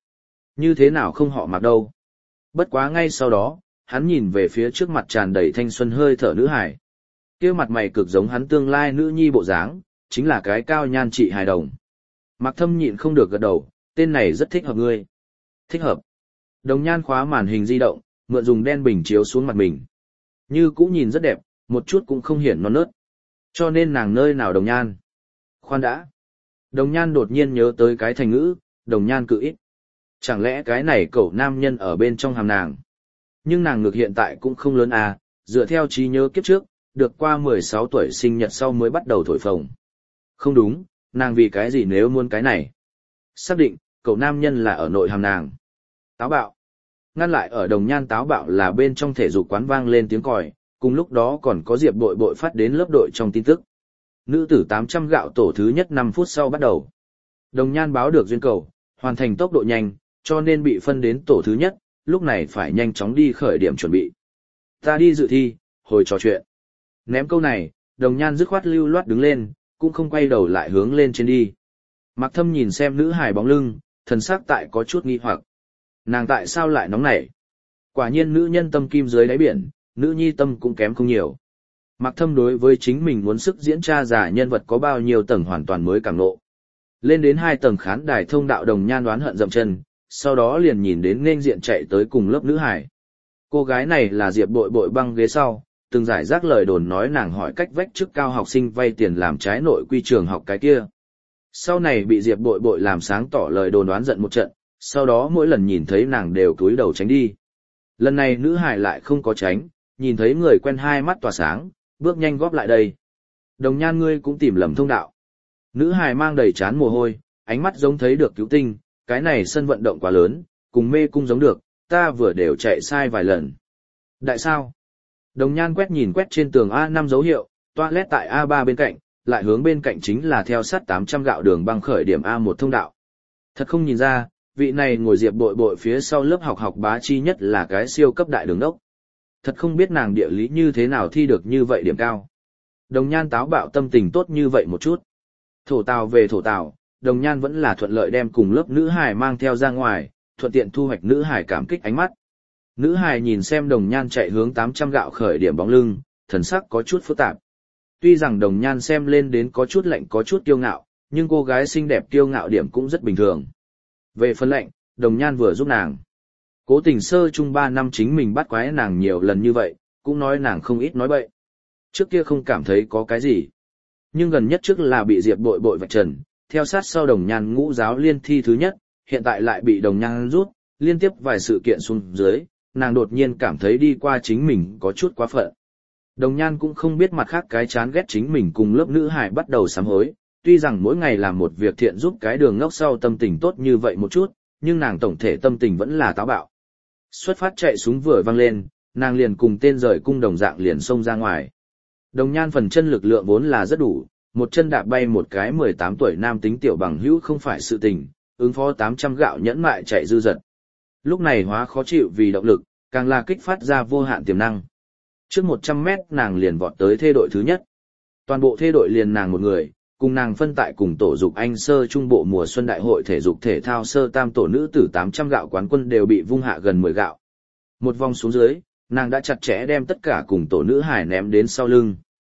Như thế nào không họ Mạc đâu. Bất quá ngay sau đó, hắn nhìn về phía trước mặt tràn đầy thanh xuân hơi thở nữ hải. Kia mặt mày cực giống hắn tương lai nữ nhi bộ dáng, chính là cái cao nhan trị hài đồng. Mạc Thâm nhịn không được gật đầu, tên này rất thích hợp ngươi. Thích hợp. Đồng nhan khóa màn hình di động, mượn dùng đen bình chiếu xuống mặt mình. Như cũng nhìn rất đẹp, một chút cũng không hiển non nớt. Cho nên nàng nơi nào đồng nhan. Khoan đã. Đồng nhan đột nhiên nhớ tới cái thành ngữ, đồng nhan cự ít. Chẳng lẽ cái này cậu nam nhân ở bên trong hàm nàng. Nhưng nàng ngược hiện tại cũng không lớn à, dựa theo trí nhớ kiếp trước, được qua 16 tuổi sinh nhật sau mới bắt đầu thổi phồng. Không đúng, nàng vì cái gì nếu muốn cái này. Xác định, cậu nam nhân là ở nội hàm nàng. Táo bạo. Ngăn lại ở đồng nhan táo bạo là bên trong thể dục quán vang lên tiếng còi, cùng lúc đó còn có Diệp Bội Bội phát đến lớp đội trong tin tức. Nữ tử 800 gạo tổ thứ nhất 5 phút sau bắt đầu. Đồng nhan báo được duyên cầu, hoàn thành tốc độ nhanh, cho nên bị phân đến tổ thứ nhất, lúc này phải nhanh chóng đi khởi điểm chuẩn bị. Ta đi dự thi, hồi trò chuyện. Ném câu này, đồng nhan dứt khoát lưu loát đứng lên, cũng không quay đầu lại hướng lên trên đi. Mạc Thâm nhìn xem nữ hài bóng lưng, thần sắc tại có chút nghi hoặc. Nàng tại sao lại nóng nảy? Quả nhiên nữ nhân tâm kim dưới đáy biển, nữ nhi tâm cũng kém không nhiều. Mạc Thâm đối với chính mình muốn sức diễn tra giả nhân vật có bao nhiêu tầng hoàn toàn mới cảm ngộ. Lên đến 2 tầng khán đài thông đạo đồng nhan đoán hận dậm chân, sau đó liền nhìn đến nên diện chạy tới cùng lớp nữ hải. Cô gái này là Diệp Bội Bội băng ghế sau, từng giải rác lời đồn nói nàng hỏi cách vách trước cao học sinh vay tiền làm trái nội quy trường học cái kia. Sau này bị Diệp Bội Bội làm sáng tỏ lời đồn đoán giận một trận, sau đó mỗi lần nhìn thấy nàng đều cúi đầu tránh đi. Lần này nữ hải lại không có tránh, nhìn thấy người quen hai mắt tỏa sáng, bước nhanh góp lại đây. Đồng nhan ngươi cũng tìm lầm thông đạo. Nữ hải mang đầy trán mồ hôi, ánh mắt giống thấy được cứu tinh, cái này sân vận động quá lớn, cùng mê cung giống được, ta vừa đều chạy sai vài lần. Đại sao? Đồng nhan quét trên tường A5 dấu hiệu, toilet tại A3 bên cạnh, lại hướng bên cạnh chính là theo sát 800 gạo đường băng khởi điểm A1 thông đạo. Thật không nhìn ra, vị này ngồi Diệp Bội Bội phía sau lớp học bá chi nhất là cái siêu cấp đại đường đốc. Thật không biết nàng địa lý như thế nào thi được như vậy điểm cao. Đồng nhan táo bạo tâm tình tốt như vậy một chút. Thổ tào về thổ tào, đồng nhan vẫn là thuận lợi đem cùng lớp nữ hải mang theo ra ngoài, thuận tiện thu hoạch nữ hải cảm kích ánh mắt. Nữ hải nhìn xem đồng nhan chạy hướng 800 gạo khởi điểm bóng lưng, thần sắc có chút phức tạp. Tuy rằng đồng nhan xem lên đến có chút lạnh có chút kiêu ngạo, nhưng cô gái xinh đẹp kiêu ngạo điểm cũng rất bình thường. Về phần lạnh, đồng nhan vừa giúp nàng. Cố tình sơ chung 3 năm chính mình bắt quái nàng nhiều lần như vậy, cũng nói nàng không ít nói bậy. Trước kia không cảm thấy có cái gì. Nhưng gần nhất trước là bị Diệp Bội Bội vạch trần, theo sát sau đồng nhan ngũ giáo liên thi thứ nhất, hiện tại lại bị đồng nhan rút, liên tiếp vài sự kiện xuống dưới, nàng đột nhiên cảm thấy đi qua chính mình có chút quá phận. Đồng nhan cũng không biết mặt khác cái chán ghét chính mình cùng lớp nữ hải bắt đầu sám hối, tuy rằng mỗi ngày làm một việc thiện giúp cái đường ngốc sau tâm tình tốt như vậy một chút, nhưng nàng tổng thể tâm tình vẫn là táo bạo. Xuất phát chạy súng vừa vang lên, nàng liền cùng tên rời cung đồng dạng liền xông ra ngoài. Đồng nhan phần chân lực lượng vốn là rất đủ, một chân đạp bay một cái 18 tuổi nam tính tiểu bằng hữu không phải sự tình, ứng phó 800 gạo nhẫn mại chạy dư dật. Lúc này hóa khó chịu vì động lực, càng là kích phát ra vô hạn tiềm năng. Trước 100 mét nàng liền vọt tới thê đội thứ nhất. Toàn bộ thê đội liền nàng một người, cùng nàng phân tại cùng tổ dục Anh sơ trung bộ mùa xuân đại hội thể dục thể thao sơ tam tổ nữ tử 800 gạo quán quân đều bị vung hạ gần 10 gạo. Một vòng xuống dưới, nàng đã chặt chẽ đem tất cả cùng tổ nữ hải ném đến sau lưng.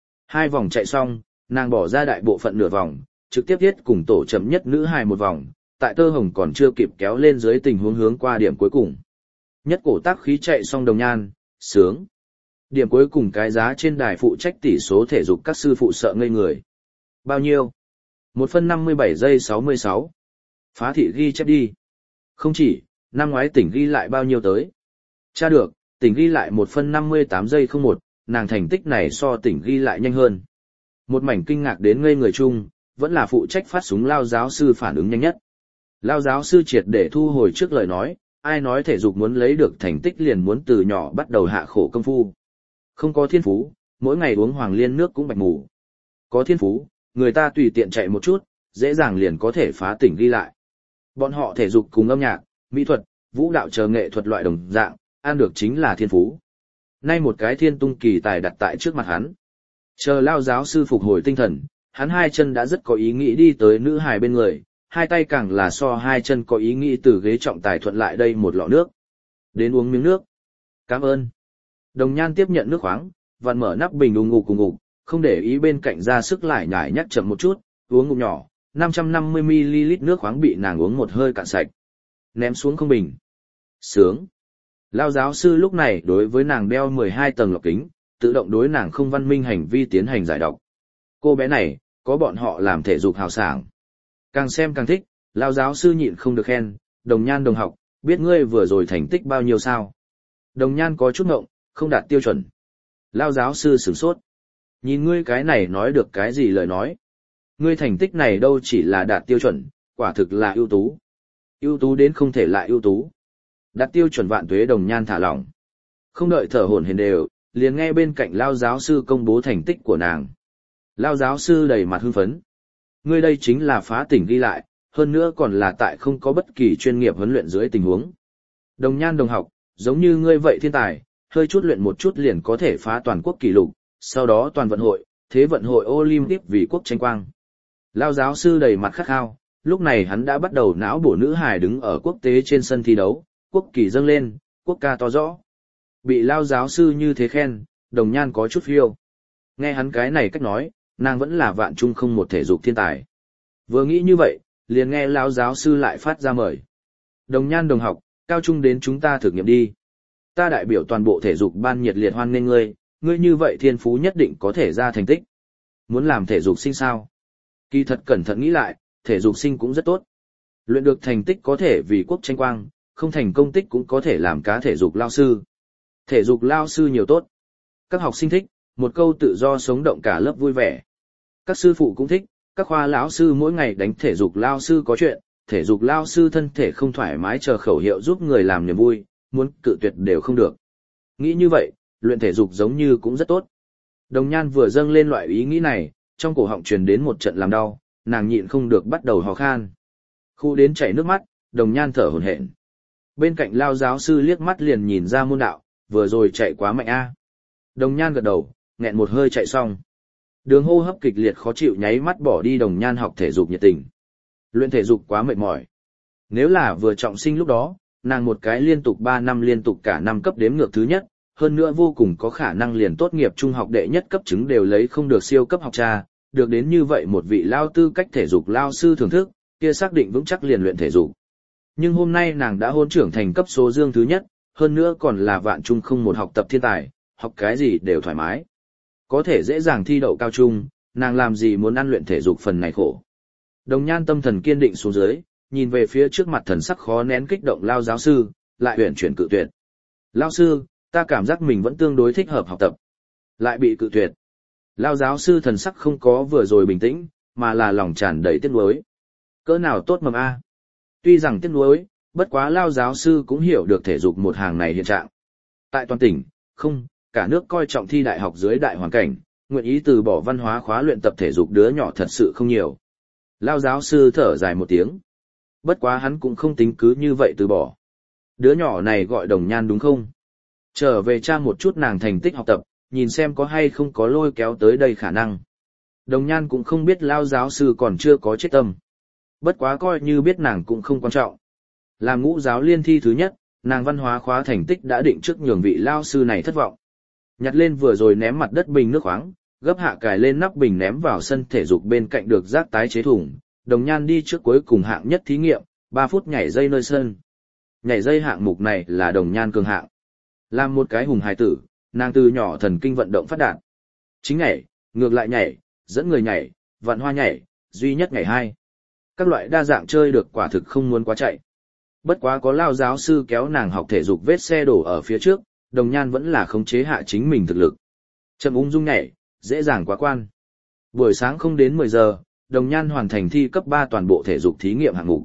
2 vòng chạy xong, nàng bỏ ra đại bộ phận nửa vòng, trực tiếp thiết cùng tổ chậm nhất nữ hải một vòng, tại tơ hồng còn chưa kịp kéo lên dưới tình huống hướng qua điểm cuối cùng. Nhất cổ tác khí chạy xong đồng nhan, sướng. Điểm cuối cùng cái giá trên đài phụ trách tỷ số thể dục các sư phụ sợ ngây người. Bao nhiêu? 1 phân 57 giây 66. Phá thị ghi chép đi. Không chỉ, năm ngoái tỉnh ghi lại bao nhiêu tới. Tra được, tỉnh ghi lại 1 phân 58 giây 01, nàng thành tích này so tỉnh ghi lại nhanh hơn. Một mảnh kinh ngạc đến ngây người chung, vẫn là phụ trách phát súng lao giáo sư phản ứng nhanh nhất. Lao giáo sư triệt để thu hồi trước lời nói, ai nói thể dục muốn lấy được thành tích liền muốn từ nhỏ bắt đầu hạ khổ công phu. Không có thiên phú, mỗi ngày uống hoàng liên nước cũng bạch mù. Có thiên phú, người ta tùy tiện chạy một chút, dễ dàng liền có thể phá tỉnh ghi lại. Bọn họ thể dục cùng âm nhạc, mỹ thuật, vũ đạo chờ nghệ thuật loại đồng dạng, ăn được chính là thiên phú. Nay một cái thiên tung kỳ tài đặt tại trước mặt hắn. Chờ lao giáo sư phục hồi tinh thần, hắn hai chân đã rất có ý nghĩ đi tới nữ hài bên người, hai tay càng là so hai chân có ý nghĩ từ ghế trọng tài thuận lại đây một lọ nước. Đến uống miếng nước. Cảm ơn. Đồng Nhan tiếp nhận nước khoáng, vặn mở nắp bình ùng ục, không để ý bên cạnh ra sức lại nhải nhắc chậm một chút, uống ngụm nhỏ, 550ml nước khoáng bị nàng uống một hơi cạn sạch. Ném xuống không bình. Sướng. Lao giáo sư lúc này đối với nàng đeo 12 tầng lọc kính, tự động đối nàng không văn minh hành vi tiến hành giải độc. Cô bé này, có bọn họ làm thể dục hào sảng. Càng xem càng thích, Lao giáo sư nhịn không được khen, Đồng Nhan đồng học, biết ngươi vừa rồi thành tích bao nhiêu sao? Đồng Nhan có chút ngộng, không đạt tiêu chuẩn. Lao giáo sư sửng sốt. Nhìn ngươi cái này nói được cái gì lời nói. Ngươi thành tích này đâu chỉ là đạt tiêu chuẩn, quả thực là ưu tú. Ưu tú đến không thể lại ưu tú. Đạt tiêu chuẩn vạn tuế. Đồng Nhan thả lỏng. Không đợi thở hổn hển đều, liền nghe bên cạnh Lao giáo sư công bố thành tích của nàng. Lao giáo sư đầy mặt hưng phấn. Ngươi đây chính là phá tỉnh ghi lại, hơn nữa còn là tại không có bất kỳ chuyên nghiệp huấn luyện dưới tình huống. Đồng Nhan đồng học, giống như ngươi vậy thiên tài, hơi chút luyện một chút liền có thể phá toàn quốc kỷ lục, sau đó toàn vận hội, thế vận hội Olympic vì quốc tranh quang. Lao giáo sư đầy mặt khát khao, lúc này hắn đã bắt đầu não bổ nữ hài đứng ở quốc tế trên sân thi đấu, quốc kỳ dâng lên, quốc ca to rõ. Bị Lao giáo sư như thế khen, Đồng Nhan có chút phiêu. Nghe hắn cái này cách nói, nàng vẫn là vạn trung không một thể dục thiên tài. Vừa nghĩ như vậy, liền nghe Lao giáo sư lại phát ra mời. Đồng Nhan đồng học, cao trung đến chúng ta thử nghiệm đi. Ta đại biểu toàn bộ thể dục ban nhiệt liệt hoan nghênh ngươi, ngươi như vậy thiên phú nhất định có thể ra thành tích. Muốn làm thể dục sinh sao? Kỳ thật cẩn thận nghĩ lại, thể dục sinh cũng rất tốt. Luyện được thành tích có thể vì quốc tranh quang, không thành công tích cũng có thể làm cá thể dục lao sư. Thể dục lao sư nhiều tốt. Các học sinh thích, một câu tự do sống động cả lớp vui vẻ. Các sư phụ cũng thích, các khoa lão sư mỗi ngày đánh thể dục lao sư có chuyện, thể dục lao sư thân thể không thoải mái chờ khẩu hiệu giúp người làm niềm vui, muốn cự tuyệt đều không được. Nghĩ như vậy, luyện thể dục giống như cũng rất tốt. Đồng Nhan vừa dâng lên loại ý nghĩ này, trong cổ họng truyền đến một trận làm đau, nàng nhịn không được bắt đầu hò khan. Khu đến chảy nước mắt, Đồng Nhan thở hổn hển. Bên cạnh Lao giáo sư liếc mắt liền nhìn ra môn đạo, vừa rồi chạy quá mạnh a. Đồng Nhan gật đầu, nghẹn một hơi chạy xong. Đường hô hấp kịch liệt khó chịu nháy mắt bỏ đi Đồng Nhan học thể dục nhiệt tình. Luyện thể dục quá mệt mỏi. Nếu là vừa trọng sinh lúc đó, nàng một cái liên tục 3 năm liên tục cả năm cấp đếm ngược thứ nhất, hơn nữa vô cùng có khả năng liền tốt nghiệp trung học đệ nhất cấp chứng đều lấy không được siêu cấp học tra, được đến như vậy một vị lao tư cách thể dục lao sư thưởng thức, kia xác định vững chắc liền luyện thể dục. Nhưng hôm nay nàng đã hôn trưởng thành cấp số dương thứ nhất, hơn nữa còn là vạn trung không một học tập thiên tài, học cái gì đều thoải mái. Có thể dễ dàng thi đậu cao trung, nàng làm gì muốn ăn luyện thể dục phần này khổ. Đồng Nhan tâm thần kiên định xuống dưới, nhìn về phía trước mặt thần sắc khó nén kích động Lao giáo sư, lại uyển chuyển cự tuyệt. Lao sư, ta cảm giác mình vẫn tương đối thích hợp học tập. Lại bị cự tuyệt. Lao giáo sư thần sắc không có vừa rồi bình tĩnh, mà là lòng tràn đầy tiếc nuối. Cỡ nào tốt mầm a. Tuy rằng tiếc nuối, bất quá Lao giáo sư cũng hiểu được thể dục một hàng này hiện trạng. Tại toàn tỉnh, không, cả nước coi trọng thi đại học dưới đại hoàn cảnh, nguyện ý từ bỏ văn hóa khóa luyện tập thể dục đứa nhỏ thật sự không nhiều. Lao giáo sư thở dài một tiếng. Bất quá hắn cũng không tính cứ như vậy từ bỏ. Đứa nhỏ này gọi Đồng Nhan đúng không? Trở về tra một chút nàng thành tích học tập, nhìn xem có hay không có lôi kéo tới đây khả năng. Đồng Nhan cũng không biết Lao giáo sư còn chưa có chết tâm. Bất quá coi như biết nàng cũng không quan trọng. Làm ngũ giáo liên thi thứ nhất, nàng văn hóa khóa thành tích đã định trước nhường vị Lao sư này thất vọng. Nhặt lên vừa rồi ném mặt đất bình nước khoáng, gấp hạ cài lên nắp bình ném vào sân thể dục bên cạnh được rác tái chế thùng. Đồng Nhan đi trước cuối cùng hạng nhất thí nghiệm, 3 phút nhảy dây nơi sân. Nhảy dây hạng mục này là Đồng Nhan cường hạng. Làm một cái hùng hài tử, nàng từ nhỏ thần kinh vận động phát đạt. Chính nhảy, ngược lại nhảy, dẫn người nhảy, vạn hoa nhảy, duy nhất nhảy 2. Các loại đa dạng chơi được quả thực không muốn quá chạy. Bất quá có Lao giáo sư kéo nàng học thể dục vết xe đổ ở phía trước, Đồng Nhan vẫn là khống chế hạ chính mình thực lực. Chậm ung dung nhảy, dễ dàng quá quan. Buổi sáng không đến 10 giờ, Đồng Nhan hoàn thành thi cấp 3 toàn bộ thể dục thí nghiệm hạng mục.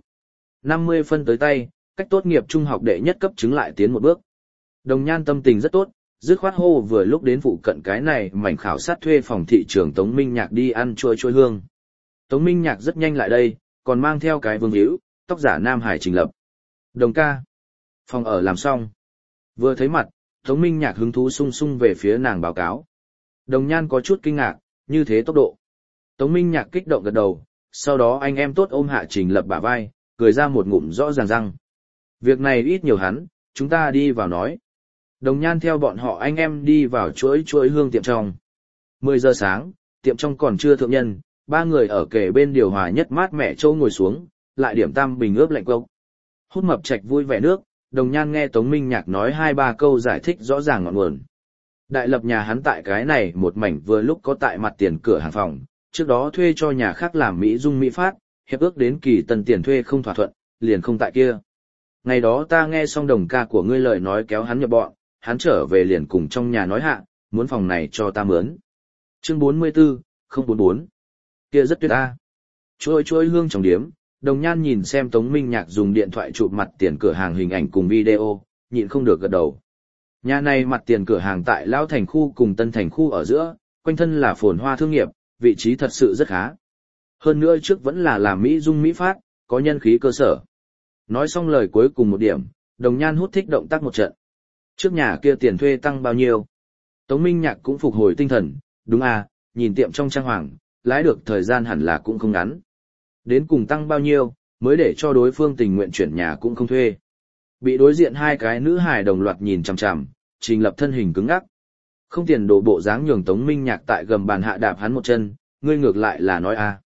50 phân tới tay, cách tốt nghiệp trung học đệ nhất cấp chứng lại tiến một bước. Đồng Nhan tâm tình rất tốt, dứt khoát hô vừa lúc đến phụ cận cái này mảnh khảo sát thuê phòng thị trường Tống Minh Nhạc đi ăn trôi hương. Tống Minh Nhạc rất nhanh lại đây, còn mang theo cái vương hữu, tóc giả Nam Hải Trình Lập. Đồng ca. Phòng ở làm xong. Vừa thấy mặt, Tống Minh Nhạc hứng thú sung sung về phía nàng báo cáo. Đồng Nhan có chút kinh ngạc, như thế tốc độ. Tống Minh Nhạc kích động gật đầu, sau đó anh em tốt ôm hạ Trình Lập bả vai, cười ra một ngụm rõ ràng răng. Việc này ít nhiều hắn, chúng ta đi vào nói. Đồng Nhan theo bọn họ anh em đi vào chuỗi hương tiệm trong. 10 giờ sáng, tiệm trong còn chưa thượng nhân, ba người ở kề bên điều hòa nhất mát mẻ châu ngồi xuống, lại điểm tam bình ướp lạnh cốc. Hút Mập Trạch vui vẻ nước, Đồng Nhan nghe Tống Minh Nhạc nói 2-3 câu giải thích rõ ràng ngọn nguồn. Đại lập nhà hắn tại cái này một mảnh vừa lúc có tại mặt tiền cửa hàng phòng, trước đó thuê cho nhà khác làm Mỹ Dung Mỹ Phát, hiệp ước đến kỳ tân tiền thuê không thỏa thuận, liền không tại kia. Ngày đó ta nghe xong Đồng ca của ngươi lời nói kéo hắn nhập bọn, hắn trở về liền cùng trong nhà nói hạ, muốn phòng này cho ta mướn. Chương 44, 044. Kia rất tuyệt ta. Chuỗi hương trong điếm, Đồng Nhan nhìn xem Tống Minh Nhạc dùng điện thoại chụp mặt tiền cửa hàng hình ảnh cùng video, nhịn không được gật đầu. Nhà này mặt tiền cửa hàng tại Lão Thành khu cùng Tân Thành khu ở giữa, quanh thân là phồn hoa thương nghiệp, vị trí thật sự rất khá. Hơn nữa trước vẫn là làm Mỹ Dung Mỹ Phát, có nhân khí cơ sở. Nói xong lời cuối cùng một điểm, Đồng Nhan hút thích động tác một trận. Trước nhà kia tiền thuê tăng bao nhiêu? Tống Minh Nhạc cũng phục hồi tinh thần, đúng à, nhìn tiệm trong trang hoàng, lái được thời gian hẳn là cũng không ngắn. Đến cùng tăng bao nhiêu, mới để cho đối phương tình nguyện chuyển nhà cũng không thuê. Bị đối diện hai cái nữ hài đồng loạt nhìn chằm chằm, Trình Lập thân hình cứng ngắc. Không tiền đổ bộ dáng nhường Tống Minh Nhạc tại gầm bàn hạ đạp hắn một chân, ngươi ngược lại là nói à.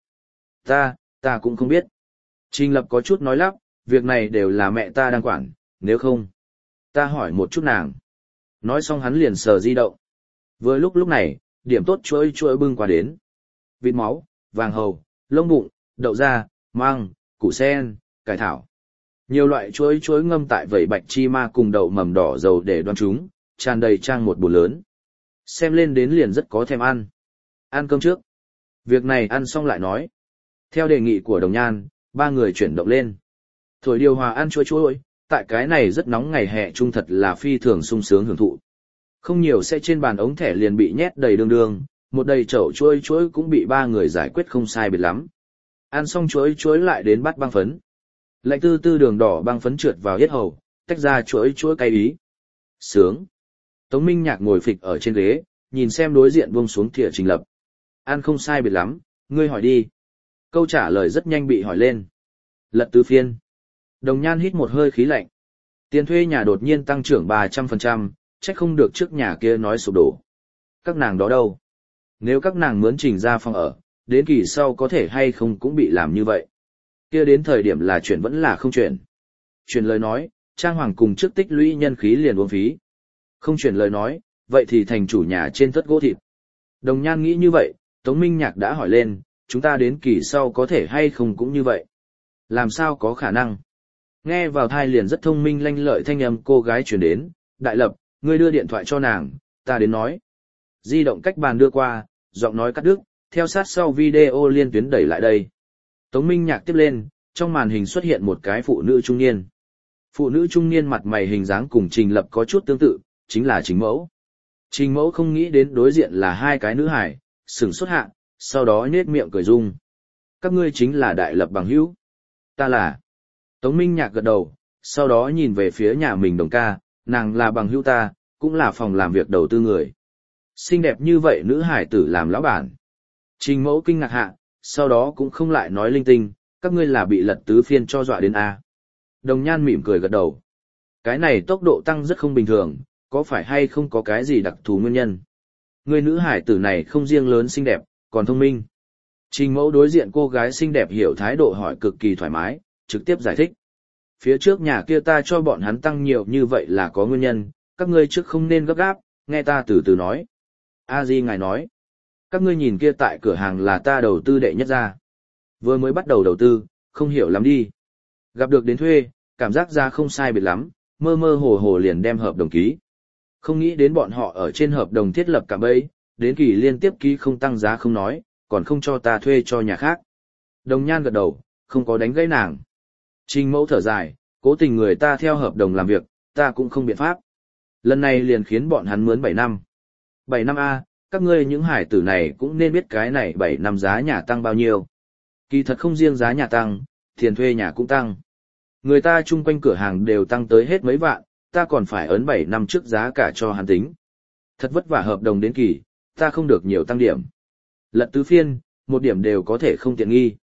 Ta cũng không biết. Trình Lập có chút nói lắp, việc này đều là mẹ ta đang quản, nếu không. Ta hỏi một chút nàng. Nói xong hắn liền sờ di động. Vừa lúc này, điểm tốt chuỗi bưng qua đến. Vịt máu, vàng hầu, lông bụng, đậu da, măng, củ sen, cải thảo. Nhiều loại chuỗi ngâm tại vẩy bạch chi ma cùng đậu mầm đỏ dầu để đoan chúng, tràn đầy trang một bồn lớn. Xem lên đến liền rất có thèm ăn. Ăn cơm trước. Việc này ăn xong lại nói. Theo đề nghị của Đồng Nhan, ba người chuyển động lên. Thổi điều hòa ăn chuỗi, tại cái này rất nóng ngày hè trung thật là phi thường sung sướng hưởng thụ. Không nhiều sẽ trên bàn ống thẻ liền bị nhét đầy đương, một đầy chậu chuỗi cũng bị ba người giải quyết không sai biệt lắm. Ăn xong chuỗi lại đến bát băng phấn. Lạnh tư tư đường đỏ băng phấn trượt vào yết hầu, tách ra chuỗi cay ý. Sướng. Tống Minh Nhạc ngồi phịch ở trên ghế, nhìn xem đối diện buông xuống thìa Trình Lập. Ăn không sai biệt lắm, ngươi hỏi đi. Câu trả lời rất nhanh bị hỏi lên. Lật tứ phiên. Đồng Nhan hít một hơi khí lạnh. Tiền thuê nhà đột nhiên tăng trưởng 300%, chắc không được trước nhà kia nói sụp đổ. Các nàng đó đâu? Nếu các nàng mướn Trình ra phòng ở, đến kỳ sau có thể hay không cũng bị làm như vậy. Kia đến thời điểm là chuyển vẫn là không chuyển. Chuyển lời nói, trang hoàng cùng trước tích lũy nhân khí liền uống phí. Không chuyển lời nói, vậy thì thành chủ nhà trên thất gỗ thịt. Đồng Nhan nghĩ như vậy, Tống Minh Nhạc đã hỏi lên, chúng ta đến kỳ sau có thể hay không cũng như vậy. Làm sao có khả năng? Nghe vào thai liền rất thông minh lanh lợi thanh âm cô gái truyền đến, Đại Lập, ngươi đưa điện thoại cho nàng, ta đến nói. Di động cách bàn đưa qua, giọng nói cắt đứt, theo sát sau video liên tuyến đẩy lại đây. Tống Minh Nhạc tiếp lên, trong màn hình xuất hiện một cái phụ nữ trung niên. Phụ nữ trung niên mặt mày hình dáng cùng Trình Lập có chút tương tự, chính là Trình Mẫu. Trình Mẫu không nghĩ đến đối diện là hai cái nữ hải, sửng sốt hạ, sau đó nhếch miệng cười rung. Các ngươi chính là Đại Lập bằng hữu. Ta là. Tống Minh Nhạc gật đầu, sau đó nhìn về phía nhà mình Đồng ca, nàng là bằng hữu ta, cũng là phòng làm việc đầu tư người. Xinh đẹp như vậy nữ hải tử làm lão bản. Trình Mẫu kinh ngạc hạ, sau đó cũng không lại nói linh tinh, các ngươi là bị lật tứ phiên cho dọa đến A. Đồng Nhan mỉm cười gật đầu. Cái này tốc độ tăng rất không bình thường, có phải hay không có cái gì đặc thù nguyên nhân? Người nữ hải tử này không riêng lớn xinh đẹp, còn thông minh. Trình Mẫu đối diện cô gái xinh đẹp hiểu thái độ hỏi cực kỳ thoải mái, trực tiếp giải thích. Phía trước nhà kia ta cho bọn hắn tăng nhiều như vậy là có nguyên nhân, các ngươi trước không nên gấp gáp, nghe ta từ từ nói. A Di ngài nói, các ngươi nhìn kia tại cửa hàng là ta đầu tư đệ nhất ra. Vừa mới bắt đầu đầu tư, không hiểu lắm đi. Gặp được đến thuê, cảm giác ra không sai biệt lắm, mơ mơ hồ hồ liền đem hợp đồng ký. Không nghĩ đến bọn họ ở trên hợp đồng thiết lập cả bấy, đến kỳ liên tiếp ký không tăng giá không nói, còn không cho ta thuê cho nhà khác. Đồng Nhan gật đầu, không có đánh gãy nàng. Trình Mẫu thở dài, cố tình người ta theo hợp đồng làm việc, ta cũng không biện pháp. Lần này liền khiến bọn hắn mướn 7 năm. 7 năm A, các ngươi những hải tử này cũng nên biết cái này 7 năm giá nhà tăng bao nhiêu. Kỳ thật không riêng giá nhà tăng, tiền thuê nhà cũng tăng. Người ta chung quanh cửa hàng đều tăng tới hết mấy vạn, ta còn phải ấn 7 năm trước giá cả cho hắn tính. Thật vất vả hợp đồng đến kỳ, ta không được nhiều tăng điểm. Lật tứ phiên, một điểm đều có thể không tiện nghi.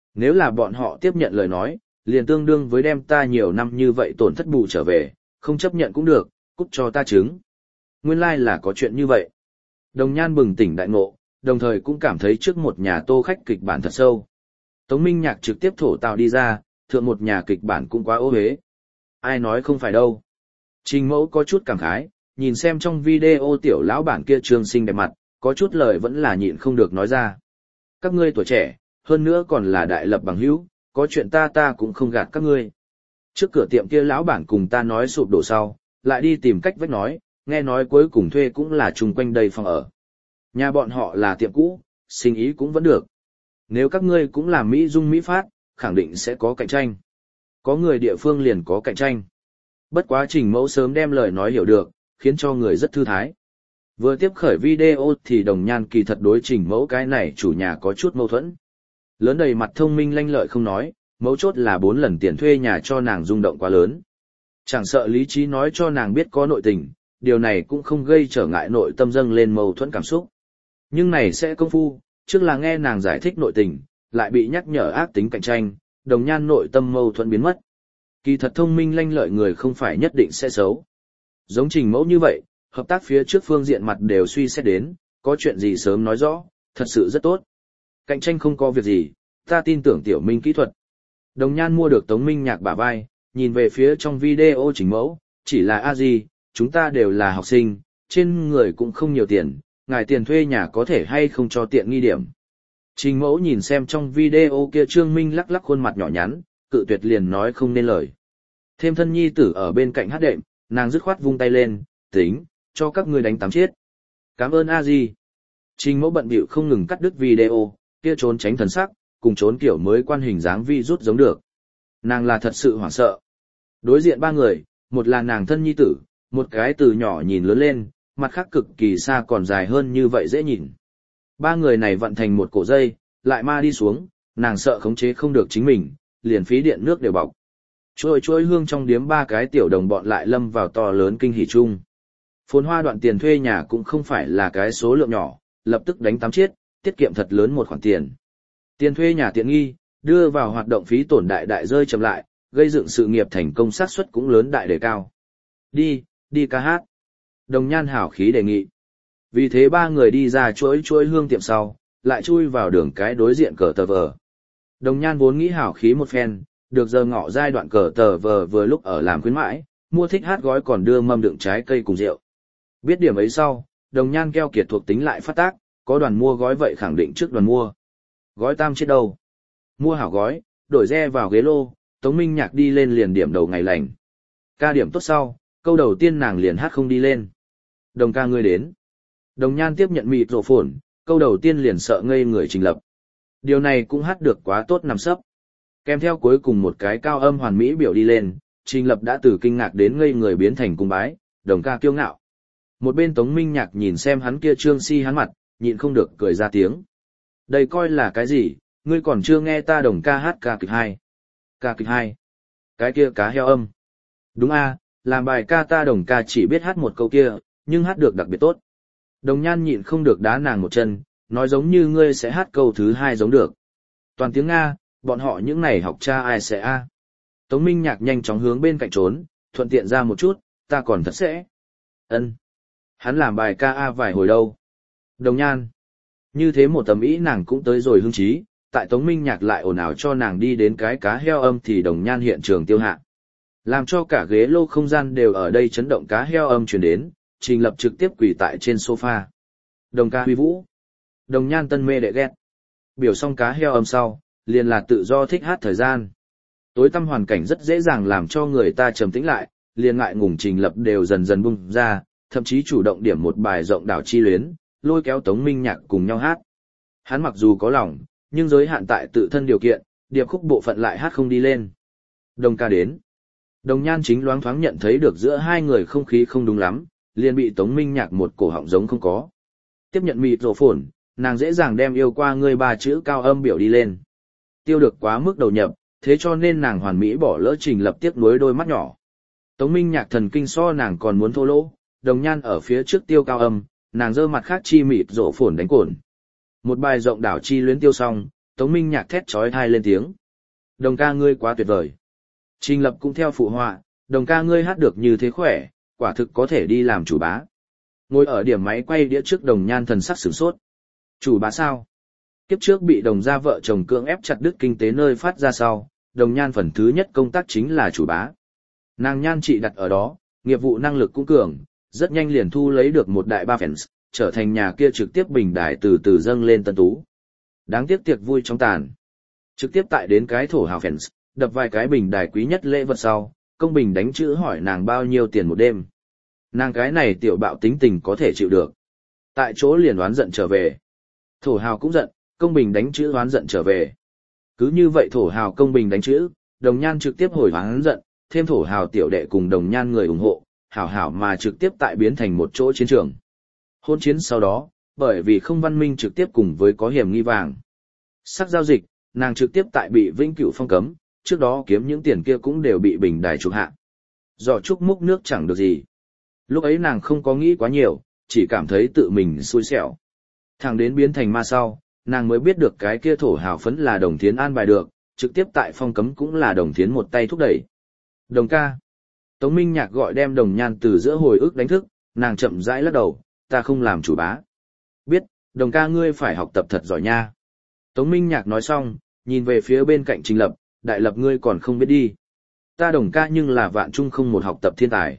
Nếu là bọn họ tiếp nhận lời nói, liền tương đương với đem ta nhiều năm như vậy tổn thất bù trở về, không chấp nhận cũng được, cút cho ta chứng. Nguyên lai là có chuyện như vậy. Đồng Nhan bừng tỉnh đại ngộ, đồng thời cũng cảm thấy trước một nhà tô khách kịch bản thật sâu. Tống Minh Nhạc trực tiếp thổ tạo đi ra, thượng một nhà kịch bản cũng quá ô hế. Ai nói không phải đâu. Trình Mẫu có chút cảm khái, nhìn xem trong video tiểu lão bản kia trương xinh đẹp mặt, có chút lời vẫn là nhịn không được nói ra. Các ngươi tuổi trẻ, hơn nữa còn là đại lập bằng hữu, có chuyện ta cũng không gạt các ngươi. Trước cửa tiệm kia lão bản cùng ta nói sụp đổ sau, lại đi tìm cách vách nói, nghe nói cuối cùng thuê cũng là chung quanh đây phòng ở. Nhà bọn họ là tiệm cũ, sinh ý cũng vẫn được. Nếu các ngươi cũng làm Mỹ Dung Mỹ Phát, khẳng định sẽ có cạnh tranh. Có người địa phương liền có cạnh tranh. Bất quá Trình Mẫu sớm đem lời nói hiểu được, khiến cho người rất thư thái. Vừa tiếp khởi video thì Đồng Nhan kỳ thật đối Trình Mẫu cái này chủ nhà có chút mâu thuẫn. Lớn đầy mặt thông minh lanh lợi không nói, mấu chốt là 4 lần tiền thuê nhà cho nàng rung động quá lớn. Chẳng sợ lý trí nói cho nàng biết có nội tình, điều này cũng không gây trở ngại nội tâm dâng lên mâu thuẫn cảm xúc. Nhưng này sẽ công phu, trước là nghe nàng giải thích nội tình, lại bị nhắc nhở ác tính cạnh tranh, Đồng Nhan nội tâm mâu thuẫn biến mất. Kỳ thật thông minh lanh lợi người không phải nhất định sẽ xấu. Giống Trình Mẫu như vậy, hợp tác phía trước phương diện mặt đều suy xét đến, có chuyện gì sớm nói rõ, thật sự rất tốt. Cạnh tranh không có việc gì, ta tin tưởng Tiểu Minh kỹ thuật. Đồng Nhan mua được Tống Minh Nhạc bả vai, nhìn về phía trong video Trình Mẫu, chỉ là a gì, chúng ta đều là học sinh, trên người cũng không nhiều tiền, ngài tiền thuê nhà có thể hay không cho tiện nghi điểm. Trình Mẫu nhìn xem trong video kia Trương Minh lắc lắc khuôn mặt nhỏ nhắn, cự tuyệt liền nói không nên lời. Thêm thân nhi tử ở bên cạnh hát đệm, nàng dứt khoát vung tay lên, tính, cho các ngươi đánh tám chết. Cảm ơn a gì. Trình Mẫu bận bịu không ngừng cắt đứt video, kia trốn tránh thần sắc, cùng trốn kiểu mới quan hình dáng vi rút giống được. Nàng là thật sự hoảng sợ. Đối diện 3 người, một là nàng thân nhi tử, một cái từ nhỏ nhìn lớn lên, mặt khác cực kỳ xa còn dài hơn như vậy dễ nhìn. 3 người này vận thành một cổ dây, lại ma đi xuống, nàng sợ khống chế không được chính mình, liền phí điện nước đều bọc. Chuôi hương trong điếm 3 cái tiểu đồng bọn lại lâm vào to lớn kinh hỉ chung. Phồn Hoa đoạn tiền thuê nhà cũng không phải là cái số lượng nhỏ, lập tức đánh 8 chiết, tiết kiệm thật lớn một khoản tiền. Tiền thuê nhà tiện nghi, đưa vào hoạt động phí tổn đại rơi chậm lại, gây dựng sự nghiệp thành công xác suất cũng lớn đại đề cao. Đi ca hát. Đồng Nhan hảo khí đề nghị. Vì thế 3 người đi ra chuỗi hương tiệm sau, lại chui vào đường cái đối diện cờ tờ vờ. Đồng Nhan vốn nghĩ hảo khí một phen, được giờ ngọ giai đoạn cờ tờ vờ vừa lúc ở làm khuyến mãi, mua thích hát gói còn đưa mâm đựng trái cây cùng rượu. Biết điểm ấy sau, Đồng Nhan keo kiệt thuộc tính lại phát tác, có đoàn mua gói vậy khẳng định trước đoàn mua. Gói tam chết đâu? Mua hảo gói, đổi re vào ghế lô, Tống Minh Nhạc đi lên liền điểm đầu ngày lành. Ca điểm tốt sau, câu đầu tiên nàng liền hát không đi lên. Đồng ca ngươi đến. Đồng Nhan tiếp nhận mịt rổ phồn, câu đầu tiên liền sợ ngây người Trình Lập. Điều này cũng hát được quá tốt nằm sấp. Kèm theo cuối cùng một cái cao âm hoàn mỹ biểu đi lên, Trình Lập đã từ kinh ngạc đến ngây người biến thành cung bái, đồng ca kiêu ngạo. Một bên Tống Minh Nhạc nhìn xem hắn kia trương si hắn mặt, nhịn không được cười ra tiếng. Đây coi là cái gì, ngươi còn chưa nghe ta đồng ca hát ca kịch 2. Ca kịch 2. Cái kia cá heo âm. Đúng a, làm bài ca ta đồng ca chỉ biết hát một câu kia, nhưng hát được đặc biệt tốt. Đồng Nhan nhịn không được đá nàng một chân, nói giống như ngươi sẽ hát câu thứ 2 giống được. Toàn tiếng Nga, bọn họ những này học cha ai sẽ a. Tống Minh Nhạc nhanh chóng hướng bên cạnh trốn, thuận tiện ra một chút, ta còn thật sẽ. Ân. Hắn làm bài ca a vài hồi đâu. Đồng Nhan. Như thế một tầm ý nàng cũng tới rồi hưng trí, tại Tống Minh Nhạc lại ồn ào cho nàng đi đến cái cá heo âm thì Đồng Nhan hiện trường tiêu hạ. Làm cho cả ghế lô không gian đều ở đây chấn động cá heo âm truyền đến, Trình Lập trực tiếp quỳ tại trên sofa. Đồng ca huy vũ. Đồng Nhan tân mê đệ ghét. Biểu xong cá heo âm sau, liền là tự do thích hát thời gian. Tối tăm hoàn cảnh rất dễ dàng làm cho người ta trầm tĩnh lại, liền ngại ngùng Trình Lập đều dần dần bung ra, thậm chí chủ động điểm một bài rộng đảo chi luyến, lôi kéo Tống Minh Nhạc cùng nhau hát. Hắn mặc dù có lòng, nhưng giới hạn tại tự thân điều kiện, điệp khúc bộ phận lại hát không đi lên. Đồng ca đến. Đồng Nhan chính loáng thoáng nhận thấy được giữa hai người không khí không đúng lắm, liền bị Tống Minh Nhạc một cổ họng giống không có. Tiếp nhận mịt rổ phồn, nàng dễ dàng đem yêu qua ngươi 3 chữ cao âm biểu đi lên. Tiêu được quá mức đầu nhập, thế cho nên nàng hoàn mỹ bỏ lỡ Trình Lập tiếc nuối đôi mắt nhỏ. Tống Minh Nhạc thần kinh so nàng còn muốn thô lỗ, Đồng Nhan ở phía trước tiêu cao âm, nàng giơ mặt khác chi mịt rổ phồn đánh cồn. Một bài rộng đảo chi luyến tiêu xong, Tống Minh Nhạc thét chói tai lên tiếng. Đồng ca ngươi quá tuyệt vời. Trình Lập cũng theo phụ họa, đồng ca ngươi hát được như thế khỏe, quả thực có thể đi làm chủ bá. Ngồi ở điểm máy quay đĩa trước Đồng Nhan thần sắc sửng sốt. Chủ bá sao? Kiếp trước bị Đồng gia vợ chồng cưỡng ép chặt đứt kinh tế nơi phát ra sau, Đồng Nhan phần thứ nhất công tác chính là chủ bá. Nàng Nhan chị đặt ở đó, nghiệp vụ năng lực cũng cường, rất nhanh liền thu lấy được một đại ba fans, trở thành nhà kia trực tiếp bình đài từ từ dâng lên tân tú. Đáng tiếc tiệc vui trong tàn. Trực tiếp tại đến cái thổ hào fans, đập vài cái bình đài quý nhất lễ vật sau, công bình đánh chữ hỏi nàng bao nhiêu tiền một đêm. Nàng cái này tiểu bạo tính tình có thể chịu được. Tại chỗ liền oán giận trở về. Thổ hào cũng giận, công bình đánh chữ oán giận trở về. Cứ như vậy thổ hào công bình đánh chữ, Đồng Nhan trực tiếp hồi oán giận, thêm thổ hào tiểu đệ cùng Đồng Nhan người ủng hộ, hảo hảo mà trực tiếp tại biến thành một chỗ chiến trường. Hôn chiến sau đó, bởi vì không văn minh trực tiếp cùng với có hiểm nghi vàng. Sắc giao dịch, nàng trực tiếp tại bị vĩnh cửu phong cấm, trước đó kiếm những tiền kia cũng đều bị bình đài trục hạ. Giỏ trúc múc nước chẳng được gì. Lúc ấy nàng không có nghĩ quá nhiều, chỉ cảm thấy tự mình xui xẻo. Thẳng đến biến thành ma sau, nàng mới biết được cái kia thổ hào phấn là Đồng Thiến an bài được, trực tiếp tại phong cấm cũng là Đồng Thiến một tay thúc đẩy. Đồng ca. Tống Minh Nhạc gọi đem Đồng Nhan từ giữa hồi ức đánh thức, nàng chậm rãi lắc đầu, ta không làm chủ bá. Biết, Đồng ca ngươi phải học tập thật giỏi nha. Tống Minh Nhạc nói xong, nhìn về phía bên cạnh Trình Lập, Đại Lập ngươi còn không biết đi. Ta Đồng ca nhưng là vạn trung không một học tập thiên tài.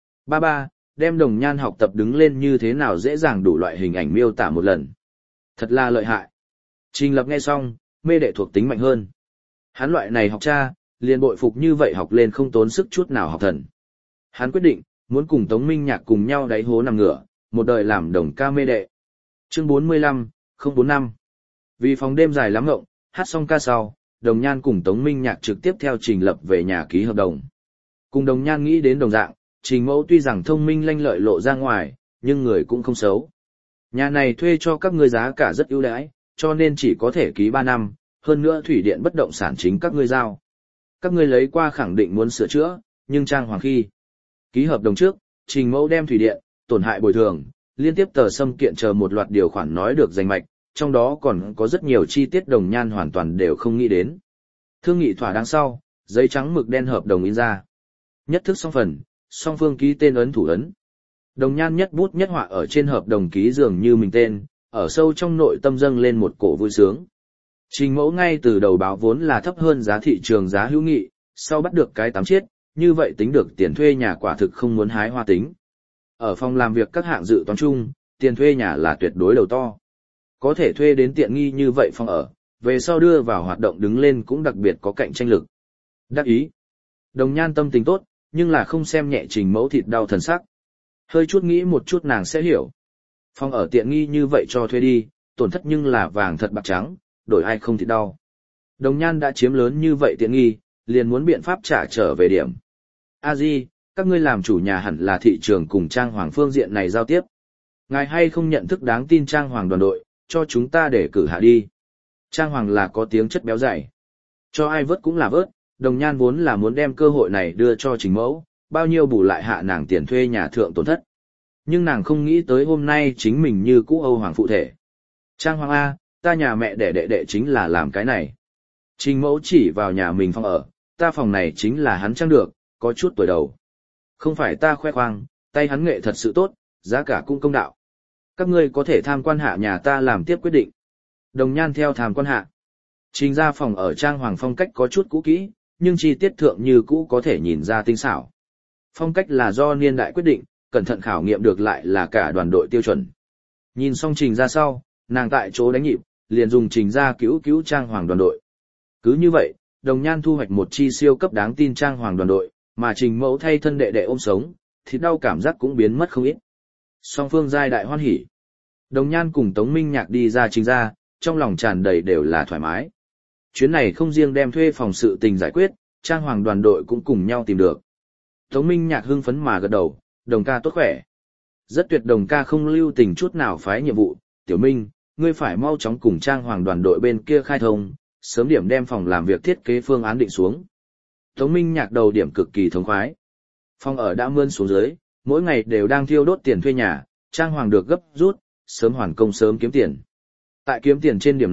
Ba, đem Đồng Nhan học tập đứng lên như thế nào dễ dàng đủ loại hình ảnh miêu tả một lần. Thật là lợi hại. Trình Lập nghe xong, mê đệ thuộc tính mạnh hơn. Hắn loại này học cha, liền bội phục như vậy học lên không tốn sức chút nào học thần. Hắn quyết định, muốn cùng Tống Minh Nhạc cùng nhau đáy hố nằm ngửa, một đời làm đồng ca mê đệ. Chương 45, 045. Vì phòng đêm dài lắm ngộng, hát xong ca sau, Đồng Nhan cùng Tống Minh Nhạc trực tiếp theo Trình Lập về nhà ký hợp đồng. Cùng Đồng Nhan nghĩ đến đồng dạng, Trình Mẫu tuy rằng thông minh lanh lợi lộ ra ngoài, nhưng người cũng không xấu. Nhà này thuê cho các ngươi giá cả rất ưu đãi, cho nên chỉ có thể ký 3 năm, hơn nữa thủy điện bất động sản chính các ngươi giao. Các ngươi lấy qua khẳng định muốn sửa chữa, nhưng trang hoàng khi ký hợp đồng trước, Trình Mẫu đem thủy điện, tổn hại bồi thường, liên tiếp tờ xâm kiện chờ một loạt điều khoản nói được danh mạch, trong đó còn có rất nhiều chi tiết Đồng Nhan hoàn toàn đều không nghĩ đến. Thương nghị thỏa đáng sau, giấy trắng mực đen hợp đồng in ra. Nhất thức xong phần, song phương ký tên ấn thủ ấn. Đồng Nhan nhất bút nhất họa ở trên hợp đồng ký dường như mình tên, ở sâu trong nội tâm dâng lên một cổ vui sướng. Trình Mẫu ngay từ đầu báo vốn là thấp hơn giá thị trường giá hữu nghị, sau bắt được cái 8 chiết, như vậy tính được tiền thuê nhà quả thực không muốn hái hoa tính. Ở phòng làm việc các hạng dự toán chung, tiền thuê nhà là tuyệt đối đầu to. Có thể thuê đến tiện nghi như vậy phòng ở, về sau đưa vào hoạt động đứng lên cũng đặc biệt có cạnh tranh lực. Đắc ý. Đồng Nhan tâm tình tốt, nhưng là không xem nhẹ Trình Mẫu thịt đau thần sắc. Hơi chút nghĩ một chút nàng sẽ hiểu. Phòng ở tiện nghi như vậy cho thuê đi, tổn thất nhưng là vàng thật bạc trắng, đổi ai không thịt đau. Đồng Nhan đã chiếm lớn như vậy tiện nghi, liền muốn biện pháp trả trở về điểm. A Di, các ngươi làm chủ nhà hẳn là thị trường cùng trang hoàng phương diện này giao tiếp. Ngài hay không nhận thức đáng tin trang hoàng đoàn đội, cho chúng ta để cử hạ đi. Trang hoàng là có tiếng chất béo dày. Cho ai vớt cũng là vớt, Đồng Nhan vốn là muốn đem cơ hội này đưa cho Trình Mẫu, bao nhiêu bù lại hạ nàng tiền thuê nhà thượng tổn thất. Nhưng nàng không nghĩ tới hôm nay chính mình như cũ Âu Hoàng phụ thể. Trang hoàng A, ta nhà mẹ đẻ đệ chính là làm cái này. Trình Mẫu chỉ vào nhà mình phòng ở, ta phòng này chính là hắn trang được, có chút tuổi đầu. Không phải ta khoe khoang, tay hắn nghệ thật sự tốt, giá cả cũng công đạo. Các ngươi có thể tham quan hạ nhà ta làm tiếp quyết định. Đồng Nhan theo tham quan hạ. Trình ra phòng ở trang hoàng phong cách có chút cũ kỹ, nhưng chi tiết thượng như cũ có thể nhìn ra tinh xảo. Phong cách là do niên đại quyết định, cẩn thận khảo nghiệm được lại là cả đoàn đội tiêu chuẩn. Nhìn xong Trình ra sau, nàng tại chỗ đánh nhịp, liền dùng Trình ra cứu trang hoàng đoàn đội. Cứ như vậy, Đồng Nhan thu hoạch một chi siêu cấp đáng tin trang hoàng đoàn đội, mà Trình Mẫu thay thân đệ ôm sống, thịt đau cảm giác cũng biến mất không ít. Song phương giai đại hoan hỉ. Đồng Nhan cùng Tống Minh Nhạc đi ra Trình ra, trong lòng tràn đầy đều là thoải mái. Chuyến này không riêng đem thuê phòng sự tình giải quyết, trang hoàng đoàn đội cũng cùng nhau tìm được. Tống Minh Nhạc hưng phấn mà gật đầu, Đồng ca tốt khỏe. Rất tuyệt, Đồng ca không lưu tình chút nào phái nhiệm vụ, Tiểu Minh, ngươi phải mau chóng cùng trang hoàng đoàn đội bên kia khai thông, sớm điểm đem phòng làm việc thiết kế phương án định xuống. Tống Minh Nhạc đầu điểm cực kỳ thống khoái. Phòng ở đã mươn xuống dưới, mỗi ngày đều đang thiêu đốt tiền thuê nhà, trang hoàng được gấp rút, sớm hoàn công sớm kiếm tiền. Tại kiếm tiền trên điểm này,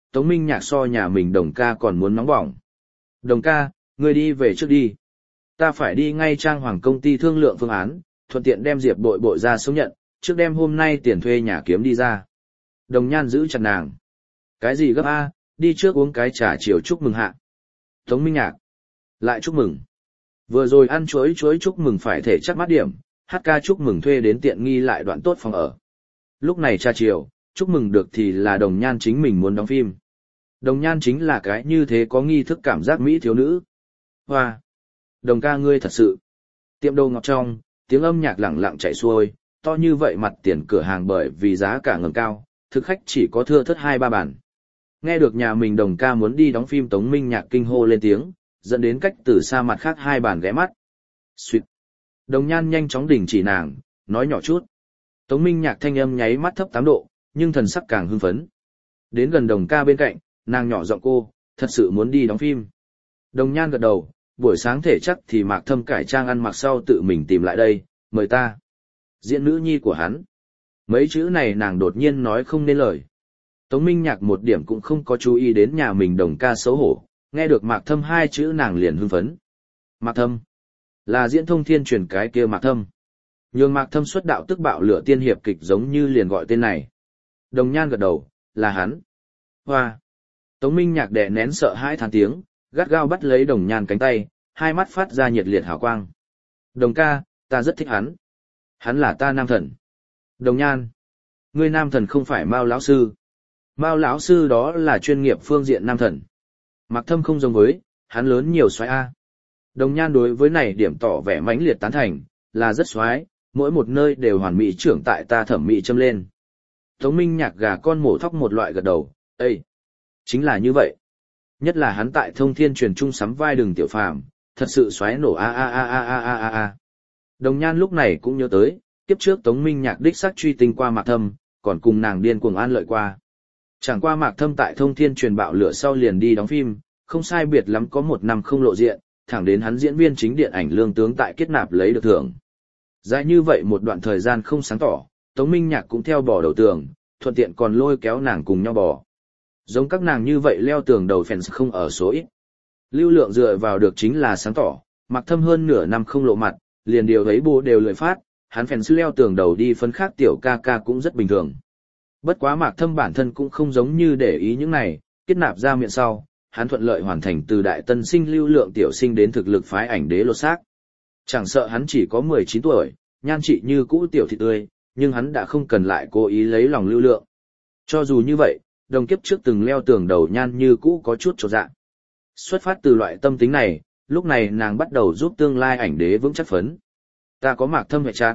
Tống Minh Nhạc so nhà mình Đồng ca còn muốn nóng bỏng. Đồng ca, ngươi đi về trước đi. Ta phải đi ngay trang hoàng công ty thương lượng phương án, thuận tiện đem Diệp Bội Bội ra sống nhận, trước đêm hôm nay tiền thuê nhà kiếm đi ra. Đồng Nhan giữ chặt nàng. Cái gì gấp a, đi trước uống cái trà chiều chúc mừng hạ. Tống Minh Nhạc. Lại chúc mừng. Vừa rồi ăn chuối chúc mừng phải thể chắc mát điểm, hát ca chúc mừng thuê đến tiện nghi lại đoạn tốt phòng ở. Lúc này trà chiều, chúc mừng được thì là Đồng Nhan chính mình muốn đóng phim. Đồng Nhan chính là cái như thế có nghi thức cảm giác mỹ thiếu nữ. Hoa! Đồng ca ngươi thật sự. Tiệm đồ ngọc trong, tiếng âm nhạc lẳng lặng chảy xuôi, to như vậy mặt tiền cửa hàng bởi vì giá cả ngầm cao, thực khách chỉ có thưa thớt 2-3 bàn. Nghe được nhà mình Đồng ca muốn đi đóng phim, Tống Minh Nhạc kinh hô lên tiếng, dẫn đến cách từ xa mặt khác 2 bàn ghé mắt. Xuyệt! Đồng Nhan nhanh chóng đình chỉ nàng, nói nhỏ chút. Tống Minh Nhạc thanh âm nháy mắt thấp 8 độ, nhưng thần sắc càng hưng phấn. Đến gần Đồng ca bên cạnh, nàng nhỏ giọng cô, thật sự muốn đi đóng phim. Đồng Nhan gật đầu, buổi sáng thể chắc thì Mạc Thâm cải trang ăn mặc sau tự mình tìm lại đây, mời ta. Diễn nữ nhi của hắn. Mấy chữ này nàng đột nhiên nói không nên lời. Tống Minh Nhạc một điểm cũng không có chú ý đến nhà mình Đồng ca xấu hổ, nghe được Mạc Thâm 2 chữ nàng liền hưng phấn. Mạc Thâm. Là diễn thông thiên truyền cái kia Mạc Thâm. Nhường Mạc Thâm xuất đạo tức bạo lửa tiên hiệp kịch giống như liền gọi tên này. Đồng Nhan gật đầu, là hắn. Hoa. Tống Minh Nhạc đè nén sợ hãi than tiếng, gắt gao bắt lấy Đồng Nhan cánh tay, hai mắt phát ra nhiệt liệt hào quang. Đồng ca, ta rất thích hắn. Hắn là ta nam thần. Đồng Nhan. Ngươi nam thần không phải Mao lão sư. Mao lão sư đó là chuyên nghiệp phương diện nam thần. Mạc Thâm không giống với, hắn lớn nhiều xoái A. Đồng Nhan đối với này điểm tỏ vẻ mãnh liệt tán thành, là rất xoái, mỗi một nơi đều hoàn mỹ trưởng tại ta thẩm mỹ châm lên. Tống Minh Nhạc gà con mổ thóc một loại gật đầu, Ê! Chính là như vậy. Nhất là hắn tại thông thiên truyền trung sắm vai Đường Tiểu Phàm, thật sự xoáy nổ a a a a a a a a. Đồng Nhan lúc này cũng nhớ tới, kiếp trước Tống Minh Nhạc đích xác truy tinh qua Mạc Thâm, còn cùng nàng điên cuồng an lợi qua. Chẳng qua Mạc Thâm tại thông thiên truyền bạo lửa sau liền đi đóng phim, không sai biệt lắm có 1 năm không lộ diện, thẳng đến hắn diễn viên chính điện ảnh lương tướng tại kết nạp lấy được thưởng. Dài như vậy một đoạn thời gian không sáng tỏ, Tống Minh Nhạc cũng theo bỏ đầu tường, thuận tiện còn lôi kéo nàng cùng nhau bỏ. Giống các nàng như vậy leo tường đầu fans không ở số ít. Lưu lượng dựa vào được chính là sáng tỏ, Mạc Thâm hơn nửa năm không lộ mặt, liền điều thấy bố đều lười phát, hắn fans leo tường đầu đi phân khác tiểu ca ca cũng rất bình thường. Bất quá Mạc Thâm bản thân cũng không giống như để ý những này, kết nạp ra miệng sau, hắn thuận lợi hoàn thành từ đại tân sinh lưu lượng tiểu sinh đến thực lực phái ảnh đế lột xác. Chẳng sợ hắn chỉ có 19 tuổi, nhan trị như cũ tiểu thị tươi, nhưng hắn đã không cần lại cố ý lấy lòng lưu lượng. Cho dù như vậy, đồng kiếp trước từng leo tường đầu nhan như cũ có chút chột dạ. Xuất phát từ loại tâm tính này, lúc này nàng bắt đầu giúp tương lai ảnh đế vững chắc phấn. Ta có Mạc Thâm hệ chát.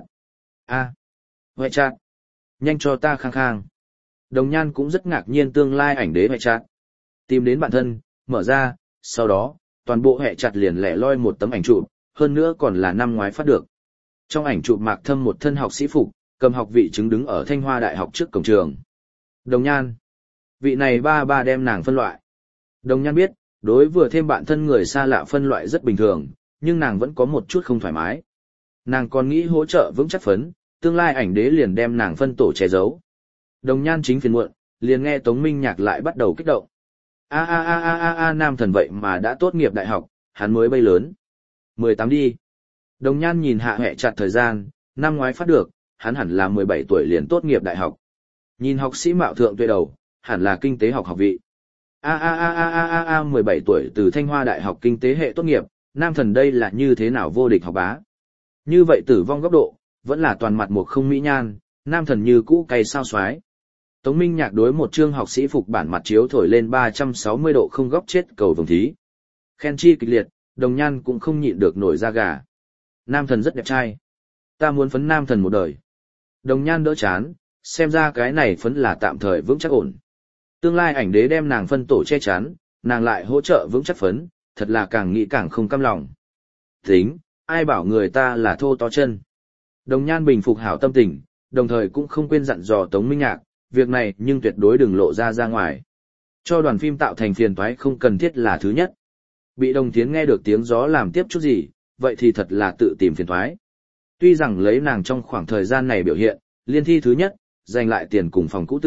Hệ chát. Nhanh cho ta khang khang. Đồng Nhan cũng rất ngạc nhiên tương lai ảnh đế hệ chát. Tìm đến bản thân, mở ra, sau đó, toàn bộ hệ chặt liền lẻ loi một tấm ảnh chụp, hơn nữa còn là năm ngoái phát được. Trong ảnh chụp Mạc Thâm một thân học sĩ phục, cầm học vị chứng đứng ở Thanh Hoa Đại học trước cổng trường. Đồng Nhan. Vị này ba đem nàng phân loại. Đồng Nhan biết, đối vừa thêm bạn thân người xa lạ phân loại rất bình thường, nhưng nàng vẫn có một chút không thoải mái. Nàng còn nghĩ hỗ trợ vững chắc phấn, tương lai ảnh đế liền đem nàng phân tổ che giấu. Đồng Nhan chính phiền muộn, liền nghe Tống Minh Nhạc lại bắt đầu kích động. Nam thần vậy mà đã tốt nghiệp đại học, hắn mới bay lớn. 18 đi. Đồng Nhan nhìn hạ hệ chặt thời gian, năm ngoái phát được, hắn hẳn là 17 tuổi liền tốt nghiệp đại học. Nhìn học sĩ mạo thượng tuệ đầu, hẳn là kinh tế học học vị. 17 tuổi từ Thanh Hoa Đại học kinh tế hệ tốt nghiệp, nam thần đây là như thế nào vô địch học bá. Như vậy tử vong góc độ, vẫn là toàn mặt một không mỹ nhan, nam thần như cũ cay sao xoái. Tống Minh Nhạc đối một chương học sĩ phục bản mặt chiếu thổi lên 360 độ không góc chết cầu vồng thí. Khen chi kịch liệt, Đồng Nhan cũng không nhịn được nổi da gà. Nam thần rất đẹp trai. Ta muốn phấn nam thần một đời. Đồng Nhan đỡ chán, xem ra cái này phấn là tạm thời vững chắc ổn. Tương lai ảnh đế đem nàng phân tổ che chắn, nàng lại hỗ trợ vững chắc phấn, thật là càng nghĩ càng không cam lòng. Tính, ai bảo người ta là thô to chân. Đồng Nhan bình phục hảo tâm tình, đồng thời cũng không quên dặn dò Tống Minh Nhạc, việc này nhưng tuyệt đối đừng lộ ra ngoài. Cho đoàn phim tạo thành phiền toái không cần thiết là thứ nhất. Bị Đồng Thiến nghe được tiếng gió làm tiếp chút gì, vậy thì thật là tự tìm phiền toái. Tuy rằng lấy nàng trong khoảng thời gian này biểu hiện, liên thi thứ nhất, giành lại tiền cùng phòng cũ tử,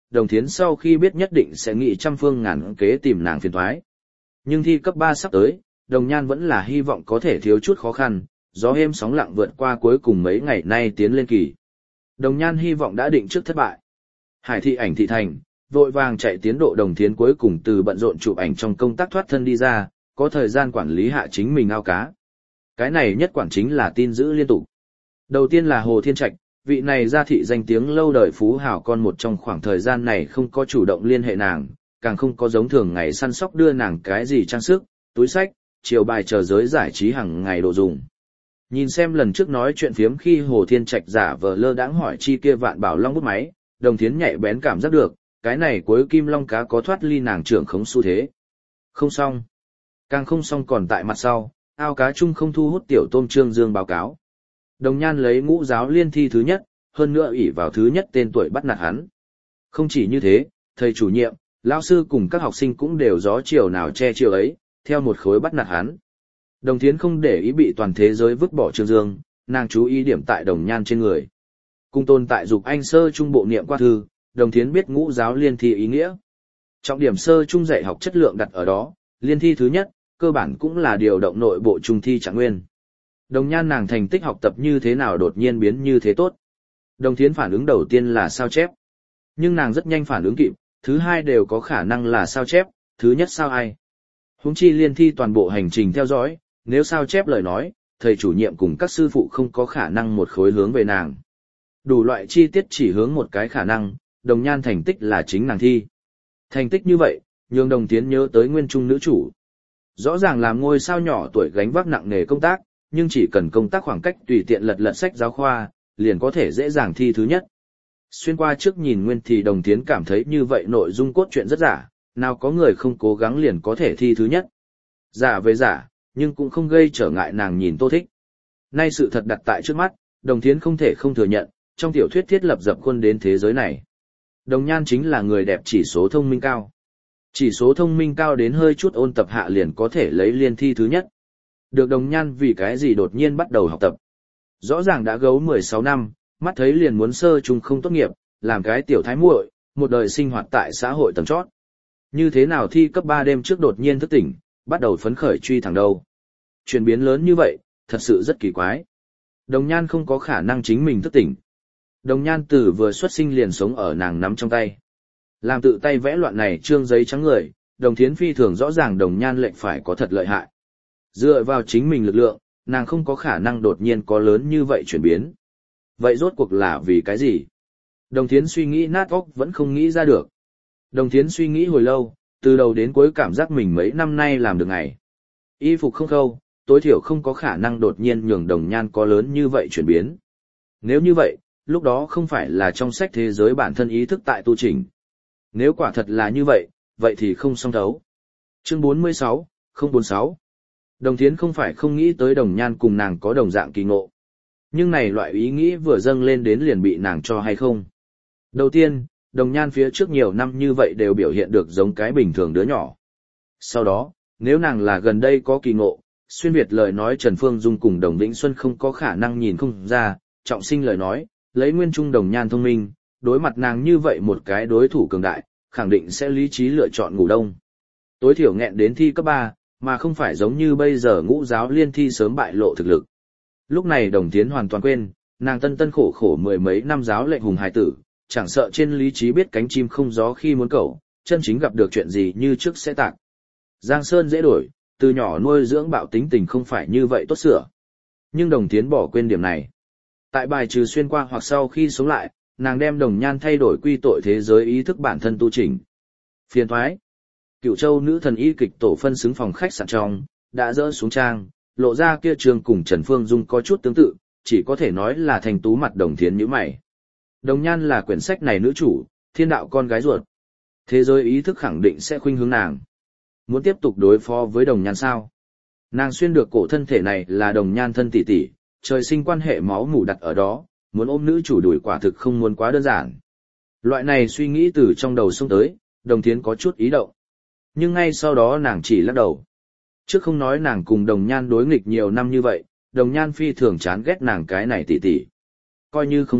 Đồng Thiến sau khi biết nhất định sẽ nghĩ trăm phương ngàn kế tìm nàng phiền toái. Nhưng thi cấp 3 sắp tới, Đồng Nhan vẫn là hy vọng có thể thiếu chút khó khăn, gió êm sóng lặng vượt qua cuối cùng mấy ngày nay tiến lên kỳ. Đồng Nhan hy vọng đã định trước thất bại. Hải thị ảnh thị thành, vội vàng chạy tiến độ Đồng Thiến cuối cùng từ bận rộn chụp ảnh trong công tác thoát thân đi ra, có thời gian quản lý hạ chính mình ao cá. Cái này nhất quản chính là tin giữ liên tục. Đầu tiên là Hồ Thiên Trạch, vị này gia thị danh tiếng lâu đời phú hảo con một trong khoảng thời gian này không có chủ động liên hệ nàng, càng không có giống thường ngày săn sóc đưa nàng cái gì trang sức, túi sách, chiều bài chờ giới giải trí hàng ngày đồ dùng. Nhìn xem lần trước nói chuyện phiếm khi Hồ Thiên Trạch giả vờ lơ đãng hỏi chi kia Vạn Bảo Long bút máy, Đồng Thiến nhạy bén cảm giác được, cái này cuối kim long cá có thoát ly nàng trưởng khống xu thế. Không xong. Càng không xong còn tại mặt sau, ao cá chung không thu hút tiểu tôm Trương Dương báo cáo. Đồng Nhan lấy Ngũ Giáo Liên thi thứ nhất, hơn nữa ỷ vào thứ nhất tên tuổi bắt nạt hắn. Không chỉ như thế, thầy chủ nhiệm, lão sư cùng các học sinh cũng đều gió chiều nào che chiều ấy, theo một khối bắt nạt hắn. Đồng Thiến không để ý bị toàn thế giới vứt bỏ Trương Dương, nàng chú ý điểm tại Đồng Nhan trên người. Cùng tồn tại dục anh sơ trung bộ niệm qua thư, Đồng Thiến biết Ngũ Giáo Liên thi ý nghĩa. Trọng điểm sơ trung dạy học chất lượng đặt ở đó, liên thi thứ nhất, cơ bản cũng là điều động nội bộ trung thi trạng nguyên. Đồng Nhan nàng thành tích học tập như thế nào đột nhiên biến như thế tốt. Đồng Thiến phản ứng đầu tiên là sao chép. Nhưng nàng rất nhanh phản ứng kịp, thứ hai đều có khả năng là sao chép, thứ nhất sao ai. Huống chi liên thi toàn bộ hành trình theo dõi, nếu sao chép lời nói, thầy chủ nhiệm cùng các sư phụ không có khả năng một khối hướng về nàng. Đủ loại chi tiết chỉ hướng một cái khả năng, Đồng Nhan thành tích là chính nàng thi. Thành tích như vậy, nhường Đồng Thiến nhớ tới nguyên trung nữ chủ. Rõ ràng làm ngôi sao nhỏ tuổi gánh vác nặng nề công tác, nhưng chỉ cần công tác khoảng cách tùy tiện lật sách giáo khoa, liền có thể dễ dàng thi thứ nhất. Xuyên qua trước nhìn nguyên thì Đồng Thiến cảm thấy như vậy nội dung cốt truyện rất giả, nào có người không cố gắng liền có thể thi thứ nhất. Giả về giả, nhưng cũng không gây trở ngại nàng nhìn Tô Thích. Nay sự thật đặt tại trước mắt, Đồng Thiến không thể không thừa nhận, trong tiểu thuyết thiết lập dập khuôn đến thế giới này. Đồng Nhan chính là người đẹp chỉ số thông minh cao. Chỉ số thông minh cao đến hơi chút ôn tập hạ liền có thể lấy liên thi thứ nhất. Được Đồng Nhan vì cái gì đột nhiên bắt đầu học tập. Rõ ràng đã gấu 16 năm, mắt thấy liền muốn sơ trung không tốt nghiệp, làm cái tiểu thái muội, một đời sinh hoạt tại xã hội tầng chót. Như thế nào thi cấp 3 đêm trước đột nhiên thức tỉnh, bắt đầu phấn khởi truy thẳng đâu. Chuyển biến lớn như vậy, thật sự rất kỳ quái. Đồng Nhan không có khả năng chính mình thức tỉnh. Đồng Nhan từ vừa xuất sinh liền sống ở nàng nắm trong tay. Làm tự tay vẽ loạn này trương giấy trắng người, Đồng Thiến phi thường rõ ràng Đồng Nhan lệnh phải có thật lợi hại. Dựa vào chính mình lực lượng, nàng không có khả năng đột nhiên có lớn như vậy chuyển biến. Vậy rốt cuộc là vì cái gì? Đồng Thiến suy nghĩ nát óc vẫn không nghĩ ra được. Đồng Thiến suy nghĩ hồi lâu, từ đầu đến cuối cảm giác mình mấy năm nay làm được ngày. Y phục không khâu, tối thiểu không có khả năng đột nhiên nhường Đồng Nhan có lớn như vậy chuyển biến. Nếu như vậy, lúc đó không phải là trong sách thế giới bản thân ý thức tại tu chỉnh. Nếu quả thật là như vậy, vậy thì không song thấu. Chương 46, 046. Đồng Thiến không phải không nghĩ tới Đồng Nhan cùng nàng có đồng dạng kỳ ngộ. Nhưng này loại ý nghĩ vừa dâng lên đến liền bị nàng cho hay không. Đầu tiên, Đồng Nhan phía trước nhiều năm như vậy đều biểu hiện được giống cái bình thường đứa nhỏ. Sau đó, nếu nàng là gần đây có kỳ ngộ, xuyên Việt lời nói Trần Phương Dung cùng Đồng Vĩnh Xuân không có khả năng nhìn không ra, trọng sinh lời nói, lấy nguyên trung Đồng Nhan thông minh, đối mặt nàng như vậy một cái đối thủ cường đại, khẳng định sẽ lý trí lựa chọn ngủ đông. Tối thiểu nghẹn đến thi cấp 3, mà không phải giống như bây giờ Ngũ Giáo Liên thi sớm bại lộ thực lực. Lúc này Đồng Thiến hoàn toàn quên, nàng tân tân khổ khổ mười mấy năm giáo lệnh hùng hài tử, chẳng sợ trên lý trí biết cánh chim không gió khi muốn cẩu, chân chính gặp được chuyện gì như trước sẽ tạc. Giang Sơn dễ đổi, từ nhỏ nuôi dưỡng bạo tính tình không phải như vậy tốt sửa. Nhưng Đồng Thiến bỏ quên điểm này. Tại bài trừ xuyên qua hoặc sau khi sống lại, nàng đem Đồng Nhan thay đổi quy tội thế giới ý thức bản thân tu chỉnh. Phiền thoái. Cựu Châu nữ thần y kịch tổ phân xứng phòng khách sạn trong, đã dỡ xuống trang, lộ ra kia trường cùng Trần Phương Dung có chút tương tự, chỉ có thể nói là thành tú mặt Đồng Thiến như mày. Đồng Nhan là quyển sách này nữ chủ, thiên đạo con gái ruột. Thế giới ý thức khẳng định sẽ khuynh hướng nàng. Muốn tiếp tục đối phó với Đồng Nhan sao? Nàng xuyên được cổ thân thể này là Đồng Nhan thân tỷ tỷ, trời sinh quan hệ máu mủ đặt ở đó, muốn ôm nữ chủ đuổi quả thực không muốn quá đơn giản. Loại này suy nghĩ từ trong đầu xông tới, Đồng Thiến có chút ý động. Nhưng ngay sau đó nàng chỉ lắc đầu. Trước không nói nàng cùng Đồng Nhan đối nghịch nhiều năm như vậy, Đồng Nhan phi thường chán ghét nàng cái này tỷ tỷ. Coi như không ghét,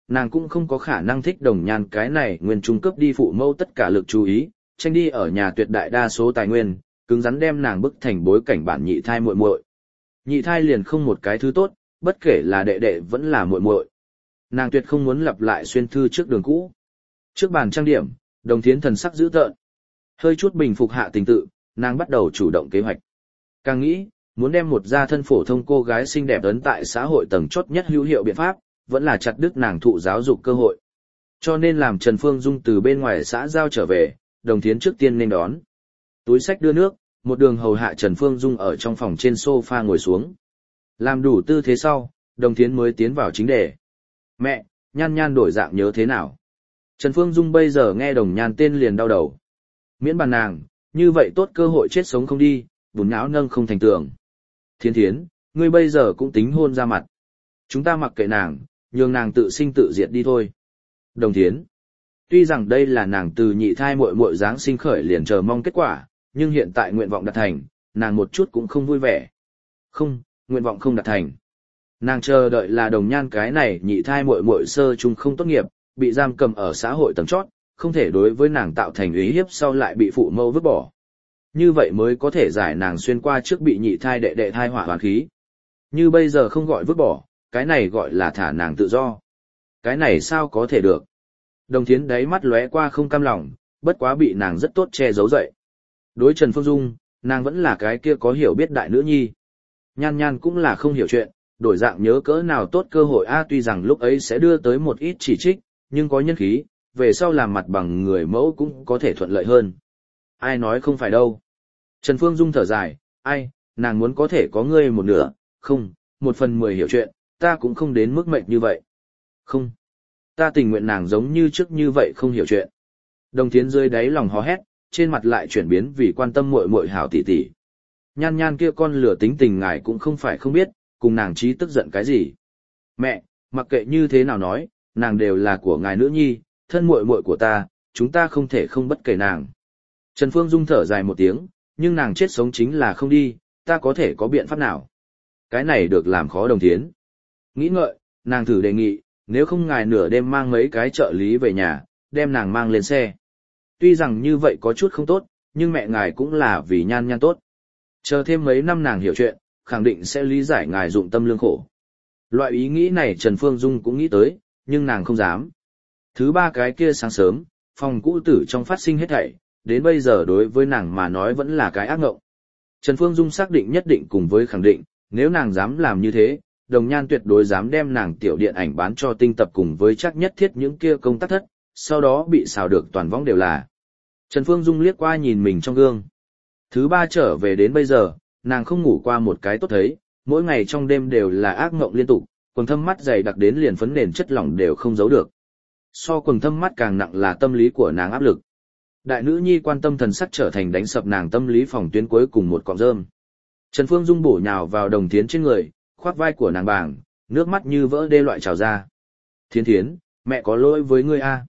nàng cũng không có khả năng thích Đồng Nhan cái này nguyên trung cấp đi phụ mẫu tất cả lực chú ý, tranh đi ở nhà tuyệt đại đa số tài nguyên, cứng rắn đem nàng bức thành bối cảnh bản nhị thai muội muội. Nhị thai liền không một cái thứ tốt, bất kể là đệ đệ vẫn là muội muội. Nàng tuyệt không muốn lặp lại xuyên thư trước đường cũ. Trước bàn trang điểm, Đồng Thiến thần sắc dữ tợn. Hơi chút bình phục hạ tình tự, nàng bắt đầu chủ động kế hoạch. Càng nghĩ, muốn đem một gia thân phổ thông cô gái xinh đẹp ấn tại xã hội tầng chót nhất hữu hiệu biện pháp, vẫn là chặt đứt nàng thụ giáo dục cơ hội. Cho nên làm Trần Phương Dung từ bên ngoài xã giao trở về, Đồng Thiến trước tiên nên đón. Túi sách đưa nước, một đường hầu hạ Trần Phương Dung ở trong phòng trên sofa ngồi xuống. Làm đủ tư thế sau, Đồng Thiến mới tiến vào chính đề. Mẹ, Nhan Nhan đổi dạng nhớ thế nào? Trần Phương Dung bây giờ nghe Đồng Nhan tên liền đau đầu. Miễn bàn nàng, như vậy tốt cơ hội chết sống không đi, bùn não nâng không thành tường. Thiến Thiến, ngươi bây giờ cũng tính hôn ra mặt. Chúng ta mặc kệ nàng, nhường nàng tự sinh tự diệt đi thôi. Đồng Thiến, tuy rằng đây là nàng từ nhị thai muội muội dáng sinh khởi liền chờ mong kết quả, nhưng hiện tại nguyện vọng đạt thành, nàng một chút cũng không vui vẻ. Không, nguyện vọng không đạt thành. Nàng chờ đợi là Đồng Nhan cái này nhị thai muội muội sơ trung không tốt nghiệp, bị giam cầm ở xã hội tầng chót, không thể đối với nàng tạo thành uy hiếp sau lại bị phụ mẫu vứt bỏ. Như vậy mới có thể giải nàng xuyên qua trước bị nhị thai đệ đệ thai hỏa hoàn khí. Như bây giờ không gọi vứt bỏ, cái này gọi là thả nàng tự do. Cái này sao có thể được? Đồng Thiến đáy mắt lóe qua không cam lòng, bất quá bị nàng rất tốt che giấu dậy. Đối Trần Phương Dung, nàng vẫn là cái kia có hiểu biết đại nữ nhi. Nhan Nhan cũng là không hiểu chuyện, đổi dạng nhớ cỡ nào tốt cơ hội tuy rằng lúc ấy sẽ đưa tới một ít chỉ trích, nhưng có nhân khí, về sau làm mặt bằng người mẫu cũng có thể thuận lợi hơn. Ai nói không phải đâu. Trần Phương Dung thở dài, nàng muốn có thể có ngươi một nửa, không, 1/10 hiểu chuyện, ta cũng không đến mức mệnh như vậy. Không, ta tình nguyện nàng giống như trước như vậy không hiểu chuyện. Đồng Thiến dưới đáy lòng hò hét, trên mặt lại chuyển biến vì quan tâm muội muội hảo tỷ tỷ. Nhan Nhan kia con lửa tính tình ngài cũng không phải không biết, cùng nàng trí tức giận cái gì. Mẹ, mặc kệ như thế nào nói, nàng đều là của ngài nữ nhi, thân muội muội của ta, chúng ta không thể không bất kể nàng. Trần Phương Dung thở dài một tiếng, nhưng nàng chết sống chính là không đi, ta có thể có biện pháp nào? Cái này được làm khó Đồng Thiến. Nghĩ ngợi, nàng thử đề nghị, nếu không ngài nửa đêm mang mấy cái trợ lý về nhà, đem nàng mang lên xe. Tuy rằng như vậy có chút không tốt, nhưng mẹ ngài cũng là vì Nhan Nhan tốt. Chờ thêm mấy năm nàng hiểu chuyện, khẳng định sẽ lý giải ngài dụng tâm lương khổ. Loại ý nghĩ này Trần Phương Dung cũng nghĩ tới, nhưng nàng không dám. Thứ ba cái kia sáng sớm, phòng cũ tử trong phát sinh hết thảy, đến bây giờ đối với nàng mà nói vẫn là cái ác ngộng. Trần Phương Dung xác định nhất định cùng với khẳng định, nếu nàng dám làm như thế, Đồng Nhan tuyệt đối dám đem nàng tiểu điện ảnh bán cho tinh tập cùng với chắc nhất thiết những kia công tác thất, sau đó bị xào được toàn võng đều là. Trần Phương Dung liếc qua nhìn mình trong gương. Thứ ba trở về đến bây giờ, nàng không ngủ qua một cái tốt thấy, mỗi ngày trong đêm đều là ác mộng liên tục, quầng thâm mắt dày đặc đến liền phấn nền chất lỏng đều không giấu được. So quầng thâm mắt càng nặng là tâm lý của nàng áp lực. Đại nữ nhi quan tâm thần sắc trở thành đánh sập nàng tâm lý phòng tuyến cuối cùng một cọng rơm. Trần Phương Dung bổ nhào vào Đồng Thiến trên người, khoác vai của nàng bảng, nước mắt như vỡ đê loại trào ra. Thiến Thiến, mẹ có lỗi với ngươi a.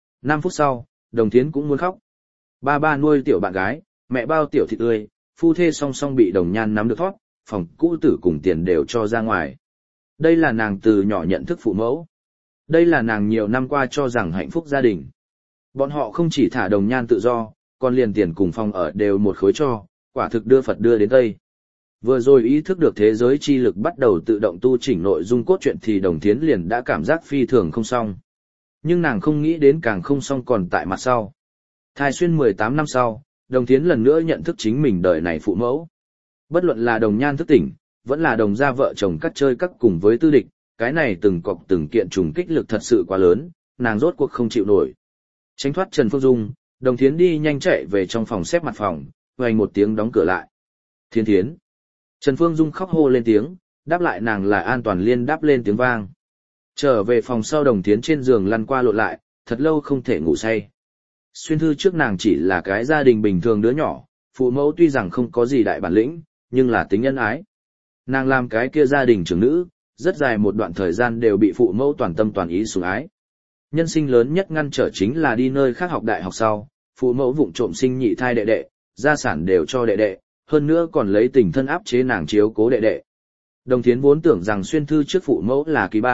5 phút sau, Đồng Thiến cũng muốn khóc. Ba nuôi tiểu bạn gái, mẹ bao tiểu thịt tươi, phu thê song song bị Đồng Nhan nắm được thoát, phòng cũ tử cùng tiền đều cho ra ngoài. Đây là nàng từ nhỏ nhận thức phụ mẫu. Đây là nàng nhiều năm qua cho rằng hạnh phúc gia đình. Bọn họ không chỉ thả Đồng Nhan tự do, còn liền tiền cùng phòng ở đều một khối cho, quả thực đưa Phật đưa đến Tây. Vừa rồi ý thức được thế giới chi lực bắt đầu tự động tu chỉnh nội dung cốt truyện thì Đồng Thiến liền đã cảm giác phi thường không xong. Nhưng nàng không nghĩ đến càng không xong còn tại mặt sau. Thai xuyên 18 năm sau, Đồng Thiến lần nữa nhận thức chính mình đời này phụ mẫu. Bất luận là Đồng Nhan thức tỉnh, vẫn là Đồng gia vợ chồng cắt chơi cắt cùng với tư địch, cái này từng cọc từng kiện trùng kích lực thật sự quá lớn, nàng rốt cuộc không chịu nổi. Tránh thoát Trần Phương Dung, Đồng Thiến đi nhanh chạy về trong phòng xếp mặt phòng, vang một tiếng đóng cửa lại. Thiến Thiến. Trần Phương Dung khóc hô lên tiếng, đáp lại nàng là An Toàn Liên đáp lên tiếng vang. Trở về phòng sau Đồng Thiến trên giường lăn qua lộn lại, thật lâu không thể ngủ say. Xuyên thư trước nàng chỉ là cái gia đình bình thường đứa nhỏ, phụ mẫu tuy rằng không có gì đại bản lĩnh, nhưng là tính nhân ái. Nàng làm cái kia gia đình trưởng nữ, rất dài một đoạn thời gian đều bị phụ mẫu toàn tâm toàn ý sủng ái. Nhân sinh lớn nhất ngăn trở chính là đi nơi khác học đại học sau, phụ mẫu vụng trộm sinh nhị thai đệ đệ, gia sản đều cho đệ đệ, hơn nữa còn lấy tình thân áp chế nàng chiếu cố đệ đệ. Đồng Thiến vốn tưởng rằng xuyên thư trước phụ mẫu là kỳ ba,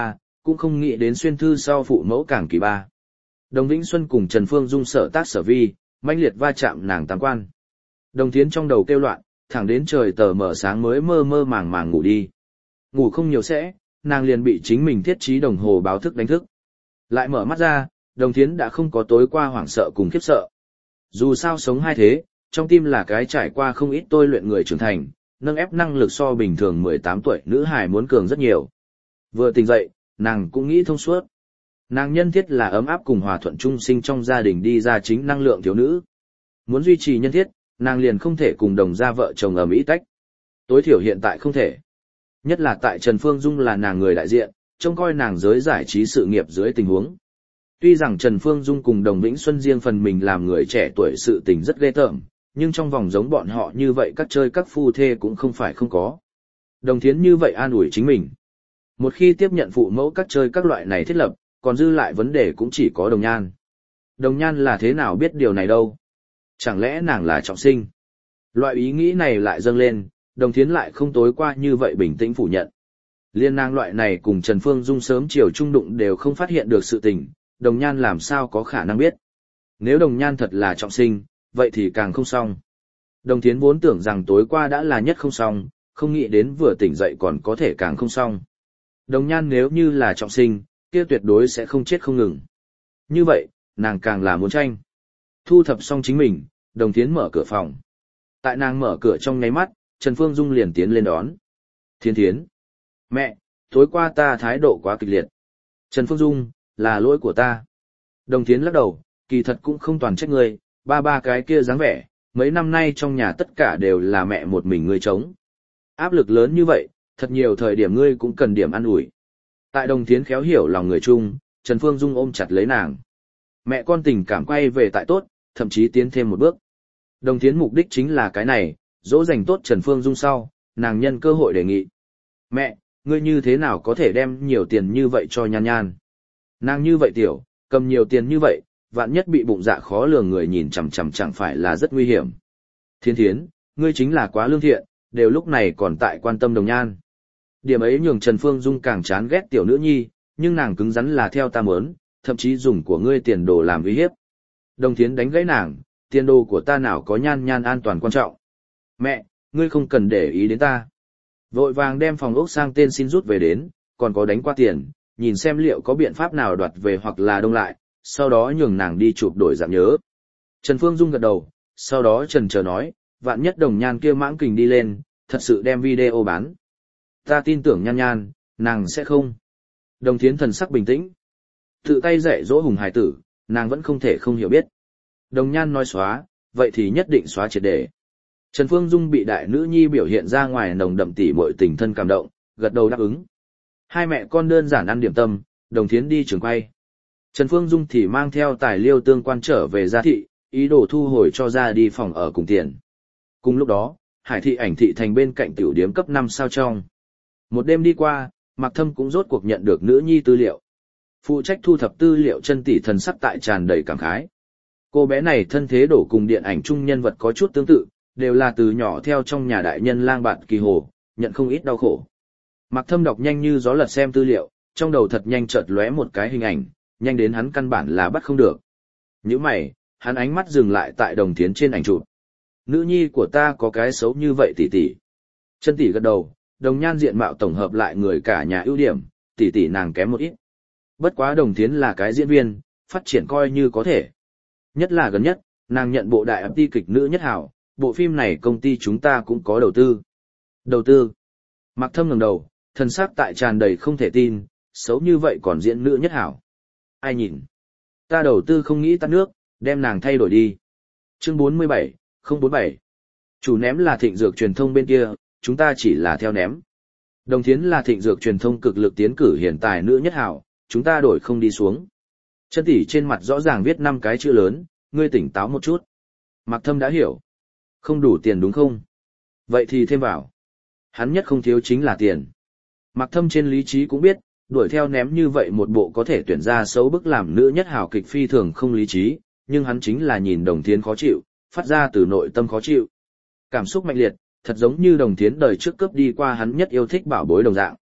cũng không nghĩ đến xuyên thư sau phụ mẫu càng kỳ ba. Đồng Vĩnh Xuân cùng Trần Phương Dung sở tác sở vi, mãnh liệt va chạm nàng tam quan. Đồng Thiến trong đầu kêu loạn, thẳng đến trời tờ mờ sáng mới mơ mơ màng màng ngủ đi. Ngủ không nhiều sẽ, nàng liền bị chính mình thiết trí đồng hồ báo thức đánh thức. Lại mở mắt ra, Đồng Thiến đã không có tối qua hoảng sợ cùng khiếp sợ. Dù sao sống hai thế, trong tim là cái trải qua không ít tôi luyện người trưởng thành, nâng ép năng lực so bình thường 18 tuổi nữ hài muốn cường rất nhiều. Vừa tỉnh dậy, nàng cũng nghĩ thông suốt. Nàng nhân thiết là ấm áp cùng hòa thuận trung sinh trong gia đình đi ra chính năng lượng thiếu nữ. Muốn duy trì nhân thiết, nàng liền không thể cùng đồng gia vợ chồng ầm ĩ tách. Tối thiểu hiện tại không thể. Nhất là tại Trần Phương Dung là nàng người đại diện, trông coi nàng giới giải trí sự nghiệp dưới tình huống. Tuy rằng Trần Phương Dung cùng Đồng Vĩnh Xuân riêng phần mình làm người trẻ tuổi sự tình rất ghê tởm, nhưng trong vòng giống bọn họ như vậy các chơi các phu thê cũng không phải không có. Đồng Thiến như vậy an ủi chính mình. Một khi tiếp nhận phụ mẫu các chơi các loại này thiết lập, còn dư lại vấn đề cũng chỉ có Đồng Nhan. Đồng Nhan là thế nào biết điều này đâu? Chẳng lẽ nàng là trọng sinh? Loại ý nghĩ này lại dâng lên, Đồng Thiến lại không tối qua như vậy bình tĩnh phủ nhận. Liên nàng loại này cùng Trần Phương Dung sớm chiều trung đụng đều không phát hiện được sự tình, Đồng Nhan làm sao có khả năng biết. Nếu Đồng Nhan thật là trọng sinh, vậy thì càng không xong. Đồng Thiến vốn tưởng rằng tối qua đã là nhất không xong, không nghĩ đến vừa tỉnh dậy còn có thể càng không xong. Đồng Nhan nếu như là trọng sinh, kia tuyệt đối sẽ không chết không ngừng. Như vậy, nàng càng là muốn tranh. Thu thập xong chính mình, Đồng Thiến mở cửa phòng. Tại nàng mở cửa trong nháy mắt, Trần Phương Dung liền tiến lên đón. Thiến Thiến. Mẹ, tối qua ta thái độ quá kịch liệt. Trần Phương Dung, là lỗi của ta. Đồng Thiến lắc đầu, kỳ thật cũng không toàn trách ngươi, ba cái kia dáng vẻ, mấy năm nay trong nhà tất cả đều là mẹ một mình ngươi chống. Áp lực lớn như vậy, thật nhiều thời điểm ngươi cũng cần điểm an ủi. Tại Đồng Thiến khéo hiểu lòng người chung, Trần Phương Dung ôm chặt lấy nàng. Mẹ con tình cảm quay về tại tốt, thậm chí tiến thêm một bước. Đồng Thiến mục đích chính là cái này, dỗ dành tốt Trần Phương Dung sau, nàng nhân cơ hội đề nghị. Mẹ, ngươi như thế nào có thể đem nhiều tiền như vậy cho Nhan Nhan? Nàng như vậy tiểu, cầm nhiều tiền như vậy, vạn nhất bị bụng dạ khó lường người nhìn chằm chằm chẳng phải là rất nguy hiểm. Thiến Thiến, ngươi chính là quá lương thiện, đều lúc này còn tại quan tâm Đồng Nhan. Điểm ấy nhường Trần Phương Dung càng chán ghét tiểu nữ nhi, nhưng nàng cứng rắn là theo ta muốn, thậm chí dùng của ngươi tiền đồ làm uy hiếp. Đồng Thiến đánh gãy nàng, tiền đồ của ta nào có Nhan Nhan an toàn quan trọng. Mẹ, ngươi không cần để ý đến ta. Vội vàng đem phòng ốc sang tên xin rút về đến, còn có đánh qua tiền, nhìn xem liệu có biện pháp nào đoạt về hoặc là đông lại, sau đó nhường nàng đi chụp đổi dạng nhớ. Trần Phương Dung gật đầu, sau đó Trần chờ nói, vạn nhất Đồng Nhan kia mãng kình đi lên, thật sự đem video bán. Ta tin tưởng Nhan Nhan, nàng sẽ không. Đồng Thiến thần sắc bình tĩnh. Tự tay dạy dỗ hùng hải tử, nàng vẫn không thể không hiểu biết. Đồng Nhan nói xóa, vậy thì nhất định xóa triệt để. Trần Phương Dung bị đại nữ nhi biểu hiện ra ngoài nồng đậm tỉ muội tình thân cảm động, gật đầu đáp ứng. Hai mẹ con đơn giản ăn điểm tâm, Đồng Thiến đi trường quay. Trần Phương Dung thì mang theo tài liêu tương quan trở về gia thị, ý đồ thu hồi cho ra đi phòng ở cùng tiền. Cùng lúc đó, Hải thị ảnh thị thành bên cạnh tiểu điếm cấp 5 sao trong. Một đêm đi qua, Mạc Thâm cũng rốt cuộc nhận được nữ nhi tư liệu. Phụ trách thu thập tư liệu chân tỷ thần sắc tại tràn đầy cảm khái. Cô bé này thân thế đổ cùng điện ảnh chung nhân vật có chút tương tự, đều là từ nhỏ theo trong nhà đại nhân lang bạn kỳ hồ, nhận không ít đau khổ. Mạc Thâm đọc nhanh như gió lật xem tư liệu, trong đầu thật nhanh chợt lóe một cái hình ảnh, nhanh đến hắn căn bản là bắt không được. Nhíu mày, hắn ánh mắt dừng lại tại Đồng Thiến trên ảnh chụp. Nữ nhi của ta có cái xấu như vậy tỷ tỷ. Chân tỷ gật đầu, Đồng Nhan diện mạo tổng hợp lại người cả nhà ưu điểm, tỷ tỷ nàng kém một ít. Bất quá Đồng Thiến là cái diễn viên, phát triển coi như có thể. Nhất là gần nhất, nàng nhận bộ đại ti kịch nữ nhất hảo, bộ phim này công ty chúng ta cũng có đầu tư. Đầu tư? Mạc Thâm ngẩng đầu, thần sắc tại tràn đầy không thể tin, xấu như vậy còn diễn nữ nhất hảo. Ai nhìn? Ta đầu tư không nghĩ tắt nước, đem nàng thay đổi đi. Chương 47, 047. Chủ ném là Thịnh Dược truyền thông bên kia, chúng ta chỉ là theo ném. Đồng Thiến là Thịnh Dược truyền thông cực lực tiến cử hiện tại nữ nhất hảo, chúng ta đổi không đi xuống. Chân tỷ trên mặt rõ ràng viết 5 cái chữ lớn, ngươi tỉnh táo một chút. Mạc Thâm đã hiểu. Không đủ tiền đúng không? Vậy thì thêm vào. Hắn nhất không thiếu chính là tiền. Mạc Thâm trên lý trí cũng biết, đuổi theo ném như vậy một bộ có thể tuyển ra xấu bức làm nữ nhất hảo kịch phi thường không lý trí, nhưng hắn chính là nhìn Đồng Thiến khó chịu, phát ra từ nội tâm khó chịu. Cảm xúc mạnh liệt, thật giống như Đồng Thiến đời trước cướp đi qua hắn nhất yêu thích bảo bối đồng dạng.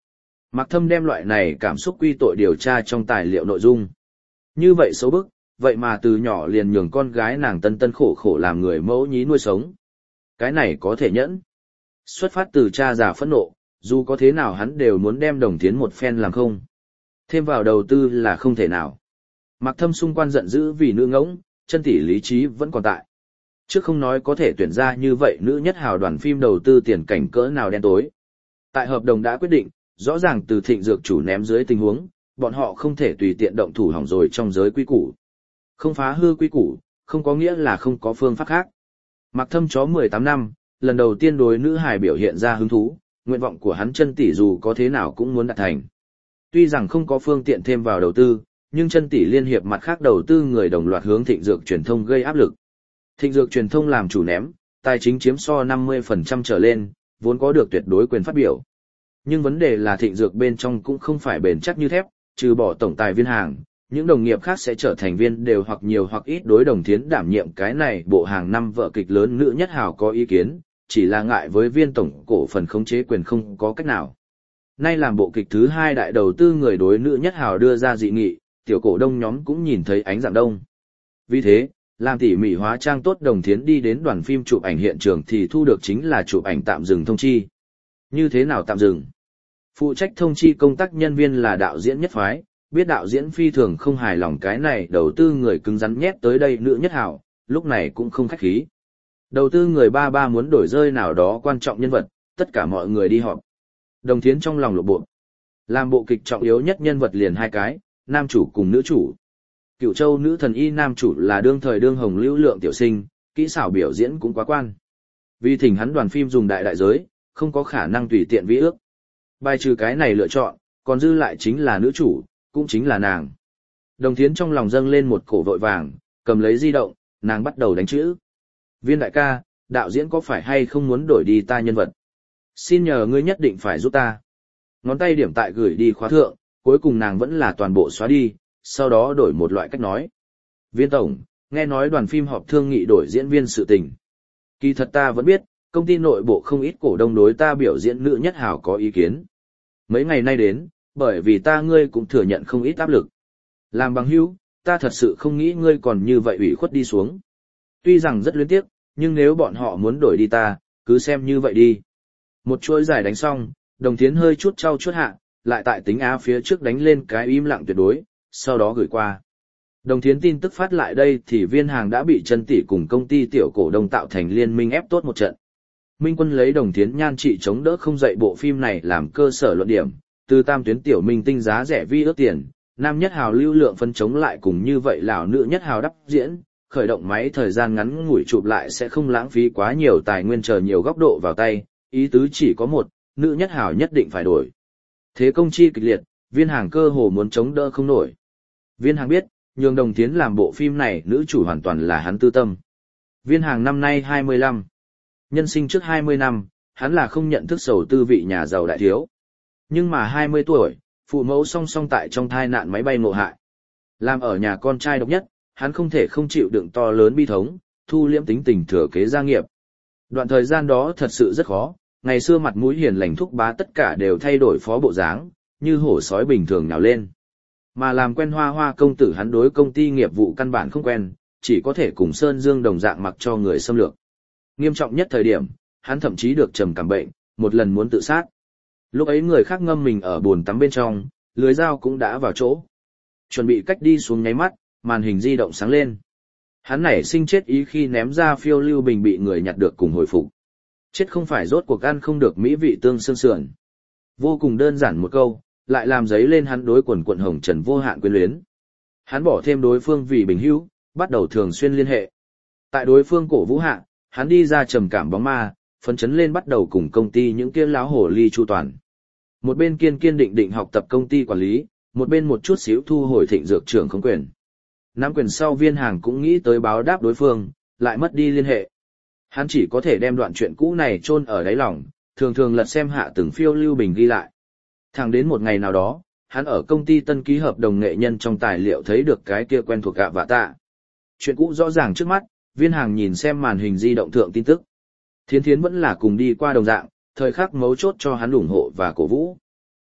Mạc Thâm đem loại này cảm xúc quy tội điều tra trong tài liệu nội dung. Như vậy xấu bức, vậy mà từ nhỏ liền nhường con gái nàng tân tân khổ khổ làm người mẫu nhí nuôi sống. Cái này có thể nhẫn. Xuất phát từ cha già phẫn nộ, dù có thế nào hắn đều muốn đem Đồng Thiến một phen làm không. Thêm vào đầu tư là không thể nào. Mạc Thâm xung quanh giận dữ vì nữ ngỗng, chân tỷ lý trí vẫn còn tại. Trước không nói có thể tuyển ra như vậy nữ nhất hào đoàn phim đầu tư tiền cảnh cỡ nào đen tối. Tại hợp đồng đã quyết định, rõ ràng từ Thịnh Dược chủ ném dưới tình huống, bọn họ không thể tùy tiện động thủ hỏng rồi trong giới quy củ. Không phá hư quy củ, không có nghĩa là không có phương pháp khác. Mạc Thâm chó 18 năm, lần đầu tiên đối nữ hài biểu hiện ra hứng thú, nguyện vọng của hắn chân tỷ dù có thế nào cũng muốn đạt thành. Tuy rằng không có phương tiện thêm vào đầu tư, nhưng chân tỷ liên hiệp mặt khác đầu tư người đồng loạt hướng Thịnh Dược truyền thông gây áp lực. Thịnh Dược truyền thông làm chủ ném, tài chính chiếm so 50% trở lên, vốn có được tuyệt đối quyền phát biểu. Nhưng vấn đề là Thịnh Dược bên trong cũng không phải bền chắc như thép, trừ bỏ tổng tài Viên Hàng, những đồng nghiệp khác sẽ trở thành viên đều hoặc nhiều hoặc ít đối Đồng Thiến đảm nhiệm cái này bộ hàng năm vợ kịch lớn nữ nhất hào có ý kiến, chỉ là ngại với Viên tổng cổ phần khống chế quyền không có cách nào. Nay làm bộ kịch thứ 2 đại đầu tư người đối nữ nhất hào đưa ra dị nghị, tiểu cổ đông nhóm cũng nhìn thấy ánh dạng đông. Vì thế, làm tỉ mỉ hóa trang tốt Đồng Thiến đi đến đoàn phim chụp ảnh hiện trường thì thu được chính là chụp ảnh tạm dừng thông chi. Như thế nào tạm dừng? Phụ trách thông chi công tác nhân viên là đạo diễn nhất phái, biết đạo diễn phi thường không hài lòng cái này đầu tư người cứng rắn nhét tới đây nữ nhất hảo, lúc này cũng không khách khí. Đầu tư người ba muốn đổi rơi nào đó quan trọng nhân vật, tất cả mọi người đi họp. Đồng Thiến trong lòng lộ bộ. Làm bộ kịch trọng yếu nhất nhân vật liền 2 cái, nam chủ cùng nữ chủ. Cửu Châu nữ thần y nam chủ là đương thời đương hồng lưu lượng tiểu sinh, kỹ xảo biểu diễn cũng quá quan. Vì thỉnh hắn đoàn phim dùng đại giới, không có khả năng tùy tiện vi ước. Bài trừ cái này lựa chọn, còn dư lại chính là nữ chủ, cũng chính là nàng. Đồng Thiến trong lòng dâng lên một cổ vội vàng, cầm lấy di động, nàng bắt đầu đánh chữ. Viên đại ca, đạo diễn có phải hay không muốn đổi đi ta nhân vật? Xin nhờ ngươi nhất định phải giúp ta. Ngón tay điểm tại gửi đi khóa thượng, cuối cùng nàng vẫn là toàn bộ xóa đi, sau đó đổi một loại cách nói. Viên tổng, nghe nói đoàn phim họp thương nghị đổi diễn viên sự tình. Kỳ thật ta vẫn biết, công ty nội bộ không ít cổ đông đối ta biểu diễn nữ nhất hào có ý kiến. Mấy ngày nay đến, bởi vì ngươi cũng thừa nhận không ít áp lực. Làm bằng hữu, ta thật sự không nghĩ ngươi còn như vậy ủy khuất đi xuống. Tuy rằng rất luyến tiếc, nhưng nếu bọn họ muốn đổi đi ta, cứ xem như vậy đi. Một chuỗi giải đánh xong, Đồng Thiến hơi chút trau chuốt hạ, lại tại tính A phía trước đánh lên cái im lặng tuyệt đối, sau đó gửi qua. Đồng Thiến tin tức phát lại đây thì Viên Hàng đã bị chân tỷ cùng công ty tiểu cổ đông tạo thành liên minh ép tốt một trận. Minh Quân lấy Đồng Thiến nhan trị chống đỡ không dậy bộ phim này làm cơ sở luận điểm, từ tam tuyến tiểu minh tinh giá rẻ vi ước tiền, nam nhất hào lưu lượng phân chống lại cùng như vậy lão nữ nhất hào đắp diễn, khởi động máy thời gian ngắn ngủi chụp lại sẽ không lãng phí quá nhiều tài nguyên chờ nhiều góc độ vào tay, ý tứ chỉ có một, nữ nhất hào nhất định phải đổi. Thế công chi kịch liệt, Viên Hàng cơ hồ muốn chống đỡ không nổi. Viên Hàng biết, nhường Đồng Thiến làm bộ phim này nữ chủ hoàn toàn là hắn tư tâm. Viên Hàng năm nay 25. Nhân sinh trước 20 năm, hắn là không nhận thức sầu tư vị nhà giàu đại thiếu. Nhưng mà 20 tuổi, phụ mẫu song song tại trong thai nạn máy bay ngộ hại. Làm ở nhà con trai độc nhất, hắn không thể không chịu đựng to lớn bi thống, thu liễm tính tình thừa kế gia nghiệp. Đoạn thời gian đó thật sự rất khó, ngày xưa mặt mũi hiền lành thúc bá tất cả đều thay đổi phó bộ dáng, như hổ sói bình thường nhào lên. Mà làm quen Hoa Hoa công tử hắn đối công ty nghiệp vụ căn bản không quen, chỉ có thể cùng Sơn Dương đồng dạng mặc cho người xâm lược. Nghiêm trọng nhất thời điểm, hắn thậm chí được trầm cảm bệnh, một lần muốn tự sát. Lúc ấy người khác ngâm mình ở bồn tắm bên trong, lưới dao cũng đã vào chỗ. Chuẩn bị cách đi xuống nháy mắt, màn hình di động sáng lên. Hắn nảy sinh chết ý khi ném ra phiêu lưu bình bị người nhặt được cùng hồi phục. Chết không phải rốt cuộc ăn không được mỹ vị tương xương sườn. Vô cùng đơn giản một câu, lại làm giấy lên hắn đối quần quận hồng trần vô hạn quyến luyến. Hắn bỏ thêm đối phương vì bình hữu, bắt đầu thường xuyên liên hệ. Tại đối phương cổ vũ hạ, hắn đi ra trầm cảm bóng ma, phấn chấn lên bắt đầu cùng công ty những kia láo hổ ly chu toàn. Một bên kiên kiên định định học tập công ty quản lý, một bên một chút xíu thu hồi Thịnh Dược trưởng không quyền. Nắm quyền sau Viên Hàng cũng nghĩ tới báo đáp đối phương, lại mất đi liên hệ. Hắn chỉ có thể đem đoạn chuyện cũ này chôn ở đáy lòng, thường thường lật xem hạ từng phiêu lưu bình ghi lại. Thẳng đến một ngày nào đó, hắn ở công ty tân ký hợp đồng nghệ nhân trong tài liệu thấy được cái kia quen thuộc gạ vạ tạ. Chuyện cũ rõ ràng trước mắt, Viên Hàng nhìn xem màn hình di động thượng tin tức. Thiến Thiến vẫn là cùng đi qua đồng dạng, thời khắc mấu chốt cho hắn ủng hộ và cổ vũ.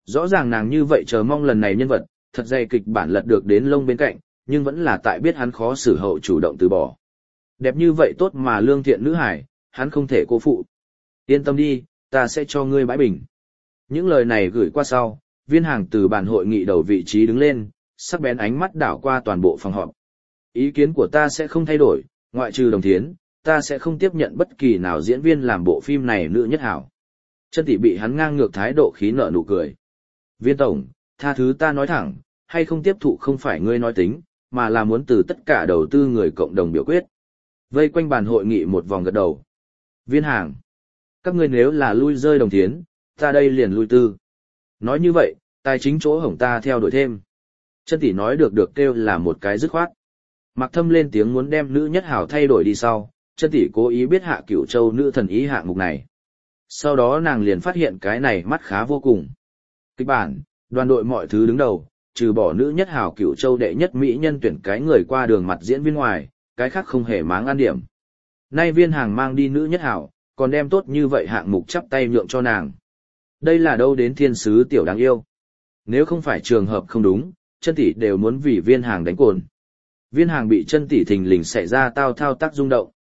Rõ ràng nàng như vậy chờ mong lần này nhân vật, thật dày kịch bản lật được đến lông bên cạnh, nhưng vẫn là tại biết hắn khó xử hậu chủ động từ bỏ. Đẹp như vậy tốt mà lương thiện nữ hải, hắn không thể cô phụ. Yên tâm đi, ta sẽ cho ngươi bãi bình. Những lời này gửi qua sau, Viên Hàng từ bàn hội nghị đầu vị trí đứng lên, sắc bén ánh mắt đảo qua toàn bộ phòng họp. Ý kiến của ta sẽ không thay đổi, ngoại trừ Đồng Thiến, ta sẽ không tiếp nhận bất kỳ nào diễn viên làm bộ phim này nữ nhất hảo. Chân tỷ bị hắn ngang ngược thái độ khí nợ nụ cười. Viên tổng, tha thứ ta nói thẳng, hay không tiếp thụ không phải ngươi nói tính, mà là muốn từ tất cả đầu tư người cộng đồng biểu quyết. Vây quanh bàn hội nghị một vòng gật đầu. Viên Hàng, các ngươi nếu là lui rơi Đồng Thiến, ta đây liền lui tư. Nói như vậy, tài chính chỗ hổng ta theo đuổi thêm. Chân tỷ nói được kêu là một cái dứt khoát. Mạc Thâm lên tiếng muốn đem nữ nhất hảo thay đổi đi sau, chân tỷ cố ý biết hạ Cửu Châu nữ thần ý hạng mục này. Sau đó nàng liền phát hiện cái này mắt khá vô cùng. Kịch bản, đoàn đội mọi thứ đứng đầu, trừ bỏ nữ nhất hảo Cửu Châu đệ nhất mỹ nhân tuyển cái người qua đường mặt diễn viên ngoài, cái khác không hề máng ăn điểm. Nay Viên Hàng mang đi nữ nhất hảo, còn đem tốt như vậy hạng mục chắp tay nhượng cho nàng. Đây là đâu đến thiên sứ tiểu đáng yêu. Nếu không phải trường hợp không đúng, chân tỷ đều muốn vì Viên Hàng đánh cồn. Viên Hàng bị chân tỷ thình lình xảy ra tao thao tác rung động.